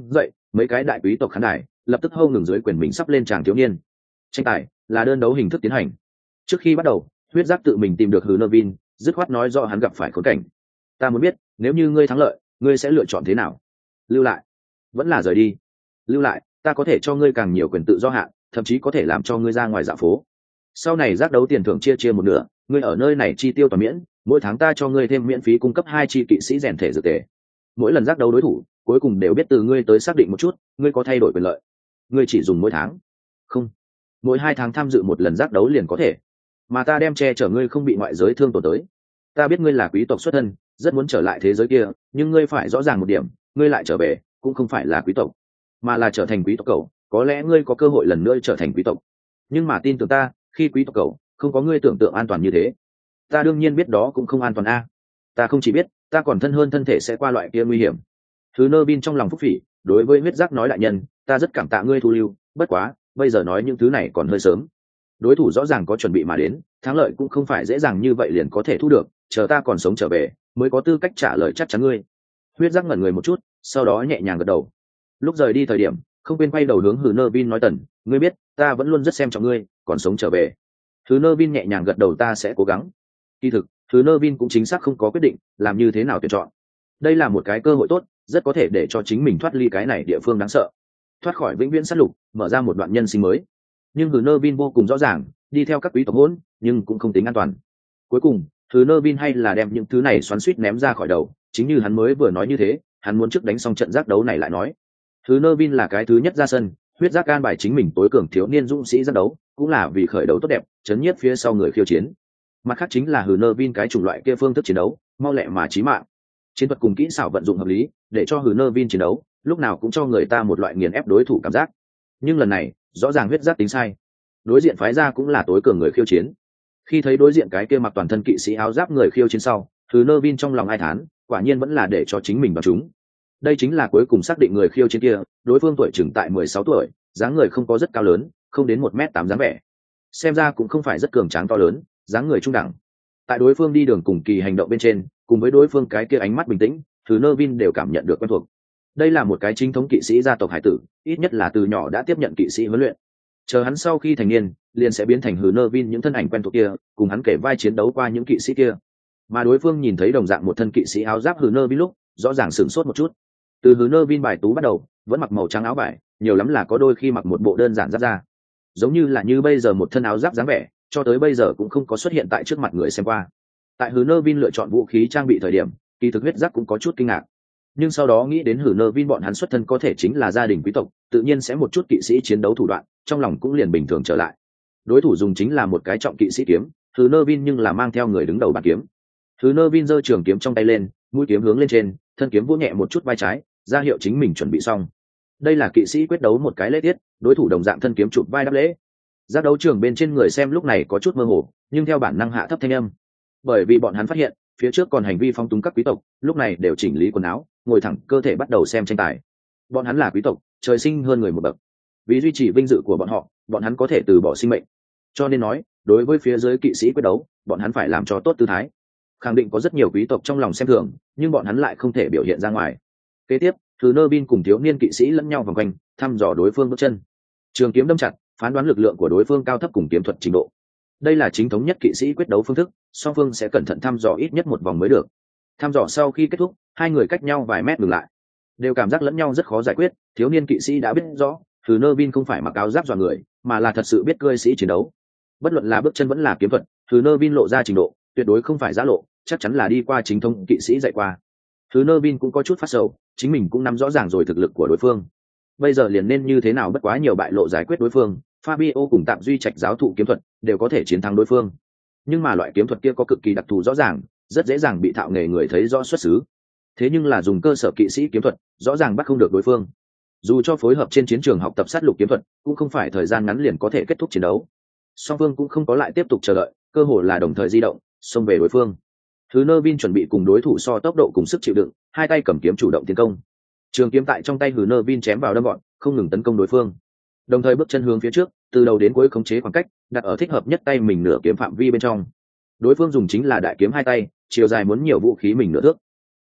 mấy cái đại quý tộc khán đài lập tức hâu ngừng dưới quyền mình sắp lên tràng thiếu niên. Tranh tài là đơn đấu hình thức tiến hành. Trước khi bắt đầu, huyết giác tự mình tìm được Hứa Nơ Vin, dứt khoát nói rõ hắn gặp phải khốn cảnh. Ta muốn biết, nếu như ngươi thắng lợi, ngươi sẽ lựa chọn thế nào? Lưu lại, vẫn là rời đi? Lưu lại, ta có thể cho ngươi càng nhiều quyền tự do hạn, thậm chí có thể làm cho ngươi ra ngoài dạo phố. Sau này giác đấu tiền thưởng chia chia một nửa, ngươi ở nơi này chi tiêu toàn miễn, mỗi tháng ta cho ngươi thêm miễn phí cung cấp hai chi kỵ sĩ rèn thể dược tề. Mỗi lần giác đấu đối thủ, cuối cùng đều biết từ ngươi tới xác định một chút, ngươi có thay đổi quyền lợi. Ngươi chỉ dùng mỗi tháng? Không, mỗi hai tháng tham dự một lần giác đấu liền có thể. Mà ta đem che chở ngươi không bị ngoại giới thương tổn tới. Ta biết ngươi là quý tộc xuất thân, rất muốn trở lại thế giới kia, nhưng ngươi phải rõ ràng một điểm, ngươi lại trở về cũng không phải là quý tộc, mà là trở thành quý tộc cầu. Có lẽ ngươi có cơ hội lần nữa trở thành quý tộc, nhưng mà tin tưởng ta, khi quý tộc cầu không có ngươi tưởng tượng an toàn như thế. Ta đương nhiên biết đó cũng không an toàn a. Ta không chỉ biết, ta còn thân hơn thân thể sẽ qua loại kia nguy hiểm. Thứ Nơ Bin trong lòng phúc phỉ, đối với huyết giác nói đại nhân, ta rất cảm tạ ngươi thu lưu, bất quá bây giờ nói những thứ này còn hơi sớm. Đối thủ rõ ràng có chuẩn bị mà đến, thắng lợi cũng không phải dễ dàng như vậy liền có thể thu được, chờ ta còn sống trở về mới có tư cách trả lời chắc chắn ngươi. Huyết giác ngẩn người một chút, sau đó nhẹ nhàng gật đầu. Lúc rời đi thời điểm, không quên quay đầu hướng Hứa Nơ Vin nói, tần, ngươi biết ta vẫn luôn rất xem trọng ngươi, còn sống trở về. Hứa Nơ Vin nhẹ nhàng gật đầu, ta sẽ cố gắng. Kỳ thực Hứa Nơ Vin cũng chính xác không có quyết định làm như thế nào tuyển chọn. Đây là một cái cơ hội tốt, rất có thể để cho chính mình thoát ly cái này địa phương đáng sợ, thoát khỏi vĩnh viễn sát lục, mở ra một đoạn nhân sinh mới. Nhưng Hứa Nơ Vin vô cùng rõ ràng, đi theo các quý tộc hỗn nhưng cũng không tính an toàn. Cuối cùng Hứa Nơ Vin hay là đem những thứ này xoắn xuýt ném ra khỏi đầu, chính như hắn mới vừa nói như thế, hắn muốn trước đánh xong trận giác đấu này lại nói. Hứa Nơ Vin là cái thứ nhất ra sân, huyết giác can bài chính mình tối cường thiếu niên dũng sĩ giác đấu, cũng là vì khởi đấu tốt đẹp, chấn nhiếp phía sau người khiêu chiến. Mặt khác chính là Hứa Nơ Vin cái chủng loại kia phương thức chiến đấu, mau lẹ mà chí mạng. Chiến thuật cùng kỹ xảo vận dụng hợp lý, để cho Hứa Nơ Vin chiến đấu, lúc nào cũng cho người ta một loại nghiền ép đối thủ cảm giác. Nhưng lần này, rõ ràng huyết giác tính sai. Đối diện phái ra cũng là tối cường người khiêu chiến. Khi thấy đối diện cái kia mặc toàn thân kỵ sĩ áo giáp người khiêu chiến sau, Hứa Nơ Vin trong lòng ai thán, quả nhiên vẫn là để cho chính mình vào chúng. Đây chính là cuối cùng xác định người khiêu chiến kia, đối phương tuổi chừng tại mười sáu tuổi, dáng người không có rất cao lớn, không đến một mét tám dáng vẻ. Xem ra cũng không phải rất cường tráng to lớn, dáng người trung đẳng. Tại đối phương đi đường cùng kỳ hành động bên trên, cùng với đối phương cái kia ánh mắt bình tĩnh, Hứa Nơ Vin đều cảm nhận được quen thuộc. Đây là một cái chính thống kỵ sĩ gia tộc hải tử, ít nhất là từ nhỏ đã tiếp nhận kỵ sĩ huấn luyện. Chờ hắn sau khi thành niên, liền sẽ biến thành Hứa Nơ Vin những thân ảnh quen thuộc kia, cùng hắn kể vai chiến đấu qua những kỵ sĩ kia. Mà đối phương nhìn thấy đồng dạng một thân kỵ sĩ áo giáp Hứa Nơ Vin lúc, rõ ràng sửng sốt một chút. Từ Hứa Nơ Vin bài tú bắt đầu, vẫn mặc màu trắng áo vải, nhiều lắm là có đôi khi mặc một bộ đơn giản giáp da, giống như là như bây giờ một thân áo giáp dáng vẻ, cho tới bây giờ cũng không có xuất hiện tại trước mặt người xem qua. Tại Hứa Nơ Vin lựa chọn vũ khí trang bị thời điểm, kỳ thực huyết giác cũng có chút kinh ngạc, nhưng sau đó nghĩ đến Hứa Nơ Vin bọn hắn xuất thân có thể chính là gia đình quý tộc, tự nhiên sẽ một chút kỵ sĩ chiến đấu thủ đoạn, trong lòng cũng liền bình thường trở lại. Đối thủ dùng chính là một cái trọng kỵ sĩ kiếm, Hứa Nơ Vin nhưng là mang theo người đứng đầu bàn kiếm. Hứa Nơ Vin giơ trường kiếm trong tay lên, mũi kiếm hướng lên trên, thân kiếm vỗ nhẹ một chút vai trái, ra hiệu chính mình chuẩn bị xong. Đây là kỵ sĩ quyết đấu một cái lễ tiết, đối thủ đồng dạng thân kiếm chụp vai đáp lễ. Giác đấu trường bên trên người xem lúc này có chút mơ hồ, nhưng theo bản năng hạ thấp thanh âm, bởi vì bọn hắn phát hiện phía trước còn hành vi phong túng các quý tộc, lúc này đều chỉnh lý quần áo, ngồi thẳng cơ thể bắt đầu xem tranh tài. Bọn hắn là quý tộc, trời sinh hơn người một bậc, vì duy trì vinh dự của bọn họ, bọn hắn có thể từ bỏ sinh mệnh. Cho nên nói, đối với phía dưới kỵ sĩ quyết đấu, bọn hắn phải làm cho tốt tư thái. Khẳng định có rất nhiều quý tộc trong lòng xem thường, nhưng bọn hắn lại không thể biểu hiện ra ngoài. Kế tiếp, Hứa Nơ Vin cùng thiếu niên kỵ sĩ lẫn nhau vòng quanh, thăm dò đối phương bước chân. Trường kiếm đâm chặt, phán đoán lực lượng của đối phương cao thấp cùng kiếm thuật trình độ. Đây là chính thống nhất kỵ sĩ quyết đấu phương thức, song phương sẽ cẩn thận thăm dò ít nhất một vòng mới được. Thăm dò sau khi kết thúc, hai người cách nhau vài mét ngừng lại, đều cảm giác lẫn nhau rất khó giải quyết. Thiếu niên kỵ sĩ đã biết rõ, Hứa Nơ Vin không phải mặc áo giáp dọa người, mà là thật sự biết cơi sĩ chiến đấu. Bất luận là bước chân vẫn là kiếm thuật, Hứa Nơ Vin lộ ra trình độ, tuyệt đối không phải giả lộ, chắc chắn là đi qua chính thống kỵ sĩ dạy qua. Hứa Nơ Vin cũng có chút phát sầu, chính mình cũng nắm rõ ràng rồi thực lực của đối phương. Bây giờ liền nên như thế nào bất quá nhiều bại lộ giải quyết đối phương. Fabio cùng Tạm Duy Trạch giáo thụ kiếm thuật đều có thể chiến thắng đối phương, nhưng mà loại kiếm thuật kia có cực kỳ đặc thù rõ ràng, rất dễ dàng bị thạo nghề người thấy rõ xuất xứ. Thế nhưng là dùng cơ sở kỵ sĩ kiếm thuật, rõ ràng bắt không được đối phương. Dù cho phối hợp trên chiến trường học tập sát lục kiếm thuật, cũng không phải thời gian ngắn liền có thể kết thúc chiến đấu. Song phương cũng không có lại tiếp tục chờ đợi, cơ hội là đồng thời di động, xông về đối phương. Hứa Nơ Vin chuẩn bị cùng đối thủ so tốc độ cùng sức chịu đựng, hai tay cầm kiếm chủ động tiến công. Trường kiếm tại trong tay Hứa Nơ Vin chém vào đâm gọn, không ngừng tấn công đối phương. Đồng thời bước chân hướng phía trước, từ đầu đến cuối khống chế khoảng cách, đặt ở thích hợp nhất tay mình nửa kiếm phạm vi bên trong. Đối phương dùng chính là đại kiếm hai tay, chiều dài muốn nhiều vũ khí mình nửa thước.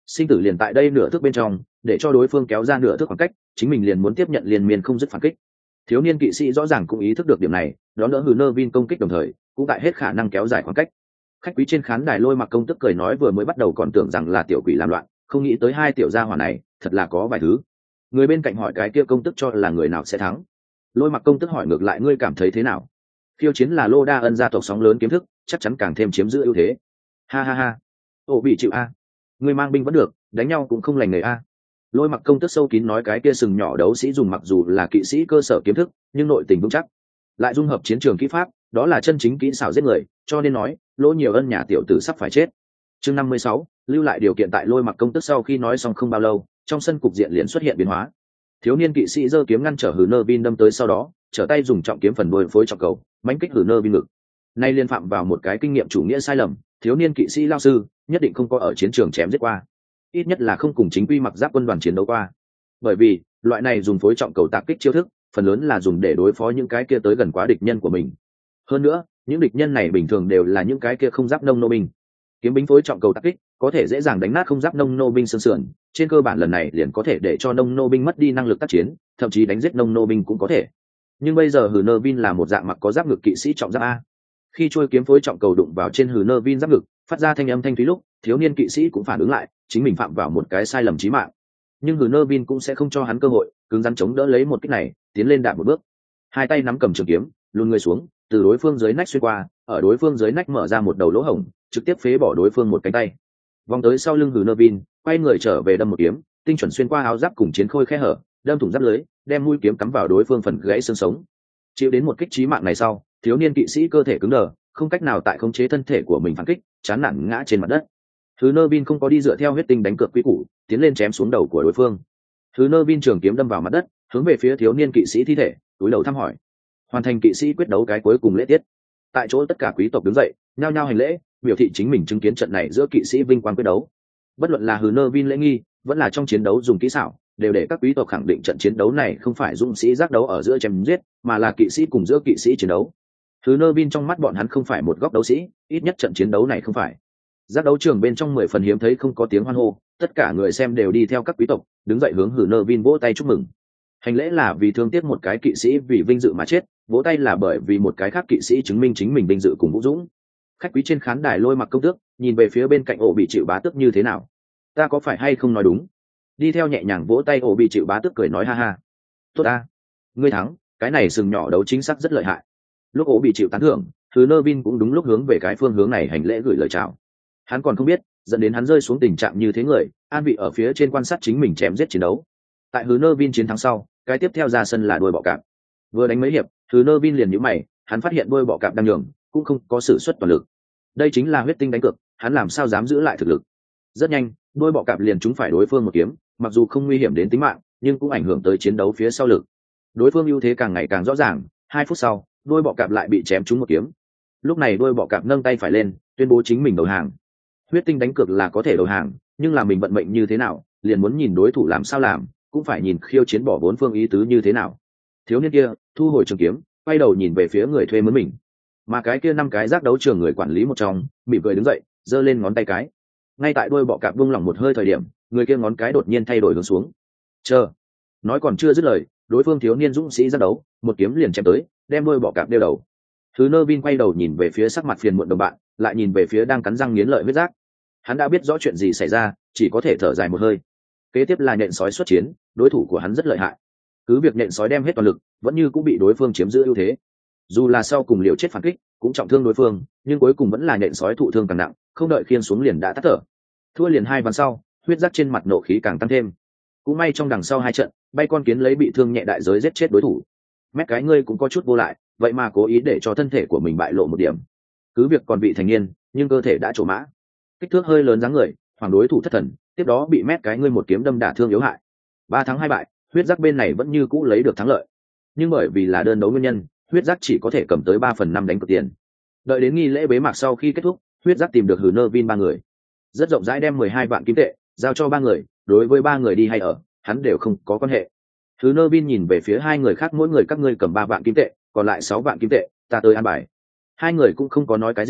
sinh tử liền tại đây nửa thước bên trong, để cho đối phương kéo ra nửa thước khoảng cách, chính mình liền muốn tiếp nhận liền miên không dứt phản kích. Thiếu niên kỵ sĩ rõ ràng cũng ý thức được điểm này, đón đỡ Hừ Nơ Vin công kích đồng thời cũng tại hết khả năng kéo dài khoảng cách. Khách quý trên khán đài Lôi Mặc công tức cười nói vừa mới bắt đầu còn tưởng rằng là tiểu quỷ làm loạn, không nghĩ tới hai tiểu gia hỏa này thật là có vài thứ. Người bên cạnh hỏi cái kia công tức cho là người nào sẽ thắng. Lôi Mặc công tức hỏi ngược lại ngươi cảm thấy thế nào? Khiêu chiến là Lô Đa Ân gia tộc sóng lớn kiếm thức, chắc chắn càng thêm chiếm giữ ưu thế. Ha ha ha. Ổ bị chịu a. Ngươi mang binh vẫn được, đánh nhau cũng không lành nghề a. Lôi Mặc công tức sâu kín nói cái kia sừng nhỏ đấu sĩ dùng mặc dù là kỵ sĩ cơ sở kiếm thức, nhưng nội tình vững chắc, lại dung hợp chiến trường kỹ pháp, đó là chân chính kỹ xảo giết người, cho nên nói, Lỗ Nhiều Ân nhà tiểu tử sắp phải chết. Chương năm mươi sáu, lưu lại điều kiện tại Lôi Mặc công tức sau khi nói xong không bao lâu, trong sân cục diện liền xuất hiện biến hóa. Thiếu niên kỵ sĩ giơ kiếm ngăn trở Hừ Nơ Vin đâm tới sau đó, trở tay dùng trọng kiếm phần đuôi phối trọng cầu, mãnh kích Hừ Nơ Vin ngực. Nay liên phạm vào một cái kinh nghiệm chủ nghĩa sai lầm, thiếu niên kỵ sĩ lao sư nhất định không có ở chiến trường chém giết qua, ít nhất là không cùng chính quy mặc giáp quân đoàn chiến đấu qua. Bởi vì loại này dùng phối trọng cầu tạc kích chiêu thức, phần lớn là dùng để đối phó những cái kia tới gần quá địch nhân của mình. Hơn nữa, những địch nhân này bình thường đều là những cái kia không giáp nông nô binh. Kiếm binh phối trọng cầu tạc kích có thể dễ dàng đánh nát không giáp nông nô binh sườn sườn, trên cơ bản lần này liền có thể để cho nông nô binh mất đi năng lực tác chiến, thậm chí đánh giết nông nô binh cũng có thể. Nhưng bây giờ Hừ Nơ Vin là một dạng mặc có giáp ngực kỵ sĩ trọng giáp a. Khi trôi kiếm phối trọng cầu đụng vào trên Hừ Nơ Vin giáp ngực, phát ra thanh âm thanh thúy lúc, thiếu niên kỵ sĩ cũng phản ứng lại, chính mình phạm vào một cái sai lầm chí mạng. Nhưng Hừ Nơ Vin cũng sẽ không cho hắn cơ hội, cứng rắn chống đỡ lấy một kích này, tiến lên đạp một bước. Hai tay nắm cầm trường kiếm, lùn người xuống, từ đối phương dưới nách xuyên qua, ở đối phương dưới nách mở ra một đầu lỗ hổng, trực tiếp phế bỏ đối phương một cánh tay. Vòng tới sau lưng Hừ Nơ Vin, quay người trở về đâm một kiếm, tinh chuẩn xuyên qua áo giáp cùng chiến khôi khe hở, đâm thủng giáp lưới, đem mũi kiếm cắm vào đối phương phần gãy xương sống. Chịu đến một kích chí mạng này sau, thiếu niên kỵ sĩ cơ thể cứng đờ, không cách nào tại khống chế thân thể của mình phản kích, chán nản ngã trên mặt đất. Hừ Nơ Vin không có đi dựa theo huyết tinh đánh cược quy củ, tiến lên chém xuống đầu của đối phương. Hừ Nơ Vin trường kiếm đâm vào mặt đất, hướng về phía thiếu niên kỵ sĩ thi thể, túi đầu thăm hỏi. Hoàn thành kỵ sĩ quyết đấu cái cuối cùng lễ tiết. Tại chỗ tất cả quý tộc đứng dậy, nhao nhao hành lễ, biểu thị chính mình chứng kiến trận này giữa kỵ sĩ vinh quang quyết đấu. Bất luận là Hừ Nơ Vin lễ nghi, vẫn là trong chiến đấu dùng kỹ xảo, đều để các quý tộc khẳng định trận chiến đấu này không phải dũng sĩ giác đấu ở giữa chém giết, mà là kỵ sĩ cùng giữa kỵ sĩ chiến đấu. Hừ Nơ Vin trong mắt bọn hắn không phải một góc đấu sĩ, ít nhất trận chiến đấu này không phải. Giác đấu trường bên trong mười phần hiếm thấy không có tiếng hoan hô, tất cả người xem đều đi theo các quý tộc, đứng dậy hướng Hừ Nơ Vin vỗ tay chúc mừng. Hành lễ là vì thương tiếc một cái kỵ sĩ vì vinh dự mà chết, vỗ tay là bởi vì một cái khác kỵ sĩ chứng minh chính mình vinh dự cùng vũ dũng. Khách quý trên khán đài Lôi Mặc công tước nhìn về phía bên cạnh Ổ Bị Chịu bá tước như thế nào, ta có phải hay không nói đúng? Đi theo nhẹ nhàng vỗ tay Ổ Bị Chịu bá tước cười nói ha ha, tốt ta, ngươi thắng, cái này sừng nhỏ đấu chính xác rất lợi hại. Lúc Ổ Bị Chịu tán thưởng, Hừ Nơ Vin cũng đúng lúc hướng về cái phương hướng này hành lễ gửi lời chào. Hắn còn không biết dẫn đến hắn rơi xuống tình trạng như thế người an vị ở phía trên quan sát chính mình chém giết chiến đấu. Tại Hừ Nơ Vin chiến thắng sau, cái tiếp theo ra sân là đuôi bọ cạp. Vừa đánh mấy hiệp, Hừ Nơ Vin liền nhíu mày, hắn phát hiện đuôi bọ cạp đang nhường, cũng không có sử xuất toàn lực. Đây chính là huyết tinh đánh cược, hắn làm sao dám giữ lại thực lực. Rất nhanh, đuôi bọ cạp liền trúng phải đối phương một kiếm, mặc dù không nguy hiểm đến tính mạng, nhưng cũng ảnh hưởng tới chiến đấu phía sau lực. Đối phương ưu thế càng ngày càng rõ ràng, hai phút sau, đuôi bọ cạp lại bị chém trúng một kiếm. Lúc này đuôi bọ cạp nâng tay phải lên, tuyên bố chính mình đầu hàng. Huyết tinh đánh cược là có thể đầu hàng, nhưng là mình vận mệnh như thế nào, liền muốn nhìn đối thủ làm sao làm, cũng phải nhìn khiêu chiến bỏ vốn phương ý tứ như thế nào. Thiếu niên kia thu hồi trường kiếm, quay đầu nhìn về phía người thuê mướn mình, mà cái kia năm cái giác đấu trường người quản lý một trong mỉm cười đứng dậy, giơ lên ngón tay cái. Ngay tại đuôi bọ cạp buông lỏng một hơi thời điểm, người kia ngón cái đột nhiên thay đổi hướng xuống. Chờ, nói còn chưa dứt lời, đối phương thiếu niên dũng sĩ giác đấu một kiếm liền chém tới, đem đuôi bọ cạp đeo đầu. Hừ Nơ Vin quay đầu nhìn về phía sắc mặt phiền muộn đồng bạn, lại nhìn về phía đang cắn răng nghiến lợi huyết giác. Hắn đã biết rõ chuyện gì xảy ra, chỉ có thể thở dài một hơi. Kế tiếp là nhện sói xuất chiến, đối thủ của hắn rất lợi hại. Cứ việc nhện sói đem hết toàn lực, vẫn như cũng bị đối phương chiếm giữ ưu thế. Dù là sau cùng liều chết phản kích, cũng trọng thương đối phương, nhưng cuối cùng vẫn là nhện sói thụ thương càng nặng, không đợi khiên xuống liền đã tắt thở. Thua liền hai ván sau, huyết giác trên mặt nộ khí càng tăng thêm. Cũng may trong đằng sau hai trận, bay con kiến lấy bị thương nhẹ đại giới giết chết đối thủ. Mét cái ngươi cũng có chút vô lại, vậy mà cố ý để cho thân thể của mình bại lộ một điểm. Cứ việc còn vị thành niên, nhưng cơ thể đã trổ mã, kích thước hơi lớn dáng người, hoàng đối thủ thất thần, tiếp đó bị mét cái ngươi một kiếm đâm đả thương yếu hại. Ba thắng hai bại, huyết giác bên này vẫn như cũ lấy được thắng lợi, nhưng bởi vì là đơn đấu nguyên nhân, huyết giác chỉ có thể cầm tới ba phần năm đánh cược tiền. Đợi đến nghi lễ bế mạc sau khi kết thúc, huyết giác tìm được Hừ Nơ Vin ba người, rất rộng rãi đem mười hai vạn kim tệ giao cho ba người. Đối với ba người đi hay ở, hắn đều không có quan hệ. Hừ Nơ Vin nhìn về phía hai người khác, mỗi người các ngươi cầm ba vạn kim tệ, còn lại sáu vạn kim tệ ta tới an bài. Hai người cũng không có nói cái gì,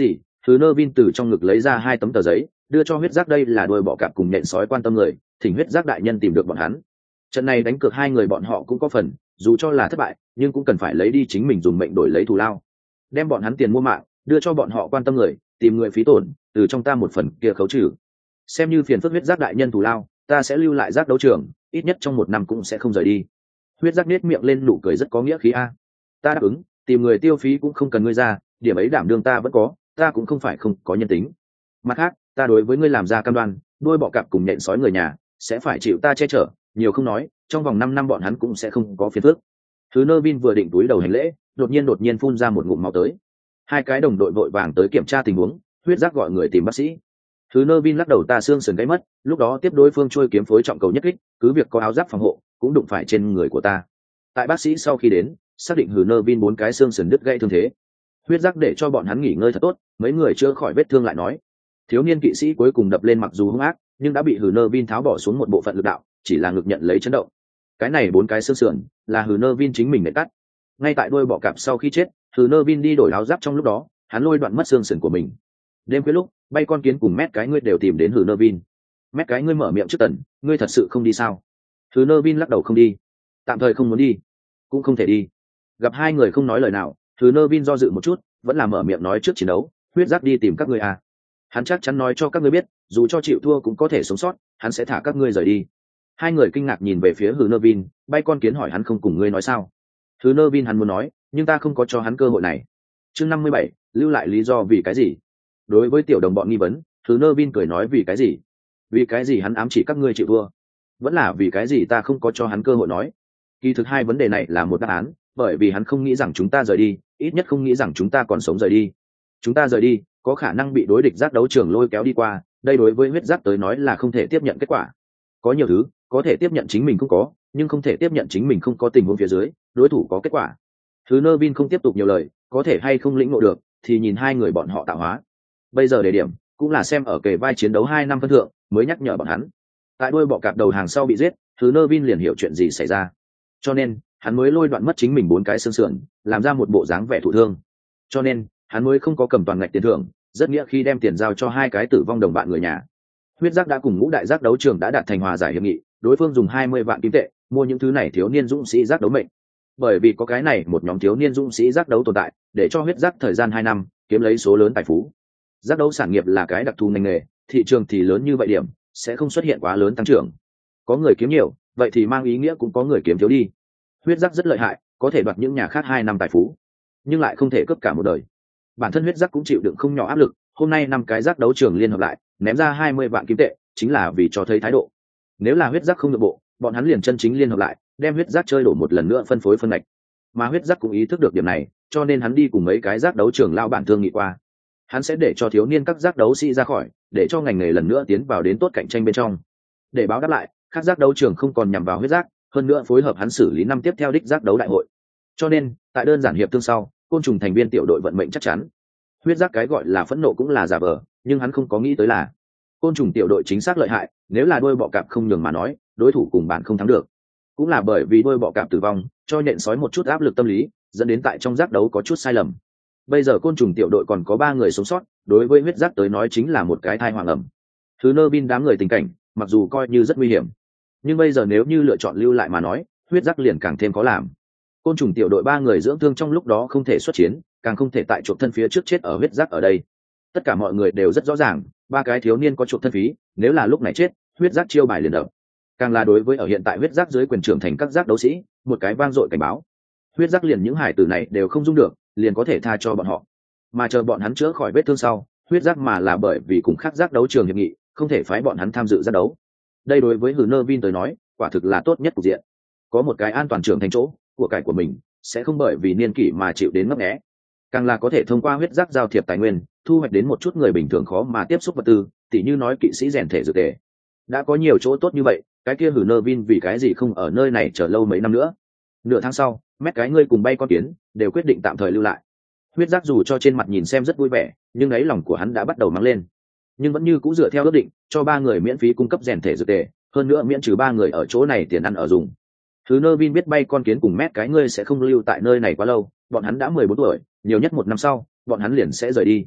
Thứ nơ vin từ trong ngực lấy ra hai tấm tờ giấy đưa cho huyết giác, đây là đuôi bọ cạp cùng nhện sói quan tâm người, thỉnh huyết giác đại nhân tìm được bọn hắn. Trận này đánh cược hai người bọn họ cũng có phần, dù cho là thất bại nhưng cũng cần phải lấy đi chính mình dùng mệnh đổi lấy thù lao, đem bọn hắn tiền mua mạng đưa cho bọn họ quan tâm người, tìm người phí tổn từ trong ta một phần kia khấu trừ, xem như phiền phức huyết giác đại nhân thù lao. Ta sẽ lưu lại giác đấu trường, ít nhất trong một năm cũng sẽ không rời đi. Huyết giác nết miệng lên nụ cười rất có nghĩa khí. A, ta đáp ứng, tìm người tiêu phí cũng không cần ngươi ra, điểm ấy đảm đương ta vẫn có, ta cũng không phải không có nhân tính. Mặt khác, ta đối với ngươi làm ra cam đoan, đuôi bọ cạp cùng nhện sói người nhà sẽ phải chịu ta che chở, nhiều không nói, trong vòng năm năm bọn hắn cũng sẽ không có phiền phức. Thứ nơ vin vừa định túi đầu hành lễ, đột nhiên đột nhiên phun ra một ngụm máu tới. Hai cái đồng đội vội vàng tới kiểm tra tình huống, huyết giác gọi người tìm bác sĩ. Thứ nơ vin lắc đầu, ta xương sườn gãy mất, lúc đó tiếp đối phương trôi kiếm phối trọng cầu nhất kích, cứ việc có áo giáp phòng hộ cũng đụng phải trên người của ta. Tại bác sĩ sau khi đến, xác định hừ nơ vin bốn cái xương sườn đứt gãy thương thế. Huyết giác để cho bọn hắn nghỉ ngơi thật tốt, mấy người chưa khỏi vết thương lại nói. Thiếu niên kỵ sĩ cuối cùng đập lên mặc dù hung ác, nhưng đã bị hừ nơ vin tháo bỏ xuống một bộ phận lực đạo, chỉ là ngực nhận lấy chấn động. Cái này bốn cái xương sườn là hừ nơ vin chính mình để cắt. Ngay tại đuôi bọ cạp sau khi chết, hừ nơ vin đi đổi áo giáp trong lúc đó, hắn lôi đoạn mất xương sườn của mình. Đêm khuya lúc, bay con kiến cùng mét cái ngươi đều tìm đến hừ nơ vin. Mét cái ngươi mở miệng trước tần, ngươi thật sự không đi sao? Hừ nơ vin lắc đầu, không đi, tạm thời không muốn đi, cũng không thể đi. Gặp hai người không nói lời nào, hừ nơ vin do dự một chút, vẫn là mở miệng nói trước chiến đấu, huyết giác đi tìm các ngươi à. Hắn chắc chắn nói cho các ngươi biết, dù cho chịu thua cũng có thể sống sót, hắn sẽ thả các ngươi rời đi. Hai người kinh ngạc nhìn về phía hừ nơ vin, bay con kiến hỏi hắn không cùng ngươi nói sao? Hừ nơ vin hắn muốn nói, nhưng ta không có cho hắn cơ hội này. Chương năm mươi bảy, lưu lại lý do vì cái gì? Đối với tiểu đồng bọn nghi vấn, hừ nơ vin cười nói vì cái gì? Vì cái gì hắn ám chỉ các ngươi chịu thua? Vẫn là vì cái gì ta không có cho hắn cơ hội nói? Kỳ thực hai vấn đề này là một đáp án, bởi vì hắn không nghĩ rằng chúng ta rời đi, ít nhất không nghĩ rằng chúng ta còn sống rời đi. Chúng ta rời đi, có khả năng bị đối địch giác đấu trường lôi kéo đi qua, đây đối với huyết giác tới nói là không thể tiếp nhận kết quả. Có nhiều thứ có thể tiếp nhận chính mình không có, nhưng không thể tiếp nhận chính mình không có tình huống phía dưới đối thủ có kết quả. Thứ nơ vin không tiếp tục nhiều lời, có thể hay không lĩnh ngộ được thì nhìn hai người bọn họ tạo hóa. Bây giờ đề điểm cũng là xem ở kề vai chiến đấu hai năm phân thượng mới nhắc nhở bọn hắn. Tại đuôi bọ cạp đầu hàng sau bị giết, thứ nơ vin liền hiểu chuyện gì xảy ra, cho nên hắn mới lôi đoạn mất chính mình bốn cái xương sườn, làm ra một bộ dáng vẻ thụ thương. Cho nên hắn mới không có cầm toàn ngạch tiền thưởng, rất nghĩa khi đem tiền giao cho hai cái tử vong đồng bạn người nhà. Huyết giác đã cùng ngũ đại giác đấu trường đã đạt thành hòa giải hiệp nghị, đối phương dùng hai mươi vạn kim tệ mua những thứ này thiếu niên dũng sĩ giác đấu mệnh. Bởi vì có cái này một nhóm thiếu niên dũng sĩ giác đấu tồn tại, để cho huyết giác thời gian hai năm kiếm lấy số lớn tài phú. Giác đấu sản nghiệp là cái đặc thù ngành nghề, thị trường thì lớn như vậy điểm sẽ không xuất hiện quá lớn tăng trưởng. Có người kiếm nhiều, vậy thì mang ý nghĩa cũng có người kiếm thiếu đi. Huyết giác rất lợi hại, có thể đoạt những nhà khác hai năm tài phú, nhưng lại không thể cướp cả một đời. Bản thân huyết giác cũng chịu đựng không nhỏ áp lực, hôm nay năm cái giác đấu trường liên hợp lại ném ra hai mươi vạn kim tệ, chính là vì cho thấy thái độ. Nếu là huyết giác không nhượng bộ, bọn hắn liền chân chính liên hợp lại, đem huyết giác chơi đổ một lần nữa phân phối phân ngạch. Mà huyết giác cũng ý thức được điểm này, cho nên hắn đi cùng mấy cái giác đấu trường lao bản thương nghị qua, hắn sẽ để cho thiếu niên các giác đấu sĩ ra khỏi, để cho ngành nghề lần nữa tiến vào đến tốt cạnh tranh bên trong. Để báo đáp lại, các giác đấu trường không còn nhằm vào huyết giác, hơn nữa phối hợp hắn xử lý năm tiếp theo đích giác đấu đại hội. Cho nên tại đơn giản hiệp thương sau, côn trùng thành viên tiểu đội vận mệnh chắc chắn. Huyết giác cái gọi là phẫn nộ cũng là giả vờ, nhưng hắn không có nghĩ tới là côn trùng tiểu đội chính xác lợi hại, nếu là đuôi bọ cạp không nhường mà nói, đối thủ cùng bạn không thắng được. Cũng là bởi vì đuôi bọ cạp tử vong, cho nhện sói một chút áp lực tâm lý, dẫn đến tại trong giác đấu có chút sai lầm. Bây giờ côn trùng tiểu đội còn có ba người sống sót, đối với huyết giác tới nói chính là một cái thai hoàng ẩm. Thứ nơ bin đám người tình cảnh, mặc dù coi như rất nguy hiểm, nhưng bây giờ nếu như lựa chọn lưu lại mà nói, huyết giác liền càng thêm khó làm. Côn trùng tiểu đội ba người dưỡng thương trong lúc đó không thể xuất chiến, càng không thể tại chuộc thân phía trước chết ở huyết giác ở đây. Tất cả mọi người đều rất rõ ràng, ba cái thiếu niên có chuộc thân phí, nếu là lúc này chết, huyết giác chiêu bài liền đập. Càng là đối với ở hiện tại huyết giác dưới quyền trưởng thành các giác đấu sĩ, một cái vang dội cảnh báo. Huyết giác liền những hải tử này đều không dung được, liền có thể tha cho bọn họ. Mà chờ bọn hắn chữa khỏi vết thương sau, huyết giác mà là bởi vì cùng khác giác đấu trường hiệp nghị, không thể phái bọn hắn tham dự giác đấu. Đây đối với Hừ Nơ Vin tới nói, quả thực là tốt nhất cục diện. Có một cái an toàn trưởng thành chỗ, của cải của mình sẽ không bởi vì niên kỷ mà chịu đến ngấp nghé. Càng là có thể thông qua huyết giác giao thiệp tài nguyên, thu hoạch đến một chút người bình thường khó mà tiếp xúc vật tư, tỉ như nói kỵ sĩ rèn thể dược tề. Đã có nhiều chỗ tốt như vậy, cái kia Hừ Nơ Vin vì cái gì không ở nơi này chờ lâu mấy năm nữa? Nửa tháng sau, mét cái ngươi cùng bay con kiến đều quyết định tạm thời lưu lại. Huyết giác dù cho trên mặt nhìn xem rất vui vẻ, nhưng ấy lòng của hắn đã bắt đầu mắng lên. Nhưng vẫn như cũ dựa theo ước định, cho ba người miễn phí cung cấp rèn thể dược tề, hơn nữa miễn trừ ba người ở chỗ này tiền ăn ở dùng. Thứ Nơ Vin biết bay con kiến cùng mét cái ngươi sẽ không lưu tại nơi này quá lâu, bọn hắn đã mười bốn tuổi, nhiều nhất một năm sau, bọn hắn liền sẽ rời đi.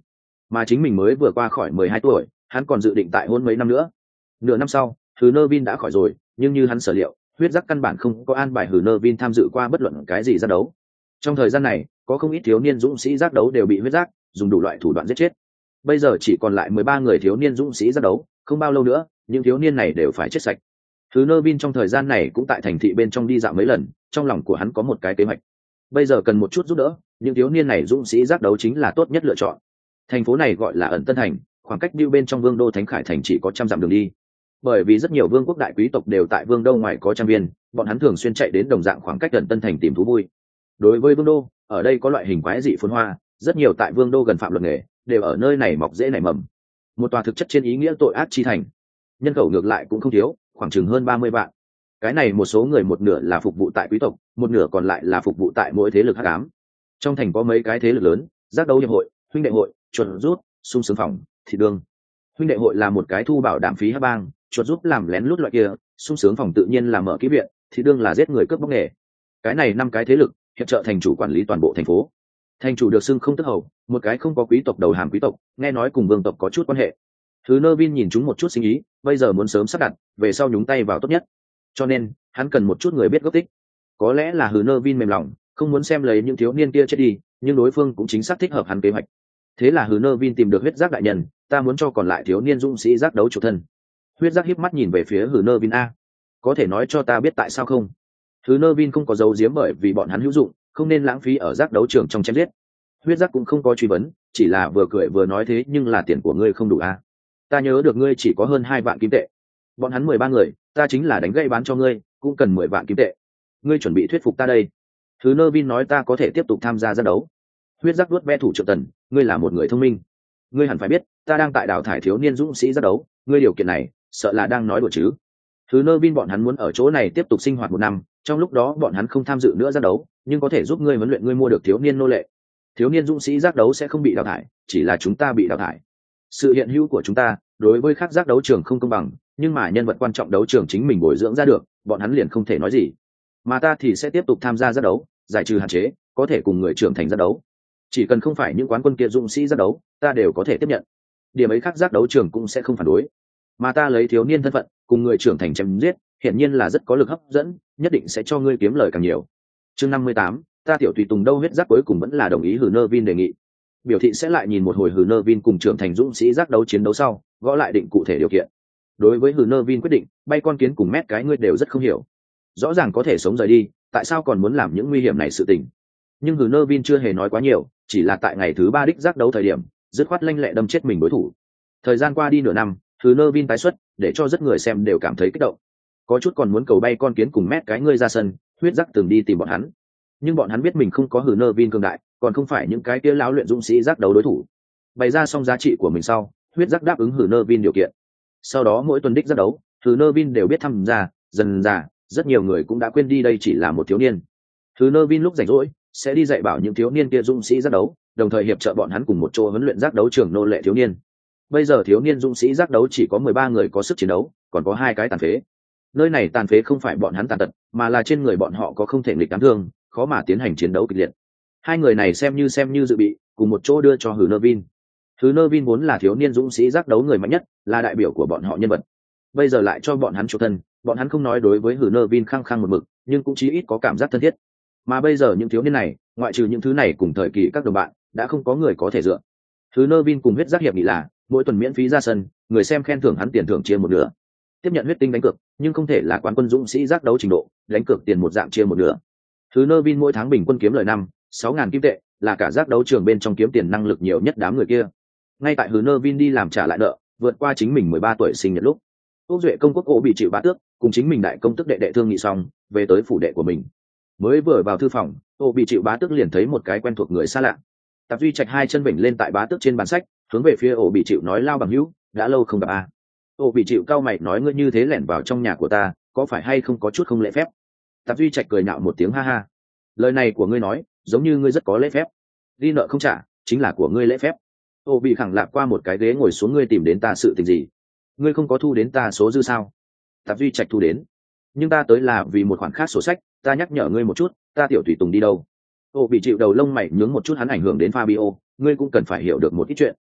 mà chính mình mới vừa qua khỏi mười hai tuổi, hắn còn dự định tại hôn mấy năm nữa. Nửa năm sau, Hừ Nơ Vin đã khỏi rồi, nhưng như hắn sở liệu, huyết giác căn bản không có an bài Hừ Nơ Vin tham dự qua bất luận cái gì giác đấu. Trong thời gian này, có không ít thiếu niên dũng sĩ giác đấu đều bị huyết giác dùng đủ loại thủ đoạn giết chết. Bây giờ chỉ còn lại mười ba người thiếu niên dũng sĩ giác đấu, không bao lâu nữa, những thiếu niên này đều phải chết sạch. Hừ Nơ Vin trong thời gian này cũng tại thành thị bên trong đi dạo mấy lần, trong lòng của hắn có một cái kế hoạch. Bây giờ cần một chút giúp đỡ, những thiếu niên này dũng sĩ giác đấu chính là tốt nhất lựa chọn. Thành phố này gọi là Ẩn Tân Thành, khoảng cách Biêu bên trong Vương đô Thánh Khải thành chỉ có trăm dặm đường đi. Bởi vì rất nhiều vương quốc đại quý tộc đều tại Vương đô ngoài có trang viên, bọn hắn thường xuyên chạy đến đồng dạng khoảng cách Ẩn Tân Thành tìm thú vui. Đối với Vương đô, ở đây có loại hình quái dị phồn hoa, rất nhiều tại Vương đô gần phạm luật nghề, đều ở nơi này mọc dễ nảy mầm. Một tòa thực chất trên ý nghĩa tội ác chi thành. Nhân khẩu ngược lại cũng không thiếu, khoảng chừng hơn ba mươi vạn. Cái này một số người một nửa là phục vụ tại quý tộc, một nửa còn lại là phục vụ tại mỗi thế lực hắc ám. Trong thành có mấy cái thế lực lớn, giác đấu hiệp hội, huynh đệ hội, chuột rút, sung sướng phòng, thị đương. Huynh đệ hội là một cái thu bảo đảm phí hắc bang, chuột rút làm lén lút loại kia, sung sướng phòng tự nhiên là mở kỹ viện, thị đương là giết người cướp bóc nghề. Cái này năm cái thế lực hiệp trợ thành chủ quản lý toàn bộ thành phố. Thành chủ được xưng không tức hầu, một cái không có quý tộc đầu hàng quý tộc, nghe nói cùng vương tộc có chút quan hệ. Thứ Nơ Vin nhìn chúng một chút sinh ý, bây giờ muốn sớm sắp đặt, về sau nhúng tay vào tốt nhất. Cho nên, hắn cần một chút người biết gốc tích. Có lẽ là Hừ Nơ Vin mềm lòng, không muốn xem lấy những thiếu niên kia chết đi, nhưng đối phương cũng chính xác thích hợp hắn kế hoạch. Thế là Hừ Nơ Vin tìm được huyết giác đại nhân, ta muốn cho còn lại thiếu niên dũng sĩ giác đấu chủ thân. Huyết giác híp mắt nhìn về phía Hừ Nơ Vin a, có thể nói cho ta biết tại sao không? Hừ Nơ Vin không có dấu giếm bởi vì bọn hắn hữu dụng, không nên lãng phí ở giác đấu trường trong chém giết. Huyết giác cũng không có truy vấn, chỉ là vừa cười vừa nói thế nhưng là tiền của ngươi không đủ a. Ta nhớ được ngươi chỉ có hơn hai vạn kim tệ. Bọn hắn mười ba người, ta chính là đánh gãy bán cho ngươi, cũng cần mười vạn kim tệ. Ngươi chuẩn bị thuyết phục ta đây. Thứ Nơ Vin nói ta có thể tiếp tục tham gia giác đấu. Huyết giác vuốt ve thủ trưởng tần, ngươi là một người thông minh. Ngươi hẳn phải biết, ta đang tại đào thải thiếu niên dũng sĩ giác đấu, ngươi điều kiện này, sợ là đang nói đùa chứ. Thứ Nơ Vin bọn hắn muốn ở chỗ này tiếp tục sinh hoạt một năm, trong lúc đó bọn hắn không tham dự nữa giác đấu, nhưng có thể giúp ngươi huấn luyện ngươi mua được thiếu niên nô lệ. Thiếu niên dũng sĩ giác đấu sẽ không bị đào thải, chỉ là chúng ta bị đào thải. Sự hiện hữu của chúng ta đối với các giác đấu trường không công bằng, nhưng mà nhân vật quan trọng đấu trường chính mình bồi dưỡng ra được, bọn hắn liền không thể nói gì. Mà ta thì sẽ tiếp tục tham gia giác đấu, giải trừ hạn chế, có thể cùng người trưởng thành giác đấu. Chỉ cần không phải những quán quân kia dũng sĩ giác đấu, ta đều có thể tiếp nhận. Điểm ấy khác giác đấu trường cũng sẽ không phản đối. Mà ta lấy thiếu niên thân phận, cùng người trưởng thành chém giết, hiển nhiên là rất có lực hấp dẫn, nhất định sẽ cho ngươi kiếm lời càng nhiều. Chương năm mươi tám, ta tiểu tùy tùng đâu huyết giác cuối cùng vẫn là đồng ý Hừ Nơ Vin đề nghị. Biểu thị sẽ lại nhìn một hồi Hừ Nơ Vin cùng trưởng thành dũng sĩ giác đấu chiến đấu sau, gõ lại định cụ thể điều kiện. Đối với Hừ Nơ Vin quyết định, bay con kiến cùng mét cái ngươi đều rất không hiểu. Rõ ràng có thể sống rời đi, tại sao còn muốn làm những nguy hiểm này sự tình? Nhưng Hừ Nơ Vin chưa hề nói quá nhiều, chỉ là tại ngày thứ ba đích giác đấu thời điểm, dứt khoát lanh lẹ đâm chết mình đối thủ. Thời gian qua đi nửa năm, Hừ Nơ Vin tái xuất, để cho rất người xem đều cảm thấy kích động. Có chút còn muốn cầu bay con kiến cùng mét cái ngươi ra sân, huyết giác từng đi tìm bọn hắn. Nhưng bọn hắn biết mình không có Hừ Nơ Vin cường đại, còn không phải những cái kia lão luyện dũng sĩ giác đấu đối thủ. Bày ra xong giá trị của mình sau, huyết giác đáp ứng Hừ Nơ Vin điều kiện. Sau đó mỗi tuần đích giác đấu, Hừ Nơ Vin đều biết tham gia, dần dà, rất nhiều người cũng đã quên đi đây chỉ là một thiếu niên. Hừ Nơ Vin lúc rảnh rỗi sẽ đi dạy bảo những thiếu niên kia dũng sĩ giác đấu, đồng thời hiệp trợ bọn hắn cùng một chỗ huấn luyện giác đấu trường nô lệ thiếu niên. Bây giờ thiếu niên dũng sĩ giác đấu chỉ có mười ba người có sức chiến đấu, còn có hai cái tàn phế. Nơi này tàn phế không phải bọn hắn tàn tật, mà là trên người bọn họ có không thể nghịch đáng thương, khó mà tiến hành chiến đấu kịch liệt. Hai người này xem như xem như dự bị, cùng một chỗ đưa cho Hừ Nơ Vin. Hừ Nơ Vin vốn là thiếu niên dũng sĩ giác đấu người mạnh nhất, là đại biểu của bọn họ nhân vật. Bây giờ lại cho bọn hắn chỗ thân, bọn hắn không nói đối với Hừ Nơ Vin khăng khăng một mực, nhưng cũng chí ít có cảm giác thân thiết. Mà bây giờ những thiếu niên này, ngoại trừ những thứ này cùng thời kỳ các đồng bạn, đã không có người có thể dựa. Hừ Nơ Vin cùng huyết giác hiệp nghị là mỗi tuần miễn phí ra sân, người xem khen thưởng hắn tiền thưởng chia một nửa. Tiếp nhận huyết tinh đánh cược, nhưng không thể là quán quân dũng sĩ giác đấu trình độ, đánh cược tiền một dạng chia một nửa. Hừ Nơ Vin mỗi tháng bình quân kiếm lời năm, sáu ngàn kim tệ, là cả giác đấu trường bên trong kiếm tiền năng lực nhiều nhất đám người kia. Ngay tại Hừ Nơ Vin đi làm trả lại nợ, vượt qua chính mình mười ba tuổi sinh nhật lúc, Úc Duệ công quốc Ổ bị chịu bá tước, cùng chính mình đại công tức đệ đệ thương nghị xong, về tới phủ đệ của mình. Mới vừa vào thư phòng, Ổ bị chịu bá tước liền thấy một cái quen thuộc người xa lạ. Tạp Duy Trạch hai chân vểnh lên tại bá tước trên bàn sách, hướng về phía Ổ bị chịu nói lao bằng hữu, đã lâu không gặp a. À. Ổ bị chịu cao mày nói ngươi như thế lẻn vào trong nhà của ta, có phải hay không có chút không lễ phép? Tạp Duy Trạch cười nhạo một tiếng ha ha. Lời này của ngươi nói, giống như ngươi rất có lễ phép. Đi nợ không trả, chính là của ngươi lễ phép. Ổ bị khẳng lạc qua một cái ghế ngồi xuống, ngươi tìm đến ta sự tình gì? Ngươi không có thu đến ta số dư sao? Tạp Duy Trạch thu đến, nhưng ta tới là vì một khoản khác sổ sách, ta nhắc nhở ngươi một chút, ta tiểu tùy tùng đi đâu? Ổ bị chịu đầu lông mày nhướng một chút, hắn ảnh hưởng đến Fabio, ngươi cũng cần phải hiểu được một ít chuyện.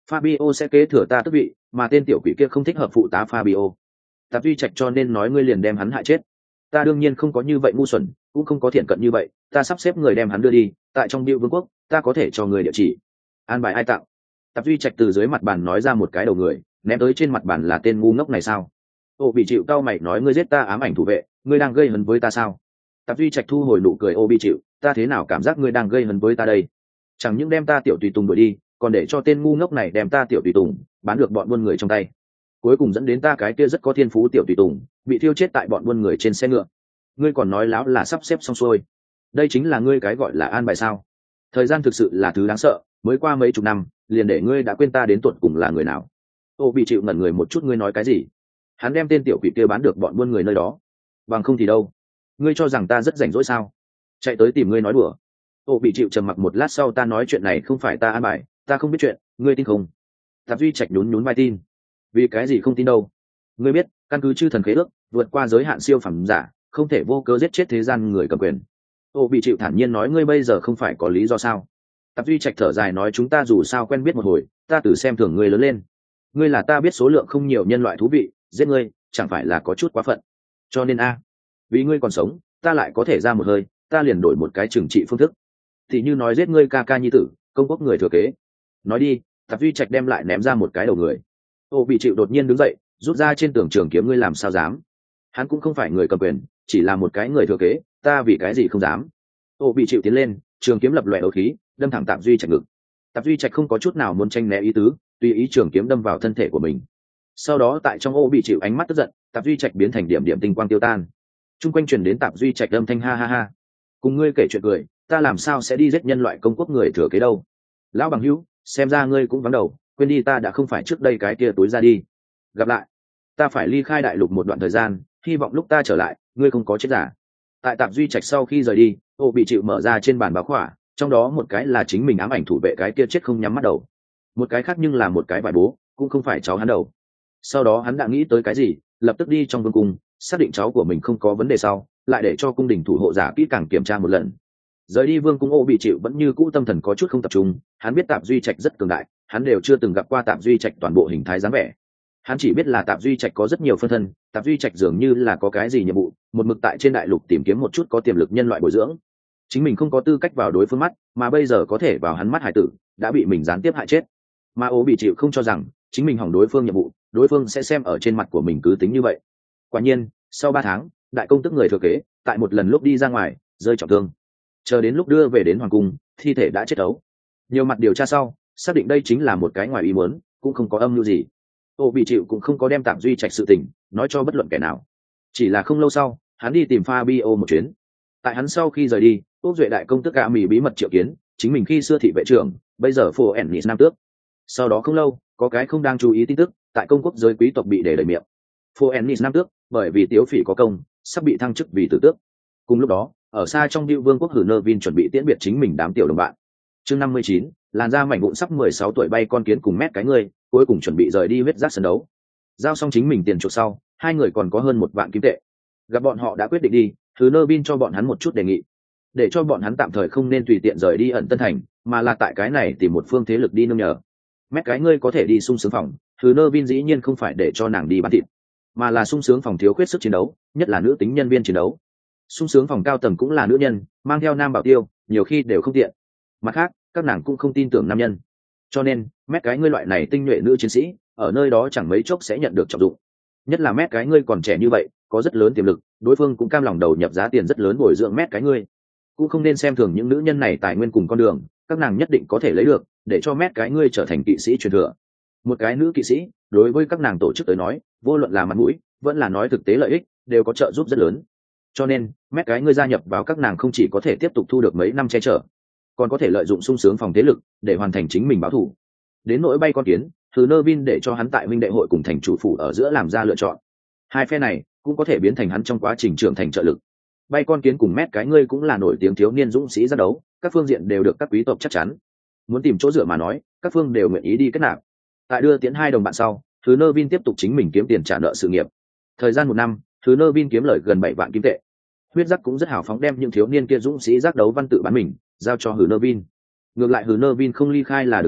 Fabio sẽ kế thừa ta tước vị, mà tên tiểu quỷ kia không thích hợp phụ tá Fabio. Tạp Duy Trạch cho nên nói ngươi liền đem hắn hại chết. Ta đương nhiên không có như vậy ngu xuẩn, cũng không có thiện cận như vậy, ta sắp xếp người đem hắn đưa đi, tại trong Bưu Vương quốc, ta có thể cho người địa chỉ. An bài ai tặng? Tạp Duy Trạch từ dưới mặt bàn nói ra một cái đầu người, ném tới trên mặt bàn là tên ngu ngốc này sao? Ô bị chịu cao mày nói ngươi giết ta ám ảnh thủ vệ, ngươi đang gây hấn với ta sao? Tạp Duy Trạch thu hồi nụ cười ô bị chịu, ta thế nào cảm giác ngươi đang gây hấn với ta đây? Chẳng những đem ta tiểu tùy tùng đuổi đi, còn để cho tên ngu ngốc này đem ta tiểu tùy tùng bán được bọn buôn người trong tay, cuối cùng dẫn đến ta cái kia rất có thiên phú tiểu tùy tùng bị thiêu chết tại bọn buôn người trên xe ngựa. Ngươi còn nói láo là sắp xếp xong xuôi, đây chính là ngươi cái gọi là an bài sao? Thời gian thực sự là thứ đáng sợ, mới qua mấy chục năm liền để ngươi đã quên ta đến tuột cùng là người nào. Ô bị chịu ngẩn người một chút, ngươi nói cái gì? Hắn đem tên tiểu quỷ kia bán được bọn buôn người nơi đó, bằng không thì đâu? Ngươi cho rằng ta rất rảnh rỗi sao? Chạy tới tìm ngươi nói đùa. Ô bị chịu trầm mặc một lát sau, ta nói chuyện này không phải ta an bài, ta không biết chuyện, ngươi tin không? Tạp Duy Trạch nhún nhún vai tin. Vì cái gì không tin đâu? Ngươi biết, căn cứ chư thần khế ước, vượt qua giới hạn siêu phẩm giả, không thể vô cớ giết chết thế gian người cầm quyền. Ô bị chịu thản nhiên nói, ngươi bây giờ không phải có lý do sao? Tạp Duy Trạch thở dài nói, chúng ta dù sao quen biết một hồi, ta từ xem thường ngươi lớn lên. Ngươi là ta biết số lượng không nhiều nhân loại thú vị, giết ngươi chẳng phải là có chút quá phận. Cho nên a, vì ngươi còn sống, ta lại có thể ra một hơi, ta liền đổi một cái trừng trị phương thức. Thì như nói giết ngươi ca ca nhi tử, công quốc người thừa kế. Nói đi. Tạp Duy Trạch đem lại ném ra một cái đầu người. Ô bị chịu đột nhiên đứng dậy, rút ra trên tường trường kiếm, ngươi làm sao dám? Hắn cũng không phải người cầm quyền, chỉ là một cái người thừa kế, ta vì cái gì không dám? Ô bị chịu tiến lên, trường kiếm lập lòe đấu khí, đâm thẳng Tạp Duy Trạch ngực. Tạp Duy Trạch không có chút nào muốn tranh né ý tứ, tùy ý trường kiếm đâm vào thân thể của mình. Sau đó tại trong ô bị chịu ánh mắt tức giận, Tạp Duy Trạch biến thành điểm điểm tinh quang tiêu tan. Trung quanh truyền đến Tạp Duy Trạch âm thanh ha ha ha. Cùng ngươi kể chuyện cười, ta làm sao sẽ đi giết nhân loại công quốc người thừa kế đâu? Lão bằng hữu, xem ra ngươi cũng vắng đầu, quên đi ta đã không phải trước đây cái kia túi ra đi. Gặp lại. Ta phải ly khai đại lục một đoạn thời gian, hy vọng lúc ta trở lại, ngươi không có chết giả. Tại Tạp Duy Trạch sau khi rời đi, ô bị chịu mở ra trên bàn báo khỏa, trong đó một cái là chính mình ám ảnh thủ vệ cái kia chết không nhắm mắt đầu, một cái khác nhưng là một cái vải bố, cũng không phải cháu hắn đầu. Sau đó hắn đã nghĩ tới cái gì, lập tức đi trong vương cung, xác định cháu của mình không có vấn đề sau, lại để cho cung đình thủ hộ giả kỹ càng kiểm tra một lần. Rời đi vương cung, ô bị chịu vẫn như cũ tâm thần có chút không tập trung, hắn biết Tạp Duy Trạch rất cường đại, hắn đều chưa từng gặp qua Tạp Duy Trạch toàn bộ hình thái dáng vẻ. Hắn chỉ biết là Tạp Duy Trạch có rất nhiều phân thân, Tạp Duy Trạch dường như là có cái gì nhiệm vụ, một mực tại trên đại lục tìm kiếm một chút có tiềm lực nhân loại bồi dưỡng. Chính mình không có tư cách vào đối phương mắt, mà bây giờ có thể vào hắn mắt hải tử, đã bị mình gián tiếp hại chết. Mà ô bị chịu không cho rằng chính mình hỏng đối phương nhiệm vụ, đối phương sẽ xem ở trên mặt của mình cứ tính như vậy. Quả nhiên, sau ba tháng, đại công tức người thừa kế, tại một lần lúc đi ra ngoài, rơi trọng thương. Chờ đến lúc đưa về đến hoàng cung, thi thể đã chết ấu. Nhiều mặt điều tra sau, xác định đây chính là một cái ngoài ý muốn, cũng không có âm mưu gì. Ô bị chịu cũng không có đem Tạp Duy Trạch sự tình nói cho bất luận kẻ nào. Chỉ là không lâu sau, hắn đi tìm Fabio một chuyến. Tại hắn sau khi rời đi, Úc Duệ đại công tức cả mì bí mật triệu kiến chính mình khi xưa thị vệ trưởng, bây giờ Phổ Ennis nam tước. Sau đó không lâu, có cái không đang chú ý tin tức, tại công quốc giới quý tộc bị để đẩy miệng. Phổ Ennis nam tước, bởi vì tiếu phỉ có công, sắp bị thăng chức vì tử tước. Cùng lúc đó, ở xa trong Bưu Vương quốc, Hử Nơ Vin chuẩn bị tiễn biệt chính mình đám tiểu đồng bạn. Chương năm mươi chín, làn da mảnh vụn sắp mười sáu tuổi bay con kiến cùng mét cái người, cuối cùng chuẩn bị rời đi huyết giác sân đấu. Giao xong chính mình tiền chuộc sau, hai người còn có hơn một vạn kim tệ. Gặp bọn họ đã quyết định đi, Hử Nơ Vin cho bọn hắn một chút đề nghị, để cho bọn hắn tạm thời không nên tùy tiện rời đi ẩn Tân Thành, mà là tại cái này tìm một phương thế lực đi nương nhờ. Mét cái ngươi có thể đi sung sướng phòng, Hử Nơ Vin dĩ nhiên không phải để cho nàng đi bán thịt, mà là sung sướng phòng thiếu khuyết sức chiến đấu, nhất là nữ tính nhân viên chiến đấu. Sung sướng phòng cao tầng cũng là nữ nhân, mang theo nam bảo tiêu, nhiều khi đều không tiện. Mặt khác, các nàng cũng không tin tưởng nam nhân, cho nên mét cái ngươi loại này tinh nhuệ nữ chiến sĩ ở nơi đó chẳng mấy chốc sẽ nhận được trọng dụng. Nhất là mét cái ngươi còn trẻ như vậy, có rất lớn tiềm lực, đối phương cũng cam lòng đầu nhập giá tiền rất lớn bồi dưỡng mét cái ngươi. Cũng không nên xem thường những nữ nhân này tài nguyên cùng con đường, các nàng nhất định có thể lấy được, để cho mét cái ngươi trở thành kỵ sĩ truyền thừa. Một cái nữ kỵ sĩ, đối với các nàng tổ chức tới nói, vô luận là mặt mũi, vẫn là nói thực tế lợi ích, đều có trợ giúp rất lớn. Cho nên, mét cái ngươi gia nhập vào các nàng không chỉ có thể tiếp tục thu được mấy năm che chở, còn có thể lợi dụng sung sướng phòng thế lực để hoàn thành chính mình báo thù. Đến nỗi bay con kiến, Hử Nơ Vin để cho hắn tại huynh đệ hội cùng thành chủ phủ ở giữa làm ra lựa chọn. Hai phe này cũng có thể biến thành hắn trong quá trình trưởng thành trợ lực. Bay con kiến cùng mét cái ngươi cũng là nổi tiếng thiếu niên dũng sĩ ra đấu, các phương diện đều được các quý tộc chắc chắn. Muốn tìm chỗ dựa mà nói, các phương đều nguyện ý đi kết nạp. Tại đưa tiến hai đồng bạn sau, Hử Nơ Vin tiếp tục chính mình kiếm tiền trả nợ sự nghiệp. Thời gian một năm, Hử Nơ Vin kiếm lời gần bảy vạn kim tệ. Huyết giác cũng rất hào phóng đem những thiếu niên kia dũng sĩ giác đấu văn tự bán mình giao cho Hử Nơ Vin. Ngược lại Hử Nơ Vin không ly khai là được rồi,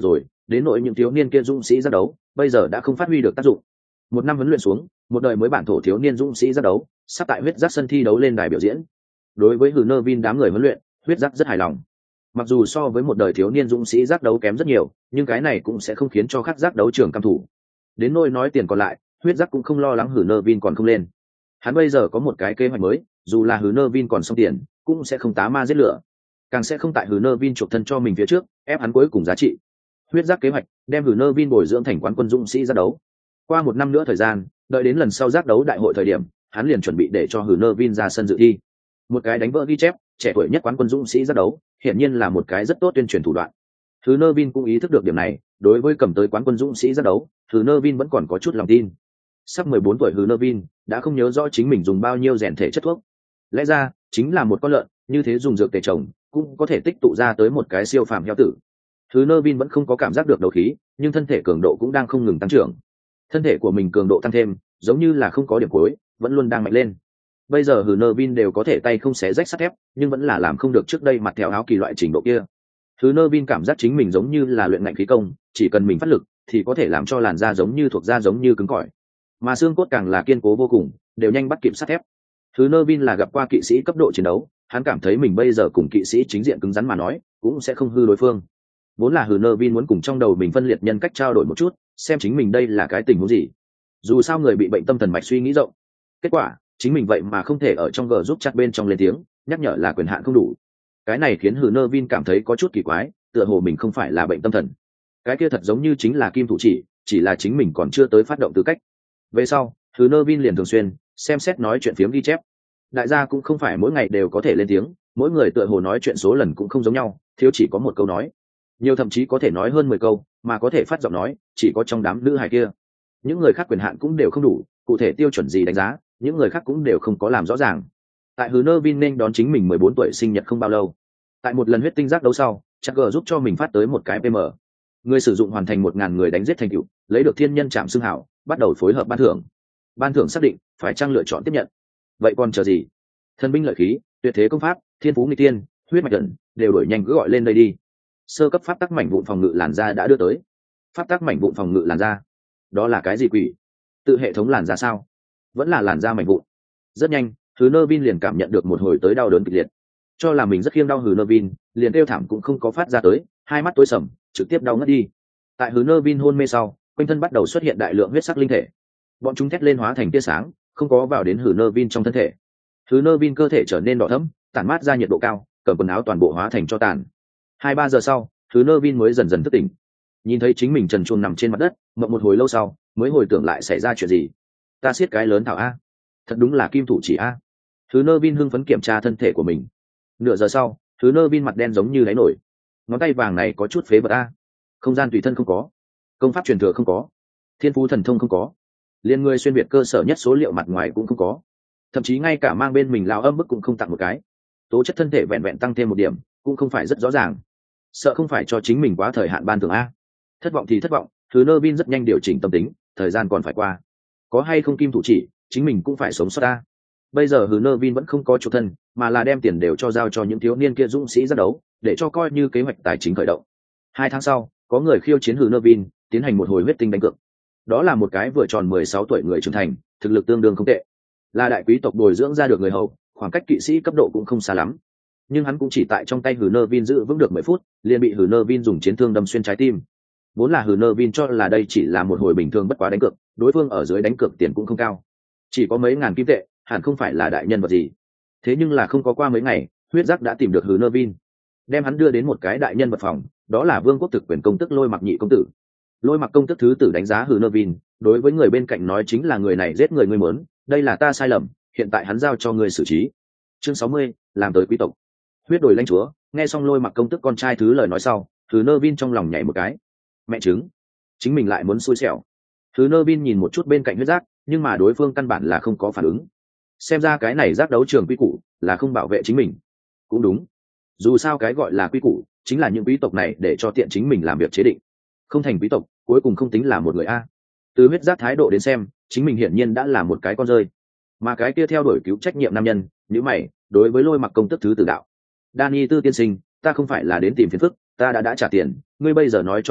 đến nội những thiếu niên kia dũng sĩ giác đấu bây giờ đã không phát huy được tác dụng. Một năm huấn luyện xuống, một đời mới bản thổ thiếu niên dũng sĩ giác đấu sắp tại huyết giác sân thi đấu lên đài biểu diễn. Đối với Hừ Nơ Vin đám người huấn luyện, huyết giác rất hài lòng. Mặc dù so với một đời thiếu niên dũng sĩ giác đấu kém rất nhiều, nhưng cái này cũng sẽ không khiến cho các giác đấu trường cam thủ. Đến nôi nói tiền còn lại, huyết giác cũng không lo lắng Hừ Nơ Vin còn không lên. Hắn bây giờ có một cái kế hoạch mới, dù là Hừ Nơ Vin còn xong tiền, cũng sẽ không tá ma giết lửa, càng sẽ không tại Hừ Nơ Vin chuộc thân cho mình phía trước, ép hắn cuối cùng giá trị. Huyết giác kế hoạch đem Hừ Nơ Vin bồi dưỡng thành quán quân dũng sĩ giác đấu. Qua một năm nữa thời gian, đợi đến lần sau giác đấu đại hội thời điểm, hắn liền chuẩn bị để cho Hừ Nơ Vin ra sân dự thi. Một cái đánh vỡ ghi chép, trẻ tuổi nhất quán quân dũng sĩ giác đấu, hiển nhiên là một cái rất tốt tuyên truyền thủ đoạn. Hừ Nơ Vin cũng ý thức được điểm này, đối với cầm tới quán quân dũng sĩ giác đấu, Hừ Nơ Vin vẫn còn có chút lòng tin. Sắp mười bốn tuổi Hừ Nơ Vin đã không nhớ rõ chính mình dùng bao nhiêu rèn thể chất thuốc. Lẽ ra, chính là một con lợn, như thế dùng dược tề trồng, cũng có thể tích tụ ra tới một cái siêu phàm heo tử. Hừ Nơ Vin vẫn không có cảm giác được đấu khí, nhưng thân thể cường độ cũng đang không ngừng tăng trưởng. Thân thể của mình cường độ tăng thêm, giống như là không có điểm cuối, vẫn luôn đang mạnh lên. Bây giờ Hừ Nơ Vin đều có thể tay không xé rách sắt thép, nhưng vẫn là làm không được trước đây mặt theo áo kỳ loại trình độ kia. Hừ Nơ Vin cảm giác chính mình giống như là luyện ngạnh khí công, chỉ cần mình phát lực thì có thể làm cho làn da giống như thuộc da giống như cứng cỏi, mà xương cốt càng là kiên cố vô cùng, đều nhanh bắt kịp sắt thép. Hừ Nơ Vin là gặp qua kỵ sĩ cấp độ chiến đấu, hắn cảm thấy mình bây giờ cùng kỵ sĩ chính diện cứng rắn mà nói, cũng sẽ không hư đối phương. Vốn là Hừ Nơ Vin muốn cùng trong đầu mình phân liệt nhân cách trao đổi một chút, xem chính mình đây là cái tình huống gì. Dù sao người bị bệnh tâm thần mạch suy nghĩ rộng, kết quả chính mình vậy mà không thể ở trong gờ giúp chat bên trong lên tiếng nhắc nhở là quyền hạn không đủ. Cái này khiến Hừ Nơ Vin cảm thấy có chút kỳ quái, tựa hồ mình không phải là bệnh tâm thần, cái kia thật giống như chính là kim thủ chỉ chỉ là chính mình còn chưa tới phát động tư cách. Về sau Hừ Nơ Vin liền thường xuyên xem xét nói chuyện phiếm ghi chép. Đại gia cũng không phải mỗi ngày đều có thể lên tiếng, mỗi người tựa hồ nói chuyện số lần cũng không giống nhau, thiếu chỉ có một câu nói, nhiều thậm chí có thể nói hơn mười câu, mà có thể phát giọng nói chỉ có trong đám nữ hài kia. Những người khác quyền hạn cũng đều không đủ, cụ thể tiêu chuẩn gì đánh giá, những người khác cũng đều không có làm rõ ràng. Tại Hừ Nơ Vin nên đón chính mình mười bốn tuổi sinh nhật không bao lâu, tại một lần huyết tinh giác đấu sau, chắc gờ giúp cho mình phát tới một cái pê em. Người sử dụng hoàn thành một ngàn người đánh giết thành tựu, lấy được thiên nhân trạm xưng hảo, bắt đầu phối hợp ban thưởng. Ban thưởng xác định, phải chăng lựa chọn tiếp nhận. Vậy còn chờ gì? Thần binh lợi khí, tuyệt thế công pháp, thiên phú nghịch tiên, huyết mạch ẩn, đều đổi nhanh cứ gọi lên đây đi. Sơ cấp pháp tắc mảnh vụn phòng ngự làn da đã đưa tới. Pháp tắc mảnh vụn phòng ngự làn da, đó là cái gì quỷ? Tự hệ thống làn da sao? Vẫn là làn da mảnh vụn? Rất nhanh, Hừ Nơ Vin liền cảm nhận được một hồi tới đau đớn kịch liệt. Cho là mình rất khiêng đau, Hừ Nơ Vin liền kêu thảm cũng không có phát ra tới, hai mắt tối sầm, trực tiếp đau ngất đi. Tại Hừ Nơ Vin hôn mê sau, quanh thân bắt đầu xuất hiện đại lượng huyết sắc linh thể, bọn chúng thét lên hóa thành tia sáng, không có vào đến Hừ Nơ Vin trong thân thể. Hừ Nơ Vin cơ thể trở nên đỏ thẫm, tản mát ra nhiệt độ cao, cầm quần áo toàn bộ hóa thành cho tàn. Hai ba giờ sau, Hừ Nơ Vin mới dần dần thức tỉnh, nhìn thấy chính mình trần truồng nằm trên mặt đất, mộng một hồi lâu sau mới hồi tưởng lại xảy ra chuyện gì. Ta siết cái lớn thảo a, thật đúng là kim thủ chỉ a. Hừ Nơ Vin hưng phấn kiểm tra thân thể của mình. Nửa giờ sau, Hừ Nơ Vin mặt đen giống như đáy nổi, ngón tay vàng này có chút phế vật a. Không gian tùy thân không có, công pháp truyền thừa không có, thiên phú thần thông không có, liên người xuyên việt cơ sở nhất số liệu mặt ngoài cũng không có, thậm chí ngay cả mang bên mình lao âm bức cũng không tặng một cái. Tố chất thân thể vẹn vẹn tăng thêm một điểm cũng không phải rất rõ ràng, sợ không phải cho chính mình quá thời hạn ban thưởng a. Thất vọng thì thất vọng, Hừ Nơ Vin rất nhanh điều chỉnh tâm tính, thời gian còn phải qua, có hay không kim thủ chỉ chính mình cũng phải sống sót a. Bây giờ Hừ Nơ Vin vẫn không có chủ thân, mà là đem tiền đều cho giao cho những thiếu niên kia dũng sĩ giác đấu, để cho coi như kế hoạch tài chính khởi động. Hai tháng sau, có người khiêu chiến Hừ Nơ Vin, tiến hành một hồi huyết tinh đánh cược. Đó là một cái vừa tròn mười sáu tuổi người trưởng thành, thực lực tương đương không tệ, là đại quý tộc bồi dưỡng ra được người hầu, khoảng cách kỵ sĩ cấp độ cũng không xa lắm. Nhưng hắn cũng chỉ tại trong tay Hừ Nơ Vin giữ vững được mười phút, liền bị Hừ Nơ Vin dùng chiến thương đâm xuyên trái tim. Vốn là Hừ Nơ Vin cho là đây chỉ là một hồi bình thường bất quá đánh cược, đối phương ở dưới đánh cược tiền cũng không cao, chỉ có mấy ngàn kim tệ, hẳn không phải là đại nhân vật gì. Thế nhưng là không có qua mấy ngày, huyết giác đã tìm được Hừ Nơ Vin, đem hắn đưa đến một cái đại nhân vật phòng, đó là vương quốc thực quyền công tức Lôi Mặc nhị công tử. Lôi Mặc công tức thứ tử đánh giá Hừ Nơ Vin, đối với người bên cạnh nói chính là người này giết người ngươi muốn, đây là ta sai lầm, hiện tại hắn giao cho ngươi xử trí. Chương sáu mươi, làm tới quý tộc. Huyết đồi lãnh chúa, nghe xong Lôi Mặc công tức con trai thứ lời nói sau, Hừ Nơ Vin trong lòng nhảy một cái. Mẹ chứng, chính mình lại muốn xui xẻo. Hừ Nơ Vin nhìn một chút bên cạnh huyết giác, nhưng mà đối phương căn bản là không có phản ứng. Xem ra cái này giác đấu trường quy củ là không bảo vệ chính mình. Cũng đúng, dù sao cái gọi là quy củ chính là những quý tộc này để cho tiện chính mình làm việc chế định. Không thành quý tộc, cuối cùng không tính là một người a. Từ huyết giác thái độ đến xem, chính mình hiển nhiên đã là một cái con rơi. Mà cái kia theo đuổi cứu trách nhiệm nam nhân, như mày, đối với Lôi Mặc công tức thứ tử đạo. Danny Tư tiên sinh, ta không phải là đến tìm phiền phức, ta đã đã trả tiền, ngươi bây giờ nói cho ta biết,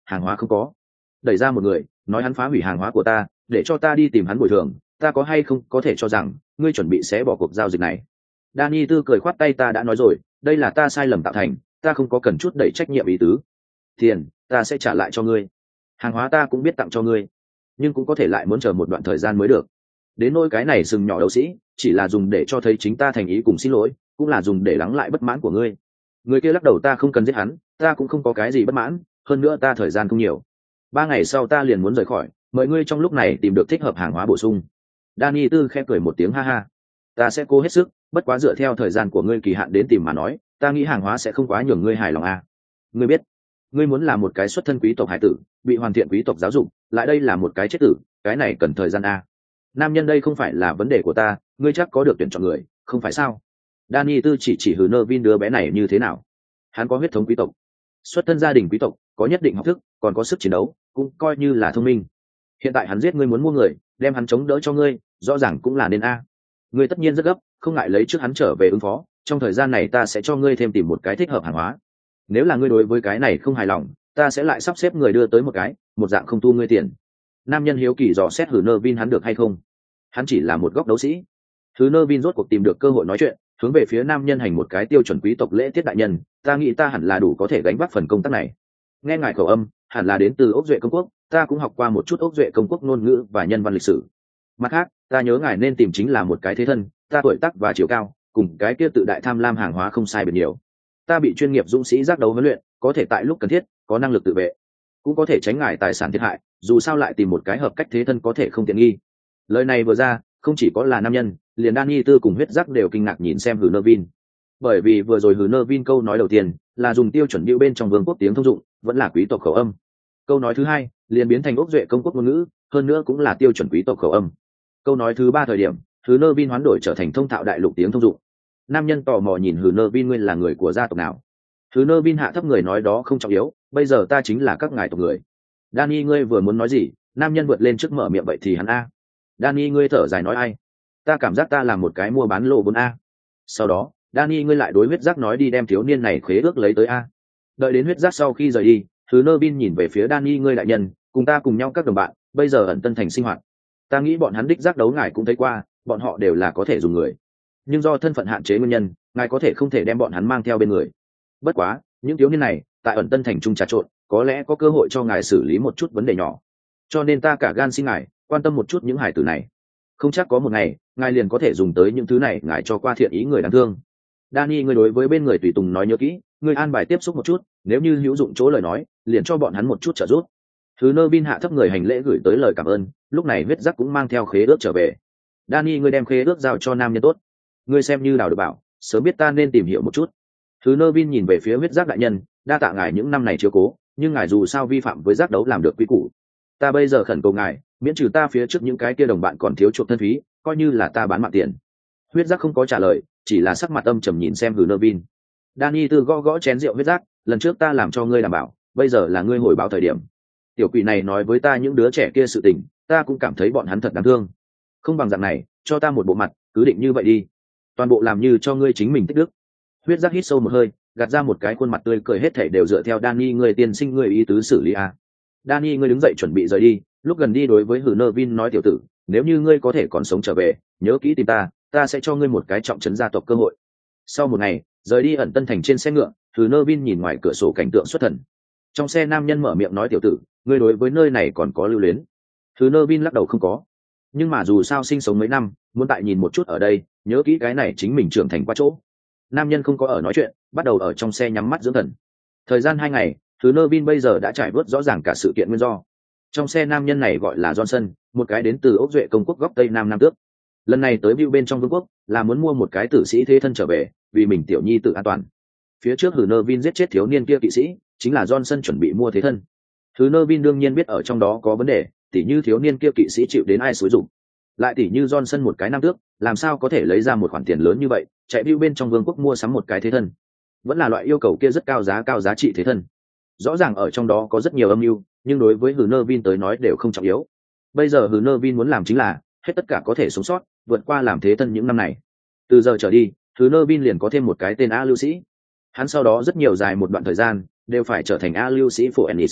hàng hóa không có. Đẩy ra một người nói hắn phá hủy hàng hóa của ta, để cho ta đi tìm hắn bồi thường, ta có hay không có thể cho rằng ngươi chuẩn bị sẽ bỏ cuộc giao dịch này? Danny Tư cười khoát tay, ta đã nói rồi, đây là ta sai lầm tạo thành, ta không có cần chút đẩy trách nhiệm ý tứ. Tiền ta sẽ trả lại cho ngươi, hàng hóa ta cũng biết tặng cho ngươi, nhưng cũng có thể lại muốn chờ một đoạn thời gian mới được. Đến nỗi cái này sừng nhỏ đấu sĩ, chỉ là dùng để cho thấy chính ta thành ý cùng xin lỗi, cũng là dùng để lắng lại bất mãn của ngươi. Người kia lắc đầu, ta không cần giết hắn, ta cũng không có cái gì bất mãn, hơn nữa ta thời gian không nhiều, ba ngày sau ta liền muốn rời khỏi, mời ngươi trong lúc này tìm được thích hợp hàng hóa bổ sung. Danny Tư khẽ cười một tiếng, ha ha, ta sẽ cố hết sức, bất quá dựa theo thời gian của ngươi kỳ hạn đến tìm mà nói, ta nghĩ hàng hóa sẽ không quá nhường ngươi hài lòng à. Ngươi biết, ngươi muốn là một cái xuất thân quý tộc hải tử, bị hoàn thiện quý tộc giáo dục, lại đây là một cái chết tử, cái này cần thời gian à. Nam nhân đây không phải là vấn đề của ta, ngươi chắc có được tuyển chọn người, không phải sao? Danny Tư chỉ chỉ Hừ Nơ Vin đứa bé này như thế nào? Hắn có huyết thống quý tộc, xuất thân gia đình quý tộc, có nhất định học thức, còn có sức chiến đấu, cũng coi như là thông minh. Hiện tại hắn giết ngươi muốn mua người, đem hắn chống đỡ cho ngươi, rõ ràng cũng là nên a. Ngươi tất nhiên rất gấp, không ngại lấy trước hắn trở về ứng phó, trong thời gian này ta sẽ cho ngươi thêm tìm một cái thích hợp hàng hóa. Nếu là ngươi đối với cái này không hài lòng, ta sẽ lại sắp xếp người đưa tới một cái, một dạng không thu ngươi tiền. Nam nhân hiếu kỳ dò xét Hừ Nơ Vin hắn được hay không. Hắn chỉ là một góc đấu sĩ. Hừ Nơ Vin rốt cuộc tìm được cơ hội nói chuyện, hướng về phía nam nhân hành một cái tiêu chuẩn quý tộc lễ tiết, đại nhân, ta nghĩ ta hẳn là đủ có thể gánh vác phần công tác này. Nghe ngài khẩu âm, hẳn là đến từ ốc duệ công quốc, ta cũng học qua một chút ốc duệ công quốc ngôn ngữ và nhân văn lịch sử. Mặt khác, ta nhớ ngài nên tìm chính là một cái thế thân, ta tuổi tác và chiều cao cùng cái kia tự đại tham lam hàng hóa không sai biệt nhiều. Ta bị chuyên nghiệp dũng sĩ giác đấu huấn luyện, có thể tại lúc cần thiết có năng lực tự vệ, cũng có thể tránh ngài tài sản thiệt hại, dù sao lại tìm một cái hợp cách thế thân có thể không tiện nghi. Lời này vừa ra, không chỉ có là nam nhân, liền Danny Tư cùng huyết giác đều kinh ngạc nhìn xem Hừ Nơ Vin, bởi vì vừa rồi Hừ Nơ Vin câu nói đầu tiên là dùng tiêu chuẩn điệu bên trong vương quốc tiếng thông dụng, vẫn là quý tộc khẩu âm. Câu nói thứ hai liền biến thành ốc duệ công quốc ngôn ngữ, hơn nữa cũng là tiêu chuẩn quý tộc khẩu âm. Câu nói thứ ba thời điểm, Hừ Nơ Vin hoán đổi trở thành thông thạo đại lục tiếng thông dụng. Nam nhân tò mò nhìn Hừ Nơ Vin, ngươi là người của gia tộc nào? Hừ Nơ Vin hạ thấp người nói, đó không trọng yếu, bây giờ ta chính là các ngài tộc người. Danny, ngươi vừa muốn nói gì? Nam nhân vượt lên trước mở miệng, vậy thì hắn a. Danny, ngươi thở dài nói, ai? Ta cảm giác ta là một cái mua bán lô vốn a. Sau đó Danny, ngươi lại đối huyết giác nói, đi đem thiếu niên này khế ước lấy tới a. Đợi đến huyết giác sau khi rời đi, Hừ Nơ Vin nhìn về phía Danny, ngươi đại nhân, cùng ta cùng nhau các đồng bạn, bây giờ ẩn tân thành sinh hoạt. Ta nghĩ bọn hắn đích giác đấu ngài cũng thấy qua, bọn họ đều là có thể dùng người, nhưng do thân phận hạn chế nguyên nhân, ngài có thể không thể đem bọn hắn mang theo bên người. Bất quá những thiếu niên này tại ẩn tân thành trung trà trộn, có lẽ có cơ hội cho ngài xử lý một chút vấn đề nhỏ, cho nên ta cả gan xin ngài quan tâm một chút những hải tử này. Không chắc có một ngày ngài liền có thể dùng tới những thứ này ngài cho qua thiện ý người đáng thương. Danny, ngươi đối với bên người tùy tùng nói nhớ kỹ, ngươi an bài tiếp xúc một chút, nếu như hữu dụng chỗ lời nói, liền cho bọn hắn một chút trợ giúp. Hừ Nơ Vin hạ thấp người hành lễ gửi tới lời cảm ơn, lúc này huyết giác cũng mang theo khế ước trở về. Danny, ngươi đem khế ước giao cho nam nhân tốt, ngươi xem như đào được bảo, sớm biết ta nên tìm hiểu một chút. Hừ Nơ Vin nhìn về phía huyết giác đại nhân, đa tạ ngài những năm này chiếu cố, nhưng ngài dù sao vi phạm với giác đấu làm được quy củ. Ta bây giờ khẩn cầu ngài miễn trừ ta phía trước những cái kia đồng bạn còn thiếu chuộc thân phí, coi như là ta bán mạng tiền. Huyết giác không có trả lời, chỉ là sắc mặt âm trầm nhìn xem Hừ Nơ Vin. Danny Tư gõ gõ chén rượu huyết giác, lần trước ta làm cho ngươi đảm bảo, bây giờ là ngươi hồi báo thời điểm. Tiểu quỷ này nói với ta những đứa trẻ kia sự tình, ta cũng cảm thấy bọn hắn thật đáng thương. Không bằng dạng này, cho ta một bộ mặt, cứ định như vậy đi, toàn bộ làm như cho ngươi chính mình tích đức. Huyết giác hít sâu một hơi, gạt ra một cái khuôn mặt tươi cười, hết thảy đều dựa theo Danny ngươi tiên sinh ngươi ý tứ xử lý a. Danny ngươi đứng dậy chuẩn bị rời đi, lúc gần đi đối với Hừ Nơ Vin nói, tiểu tử, nếu như ngươi có thể còn sống trở về, nhớ kỹ tìm ta, ta sẽ cho ngươi một cái trọng trấn gia tộc cơ hội. Sau một ngày rời đi ẩn tân thành trên xe ngựa, Hừ Nơ Vin nhìn ngoài cửa sổ cảnh tượng xuất thần. Trong xe nam nhân mở miệng nói, tiểu tử, ngươi đối với nơi này còn có lưu luyến? Hừ Nơ Vin lắc đầu, không có, nhưng mà dù sao sinh sống mấy năm, muốn tại nhìn một chút ở đây, nhớ kỹ cái này chính mình trưởng thành qua chỗ. Nam nhân không có ở nói chuyện, bắt đầu ở trong xe nhắm mắt dưỡng thần. Thời gian hai ngày, Hừ Nơ Vin bây giờ đã trải vớt rõ ràng cả sự kiện nguyên do. Trong xe nam nhân này gọi là Johnson, một cái đến từ ốc duệ công quốc góc tây nam nam tước. Lần này tới View bên trong vương quốc là muốn mua một cái tử sĩ thế thân trở về, vì mình tiểu nhi tự an toàn. Phía trước Hừ Nơ Vin giết chết thiếu niên kia kỵ sĩ, chính là Johnson chuẩn bị mua thế thân. Hừ Nơ Vin đương nhiên biết ở trong đó có vấn đề, tỉ như thiếu niên kia kỵ sĩ chịu đến ai xúi dụng, lại tỉ như Johnson một cái nam tước, làm sao có thể lấy ra một khoản tiền lớn như vậy, chạy View bên trong vương quốc mua sắm một cái thế thân, vẫn là loại yêu cầu kia rất cao giá cao giá trị thế thân. Rõ ràng ở trong đó có rất nhiều âm mưu, nhưng đối với Hừ Nơ Vin tới nói đều không trọng yếu. Bây giờ Hừ Nơ Vin muốn làm chính là hết tất cả có thể sống sót, vượt qua làm thế thân những năm này. Từ giờ trở đi, Hừ Nơ Vin liền có thêm một cái tên A Lưu Sĩ. Hắn sau đó rất nhiều dài một đoạn thời gian đều phải trở thành A Lưu Sĩ Phoenix.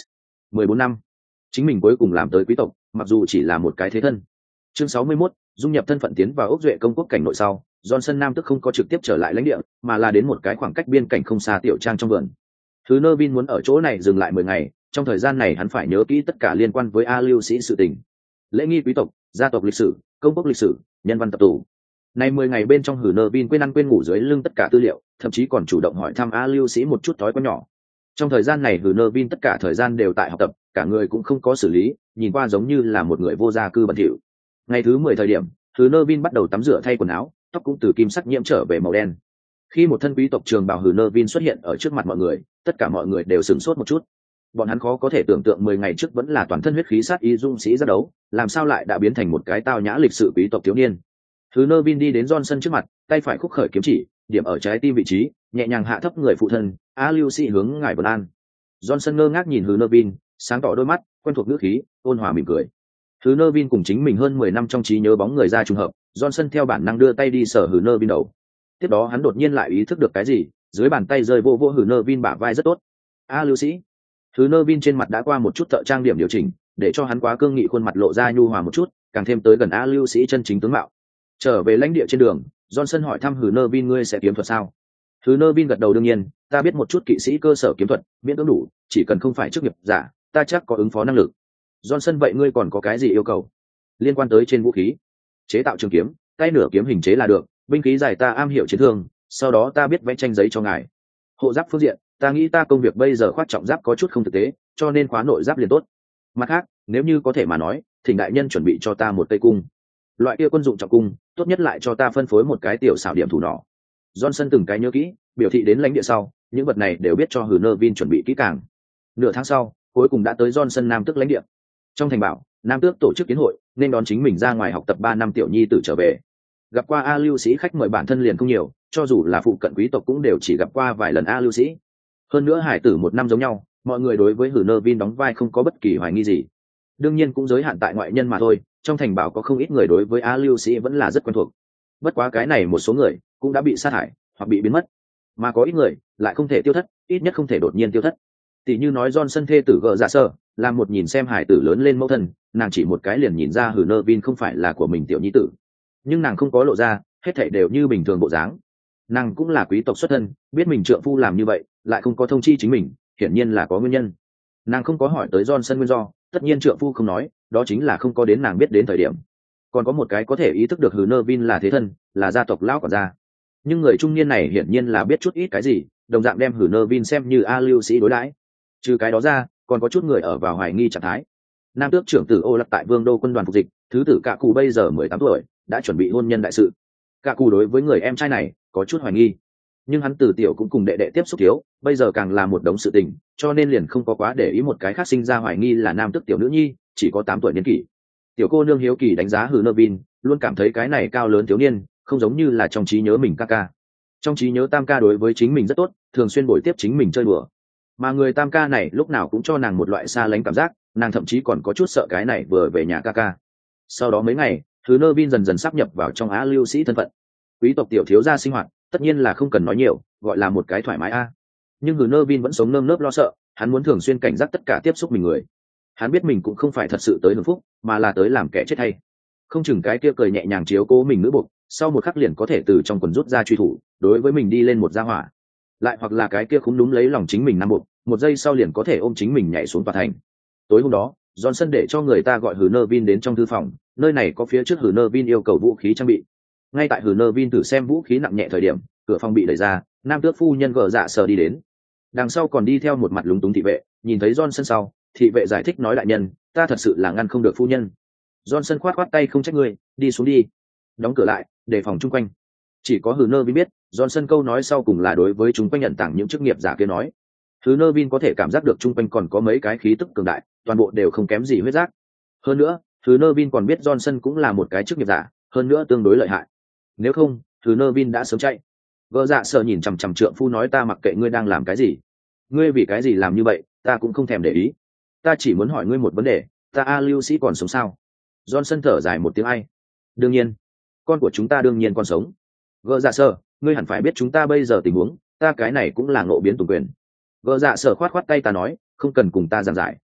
mười bốn năm chính mình cuối cùng làm tới quý tộc, mặc dù chỉ là một cái thế thân. Chương sáu mươi mốt, dung nhập thân phận tiến vào ốc duệ công quốc cảnh nội sau, Johnson Nam tức không có trực tiếp trở lại lãnh địa, mà là đến một cái khoảng cách biên cảnh không xa tiểu trang trong vườn. Thứ Nơ Vin muốn ở chỗ này dừng lại mười ngày, trong thời gian này hắn phải nhớ kỹ tất cả liên quan với A Lưu sĩ sự tình. Lễ nghi quý tộc, gia tộc lịch sử, công quốc lịch sử, nhân văn tập tụ. Nay mười ngày bên trong Hử Nơ Vin quên ăn quên ngủ dưới lưng tất cả tư liệu, thậm chí còn chủ động hỏi thăm A Lưu sĩ một chút thói quen nhỏ. Trong thời gian này Hử Nơ Vin tất cả thời gian đều tại học tập, cả người cũng không có xử lý, nhìn qua giống như là một người vô gia cư bẩn thỉu. Ngày thứ mười thời điểm, Hử Nơ Vin bắt đầu tắm rửa thay quần áo, tóc cũng từ kim sắc nhiễm trở về màu đen. Khi một thân quý tộc trường bào Hử Nơ Vin xuất hiện ở trước mặt mọi người, tất cả mọi người đều sửng sốt một chút. Bọn hắn khó có thể tưởng tượng mười ngày trước vẫn là toàn thân huyết khí sát y dung sĩ ra đấu, làm sao lại đã biến thành một cái tao nhã lịch sự quý tộc thiếu niên. Hử Nơ Vin đi đến Johnson trước mặt, tay phải khúc khởi kiếm chỉ, điểm ở trái tim vị trí, nhẹ nhàng hạ thấp người phụ thân, "A Lưu sĩ hướng ngài vân an." Johnson ngơ ngác nhìn Hử Nơ Vin, sáng tỏ đôi mắt, quen thuộc ngữ khí, ôn hòa mỉm cười. Hử Nơ Vin cùng chính mình hơn mười năm trong trí nhớ bóng người ra trùng hợp, Johnson theo bản năng đưa tay đi sờ Hử Nơ Vin đầu. Tiếp đó hắn đột nhiên lại ý thức được cái gì, dưới bàn tay rơi vô vô Hử Nơ Vin bả vai rất tốt. "A Lưu sĩ." Hử Nơ Vin trên mặt đã qua một chút thợ trang điểm điều chỉnh, để cho hắn quá cương nghị khuôn mặt lộ ra nhu hòa một chút, càng thêm tới gần A Lưu sĩ chân chính tướng mạo. Trở về lãnh địa trên đường, Johnson hỏi thăm Hử Nơ Vin, "Ngươi sẽ kiếm thuật sao?" Hử Nơ Vin gật đầu, "Đương nhiên, ta biết một chút kỵ sĩ cơ sở kiếm thuật, miễn cưỡng đủ, chỉ cần không phải chức nghiệp giả, ta chắc có ứng phó năng lực." Johnson, "Vậy ngươi còn có cái gì yêu cầu?" "Liên quan tới trên vũ khí, chế tạo trường kiếm, tay nửa kiếm hình chế là được, binh khí dài ta am hiểu chiến thương, sau đó ta biết vẽ tranh giấy cho ngài. Hộ giáp phương diện, ta nghĩ ta công việc bây giờ khoác trọng giáp có chút không thực tế, cho nên khóa nội giáp liền tốt. Mặt khác, nếu như có thể mà nói, thỉnh đại nhân chuẩn bị cho ta một cây cung. Loại kia quân dụng trọng cung, tốt nhất lại cho ta phân phối một cái tiểu xảo điểm thủ nỏ." Johnson từng cái nhớ kỹ, biểu thị đến lãnh địa sau, những vật này đều biết cho Hử Nơ Vin chuẩn bị kỹ càng. Nửa tháng sau, cuối cùng đã tới Johnson Nam tước lãnh địa. Trong thành bảo, Nam tước tổ chức kiến hội, nên đón chính mình ra ngoài học tập ba năm tiểu nhi tử trở về. Gặp qua A Lưu sĩ khách mời bản thân liền không nhiều, cho dù là phụ cận quý tộc cũng đều chỉ gặp qua vài lần A Lưu sĩ. Hơn nữa hải tử một năm giống nhau, mọi người đối với Hử Nơ Vin đóng vai không có bất kỳ hoài nghi gì. Đương nhiên cũng giới hạn tại ngoại nhân mà thôi, trong thành bảo có không ít người đối với A Lưu sĩ vẫn là rất quen thuộc. Bất quá cái này một số người cũng đã bị sát hại hoặc bị biến mất, mà có ít người lại không thể tiêu thất, ít nhất không thể đột nhiên tiêu thất. Tỷ như nói Johnson thê tử Gờ Dạ Sơ, là một nhìn xem hải tử lớn lên mẫu thân, nàng chỉ một cái liền nhìn ra Hử Nơ Vin không phải là của mình tiểu nhi tử, nhưng nàng không có lộ ra, hết thảy đều như bình thường bộ dáng. Nàng cũng là quý tộc xuất thân, biết mình trượng phu làm như vậy, lại không có thông chi chính mình, hiển nhiên là có nguyên nhân. Nàng không có hỏi tới Johnson nguyên do, tất nhiên trượng phu không nói, đó chính là không có đến nàng biết đến thời điểm. Còn có một cái có thể ý thức được Hử Nơ Vin là thế thân, là gia tộc lão quản gia. Nhưng người trung niên này hiển nhiên là biết chút ít cái gì, đồng dạng đem Hử Nơ Vin xem như A Lưu sĩ đối đãi. Trừ cái đó ra, còn có chút người ở vào hoài nghi trạng thái. Nam tước trưởng tử Ô Lạc tại Vương đô quân đoàn phục dịch, thứ tử Cạ Cù bây giờ mười tám tuổi, đã chuẩn bị hôn nhân đại sự. Cạ Cù đối với người em trai này có chút hoài nghi, nhưng hắn từ tiểu cũng cùng đệ đệ tiếp xúc thiếu, bây giờ càng là một đống sự tình, cho nên liền không có quá để ý một cái khác sinh ra hoài nghi là nam tước tiểu nữ nhi, chỉ có tám tuổi niên kỷ. Tiểu cô nương hiếu kỳ đánh giá Hử Nơ Vin, luôn cảm thấy cái này cao lớn thiếu niên không giống như là trong trí nhớ mình ca ca. Trong trí nhớ tam ca đối với chính mình rất tốt, thường xuyên bồi tiếp chính mình chơi đùa, mà người tam ca này lúc nào cũng cho nàng một loại xa lánh cảm giác, nàng thậm chí còn có chút sợ cái này vừa về nhà ca ca. Sau đó mấy ngày, Hử Nơ Vin dần dần sáp nhập vào trong Á Lưu sĩ thân phận. Quý tộc tiểu thiếu gia sinh hoạt tất nhiên là không cần nói nhiều, gọi là một cái thoải mái a. Nhưng Hử Nơ Vin vẫn sống nơm nớp lo sợ, hắn muốn thường xuyên cảnh giác tất cả tiếp xúc mình người. Hắn biết mình cũng không phải thật sự tới hưởng phúc, mà là tới làm kẻ chết hay. Không chừng cái kia cười nhẹ nhàng chiếu cố mình nữ buộc, sau một khắc liền có thể từ trong quần rút ra truy thủ, đối với mình đi lên một gia hỏa. Lại hoặc là cái kia khúm núm lấy lòng chính mình nam buộc, một giây sau liền có thể ôm chính mình nhảy xuống tòa thành. Tối hôm đó, Johnson để cho người ta gọi Hử Nơ Vin đến trong thư phòng, nơi này có phía trước Hử Nơ Vin yêu cầu vũ khí trang bị. Ngay tại Hử Nơ Vin thử xem vũ khí nặng nhẹ thời điểm, cửa phòng bị đẩy ra, nam tước phu nhân Gờ Dạ Sờ đi đến. Đằng sau còn đi theo một mặt lúng túng thị vệ, nhìn thấy Johnson sau, thị vệ giải thích nói, đại nhân, ta thật sự là ngăn không được phu nhân. Johnson khoát khoát tay, không trách ngươi, đi xuống đi. Đóng cửa lại, đề phòng chung quanh. Chỉ có Hử Nơ Vin biết, Johnson câu nói sau cùng là đối với chúng quanh nhận tảng những chức nghiệp giả kia nói. Hử Nơ Vin có thể cảm giác được chung quanh còn có mấy cái khí tức cường đại, toàn bộ đều không kém gì huyết giác. Hơn nữa, Hử Nơ Vin còn biết Johnson cũng là một cái chức nghiệp giả, hơn nữa tương đối lợi hại. Nếu không, Hử Nơ Vin đã sớm chạy. Gờ Dạ Sờ nhìn chằm chằm trượng phu nói, ta mặc kệ ngươi đang làm cái gì, ngươi vì cái gì làm như vậy, ta cũng không thèm để ý. Ta chỉ muốn hỏi ngươi một vấn đề, ta A Lưu sĩ còn sống sao? Johnson thở dài một tiếng, ai? Đương nhiên, con của chúng ta đương nhiên còn sống. Gờ Dạ Sờ, ngươi hẳn phải biết chúng ta bây giờ tình huống, ta cái này cũng là ngộ biến tùng quyền. Gờ Dạ Sờ khoát khoát tay, ta nói, không cần cùng ta giảng giải.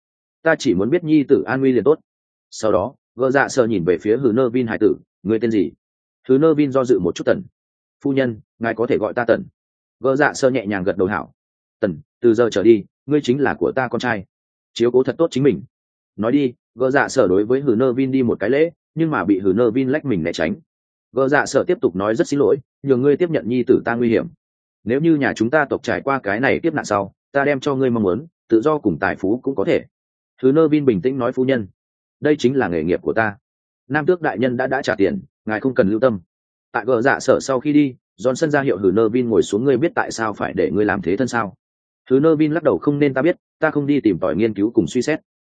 ta chỉ muốn biết nhi tử an nguy liền tốt. Sau đó gờ dạ sợ nhìn về phía hừ nơ vin hải tử, người tên gì? Hừ nơ vin do dự một chút. Tần. Phu nhân, ngài có thể gọi ta Tần. Gờ dạ sợ nhẹ nhàng gật đầu. Hảo. Tần, từ giờ trở đi ngươi chính là của ta con trai, chiếu cố thật tốt chính mình. Nói đi, gờ dạ sợ đối với hừ nơ vin đi một cái lễ, nhưng mà bị hừ nơ vin lách mình né tránh. Gờ dạ sợ tiếp tục nói, rất xin lỗi, nhờ ngươi tiếp nhận nhi tử ta nguy hiểm. Nếu như nhà chúng ta tộc trải qua cái này tiếp nạn sau, ta đem cho ngươi mong muốn, tự do cùng tài phú cũng có thể. Hừ nơ vin bình tĩnh nói, phu nhân, đây chính là nghề nghiệp của ta. Nam tước đại nhân đã đã trả tiền, ngài không cần lưu tâm. Tại gờ dạ sợ sau khi đi, Johnson ra hiệu hừ nơ vin ngồi xuống. Ngươi biết tại sao phải để ngươi làm thế thân sao? Hừ nơ vin lắc đầu, không nên, ta biết, ta không đi tìm tòi nghiên cứu cùng suy xét.